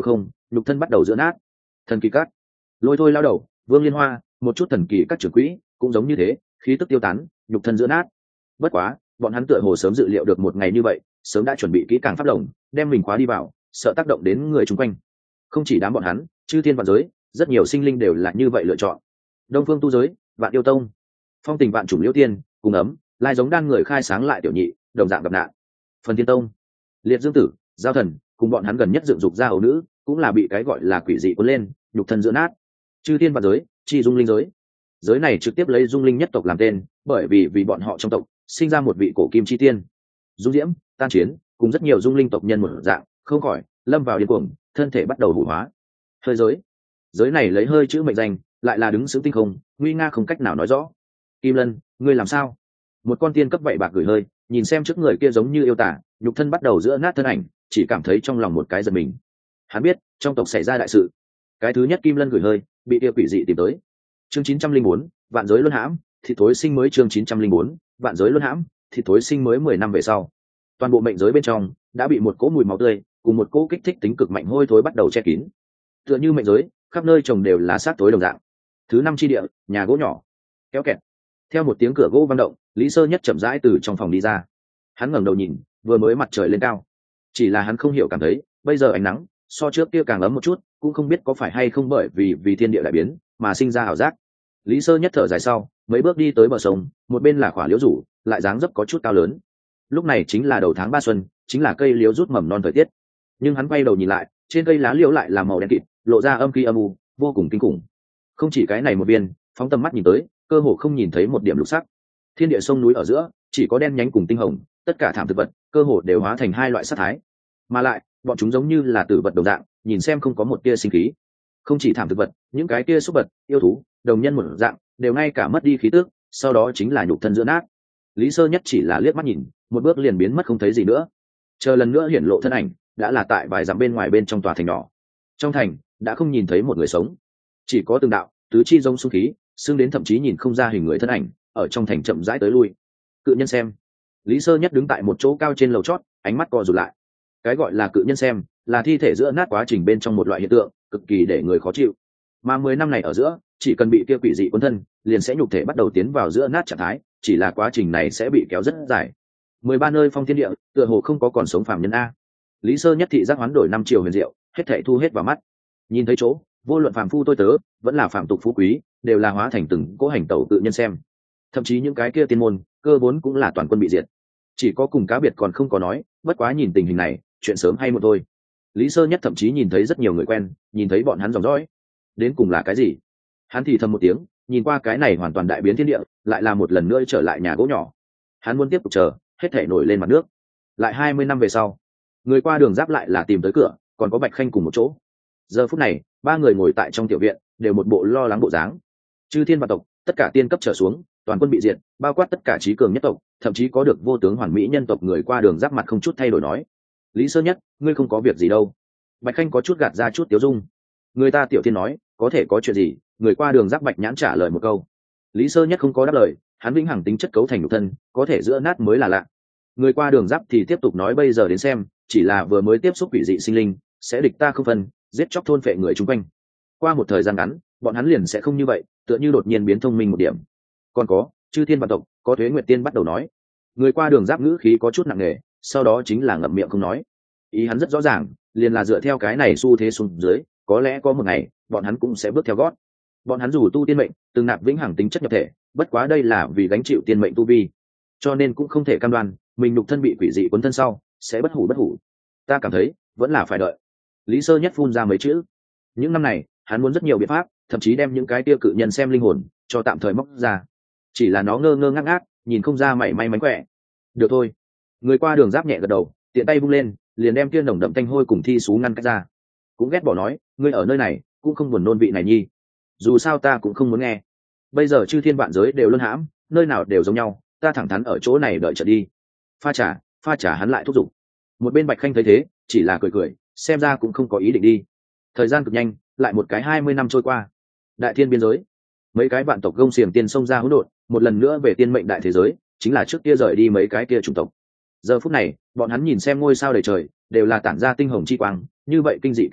nhục thân bắt đầu giữa nát. Thần kỳ cát, lôi thôi lao đầu, Vương Liên Hoa, một chút thần kỳ các trưởng quỹ cũng giống như thế, khí tức tiêu tán, nhục thân giữa nát. Bất quá bọn hắn tựa hồ sớm dự liệu được một ngày như vậy, sớm đã chuẩn bị kỹ càng pháp đồng, đem mình khóa đi vào, sợ tác động đến người chung quanh. Không chỉ đám bọn hắn, chư thiên vạn giới, rất nhiều sinh linh đều là như vậy lựa chọn. Đông phương tu giới, Vạn Yêu Tông, Phong Tình Vạn Chủng Liễu Tiên, cùng ấm, lai giống đan người khai sáng lại tiểu nhị, đồng dạng gặp nạn. Phần Thiên Tông, Liệt Dương Tử, Giao Thần, cùng bọn hắn gần nhất dựng dục ra ấu nữ, cũng là bị cái gọi là quỷ dị cuốn lên, nhục thân giữa nát. Chư thiên vạn giới, chi dung linh giới. Giới này trực tiếp lấy dung linh nhất tộc làm tên, bởi vì vì bọn họ trong tộc sinh ra một vị cổ kim chi tiên. Dung Diễm, Tan Chiến, cùng rất nhiều dung linh tộc nhân một dạng, không khỏi lâm vào điên cuồng, thân thể bắt đầu hủ hóa. Hơi giới, giới này lấy hơi chữ mệnh danh, lại là đứng sững tinh không, nguy nga không cách nào nói rõ. Kim Lân, ngươi làm sao? Một con tiên cấp vậy bạc gửi hơi, nhìn xem trước người kia giống như yêu tả, nhục thân bắt đầu giữa nát thân ảnh, chỉ cảm thấy trong lòng một cái giật mình. Hắn biết trong tộc xảy ra đại sự. Cái thứ nhất Kim Lân gửi hơi bị kia quỷ dị tìm tới. Chương chín trăm linh bốn, vạn giới luân hãm, thì thối sinh mới. Chương chín trăm linh bốn, vạn giới luân hãm, thì thối sinh mới. Mười năm về sau, toàn bộ mệnh giới bên trong đã bị một cỗ mùi máu tươi cùng một cỗ kích thích tính cực mạnh hôi thối bắt đầu che kín. Tựa như mệnh giới khắp nơi trồng đều là sát tối đồng dạng. Thứ năm chi địa, nhà gỗ nhỏ. Kéo kẹt. Theo một tiếng cửa gỗ vang động, Lý Sơ Nhất chậm rãi từ trong phòng đi ra. Hắn ngẩng đầu nhìn, vừa mới mặt trời lên cao, chỉ là hắn không hiểu cảm thấy bây giờ ánh nắng so trước kia càng ấm một chút, cũng không biết có phải hay không bởi vì vì thiên địa đại biến mà sinh ra ảo giác. Lý Sơ Nhất thở dài sau, mấy bước đi tới bờ sông, một bên là khỏa liễu rủ, lại dáng dấp có chút cao lớn. Lúc này chính là đầu tháng ba xuân, chính là cây liễu rút mầm non thời tiết. Nhưng hắn quay đầu nhìn lại, trên cây lá liễu lại là màu đen kịt, lộ ra âm khí âm u, vô cùng kinh khủng. Không chỉ cái này một viên, phóng tầm mắt nhìn tới, cơ hồ không nhìn thấy một điểm lục sắc. Thiên địa sông núi ở giữa, chỉ có đen nhánh cùng tinh hồng, tất cả thảm thực vật, cơ hồ đều hóa thành hai loại sắc thái. Mà lại, bọn chúng giống như là tử vật đồng dạng, nhìn xem không có một tia sinh khí. Không chỉ thảm thực vật, những cái tia súc vật, yêu thú, đồng nhân một dạng, đều ngay cả mất đi khí tức, sau đó chính là nhục thân giữa nát. Lý Sơ Nhất chỉ là liếc mắt nhìn, một bước liền biến mất không thấy gì nữa. Chờ lần nữa hiển lộ thân ảnh, đã là tại vài dặm bên ngoài bên trong tòa thành nhỏ. Trong thành đã không nhìn thấy một người sống, chỉ có từng đạo tứ chi rông xung khí, xương đến thậm chí nhìn không ra hình người thân ảnh, ở trong thành chậm rãi tới lui. Cự nhân xem. Lý Sơ Nhất đứng tại một chỗ cao trên lầu chót, ánh mắt co rụt lại. Cái gọi là cự nhân xem, là thi thể giữa nát quá trình bên trong một loại hiện tượng, cực kỳ để người khó chịu. Mà mười năm này ở giữa, chỉ cần bị kia quỷ dị cuốn thân, liền sẽ nhục thể bắt đầu tiến vào giữa nát trạng thái, chỉ là quá trình này sẽ bị kéo rất dài. Mười ba nơi phong thiên địa, tựa hồ không có còn sống phàm nhân a. Lý Sơ Nhất thị giác hoán đổi năm chiều huyền diệu, hết thảy thu hết vào mắt. Nhìn thấy chỗ, vô luận phàm phu tôi tớ, vẫn là phàm tục phú quý, đều là hóa thành từng cỗ hành tẩu tự nhân xem. Thậm chí những cái kia tiên môn, cơ vốn cũng là toàn quân bị diệt. Chỉ có cùng cá biệt còn không có nói, bất quá nhìn tình hình này, chuyện sớm hay muộn thôi. Lý Sơ Nhất thậm chí nhìn thấy rất nhiều người quen, nhìn thấy bọn hắn dòng dõi. Đến cùng là cái gì? Hắn thì thầm một tiếng, nhìn qua cái này hoàn toàn đại biến thiên địa, lại là một lần nữa trở lại nhà gỗ nhỏ. Hắn muốn tiếp tục chờ, hết thảy nổi lên mặt nước. Lại hai mươi năm về sau, người qua đường giáp lại là tìm tới cửa, còn có Bạch Khanh cùng một chỗ. Giờ phút này, ba người ngồi tại trong tiểu viện, đều một bộ lo lắng bộ dáng. Chư thiên vạn tộc, tất cả tiên cấp trở xuống, toàn quân bị diệt, bao quát tất cả trí cường nhất tộc, thậm chí có được vô tướng hoàn mỹ nhân tộc. Người qua đường giáp mặt không chút thay đổi nói: Lý Sơ Nhất, ngươi không có việc gì đâu. Bạch Khanh có chút gạt ra chút tiếu dung. Người ta tiểu tiên nói, có thể có chuyện gì? Người qua đường giáp Bạch Nhãn trả lời một câu. Lý Sơ Nhất không có đáp lời, hắn vĩnh hằng tính chất cấu thành nhục thân, có thể giữa nát mới là lạ. Người qua đường giáp thì tiếp tục nói: bây giờ đến xem, chỉ là vừa mới tiếp xúc quỷ dị sinh linh, sẽ địch ta không phân, giết chóc thôn phệ người chung quanh. Qua một thời gian ngắn, bọn hắn liền sẽ không như vậy, tựa như đột nhiên biến thông minh một điểm. Còn có, chư thiên vạn tộc, có Thuế Nguyệt Tiên bắt đầu nói. Người qua đường giáp ngữ khí có chút nặng nề, sau đó chính là ngậm miệng không nói. Ý hắn rất rõ ràng, liền là dựa theo cái này xu thế xuống dưới, có lẽ có một ngày, bọn hắn cũng sẽ bước theo gót. Bọn hắn dù tu tiên mệnh, từng nạp vĩnh hằng tính chất nhập thể, bất quá đây là vì gánh chịu tiên mệnh tu vi, cho nên cũng không thể cam đoan mình nhục thân bị quỷ dị cuốn thân sau sẽ bất hủ bất hủ. Ta cảm thấy vẫn là phải đợi. Lý Sơ Nhất phun ra mấy chữ. Những năm này, hắn muốn rất nhiều biện pháp, thậm chí đem những cái tiêu cự nhân xem linh hồn cho tạm thời móc ra, chỉ là nó ngơ ngơ ngác ngác, nhìn không ra mảy may mánh khỏe. Được thôi. Người qua đường giáp nhẹ gật đầu, tiện tay vung lên, liền đem kia nồng đậm tanh hôi cùng thi sú ngăn cách ra. Cũng ghét bỏ nói: ngươi ở nơi này cũng không buồn nôn vị này nhi. Dù sao ta cũng không muốn nghe. Bây giờ chư thiên vạn giới đều luân hãm, nơi nào đều giống nhau, ta thẳng thắn ở chỗ này đợi trận đi. Pha trà, pha trà. Hắn lại thúc giục. Một bên Bạch Khanh thấy thế, chỉ là cười cười, xem ra cũng không có ý định đi. Thời gian cực nhanh, lại một cái hai mươi năm trôi qua. Đại thiên biên giới, mấy cái vạn tộc gông xiềng tiên xông ra hỗn độn, một lần nữa về tiên mệnh đại thế giới, chính là trước kia rời đi mấy cái kia chủng tộc. Giờ phút này, bọn hắn nhìn xem ngôi sao đầy trời, đều là tản ra tinh hồng chi quang, như vậy kinh dị cảnh tượng,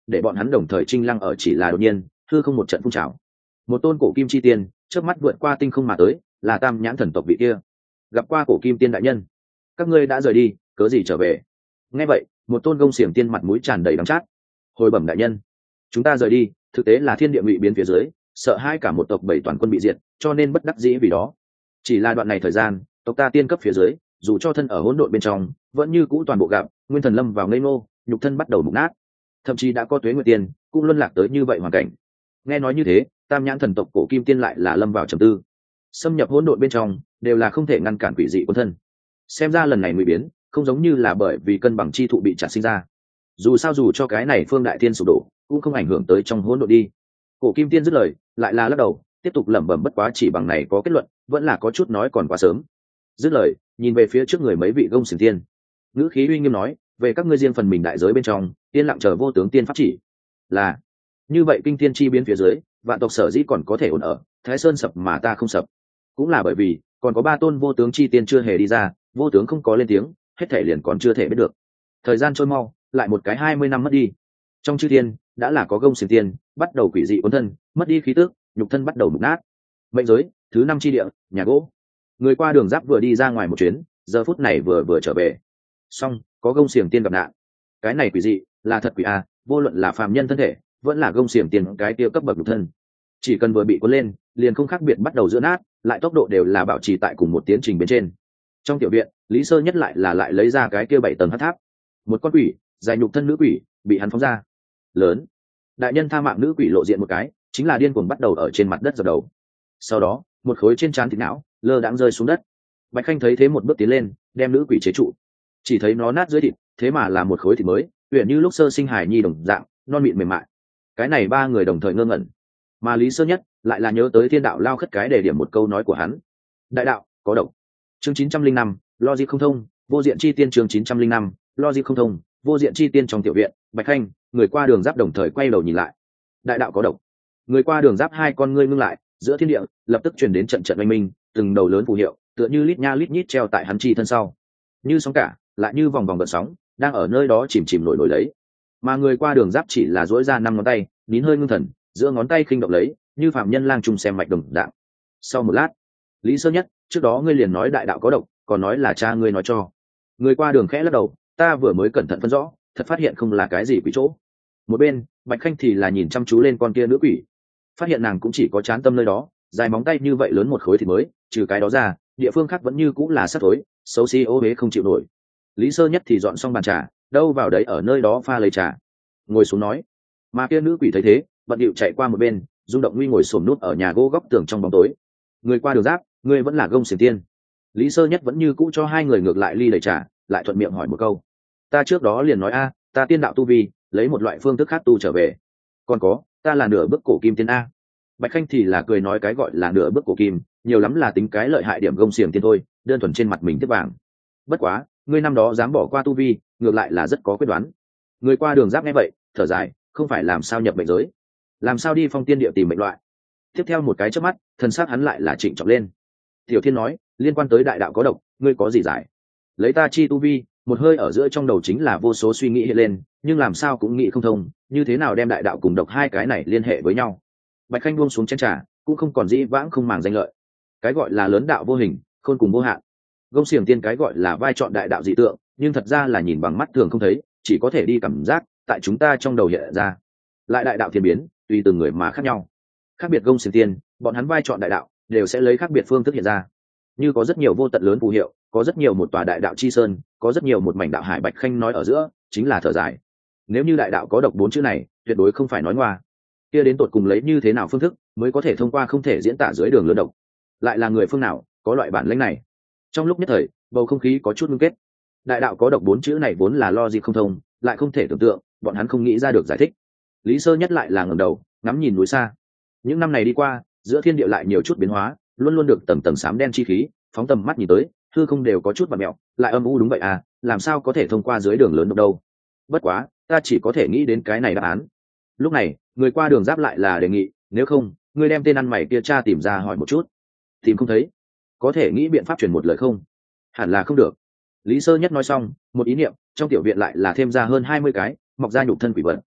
để bọn hắn đồng thời trinh lăng ở chỉ là đột nhiên hư không một trận phun trào, một tôn cổ kim chi tiên trước mắt vượt qua tinh không mà tới, là tam nhãn thần tộc vị kia. Gặp qua cổ kim tiên đại nhân, các ngươi đã rời đi, cớ gì trở về? Nghe vậy, một tôn gông xiềng tiên mặt mũi tràn đầy đắng chát. Hồi bẩm đại nhân, chúng ta rời đi thực tế là thiên địa ngụy biến phía dưới, sợ hai cả một tộc bảy toàn quân bị diệt, cho nên bất đắc dĩ vì đó. Chỉ là đoạn này thời gian, tộc ta tiên cấp phía dưới, dù cho thân ở hỗn độn bên trong, vẫn như cũ toàn bộ gặp nguyên thần lâm vào ngây ngô, nhục thân bắt đầu mục nát, thậm chí đã có tuế nguyệt tiên cũng luân lạc tới như vậy hoàn cảnh. Nghe nói như thế, tam nhãn thần tộc cổ kim tiên lại là lâm vào trầm tư. Xâm nhập hỗn độn bên trong đều là không thể ngăn cản quỷ dị quân thân, xem ra lần này ngụy biến không giống như là bởi vì cân bằng chi thụ bị chặt sinh ra. Dù sao dù cho cái này phương đại tiên sụp đổ cũng không ảnh hưởng tới trong hỗn độn đi. Cổ kim tiên dứt lời lại là lắc đầu, tiếp tục lẩm bẩm, bất quá chỉ bằng này có kết luận vẫn là có chút nói còn quá sớm. Dứt lời nhìn về phía trước người mấy vị gông xiềng tiên, ngữ khí uy nghiêm nói, về các ngươi riêng phần mình đại giới bên trong, tiên lặng chờ vô tướng tiên pháp chỉ. Là như vậy, kinh thiên chi biến phía dưới, vạn tộc sở dĩ còn có thể ổn ở, Thái Sơn sập mà ta không sập, cũng là bởi vì còn có ba tôn vô tướng chi tiên chưa hề đi ra, vô tướng không có lên tiếng, hết thể liền còn chưa thể biết được. Thời gian trôi mau, lại một cái hai mươi năm mất đi. Trong chư thiên đã là có gông xiềng tiên bắt đầu quỷ dị cuốn thân, mất đi khí tức, nhục thân bắt đầu mục nát. Mệnh giới thứ năm chi địa, nhà gỗ. Người qua đường giáp vừa đi ra ngoài một chuyến, giờ phút này vừa vừa trở về. Xong, có gông xiềng tiên gặp nạn. Cái này quỷ dị, là thật quỷ a, vô luận là phàm nhân thân thể, vẫn là gông xiềng tiên cái tiêu cấp bậc nhục thân. Chỉ cần vừa bị cuốn lên, liền không khác biệt bắt đầu giữa nát, lại tốc độ đều là bảo trì tại cùng một tiến trình bên trên. Trong tiểu viện, Lý Sơ Nhất lại là lại lấy ra cái kia bảy tầng hắc tháp. Một con quỷ, dài nhục thân nữ quỷ, bị hắn phóng ra. Lớn. Đại nhân tha mạng nữ quỷ lộ diện một cái, chính là điên cuồng bắt đầu ở trên mặt đất dập đầu. Sau đó, một khối trên trán thịt não, lơ đãng rơi xuống đất. Bạch Khanh thấy thế một bước tiến lên, đem nữ quỷ chế trụ. Chỉ thấy nó nát dưới thịt, thế mà là một khối thịt mới, uyển như lúc sơ sinh hài nhi đồng dạng, non mịn mềm mại. Cái này ba người đồng thời ngơ ngẩn. Mà Lý Sơ Nhất lại là nhớ tới thiên đạo lao khất cái để điểm một câu nói của hắn. Đại đạo có độc. Chương chín trăm linh năm, logic không thông, vô diện chi tiên. Chương chín trăm linh năm, logic không thông, vô diện chi tiên. Trong tiểu viện, Bạch Khanh, người qua đường giáp đồng thời quay đầu nhìn lại. Đại đạo có độc. Người qua đường giáp hai con ngươi ngưng lại, giữa thiên địa lập tức truyền đến trận trận oanh minh, từng đầu lớn phù hiệu tựa như lít nha lít nhít treo tại hắn chi thân sau, như sóng cả, lại như vòng vòng gợn sóng, đang ở nơi đó chìm chìm nổi nổi lấy. Mà người qua đường giáp chỉ là duỗi ra năm ngón tay, nín hơi ngưng thần, giữa ngón tay khinh động lấy, như phạm nhân lang trùng xem mạch đồng dạng. Sau một lát, Lý Sơ Nhất, trước đó ngươi liền nói đại đạo có độc, còn nói là cha ngươi nói cho. Người qua đường khẽ lắc đầu, ta vừa mới cẩn thận phân rõ, thật phát hiện không là cái gì quỷ chỗ. Một bên, Bạch Khanh thì là nhìn chăm chú lên con kia nữ quỷ, phát hiện nàng cũng chỉ có chán tâm nơi đó, dài móng tay như vậy lớn một khối thịt mới, trừ cái đó ra, địa phương khác vẫn như cũng là sắt thối, xấu xí ô uế không chịu nổi. Lý Sơ Nhất thì dọn xong bàn trà, đâu vào đấy ở nơi đó pha lấy trà, ngồi xuống nói. Mà kia nữ quỷ thấy thế, bận điệu chạy qua một bên, rung động nguy ngồi xổm nút ở nhà gỗ góc tường trong bóng tối. Người qua đường giáp, ngươi vẫn là gông xiềng tiên. Lý Sơ Nhất vẫn như cũ cho hai người ngược lại ly đầy trà, lại thuận miệng hỏi một câu. Ta trước đó liền nói a, ta tiên đạo tu vi, lấy một loại phương thức khác tu trở về. Còn có, ta là nửa bước cổ kim tiên a. Bạch Khanh thì là cười nói, cái gọi là nửa bước cổ kim, nhiều lắm là tính cái lợi hại điểm gông xiềng tiên thôi, đơn thuần trên mặt mình tiếp vàng. Bất quá, ngươi năm đó dám bỏ qua tu vi, ngược lại là rất có quyết đoán. Người qua đường giáp nghe vậy, thở dài, không phải làm sao nhập mệnh giới, làm sao đi phong tiên địa tìm mệnh loại. Tiếp theo một cái chớp mắt, thần sắc hắn lại là trịnh trọng lên. Tiểu Thiên nói, liên quan tới đại đạo có độc, ngươi có gì giải? Lấy ta chi tu vi, một hơi ở giữa trong đầu chính là vô số suy nghĩ hiện lên, nhưng làm sao cũng nghĩ không thông, như thế nào đem đại đạo cùng độc hai cái này liên hệ với nhau. Bạch Khanh buông xuống chén trà, cũng không còn dĩ vãng không màng danh lợi. Cái gọi là lớn đạo vô hình, khôn cùng vô hạn. Gông xiềng tiên cái gọi là vai trọn đại đạo dị tượng, nhưng thật ra là nhìn bằng mắt thường không thấy, chỉ có thể đi cảm giác, tại chúng ta trong đầu hiện ra. Lại đại đạo thiên biến, tùy từng người mà khác nhau. Khác biệt gông xiềng tiên, bọn hắn vai trọn đại đạo, đều sẽ lấy khác biệt phương thức hiện ra. Như có rất nhiều vô tận lớn phù hiệu, có rất nhiều một tòa đại đạo chi sơn, có rất nhiều một mảnh đạo hải. Bạch Khanh nói ở giữa, chính là thở dài. Nếu như đại đạo có độc bốn chữ này, tuyệt đối không phải nói ngoa. Kia đến tột cùng lấy như thế nào phương thức mới có thể thông qua không thể diễn tả dưới đường lớn độc, lại là người phương nào có loại bản lĩnh này. Trong lúc nhất thời, bầu không khí có chút ngưng kết. Đại đạo có độc bốn chữ này vốn là logic không thông, lại không thể tưởng tượng, bọn hắn không nghĩ ra được giải thích. Lý Sơ Nhất lại là ngẩng đầu ngắm nhìn núi xa. Những năm này đi qua, giữa thiên địa lại nhiều chút biến hóa, luôn luôn được tầng tầng xám đen chi khí, phóng tầm mắt nhìn tới, hư không đều có chút vặn mèo, lại âm u. Đúng vậy à, làm sao có thể thông qua dưới đường lớn độc đâu? Bất quá, ta chỉ có thể nghĩ đến cái này đáp án. Lúc này, người qua đường giáp lại là đề nghị, nếu không, ngươi đem tên ăn mày kia cha tìm ra hỏi một chút. Tìm không thấy, có thể nghĩ biện pháp truyền một lời không? Hẳn là không được. Lý Sơ Nhất nói xong, một ý niệm trong tiểu viện lại là thêm ra hơn hai mươi cái mọc ra nhục thân quỷ vật.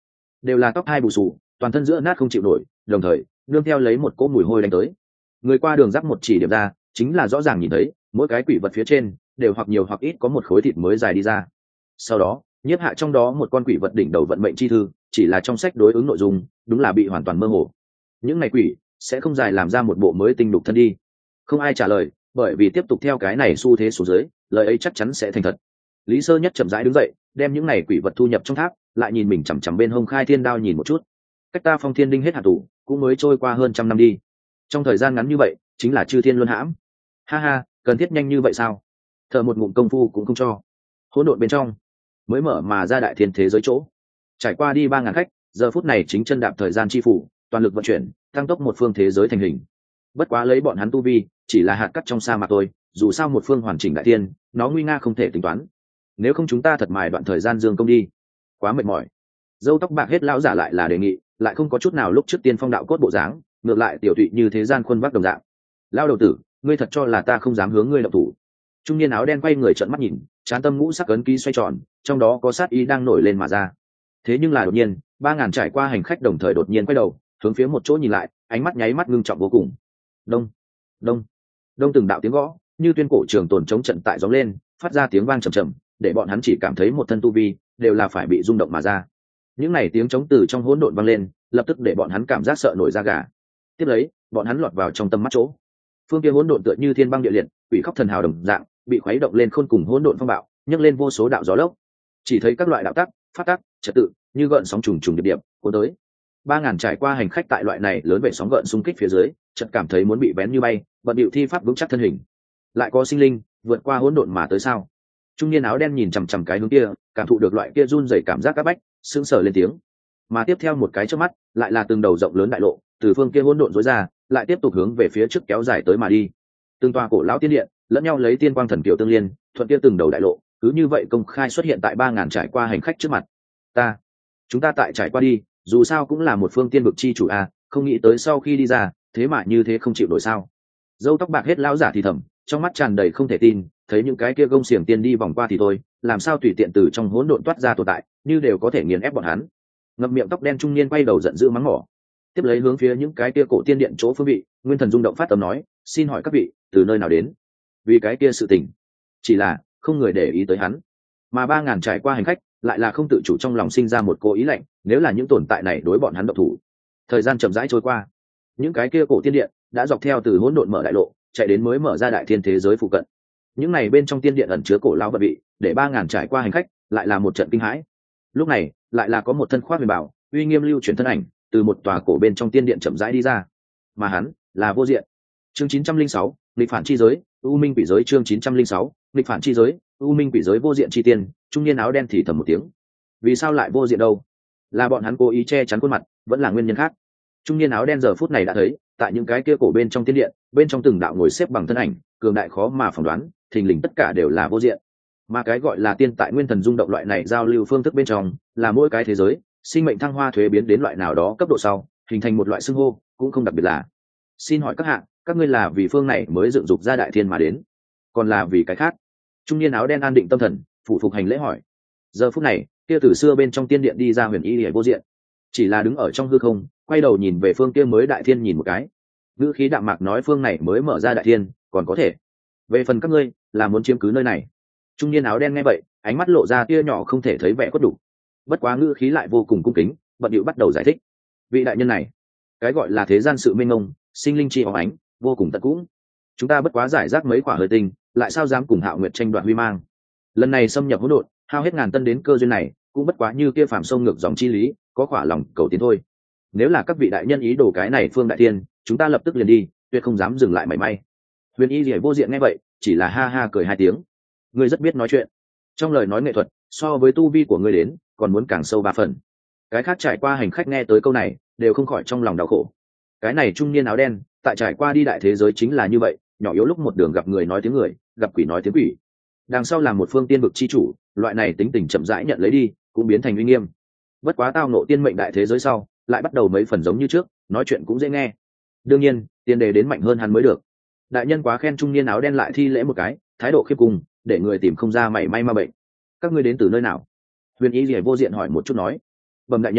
đều là tóc hai bù sù, toàn thân giữa nát không chịu nổi, đồng thời nương theo lấy một cỗ mùi hôi đánh tới. Người qua đường giáp một chỉ điểm ra, chính là rõ ràng nhìn thấy mỗi cái quỷ vật phía trên đều hoặc nhiều hoặc ít có một khối thịt mới dài đi ra. Sau đó nhiếp hạ trong đó một con quỷ vật đỉnh đầu vận mệnh chi thư, chỉ là trong sách đối ứng nội dung đúng là bị hoàn toàn mơ hồ. Những này quỷ sẽ không dài làm ra một bộ mới tinh đục thân đi. Không ai trả lời, bởi vì tiếp tục theo cái này xu thế xuống dưới, lời ấy chắc chắn sẽ thành thật. Lý Sơ Nhất chậm rãi đứng dậy, đem những này quỷ vật thu nhập trong tháp, lại nhìn mình chằm chằm bên hông khai thiên đao nhìn một chút. Cách ta Phong Thiên Đinh hết hạ tủ, cũng mới trôi qua hơn trăm năm đi. Trong thời gian ngắn như vậy, chính là chư thiên luân hãm. Ha ha, cần thiết nhanh như vậy sao? Thở một ngụm công phu cũng không cho. Hỗn độn bên trong, mới mở mà ra đại thiên thế giới chỗ. Trải qua đi ba ngàn khách, giờ phút này chính chân đạp thời gian chi phủ, toàn lực vận chuyển, tăng tốc một phương thế giới thành hình. Bất quá lấy bọn hắn tu vi, chỉ là hạt cát trong sa mạc thôi, dù sao một phương hoàn chỉnh đại tiên, nó nguy nga không thể tính toán. Nếu không chúng ta thật mài đoạn thời gian dương công đi, quá mệt mỏi. Dâu tóc bạc hết lão giả lại là đề nghị, lại không có chút nào lúc trước tiên phong đạo cốt bộ dáng, ngược lại tiểu thụy như thế gian khuôn vác đồng dạng. Lao đầu tử, ngươi thật cho là ta không dám hướng ngươi động thủ? Trung niên áo đen quay người trợn mắt nhìn, trán tâm ngũ sắc ấn ký xoay tròn, trong đó có sát ý đang nổi lên mà ra. Thế nhưng là đột nhiên, ba ngàn trải qua hành khách đồng thời đột nhiên quay đầu, hướng phía một chỗ nhìn lại, ánh mắt nháy mắt ngưng trọng vô cùng. Đông, đông, đông, từng đạo tiếng gõ, như tuyên cổ trường tồn chống trận tại gióng lên, phát ra tiếng vang trầm trầm, để bọn hắn chỉ cảm thấy một thân tu vi đều là phải bị rung động mà ra. Những này tiếng chống từ trong hỗn độn vang lên, lập tức để bọn hắn cảm giác sợ nổi da gà. Tiếp lấy, bọn hắn lọt vào trong tâm mắt chỗ. Phương kia hỗn độn tựa như thiên băng địa liệt, quỷ khóc thần hào đồng dạng, bị khuấy động lên khôn cùng hỗn độn phong bạo, nhấc lên vô số đạo gió lốc. Chỉ thấy các loại đạo tắc, phát tắc, trật tự, như gợn sóng trùng trùng điệp điệp, cuốn tới. Ba ngàn trải qua hành khách tại loại này lớn về sóng gợn xung kích phía dưới, chợt cảm thấy muốn bị bén như bay, bận điệu thi pháp vững chắc thân hình. Lại có sinh linh vượt qua hỗn độn mà tới sao? Trung niên áo đen nhìn chằm chằm cái hướng kia, cảm thụ được loại kia run rẩy cảm giác các bách, sững sờ lên tiếng. Mà tiếp theo một cái chớp mắt, lại là từng đầu rộng lớn đại lộ, từ phương kia hỗn độn rối ra, lại tiếp tục hướng về phía trước kéo dài tới mà đi. Từng tòa cổ lão tiên điện, lẫn nhau lấy tiên quang thần kiều tương liên, thuận kia từng đầu đại lộ, cứ như vậy công khai xuất hiện tại ba ngàn trải qua hành khách trước mặt. Ta, chúng ta tại trải qua đi, dù sao cũng là một phương tiên vực chi chủ a, không nghĩ tới sau khi đi ra, thế mà như thế không chịu nổi sao? Dâu tóc bạc hết lão giả thì thầm, trong mắt tràn đầy không thể tin, thấy những cái kia gông xiềng tiên đi vòng qua thì thôi, làm sao tùy tiện từ trong hỗn độn toát ra tồn tại, như đều có thể nghiền ép bọn hắn. Ngậm miệng tóc đen trung niên quay đầu giận dữ mắng mỏ, tiếp lấy hướng phía những cái kia cổ tiên điện chỗ phương vị, nguyên thần rung động phát tâm nói, xin hỏi các vị từ nơi nào đến? Vì cái kia sự tình, chỉ là không người để ý tới hắn, mà ba ngàn trải qua hành khách lại là không tự chủ trong lòng sinh ra một cố ý lạnh, nếu là những tồn tại này đối bọn hắn độc thủ. Thời gian chậm rãi trôi qua, những cái kia cổ tiên điện đã dọc theo từ hỗn độn mở đại lộ, chạy đến mới mở ra đại thiên thế giới phụ cận. Những này bên trong tiên điện ẩn chứa cổ lao vật vị, để ba ngàn trải qua hành khách lại là một trận kinh hãi. Lúc này lại là có một thân khoác huyền bảo, uy nghiêm lưu chuyển thân ảnh từ một tòa cổ bên trong tiên điện chậm rãi đi ra, mà hắn là Vô Diện. Chương chín trăm linh sáu, nghịch phản chi giới, u minh quỷ giới. Chương chín trăm linh sáu, nghịch phản chi giới, u minh quỷ giới. Vô Diện chi tiên, trung niên áo đen thì thầm một tiếng. Vì sao lại vô diện đâu? Là bọn hắn cố ý che chắn khuôn mặt, vẫn là nguyên nhân khác? Trung niên áo đen giờ phút này đã thấy, tại những cái kia cổ bên trong tiên điện, bên trong từng đạo ngồi xếp bằng thân ảnh, cường đại khó mà phỏng đoán, thình lình tất cả đều là vô diện. Mà cái gọi là tiên tại nguyên thần rung động loại này giao lưu phương thức bên trong, là mỗi cái thế giới sinh mệnh thăng hoa thuế biến đến loại nào đó cấp độ sau, hình thành một loại xưng hô, cũng không đặc biệt là. Xin hỏi các hạ, các ngươi là vì phương này mới dựng dục ra đại thiên mà đến, còn là vì cái khác? Trung niên áo đen an định tâm thần, phụ phục hành lễ hỏi. Giờ phút này, kia từ xưa bên trong tiên điện đi ra huyền y liễu vô diện, chỉ là đứng ở trong hư không, quay đầu nhìn về phương kia mới đại thiên nhìn một cái, ngữ khí đạm mạc nói, phương này mới mở ra đại thiên, còn có thể. Về phần các ngươi, là muốn chiếm cứ nơi này. Trung niên áo đen nghe vậy, ánh mắt lộ ra tia nhỏ không thể thấy vẻ khuất đủ, bất quá ngữ khí lại vô cùng cung kính, bận điệu bắt đầu giải thích. Vị đại nhân này, cái gọi là thế gian sự mênh mông, sinh linh chi óng ánh, vô cùng tận cũng. Chúng ta bất quá giải rác mấy quả hơi tinh, lại sao dám cùng Hạo Nguyệt tranh đoạt huy mang? Lần này xâm nhập hỗn độn, hao hết ngàn tân đến cơ duyên này, cũng bất quá như kia phàm sông ngược dòng chi lý, có khỏa lòng cầu tiến thôi. Nếu là các vị đại nhân ý đồ cái này phương đại thiên, chúng ta lập tức liền đi, tuyệt không dám dừng lại mảy may. Huyền y liễu vô diện nghe vậy, chỉ là ha ha cười hai tiếng. Ngươi rất biết nói chuyện, trong lời nói nghệ thuật, so với tu vi của ngươi đến, còn muốn càng sâu ba phần. Cái khác trải qua hành khách nghe tới câu này, đều không khỏi trong lòng đau khổ. Cái này trung niên áo đen, tại trải qua đi đại thế giới chính là như vậy, nhỏ yếu lúc một đường gặp người nói tiếng người, gặp quỷ nói tiếng quỷ. Đằng sau làm một phương tiên vực chi chủ, loại này tính tình chậm rãi nhận lấy đi, cũng biến thành uy nghiêm. Bất quá tao nộ tiên mệnh đại thế giới sau, lại bắt đầu mấy phần giống như trước, nói chuyện cũng dễ nghe. Đương nhiên, tiền đề đến mạnh hơn hắn mới được. Đại nhân quá khen, trung niên áo đen lại thi lễ một cái, thái độ khiêm cung, để người tìm không ra mảy may ma bệnh. Các ngươi đến từ nơi nào? Huyền y liễu vô diện hỏi một chút nói. Bẩm đại nhân,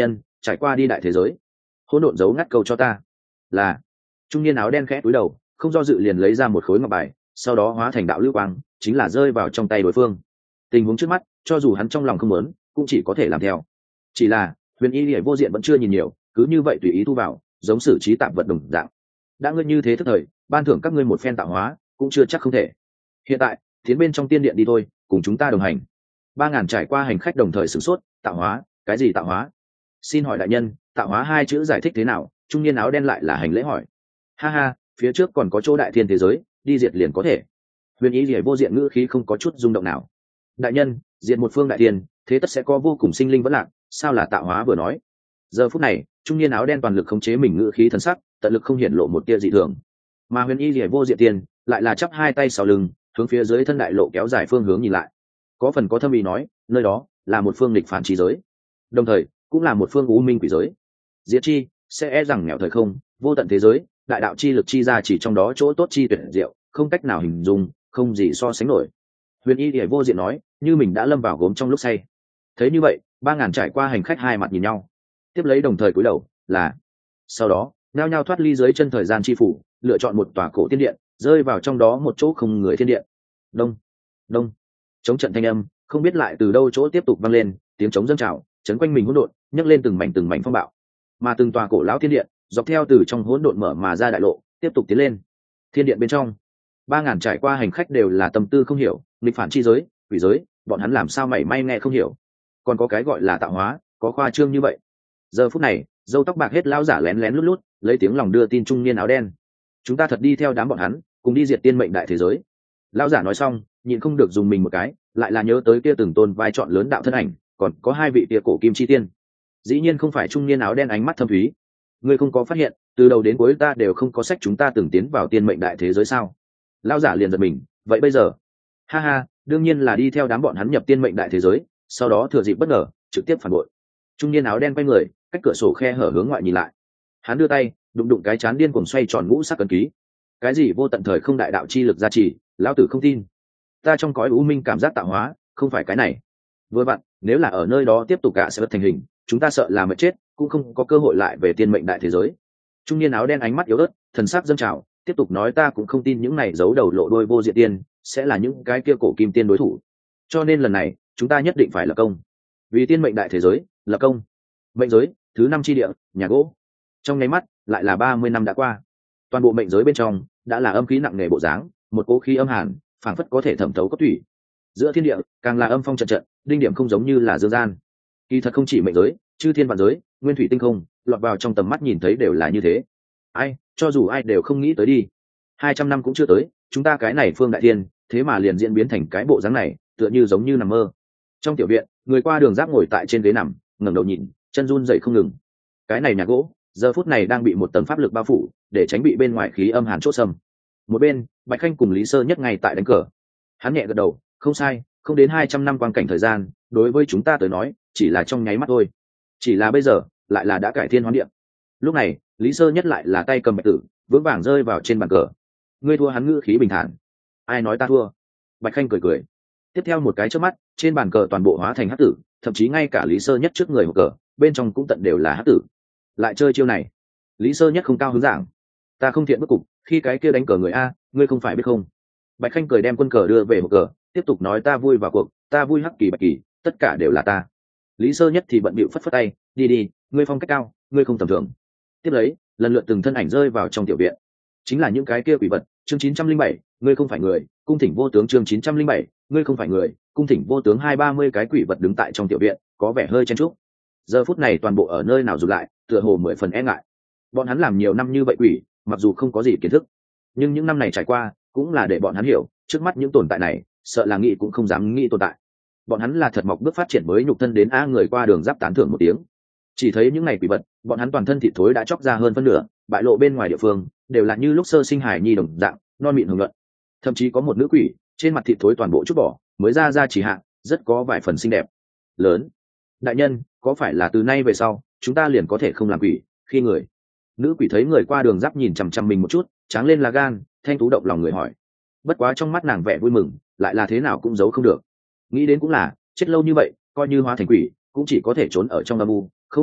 trải qua đi đại thế giới. Hỗn độn giấu ngắt câu cho ta. Là. Trung niên áo đen khẽ cúi đầu, không do dự liền lấy ra một khối ngọc bài, sau đó hóa thành đạo lưu quang, chính là rơi vào trong tay đối phương. Tình huống trước mắt, cho dù hắn trong lòng không muốn, cũng chỉ có thể làm theo. Chỉ là Huyền Y Lìa vô diện vẫn chưa nhìn nhiều, cứ như vậy tùy ý thu vào, giống xử trí tạm vật đồng dạng. Đã ngươi như thế thức thời, ban thưởng các ngươi một phen tạo hóa, cũng chưa chắc không thể. Hiện tại, tiến bên trong tiên điện đi thôi, cùng chúng ta đồng hành. Ba ngàn trải qua hành khách đồng thời sửng sốt, tạo hóa, cái gì tạo hóa? Xin hỏi đại nhân, tạo hóa hai chữ giải thích thế nào? Trung niên áo đen lại là hành lễ hỏi. Ha ha, phía trước còn có chỗ đại thiên thế giới, đi diệt liền có thể. Huyền Y Lìa vô diện ngữ khí không có chút rung động nào. Đại nhân, diệt một phương đại thiên, thế tất sẽ có vô cùng sinh linh vẫn lạc, sao là tạo hóa vừa nói? Giờ phút này, trung niên áo đen toàn lực khống chế mình ngữ khí thần sắc, tận lực không hiển lộ một tia dị thường. Mà Huyền Y Lìa vô diện tiền lại là chắp hai tay sau lưng, hướng phía dưới thân đại lộ kéo dài phương hướng nhìn lại. Có phần có thâm ý nói, nơi đó là một phương nghịch phản trí giới, đồng thời cũng là một phương u minh quỷ giới. Diệt chi sẽ e rằng nghèo thời không, vô tận thế giới, đại đạo chi lực chi ra chỉ trong đó chỗ tốt chi tuyệt diệu, không cách nào hình dung, không gì so sánh nổi. Huyền Y Lìa vô diện nói, như mình đã lâm vào gốm trong lúc say. Thấy như vậy, ba ngàn trải qua hành khách hai mặt nhìn nhau, tiếp lấy đồng thời cúi đầu, là. Sau đó, nhao nhao thoát ly dưới chân thời gian chi phủ, lựa chọn một tòa cổ tiên điện, rơi vào trong đó một chỗ không người thiên điện. Đông, đông, chống trận thanh âm, không biết lại từ đâu chỗ tiếp tục vang lên, tiếng trống dâng trào, chấn quanh mình hỗn độn, nhấc lên từng mảnh từng mảnh phong bạo. Mà từng tòa cổ lão thiên điện, dọc theo từ trong hỗn độn mở mà ra đại lộ, tiếp tục tiến lên. Thiên điện bên trong, ba ngàn trải qua hành khách đều là tâm tư không hiểu, nghịch phản chi giới, quỷ giới, bọn hắn làm sao mảy may nghe không hiểu. Còn có cái gọi là tạo hóa, có khoa trương như vậy. Giờ phút này, râu tóc bạc hết lão giả lén lén lút lút, lấy tiếng lòng đưa tin trung niên áo đen. Chúng ta thật đi theo đám bọn hắn, cùng đi diệt tiên mệnh đại thế giới. Lão giả nói xong, nhịn không được dùng mình một cái, lại là nhớ tới kia từng tôn vai trọn lớn đạo thân ảnh, còn có hai vị kia cổ kim chi tiên. Dĩ nhiên không phải trung niên áo đen ánh mắt thâm thúy. Ngươi không có phát hiện, từ đầu đến cuối ta đều không có sách chúng ta từng tiến vào tiên mệnh đại thế giới sao? Lão giả liền giật mình, vậy bây giờ? Ha ha, đương nhiên là đi theo đám bọn hắn nhập tiên mệnh đại thế giới, sau đó thừa dịp bất ngờ, trực tiếp phản bội. Trung niên áo đen quay người, cách cửa sổ khe hở hướng ngoại nhìn lại. Hắn đưa tay, đụng đụng cái chán điên cuồng xoay tròn ngũ sắc cân ký. Cái gì vô tận thời không đại đạo chi lực gia trì, lão tử không tin. Ta trong cõi u minh cảm giác tạo hóa, không phải cái này. Vừa vặn, nếu là ở nơi đó tiếp tục cả sẽ bất thành hình, chúng ta sợ là mất chết, cũng không có cơ hội lại về tiên mệnh đại thế giới. Trung niên áo đen ánh mắt yếu ớt, thần sắc dâng trào, tiếp tục nói ta cũng không tin những này giấu đầu lộ đuôi vô diện tiên sẽ là những cái kia cổ kim tiên đối thủ. Cho nên lần này, chúng ta nhất định phải lập công. Vì tiên mệnh đại thế giới, lập công. Mệnh giới, thứ năm chi địa, nhà gỗ. Trong nháy mắt, lại là ba mươi năm đã qua. Toàn bộ mệnh giới bên trong đã là âm khí nặng nề bộ dáng, một cỗ khí âm hàn, phảng phất có thể thẩm thấu cốt thủy. Giữa thiên địa, càng là âm phong trận trận, đinh điểm không giống như là dương gian. Kỳ thật không chỉ mệnh giới, chư thiên vạn giới, nguyên thủy tinh không, lọt vào trong tầm mắt nhìn thấy đều là như thế. Ai, cho dù ai đều không nghĩ tới đi. Hai trăm năm cũng chưa tới, chúng ta cái này phương đại thiên, thế mà liền diễn biến thành cái bộ dáng này, tựa như giống như nằm mơ. Trong tiểu viện, người qua đường giáp ngồi tại trên ghế nằm, ngẩng đầu nhìn, chân run dậy không ngừng. Cái này nhà gỗ, giờ phút này đang bị một tầng pháp lực bao phủ, để tránh bị bên ngoài khí âm hàn chốt sầm. Một bên, Bạch Khanh cùng Lý Sơ Nhất ngay tại đánh cờ. Hắn nhẹ gật đầu, không sai, không đến hai trăm năm quang cảnh thời gian, đối với chúng ta tới nói, chỉ là trong nháy mắt thôi. Chỉ là bây giờ, lại là đã cải thiên hoán địa. Lúc này, Lý Sơ Nhất lại là tay cầm bạch tử, vững vàng rơi vào trên bàn cờ. Ngươi thua, hắn ngữ khí bình thản. Ai nói ta thua? Bạch Khanh cười cười. Tiếp theo một cái chớp mắt, trên bàn cờ toàn bộ hóa thành hắc tử, thậm chí ngay cả Lý Sơ Nhất trước người hộp cờ, bên trong cũng tận đều là hắc tử. Lại chơi chiêu này. Lý Sơ Nhất không cao hứng giảng. Ta không thiện bức cục, khi cái kia đánh cờ người a, ngươi không phải biết không? Bạch Khanh cười đem quân cờ đưa về hộp cờ, tiếp tục nói ta vui vào cuộc, ta vui hắc kỳ bạch kỳ, tất cả đều là ta. Lý Sơ Nhất thì bận bịu phất phất tay, đi đi, ngươi phong cách cao, ngươi không tầm thường. Tiếp lấy, lần lượt từng thân ảnh rơi vào trong tiểu viện. Chính là những cái kia quỷ vật. Chương chín trăm linh bảy, ngươi không phải người, cung thỉnh vô tướng. Chương chín trăm linh bảy, ngươi không phải người, cung thỉnh vô tướng. Hai ba mươi cái quỷ vật đứng tại trong tiểu viện, có vẻ hơi chen chúc. Giờ phút này toàn bộ ở nơi nào rụt lại, tựa hồ mười phần e ngại. Bọn hắn làm nhiều năm như vậy quỷ, mặc dù không có gì kiến thức, nhưng những năm này trải qua, cũng là để bọn hắn hiểu, trước mắt những tồn tại này, sợ là nghĩ cũng không dám nghĩ tồn tại. Bọn hắn là thật mọc bước phát triển mới nhục thân đến a người qua đường giáp tán thưởng một tiếng. Chỉ thấy những ngày quỷ vật, bọn hắn toàn thân thịt thối đã chóc ra hơn phân nửa, bại lộ bên ngoài địa phương, đều là như lúc sơ sinh hài nhi đồng dạng, non mịn hưởng luận. Thậm chí có một nữ quỷ, trên mặt thịt thối toàn bộ chút bỏ, mới ra ra chỉ hạ, rất có vài phần xinh đẹp. Lớn, đại nhân, có phải là từ nay về sau, chúng ta liền có thể không làm quỷ, khi người? Nữ quỷ thấy người qua đường giáp nhìn chằm chằm mình một chút, tráng lên là gan, thanh tú động lòng người hỏi. Bất quá trong mắt nàng vẻ vui mừng, lại là thế nào cũng giấu không được. Nghĩ đến cũng là, chết lâu như vậy, coi như hóa thành quỷ, cũng chỉ có thể trốn ở trong âm u, không cẩn thận,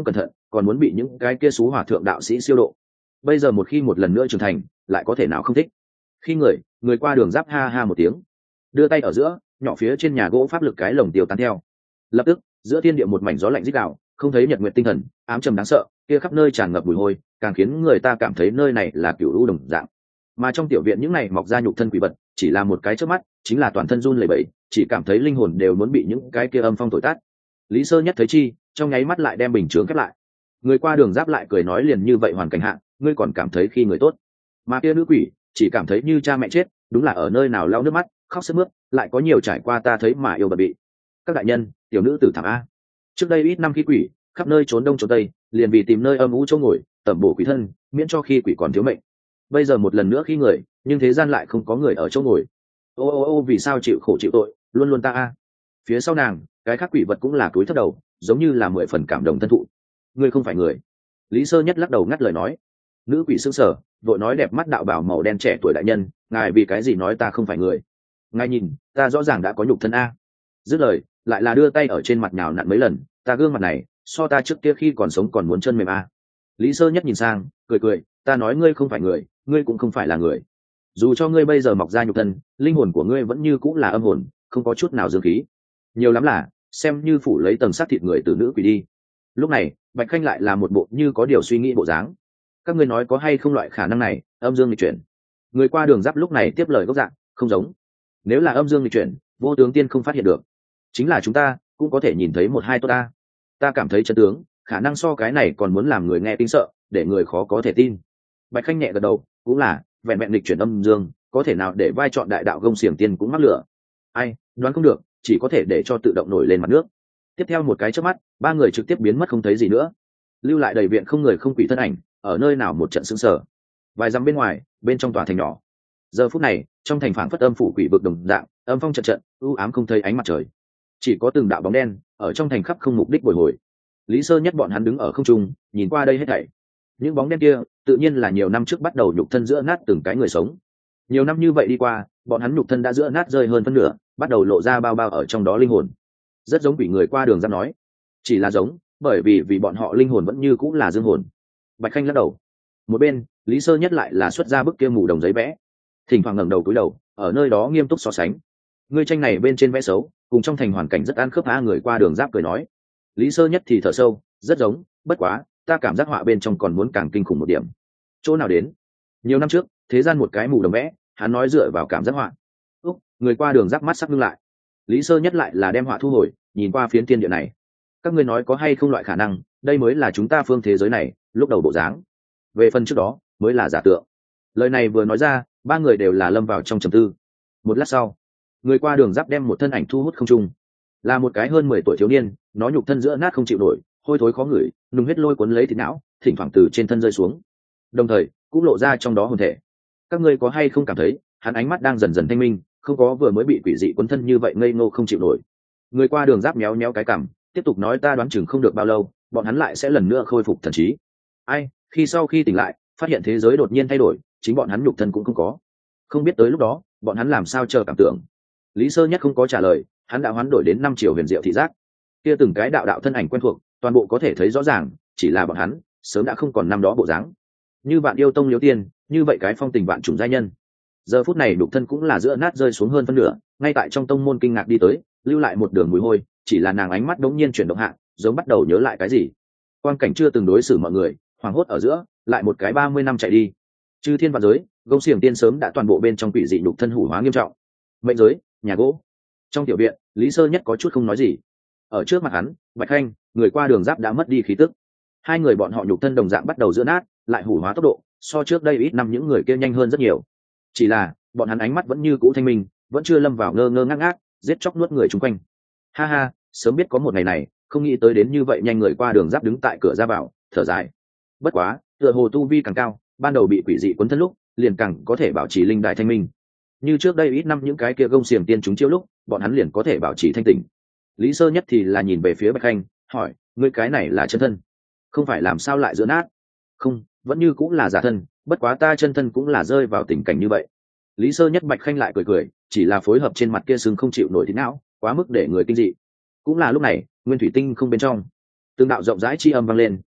còn muốn bị những cái kia xú hòa thượng đạo sĩ siêu độ. Bây giờ một khi một lần nữa trưởng thành, lại có thể nào không thích. Khi người người qua đường giáp ha ha một tiếng, đưa tay ở giữa, nhỏ phía trên nhà gỗ pháp lực cái lồng tiêu tán theo. Lập tức giữa thiên địa một mảnh gió lạnh rít gào, không thấy nhật nguyệt tinh thần, ám trầm đáng sợ, kia khắp nơi tràn ngập mùi hôi, càng khiến người ta cảm thấy nơi này là cựu u đồng dạng. Mà trong tiểu viện những này mọc ra nhục thân quỷ vật, chỉ là một cái chớp mắt, chính là toàn thân run lẩy bẩy, chỉ cảm thấy linh hồn đều muốn bị những cái kia âm phong thổi tát. Lý Sơ Nhất thấy chi, trong nháy mắt lại đem bình chướng khép lại. Người qua đường giáp lại cười nói liền như vậy hoàn cảnh hạ, ngươi còn cảm thấy khi người tốt. Mà kia nữ quỷ chỉ cảm thấy như cha mẹ chết, đúng là ở nơi nào lau nước mắt, khóc sướt mướt, lại có nhiều trải qua ta thấy mà yêu bật bị. Các đại nhân, tiểu nữ tử thảm a. Trước đây ít năm khi quỷ khắp nơi trốn đông trốn tây, liền vì tìm nơi âm u chỗ ngồi, tẩm bổ quỷ thân, miễn cho khi quỷ còn thiếu mệnh. Bây giờ một lần nữa khi người, nhưng thế gian lại không có người ở chỗ ngồi. Ô ô ô vì sao chịu khổ chịu tội, luôn luôn ta a. Phía sau nàng, cái khác quỷ vật cũng là túi thấp đầu, giống như là mười phần cảm động thân thụ. Ngươi không phải người. Lý Sơ Nhất lắc đầu ngắt lời nói. Nữ quỷ sững sờ, vội nói đẹp mắt đạo bảo màu đen trẻ tuổi đại nhân, ngài vì cái gì nói ta không phải người? Ngài nhìn, ta rõ ràng đã có nhục thân a. Dứt lời, lại là đưa tay ở trên mặt nhào nặn mấy lần, ta gương mặt này, so ta trước kia khi còn sống còn muốn chân mềm a. Lý Sơ Nhất nhìn sang, cười cười, ta nói ngươi không phải người, ngươi cũng không phải là người. Dù cho ngươi bây giờ mọc ra nhục thân, linh hồn của ngươi vẫn như cũng là âm hồn, không có chút nào dương khí. Nhiều lắm là xem như phủ lấy tầng xác thịt người từ nữ quỷ đi. Lúc này Bạch Khanh lại là một bộ như có điều suy nghĩ bộ dáng. Các ngươi nói có hay không loại khả năng này, âm dương nghịch chuyển? Người qua đường giáp lúc này tiếp lời gốc dạng, không giống. Nếu là âm dương nghịch chuyển, vô tướng tiên không phát hiện được, chính là chúng ta cũng có thể nhìn thấy một hai tốt ta. Ta cảm thấy chân tướng khả năng so cái này còn muốn làm người nghe kinh sợ, để người khó có thể tin. Bạch Khanh nhẹ gật đầu, cũng là vẹn vẹn nghịch chuyển âm dương, có thể nào để vai chọn đại đạo gông xiềng tiên cũng mắc lửa. Ai đoán không được, chỉ có thể để cho tự động nổi lên mặt nước. Tiếp theo một cái chớp mắt, ba người trực tiếp biến mất không thấy gì nữa, lưu lại đầy viện không người không quỷ thân ảnh, ở nơi nào một trận sững sờ. Vài dặm bên ngoài, bên trong tòa thành nhỏ, giờ phút này trong thành phảng phất âm phủ quỷ vực đồng dạng, âm phong trận trận, u ám không thấy ánh mặt trời, chỉ có từng đạo bóng đen ở trong thành khắp không mục đích bồi hồi. Lý Sơ Nhất bọn hắn đứng ở không trung, nhìn qua đây hết thảy. Những bóng đen kia tự nhiên là nhiều năm trước bắt đầu nhục thân giữa nát từng cái người sống. Nhiều năm như vậy đi qua, bọn hắn nhục thân đã giữa nát rơi hơn phân nửa, bắt đầu lộ ra bao bao ở trong đó linh hồn. Rất giống quỷ người qua đường ra nói, chỉ là giống, bởi vì vì bọn họ linh hồn vẫn như cũng là dương hồn. Bạch Khanh lắc đầu. Một bên, Lý Sơ Nhất lại là xuất ra bức kia mù đồng giấy vẽ, thỉnh thoảng ngẩng đầu cúi đầu, ở nơi đó nghiêm túc so sánh. Ngươi tranh này bên trên vẽ xấu, cùng trong thành hoàn cảnh rất ăn khớp a. Người qua đường giáp cười nói. Lý Sơ Nhất thì thở sâu, rất giống, bất quá ta cảm giác họa bên trong còn muốn càng kinh khủng một điểm. Chỗ nào đến? Nhiều năm trước, thế gian một cái mù đồng vẽ, hắn nói dựa vào cảm giác họa. Úc, người qua đường giáp mắt sắc ngưng lại. Lý Sơ Nhất lại là đem họa thu hồi, nhìn qua phiến thiên địa này. Các ngươi nói có hay không loại khả năng, đây mới là chúng ta phương thế giới này lúc đầu bộ dáng, về phần trước đó mới là giả tượng. Lời này vừa nói ra, ba người đều là lâm vào trong trầm tư. Một lát sau, người qua đường giáp đem một thân ảnh thu hút không trung, là một cái hơn mười tuổi thiếu niên, nó nhục thân giữa nát không chịu nổi, hôi thối khó ngửi, nung huyết lôi cuốn lấy thịt não, thỉnh thoảng từ trên thân rơi xuống, đồng thời cũng lộ ra trong đó hồn thể. Các ngươi có hay không cảm thấy hắn ánh mắt đang dần dần thanh minh, không có vừa mới bị quỷ dị cuốn thân như vậy ngây ngô không chịu nổi. Người qua đường giáp méo méo cái cằm, tiếp tục nói, ta đoán chừng không được bao lâu, bọn hắn lại sẽ lần nữa khôi phục thần trí. Ai, khi sau khi tỉnh lại, phát hiện thế giới đột nhiên thay đổi, chính bọn hắn nhục thân cũng không có. Không biết tới lúc đó, bọn hắn làm sao chờ cảm tưởng. Lý Sơ Nhất không có trả lời, hắn đã hoán đổi đến năm chiều huyền diệu thị giác. Kia từng cái đạo đạo thân ảnh quen thuộc, toàn bộ có thể thấy rõ ràng, chỉ là bọn hắn sớm đã không còn năm đó bộ dáng. Như bạn yêu tông liếu tiên, như vậy cái phong tình bạn trùng giai nhân. Giờ phút này đục thân cũng là giữa nát rơi xuống hơn phân nửa, ngay tại trong tông môn kinh ngạc đi tới, lưu lại một đường mùi hôi, chỉ là nàng ánh mắt đống nhiên chuyển động hạ, giống bắt đầu nhớ lại cái gì. Quan cảnh chưa từng đối xử mọi người, hoàng hốt ở giữa, lại một cái ba mươi năm chạy đi. Chư thiên vạn giới, gông xiềng tiên sớm đã toàn bộ bên trong quỷ dị đục thân hủ hóa nghiêm trọng. Mệnh giới, nhà gỗ. Trong tiểu viện, Lý Sơ Nhất có chút không nói gì. Ở trước mặt hắn, Bạch Khanh, người qua đường giáp đã mất đi khí tức. Hai người bọn họ nhục thân đồng dạng bắt đầu giữa nát, lại hủ hóa tốc độ so trước đây ít năm những người kia nhanh hơn rất nhiều. Chỉ là bọn hắn ánh mắt vẫn như cũ thanh minh, vẫn chưa lâm vào ngơ ngơ ngác ngác giết chóc nuốt người chung quanh. Ha ha, sớm biết có một ngày này, không nghĩ tới đến như vậy nhanh. Người qua đường giáp đứng tại cửa ra vào, thở dài. Bất quá tựa hồ tu vi càng cao, ban đầu bị quỷ dị cuốn thân lúc, liền càng có thể bảo trì linh đại thanh minh. Như trước đây ít năm những cái kia gông xiềng tiên chúng chiêu lúc, bọn hắn liền có thể bảo trì thanh tỉnh. Lý Sơ Nhất thì là nhìn về phía Bạch Khanh, hỏi, ngươi cái này là chân thân, không phải làm sao lại giữa nát? Không, vẫn như cũng là giả thân, bất quá ta chân thân cũng là rơi vào tình cảnh như vậy. Lý Sơ Nhất Bạch Khanh lại cười cười, chỉ là phối hợp trên mặt kia sưng không chịu nổi thịt não, quá mức để người kinh dị. Cũng là lúc này, nguyên thủy tinh không bên trong, từng đạo rộng rãi chi âm vang lên,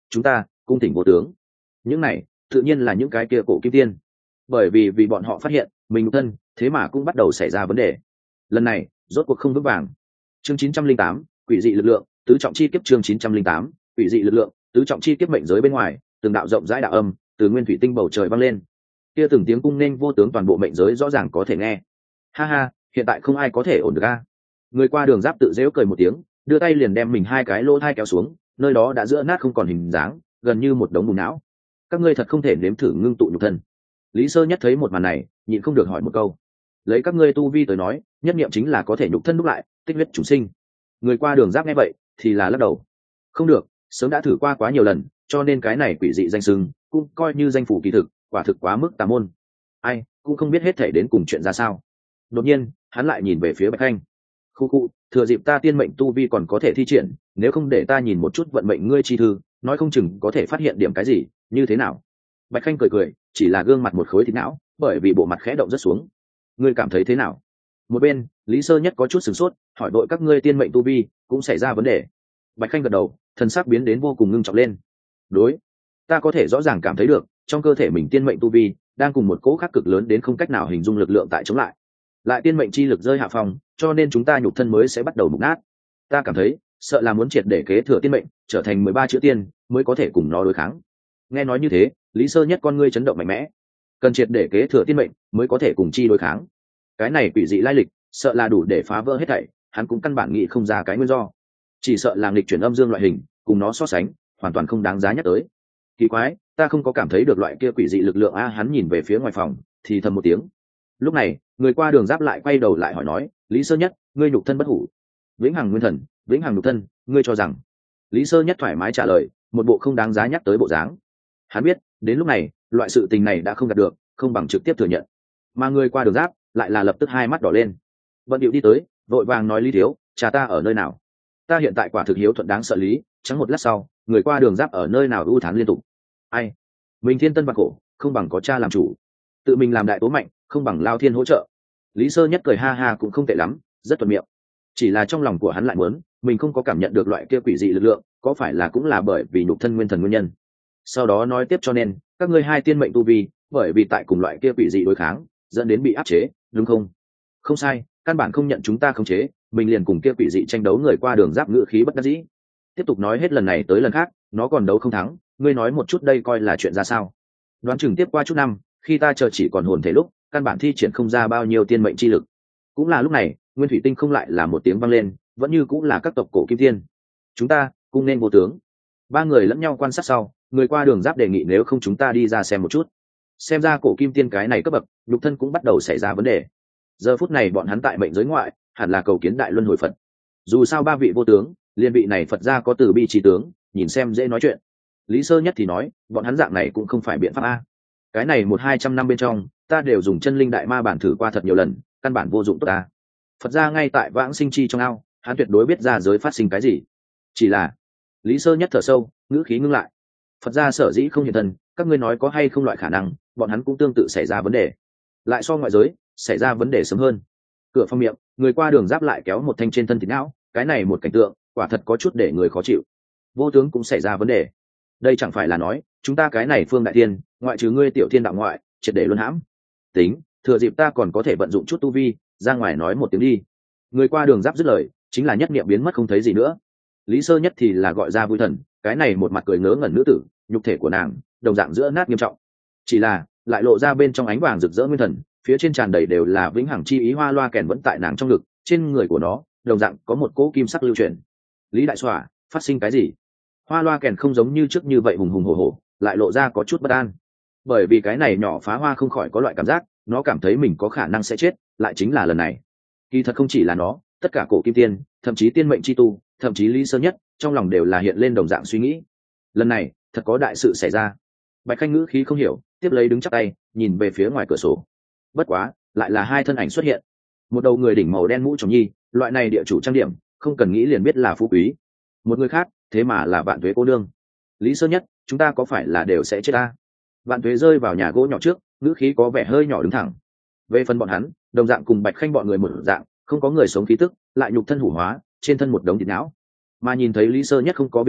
chúng ta cung thỉnh vô tướng. Những này tự nhiên là những cái kia cổ kim tiên, bởi vì vì bọn họ phát hiện mình nhục thân thế mà cũng bắt đầu xảy ra vấn đề. Lần này rốt cuộc không vững vàng. Chương chín trăm linh tám, quỷ dị lực lượng tứ trọng chi kiếp. Chương chín trăm linh tám, quỷ dị lực lượng tứ trọng chi kiếp. Mệnh giới bên ngoài từng đạo rộng rãi đạo âm từ nguyên thủy tinh bầu trời vang lên, kia từng tiếng cung nên vô tướng toàn bộ mệnh giới rõ ràng có thể nghe. Ha ha, hiện tại không ai có thể ổn được a. Người qua đường giáp tự dễu cười một tiếng, đưa tay liền đem mình hai cái lỗ thai kéo xuống, nơi đó đã giữa nát không còn hình dáng, gần như một đống bùn não. Các ngươi thật không thể nếm thử ngưng tụ nhục thân. Lý Sơ Nhất thấy một màn này, nhịn không được hỏi một câu. Lấy các ngươi tu vi tới nói, nhất niệm chính là có thể nhục thân đúc lại, tích huyết chủ sinh. Người qua đường giáp nghe vậy thì là lắc đầu. Không được, sớm đã thử qua quá nhiều lần, cho nên cái này quỷ dị danh xưng cũng coi như danh phủ kỳ thực, quả thực quá mức tà môn. Ai cũng không biết hết thể đến cùng chuyện ra sao. Đột nhiên hắn lại nhìn về phía Bạch Khanh. Khu khu, thừa dịp ta tiên mệnh tu vi còn có thể thi triển, nếu không để ta nhìn một chút vận mệnh ngươi chi thư, nói không chừng có thể phát hiện điểm cái gì, như thế nào? Bạch Khanh cười cười, chỉ là gương mặt một khối thịt não, bởi vì bộ mặt khẽ động rất xuống. Ngươi cảm thấy thế nào? Một bên Lý Sơ Nhất có chút sửng sốt, hỏi đội các ngươi tiên mệnh tu vi cũng xảy ra vấn đề. Bạch Khanh gật đầu, thần sắc biến đến vô cùng ngưng trọng lên. Đối, ta có thể rõ ràng cảm thấy được, trong cơ thể mình tiên mệnh tu vi đang cùng một cỗ khác cực lớn đến không cách nào hình dung lực lượng tại chống lại. Lại tiên mệnh chi lực rơi hạ phòng, cho nên chúng ta nhục thân mới sẽ bắt đầu mục nát. Ta cảm thấy, sợ là muốn triệt để kế thừa tiên mệnh, trở thành mười ba chữ tiên, mới có thể cùng nó đối kháng. Nghe nói như thế, Lý Sơ Nhất con ngươi chấn động mạnh mẽ. Cần triệt để kế thừa tiên mệnh, mới có thể cùng chi đối kháng. Cái này quỷ dị lai lịch, sợ là đủ để phá vỡ hết thảy, hắn cũng căn bản nghĩ không ra cái nguyên do. Chỉ sợ là nghịch chuyển âm dương loại hình, cùng nó so sánh, hoàn toàn không đáng giá nhắc tới. Kỳ quái, ta không có cảm thấy được loại kia quỷ dị lực lượng a. Hắn nhìn về phía ngoài phòng, thì thầm một tiếng. Lúc này, người qua đường giáp lại quay đầu lại hỏi nói, Lý Sơ Nhất, ngươi nhục thân bất hủ, vĩnh hằng nguyên thần, vĩnh hằng nhục thân, ngươi cho rằng? Lý Sơ Nhất thoải mái trả lời, một bộ không đáng giá nhắc tới bộ dáng. Hắn biết, đến lúc này, loại sự tình này đã không đạt được, không bằng trực tiếp thừa nhận. Mà người qua đường giáp lại là lập tức hai mắt đỏ lên, bận điệu đi tới, vội vàng nói, Lý thiếu, cha ta ở nơi nào? Ta hiện tại quả thực hiếu thuận đáng sợ lý. Chẳng một lát sau, người qua đường giáp ở nơi nào u thán liên tục. Ai, mình thiên tân vạn khổ, không bằng có cha làm chủ, tự mình làm đại tố mạnh, không bằng lao thiên hỗ trợ. Lý Sơ Nhất cười ha ha cũng không tệ lắm, rất thuận miệng. Chỉ là trong lòng của hắn lại muốn, mình không có cảm nhận được loại kia quỷ dị lực lượng, có phải là cũng là bởi vì nhục thân nguyên thần nguyên nhân? Sau đó nói tiếp, cho nên các ngươi hai tiên mệnh tu vi, bởi vì tại cùng loại kia quỷ dị đối kháng, dẫn đến bị áp chế, đúng không? Không sai, căn bản không nhận chúng ta khống chế, mình liền cùng kia quỷ dị tranh đấu. Người qua đường giáp ngữ khí bất đắc dĩ, tiếp tục nói, hết lần này tới lần khác, nó còn đấu không thắng, ngươi nói một chút đây coi là chuyện ra sao? Đoán chừng tiếp qua chút năm, khi ta chờ chỉ còn hồn thể lúc, căn bản thi triển không ra bao nhiêu tiên mệnh chi lực. Cũng là lúc này, nguyên thủy tinh không lại là một tiếng vang lên, vẫn như cũng là các tộc cổ kim tiên. Chúng ta cũng nên vô tướng. Ba người lẫn nhau quan sát sau, người qua đường giáp đề nghị, nếu không chúng ta đi ra xem một chút. Xem ra cổ kim tiên cái này cấp bậc, nhục thân cũng bắt đầu xảy ra vấn đề. Giờ phút này bọn hắn tại mệnh giới ngoại, hẳn là cầu kiến đại luân hồi Phật. Dù sao ba vị vô tướng, liên vị này Phật gia có từ bi trí tướng, nhìn xem dễ nói chuyện. Lý Sơ Nhất thì nói, bọn hắn dạng này cũng không phải biện pháp a. Cái này một hai trăm năm bên trong, ta đều dùng chân linh đại ma bản thử qua thật nhiều lần, căn bản vô dụng tốt ta. Phật gia ngay tại vãng sinh chi trong ao, hắn tuyệt đối biết ra giới phát sinh cái gì. Chỉ là, Lý Sơ Nhất thở sâu, ngữ khí ngưng lại. Phật gia sở dĩ không hiện thân, các ngươi nói có hay không loại khả năng, bọn hắn cũng tương tự xảy ra vấn đề. Lại so ngoại giới, xảy ra vấn đề sớm hơn. Cửa phòng miệng, người qua đường giáp lại kéo một thanh trên thân thịt não, cái này một cảnh tượng, quả thật có chút để người khó chịu. Vô tướng cũng xảy ra vấn đề. Đây chẳng phải là nói, chúng ta cái này phương đại thiên, ngoại trừ ngươi tiểu thiên đạo ngoại, triệt để luân hãm. Tính, thừa dịp ta còn có thể vận dụng chút tu vi, ra ngoài nói một tiếng đi. Người qua đường giáp dứt lời, chính là nhất niệm biến mất không thấy gì nữa. Lý Sơ Nhất thì là gọi ra vui thần, cái này một mặt cười ngớ ngẩn nữ tử, nhục thể của nàng đồng dạng giữa nát nghiêm trọng, chỉ là lại lộ ra bên trong ánh vàng rực rỡ nguyên thần, phía trên tràn đầy đều là vĩnh hằng chi ý. Hoa loa kèn vẫn tại nàng trong ngực, trên người của nó đồng dạng có một cỗ kim sắc lưu chuyển. Lý đại xỏa, phát sinh cái gì? Hoa loa kèn không giống như trước như vậy hùng hùng hổ hổ, lại lộ ra có chút bất an, bởi vì cái này nhỏ phá hoa không khỏi có loại cảm giác, nó cảm thấy mình có khả năng sẽ chết, lại chính là lần này. Kỳ thật không chỉ là nó, tất cả cổ kim tiên, thậm chí tiên mệnh chi tu, thậm chí Lý Sơ Nhất, trong lòng đều là hiện lên đồng dạng suy nghĩ. Lần này thật có đại sự xảy ra. Bạch Khanh ngữ khí không hiểu, tiếp lấy đứng chắp tay, nhìn về phía ngoài cửa sổ. Bất quá, lại là hai thân ảnh xuất hiện. Một đầu người đỉnh màu đen mũ trồng nhi, loại này địa chủ trang điểm, không cần nghĩ liền biết là phú quý. Một người khác, thế mà là Vạn Tuế cô nương. Lý Sơ Nhất, chúng ta có phải là đều sẽ chết ta? Vạn Tuế rơi vào nhà gỗ nhỏ trước, ngữ khí có vẻ hơi nhỏ đứng thẳng. Về phần bọn hắn, đồng dạng cùng Bạch Khanh bọn người một dạng, không có người sống khí tức, lại nhục thân hủ hóa, trên thân một đống thịt não. Mà nhìn thấy Lý Sơ Nhất không có việc gì,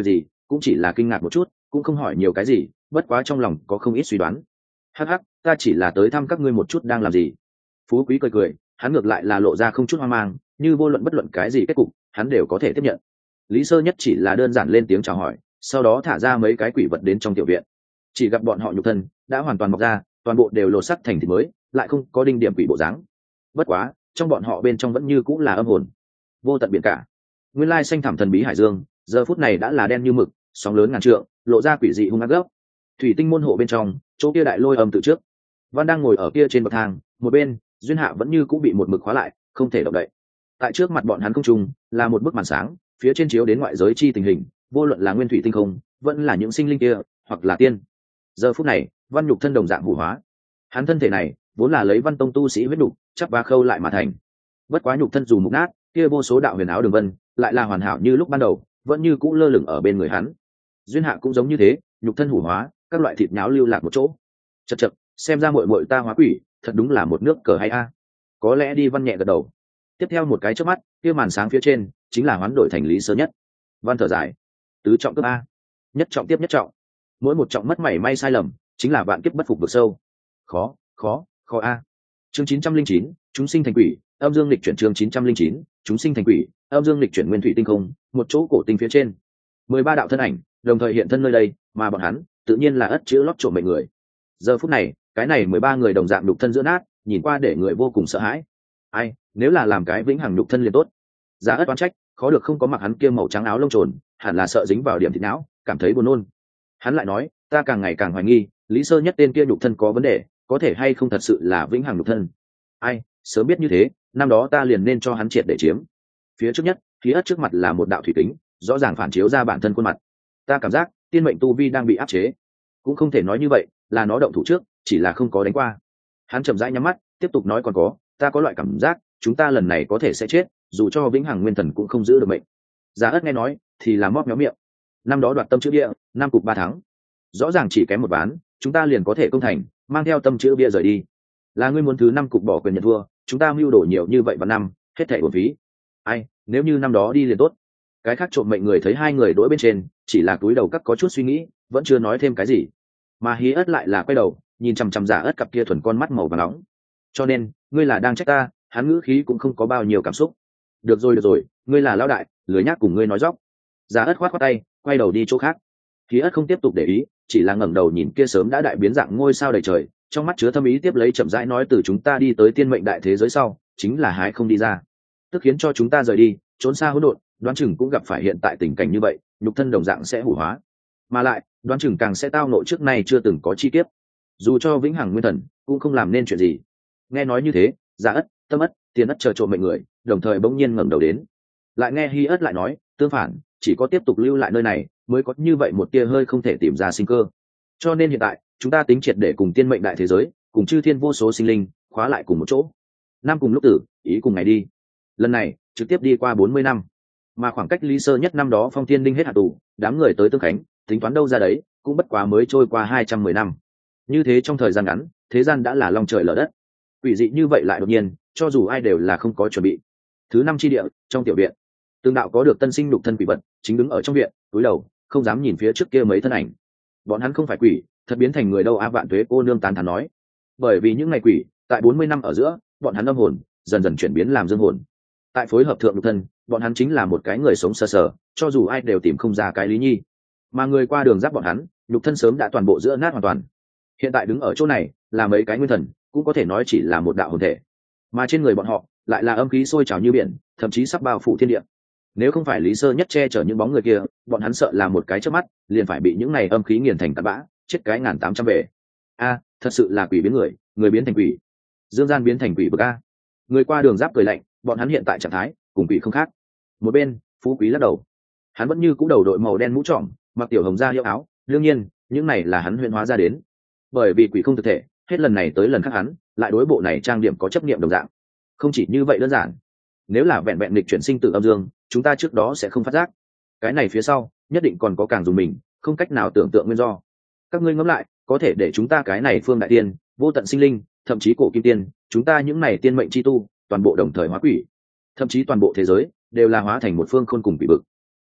cũng chỉ là kinh ngạc một chút, cũng không hỏi nhiều cái gì, bất quá trong lòng có không ít suy đoán. Hắc hắc, ta chỉ là tới thăm các ngươi một chút đang làm gì. Phú Quý cười cười, hắn ngược lại là lộ ra không chút hoang mang, như vô luận bất luận cái gì kết cục hắn đều có thể tiếp nhận. Lý Sơ Nhất chỉ là đơn giản lên tiếng chào hỏi, sau đó thả ra mấy cái quỷ vật đến trong tiểu viện. Chỉ gặp bọn họ nhục thân đã hoàn toàn mọc ra, toàn bộ đều lột sắc thành thịt mới, lại không có đinh điểm quỷ bộ dáng. Bất quá trong bọn họ bên trong vẫn như cũng là âm hồn vô tận biển cả. Nguyên lai xanh thẳm thần bí hải dương giờ phút này đã là đen như mực, sóng lớn ngàn trượng, lộ ra quỷ dị hung ác gấp. Thủy tinh môn hộ bên trong chỗ kia đại lôi âm từ trước, Văn đang ngồi ở kia trên bậc thang, một bên Duyên Hạ vẫn như cũng bị một mực khóa lại, không thể động đậy. Tại trước mặt bọn hắn không trung là một bức màn sáng, phía trên chiếu đến ngoại giới chi tình hình, vô luận là nguyên thủy tinh không vẫn là những sinh linh kia hoặc là tiên. Giờ phút này Văn nhục thân đồng dạng hủ hóa, hắn thân thể này vốn là lấy Văn tông tu sĩ huyết nhục chắp và khâu lại mà thành. Bất quá nhục thân dù mục nát, kia vô số đạo huyền áo đường vân lại là hoàn hảo như lúc ban đầu, vẫn như cũ lơ lửng ở bên người hắn. Duyên Hạ cũng giống như thế, nhục thân hủ hóa, các loại thịt nháo lưu lạc một chỗ. Chậc chậc, xem ra muội muội ta hóa quỷ thật đúng là một nước cờ hay a. Có lẽ đi. Văn nhẹ gật đầu. Tiếp theo một cái chớp mắt, kia màn sáng phía trên chính là hoán đổi thành Lý Sơ Nhất. Văn thở dài, tứ trọng cấp a, nhất trọng tiếp nhất trọng, mỗi một trọng mất mảy may sai lầm chính là vạn kiếp bất phục vực sâu. Khó, khó, khó a. Chương chín trăm linh chín, chúng sinh thành quỷ, âm dương lịch chuyển. Chương chín trăm linh chín, chúng sinh thành quỷ, âm dương lịch chuyển. Nguyên thủy tinh không, một chỗ cổ tinh phía trên, mười ba đạo thân ảnh đồng thời hiện thân nơi đây, mà bọn hắn tự nhiên là ất chữ lót trộm mệnh người. Giờ phút này cái này mười ba người đồng dạng đục thân giữa nát, nhìn qua để người vô cùng sợ hãi. Ai, nếu là làm cái vĩnh hằng đục thân liền tốt. Giá ất oán trách, khó được không có mặc hắn kia màu trắng áo lông trồn, hẳn là sợ dính vào điểm thịt não, cảm thấy buồn nôn. Hắn lại nói, ta càng ngày càng hoài nghi, Lý Sơ Nhất tên kia nhục thân có vấn đề, có thể hay không thật sự là vĩnh hằng nhục thân. Ai, sớm biết như thế, năm đó ta liền nên cho hắn triệt để chiếm. Phía trước nhất, phía ất trước mặt là một đạo thủy kính, rõ ràng phản chiếu ra bản thân khuôn mặt. Ta cảm giác tiên mệnh tu vi đang bị áp chế. Cũng không thể nói như vậy, là nó động thủ trước, chỉ là không có đánh qua. Hắn chậm rãi nhắm mắt, tiếp tục nói, còn có, ta có loại cảm giác chúng ta lần này có thể sẽ chết, dù cho vĩnh hằng nguyên thần cũng không giữ được mệnh. Giá ất nghe nói thì là móp méo miệng. Năm đó đoạt tâm chữ bia, năm cục ba thắng, rõ ràng chỉ kém một ván, chúng ta liền có thể công thành, mang theo tâm chữ bia rời đi. Là ngươi muốn thứ năm cục bỏ quyền nhận thua, chúng ta mưu đồ nhiều như vậy vào năm, hết thảy uổng phí. Ai, nếu như năm đó đi liền tốt. Cái khác trộm mệnh người thấy hai người đối bên trên, chỉ là cúi đầu các có chút suy nghĩ, vẫn chưa nói thêm cái gì. Mà Hí Ất lại là quay đầu nhìn chằm chằm Giả Ất cặp kia thuần con mắt màu vàng nóng. Cho nên ngươi là đang trách ta? Hắn ngữ khí cũng không có bao nhiêu cảm xúc. Được rồi được rồi, ngươi là lão đại, lười nhác cùng ngươi nói dóc. Giả Ất khoát khoát tay, quay đầu đi chỗ khác. Hí Ất không tiếp tục để ý, chỉ là ngẩng đầu nhìn kia sớm đã đại biến dạng ngôi sao đầy trời, trong mắt chứa thâm ý, tiếp lấy chậm rãi nói, từ chúng ta đi tới tiên mệnh đại thế giới sau, chính là hái không đi ra, tức khiến cho chúng ta rời đi, trốn xa hỗn độn, đoán chừng cũng gặp phải hiện tại tình cảnh như vậy, nhục thân đồng dạng sẽ hủ hóa, mà lại đoán chừng càng sẽ tao nộ trước nay chưa từng có chi tiết, dù cho vĩnh hằng nguyên thần cũng không làm nên chuyện gì. Nghe nói như thế, Giả Ất, Tâm Ất, Tiền Ất chờ trộm mệnh người đồng thời bỗng nhiên ngẩng đầu đến, lại nghe Hi Ất lại nói, tương phản, chỉ có tiếp tục lưu lại nơi này mới có như vậy một tia hơi không thể tìm ra sinh cơ. Cho nên hiện tại chúng ta tính triệt để cùng tiên mệnh đại thế giới, cùng chư thiên vô số sinh linh khóa lại cùng một chỗ, năm cùng lúc tử, ý cùng ngày đi. Lần này trực tiếp đi qua bốn mươi năm, mà khoảng cách Lý Sơ Nhất năm đó phong thiên đinh hết hạ tù, đám người tới Tương Khánh, tính toán đâu ra đấy, cũng bất quá mới trôi qua hai trăm mười năm. Như thế trong thời gian ngắn, thế gian đã là long trời lở đất. Quỷ dị như vậy lại đột nhiên, cho dù ai đều là không có chuẩn bị. Thứ năm chi địa, trong tiểu viện, Tương đạo có được tân sinh nhục thân quỷ vật, chính đứng ở trong viện, cúi đầu, không dám nhìn phía trước kia mấy thân ảnh. Bọn hắn không phải quỷ, thật biến thành người đâu a. Vạn Tuế cô nương tán thán nói, bởi vì những ngày quỷ, tại bốn mươi năm ở giữa, bọn hắn âm hồn dần dần chuyển biến làm dương hồn. Tại phối hợp thượng nhục thân, bọn hắn chính là một cái người sống sờ sờ, cho dù ai đều tìm không ra cái lý nhi. Mà người qua đường giáp bọn hắn, nhục thân sớm đã toàn bộ giữa nát hoàn toàn. Hiện tại đứng ở chỗ này là mấy cái nguyên thần, cũng có thể nói chỉ là một đạo hồn thể, mà trên người bọn họ lại là âm khí sôi trào như biển, thậm chí sắp bao phủ thiên địa. Nếu không phải Lý Sơ Nhất che chở những bóng người kia, bọn hắn sợ là một cái chớp mắt liền phải bị những này âm khí nghiền thành tạt bã, chết cái ngàn tám trăm về. A, thật sự là quỷ biến người, người biến thành quỷ, dương gian biến thành quỷ bực a. Người qua đường giáp cười lạnh, bọn hắn hiện tại trạng thái cùng quỷ không khác. Một bên Phú Quý lắc đầu, hắn vẫn như cũ đầu đội màu đen mũ trọm, mặc tiểu hồng da hiệu áo, đương nhiên những này là hắn huyễn hóa ra đến, bởi vì quỷ không thực thể, hết lần này tới lần khác hắn lại đối bộ này trang điểm có chấp niệm đồng dạng. Không chỉ như vậy đơn giản, nếu là vẹn vẹn lịch chuyển sinh tử âm dương, chúng ta trước đó sẽ không phát giác, cái này phía sau nhất định còn có càng dùng mình không cách nào tưởng tượng nguyên do. Các ngươi ngẫm lại, có thể để chúng ta cái này phương đại tiên, vô tận sinh linh, thậm chí cổ kim tiên, chúng ta những này tiên mệnh chi tu, toàn bộ đồng thời hóa quỷ, thậm chí toàn bộ thế giới đều là hóa thành một phương khôn cùng quỷ bực.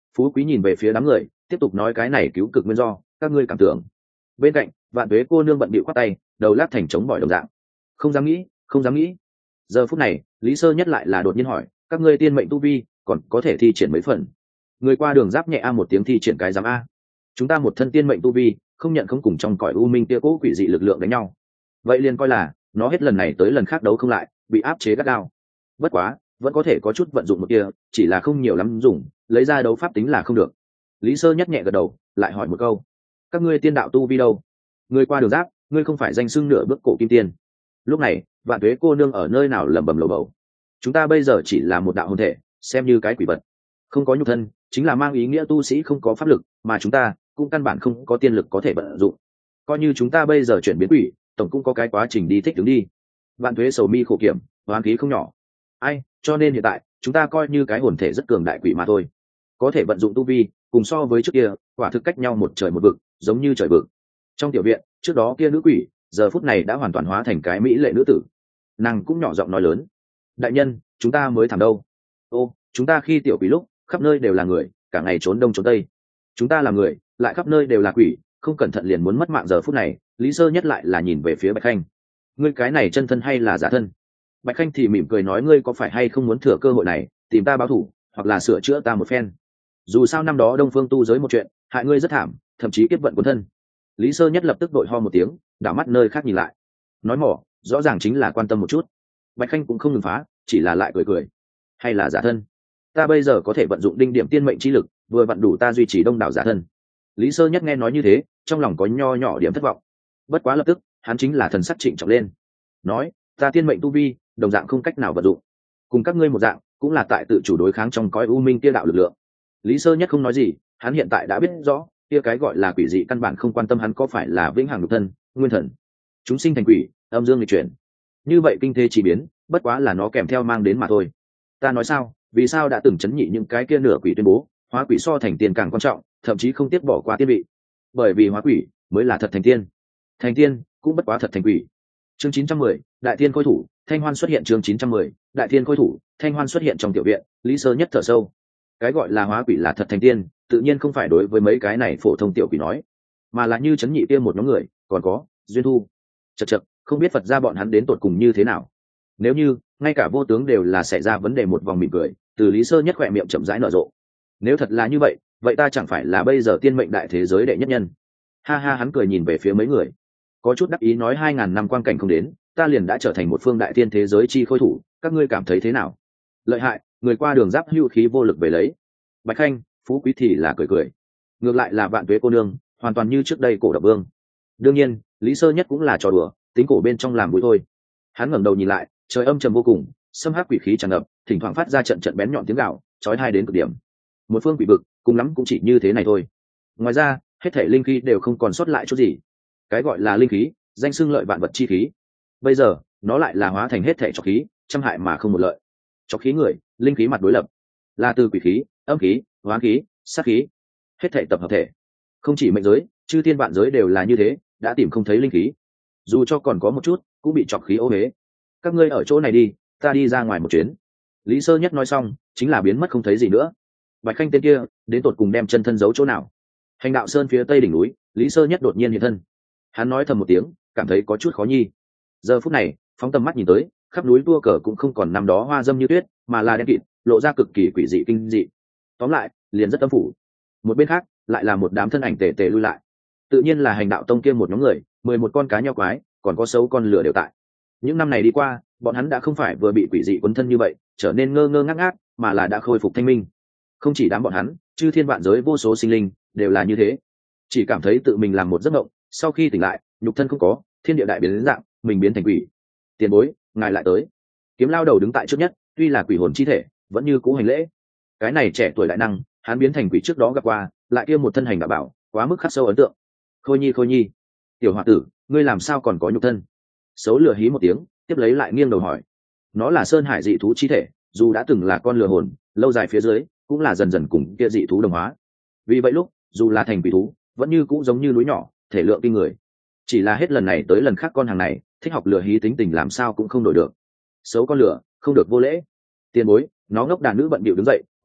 Phú Quý nhìn về phía đám người tiếp tục nói cái này cứu cực nguyên do các ngươi cảm tưởng. Bên cạnh Vạn Tuế cô nương bận bịu khoát tay, đầu lát thành chống bỏi đồng dạng. Không dám nghĩ, không dám nghĩ. Giờ phút này Lý Sơ Nhất lại là đột nhiên hỏi, các ngươi tiên mệnh tu vi còn có thể thi triển mấy phần? Người qua đường giáp nhẹ a một tiếng, thi triển cái dám a. Chúng ta một thân tiên mệnh tu vi không nhận không cùng trong cõi u minh kia cố quỷ dị lực lượng đánh nhau, vậy liền coi là nó hết lần này tới lần khác đấu không lại, bị áp chế gắt gao. Bất quá vẫn có thể có chút vận dụng một kia, chỉ là không nhiều lắm dùng, lấy ra đấu pháp tính là không được. Lý Sơ Nhất nhẹ gật đầu, lại hỏi một câu, các ngươi tiên đạo tu vi đâu? Người qua đường giáp, ngươi không phải danh xưng nửa bước cổ kim tiên? Lúc này Vạn Tuế cô nương ở nơi nào lẩm bẩm lầu bầu, chúng ta bây giờ chỉ là một đạo hồn thể, xem như cái quỷ vật, không có nhục thân, chính là mang ý nghĩa tu sĩ không có pháp lực, mà chúng ta cũng căn bản không có tiên lực có thể vận dụng. Coi như chúng ta bây giờ chuyển biến quỷ, tổng cũng có cái quá trình đi thích ứng đi. Vạn Tuế sầu mi khổ kiểm, hoán khí không nhỏ. Ai, cho nên hiện tại chúng ta coi như cái hồn thể rất cường đại quỷ mà thôi, có thể vận dụng tu vi cùng so với trước kia quả thực cách nhau một trời một vực, giống như trời vực. Trong tiểu viện trước đó kia nữ quỷ giờ phút này đã hoàn toàn hóa thành cái mỹ lệ nữ tử, nàng cũng nhỏ giọng nói lớn, đại nhân, chúng ta mới thảm đâu. Ô, chúng ta khi tiểu quỷ lúc khắp nơi đều là người, cả ngày trốn đông trốn tây, chúng ta là người lại khắp nơi đều là quỷ, không cẩn thận liền muốn mất mạng. Giờ phút này Lý Sơ Nhất lại là nhìn về phía Bạch Khanh, ngươi cái này chân thân hay là giả thân? Bạch Khanh thì mỉm cười nói, ngươi có phải hay không muốn thừa cơ hội này tìm ta báo thù, hoặc là sửa chữa ta một phen? Dù sao năm đó Đông Phương tu giới một chuyện hại ngươi rất thảm, thậm chí kiếp vận cuốn thân. Lý Sơ Nhất lập tức đội ho một tiếng, đảo mắt nơi khác nhìn lại, nói mỏ rõ ràng chính là quan tâm một chút. Bạch Khanh cũng không ngừng phá, chỉ là lại cười cười, hay là giả thân? Ta bây giờ có thể vận dụng đinh điểm tiên mệnh chi lực, vừa vặn đủ ta duy trì đông đảo giả thân. Lý Sơ Nhất nghe nói như thế, trong lòng có nho nhỏ điểm thất vọng, bất quá lập tức hắn chính là thần sắc trịnh trọng lên, nói, ta tiên mệnh tu vi đồng dạng không cách nào vận dụng, cùng các ngươi một dạng, cũng là tại tự chủ đối kháng trong cõi u minh kia đạo lực lượng. Lý Sơ Nhất không nói gì, hắn hiện tại đã biết rõ kia cái gọi là quỷ dị căn bản không quan tâm hắn có phải là vĩnh hằng nhục thân, nguyên thần, chúng sinh thành quỷ, âm dương nghịch chuyển. Như vậy kinh thế chỉ biến, bất quá là nó kèm theo mang đến mà thôi. Ta nói sao, vì sao đã từng chấn nhị những cái kia nửa quỷ tuyên bố hóa quỷ so thành tiên càng quan trọng, thậm chí không tiếc bỏ qua tiên vị, bởi vì hóa quỷ mới là thật thành tiên, thành tiên cũng bất quá thật thành quỷ. Chương chín trăm mười, đại tiên khôi thủ Thanh Hoan xuất hiện. Chương chín trăm mười, đại tiên khôi thủ Thanh Hoan xuất hiện trong tiểu viện. Lý Sơ Nhất thở sâu, cái gọi là hóa quỷ là thật thành tiên, tự nhiên không phải đối với mấy cái này phổ thông tiểu quỷ nói, mà là như chấn nhị kia một nhóm người, còn có Duyên Thu, chật chật, không biết Phật gia bọn hắn đến tột cùng như thế nào. Nếu như ngay cả vô tướng đều là xảy ra vấn đề, một vòng mỉm cười từ Lý Sơ Nhất khỏe miệng chậm rãi nở rộ. Nếu thật là như vậy, vậy ta chẳng phải là bây giờ tiên mệnh đại thế giới đệ nhất nhân? Ha ha, hắn cười nhìn về phía mấy người, có chút đắc ý nói, hai ngàn năm quang cảnh không đến, ta liền đã trở thành một phương đại tiên thế giới chi khôi thủ, các ngươi cảm thấy thế nào? Lợi hại. Người qua đường giáp hưu khí vô lực về lấy. Bạch Khanh, Phú Quý thì là cười cười, ngược lại là Vạn Tuế cô nương hoàn toàn như trước đây cổ độc vương. Đương nhiên Lý Sơ Nhất cũng là trò đùa, tính cổ bên trong làm vui thôi. Hắn ngẩng đầu nhìn lại, trời âm trầm vô cùng, xâm hắc quỷ khí tràn ngập, thỉnh thoảng phát ra trận trận bén nhọn tiếng gạo, chói tai đến cực điểm. Một phương quỷ vực cùng lắm cũng chỉ như thế này thôi, ngoài ra hết thảy linh khí đều không còn sót lại chút gì. Cái gọi là linh khí, danh xưng lợi vạn vật chi khí, bây giờ nó lại là hóa thành hết thảy trọc khí, trăm hại mà không một lợi. Trọc khí người, linh khí mặt đối lập, là từ quỷ khí, âm khí, hóa khí, sát khí, hết thảy tập hợp thể. Không chỉ mệnh giới, chư thiên vạn giới đều là như thế, đã tìm không thấy linh khí, dù cho còn có một chút cũng bị trọc khí ô huế. Các ngươi ở chỗ này đi, ta đi ra ngoài một chuyến. Lý Sơ Nhất nói xong chính là biến mất không thấy gì nữa. Bạch Khanh tên kia đến tột cùng đem chân thân giấu chỗ nào? Hành đạo sơn phía tây đỉnh núi, Lý Sơ Nhất đột nhiên hiện thân, hắn nói thầm một tiếng, cảm thấy có chút khó nhi. Giờ phút này phóng tầm mắt nhìn tới, khắp núi tua cờ cũng không còn năm đó hoa dâm như tuyết, mà là đen kịt, lộ ra cực kỳ quỷ dị kinh dị. Tóm lại liền rất âm phủ. Một bên khác lại là một đám thân ảnh tề tề lui lại, tự nhiên là hành đạo tông kia một nhóm người, mười một con cá nheo quái, còn có xấu con lửa đều tại. Những năm này đi qua, bọn hắn đã không phải vừa bị quỷ dị quấn thân như vậy, trở nên ngơ ngơ ngác ngác, mà là đã khôi phục thanh minh. Không chỉ đám bọn hắn, chư thiên vạn giới vô số sinh linh đều là như thế, chỉ cảm thấy tự mình làm một giấc mộng, sau khi tỉnh lại nhục thân không có, thiên địa đại biến đến dạng, mình biến thành quỷ. Tiền bối, ngài lại tới. Kiếm Lao đầu đứng tại trước nhất, tuy là quỷ hồn chi thể, vẫn như cũ hành lễ. Cái này trẻ tuổi đại năng, hắn biến thành quỷ trước đó gặp qua, lại kia một thân hành đạo bảo, quá mức khắc sâu ấn tượng. Khôi nhi, khôi nhi, tiểu hòa tử, ngươi làm sao còn có nhục thân? Xấu lửa hí một tiếng, tiếp lấy lại nghiêng đầu hỏi. Nó là sơn hải dị thú chi thể, dù đã từng là con lừa hồn, lâu dài phía dưới cũng là dần dần cùng kia dị thú đồng hóa. Vì vậy lúc dù là thành quỷ thú, vẫn như cũ giống như núi nhỏ, thể lượng kinh người. Chỉ là hết lần này tới lần khác con hàng này thích học lừa hí, tính tình làm sao cũng không đổi được. Xấu con lửa, không được vô lễ. Tiền bối, nó ngốc đàn nữ bận bịu đứng dậy,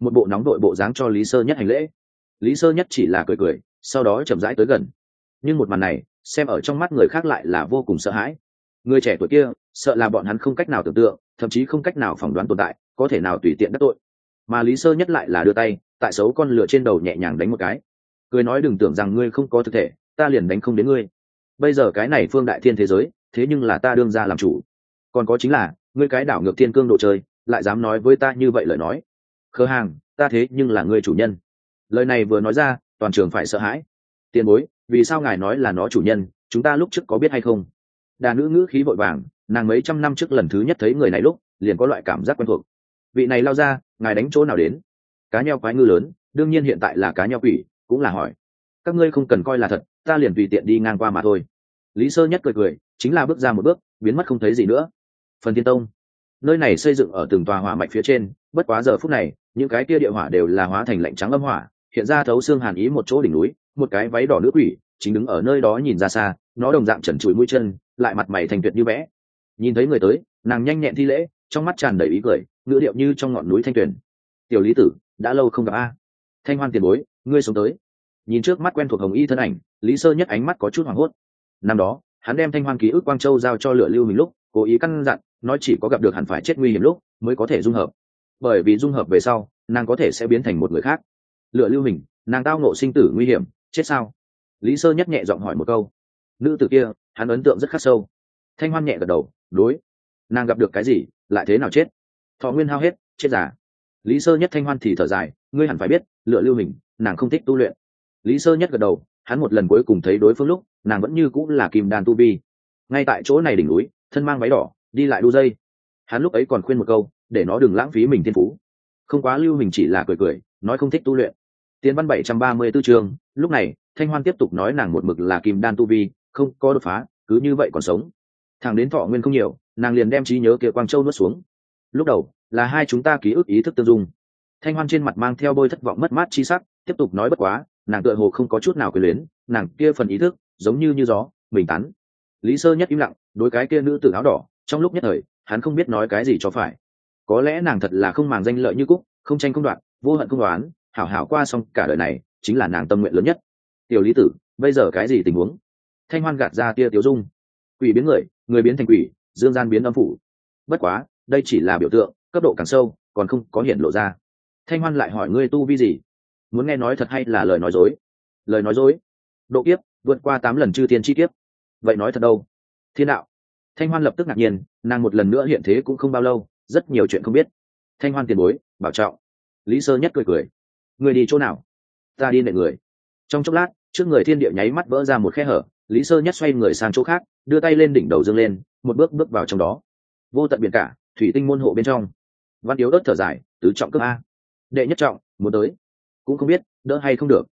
một bộ nóng đội bộ dáng cho lý sơ nhất hành lễ. Lý sơ nhất chỉ là cười cười, sau đó chậm rãi tới gần. Nhưng một màn này xem ở trong mắt người khác lại là vô cùng sợ hãi. Người trẻ tuổi kia sợ là bọn hắn không cách nào tưởng tượng, thậm chí không cách nào phỏng đoán tồn tại, có thể nào tùy tiện đắc tội. Mà lý sơ nhất lại là đưa tay tại xấu con lửa trên đầu nhẹ nhàng đánh một cái, cười nói đừng tưởng rằng ngươi không có thực thể, ta liền đánh không đến ngươi. Bây giờ cái này phương đại thiên thế giới, thế nhưng là ta đương ra làm chủ. Còn có chính là ngươi cái đảo ngược thiên cương độ chơi, lại dám nói với ta như vậy lời nói. Khờ hàng, ta thế nhưng là ngươi chủ nhân. Lời này vừa nói ra, toàn trường phải sợ hãi. Tiền bối, vì sao ngài nói là nó chủ nhân, chúng ta lúc trước có biết hay không? Đà nữ ngữ khí vội vàng, nàng mấy trăm năm trước lần thứ nhất thấy người này lúc liền có loại cảm giác quen thuộc. Vị này lao ra, ngài đánh chỗ nào đến? Cá nheo quái ngư lớn, đương nhiên hiện tại là cá nheo quỷ, cũng là hỏi. Các ngươi không cần coi là thật, ta liền tùy tiện đi ngang qua mà thôi. Lý sơ nhất cười cười, chính là bước ra một bước, biến mất không thấy gì nữa. Phần Thiên Tông, nơi này xây dựng ở từng tòa hỏa mạch phía trên, bất quá giờ phút này những cái kia địa hỏa đều là hóa thành lạnh trắng âm hỏa, hiện ra thấu xương hàn ý. Một chỗ đỉnh núi, một cái váy đỏ nữ quỷ chính đứng ở nơi đó nhìn ra xa, nó đồng dạng trần trụi mũi chân, lại mặt mày thành tuyệt như vẽ. Nhìn thấy người tới, nàng nhanh nhẹn thi lễ, trong mắt tràn đầy ý cười, ngữ điệu như trong ngọn núi thanh tuyền. Tiểu lý tử, đã lâu không gặp a. Thanh Hoan tiền bối, ngươi sống tới. Nhìn trước mắt quen thuộc hồng y thân ảnh, lý sơ nhất ánh mắt có chút hoảng hốt. Năm đó hắn đem Thanh Hoan ký ức Quang Châu giao cho Lựa Lưu mình lúc cố ý căn dặn, nói chỉ có gặp được hẳn phải chết nguy hiểm lúc mới có thể dung hợp, bởi vì dung hợp về sau nàng có thể sẽ biến thành một người khác. Lựa Lưu mình, nàng tao nộ sinh tử nguy hiểm, chết sao? Lý sơ nhất nhẹ giọng hỏi một câu. Nữ tử kia hắn ấn tượng rất khắc sâu. Thanh Hoan nhẹ gật đầu, đối. Nàng gặp được cái gì lại thế nào chết? Thọ nguyên hao hết, chết giả. Lý sơ nhất Thanh Hoan thì thở dài, ngươi hẳn phải biết Lựa Lưu mình, nàng không thích tu luyện. Lý sơ nhất gật đầu, hắn một lần cuối cùng thấy đối phương lúc nàng vẫn như cũng là kim đan tu vi, ngay tại chỗ này đỉnh núi, thân mang váy đỏ đi lại đu dây. Hắn lúc ấy còn khuyên một câu để nó đừng lãng phí mình thiên phú, không quá Lưu mình chỉ là cười cười nói không thích tu luyện. Tiến văn bảy trăm ba mươi 74 chương, lúc này Thanh Hoan tiếp tục nói nàng một mực là kim đan tu vi, không có đột phá, cứ như vậy còn sống. Thằng đến thọ nguyên không nhiều, nàng liền đem trí nhớ kia Quang Châu nuốt xuống. Lúc đầu là hai chúng ta ký ức ý thức tương dung. Thanh Hoan trên mặt mang theo bôi thất vọng mất mát chi sắc, tiếp tục nói bất quá nàng tựa hồ không có chút nào quyền luyến, nàng kia phần ý thức giống như như gió bình tán. Lý sơ nhất im lặng, đối cái kia nữ tử áo đỏ trong lúc nhất thời hắn không biết nói cái gì cho phải. Có lẽ nàng thật là không màng danh lợi như cúc, không tranh không đoạn, vô hận không đoán, hảo hảo qua xong cả đời này chính là nàng tâm nguyện lớn nhất. Tiểu lý tử, bây giờ cái gì tình huống? Thanh Hoan gạt ra tia tiếu dung. Quỷ biến người, người biến thành quỷ, dương gian biến âm phủ. Bất quá đây chỉ là biểu tượng, cấp độ càng sâu còn không có hiện lộ ra. Thanh Hoan lại hỏi ngươi tu vi gì? Muốn nghe nói thật hay là lời nói dối? Lời nói dối. Độ kiếp vượt qua tám lần chư thiên chi kiếp. Vậy nói thật đâu? Thiên đạo. Thanh Hoan lập tức ngạc nhiên, nàng một lần nữa hiện thế cũng không bao lâu, rất nhiều chuyện không biết. Thanh Hoan tiền bối bảo trọng. Lý sơ nhất cười cười. Người đi chỗ nào? Ta đi nệ người. Trong chốc lát trước người thiên địa nháy mắt vỡ ra một khe hở, Lý sơ nhất xoay người sang chỗ khác, đưa tay lên đỉnh đầu dương lên, một bước bước vào trong đó. Vô tận biển cả, thủy tinh môn hộ bên trong. Văn Yếu ớt thở dài, tứ trọng cấp a. Đệ nhất trọng muốn tới, cũng không biết đỡ hay không được.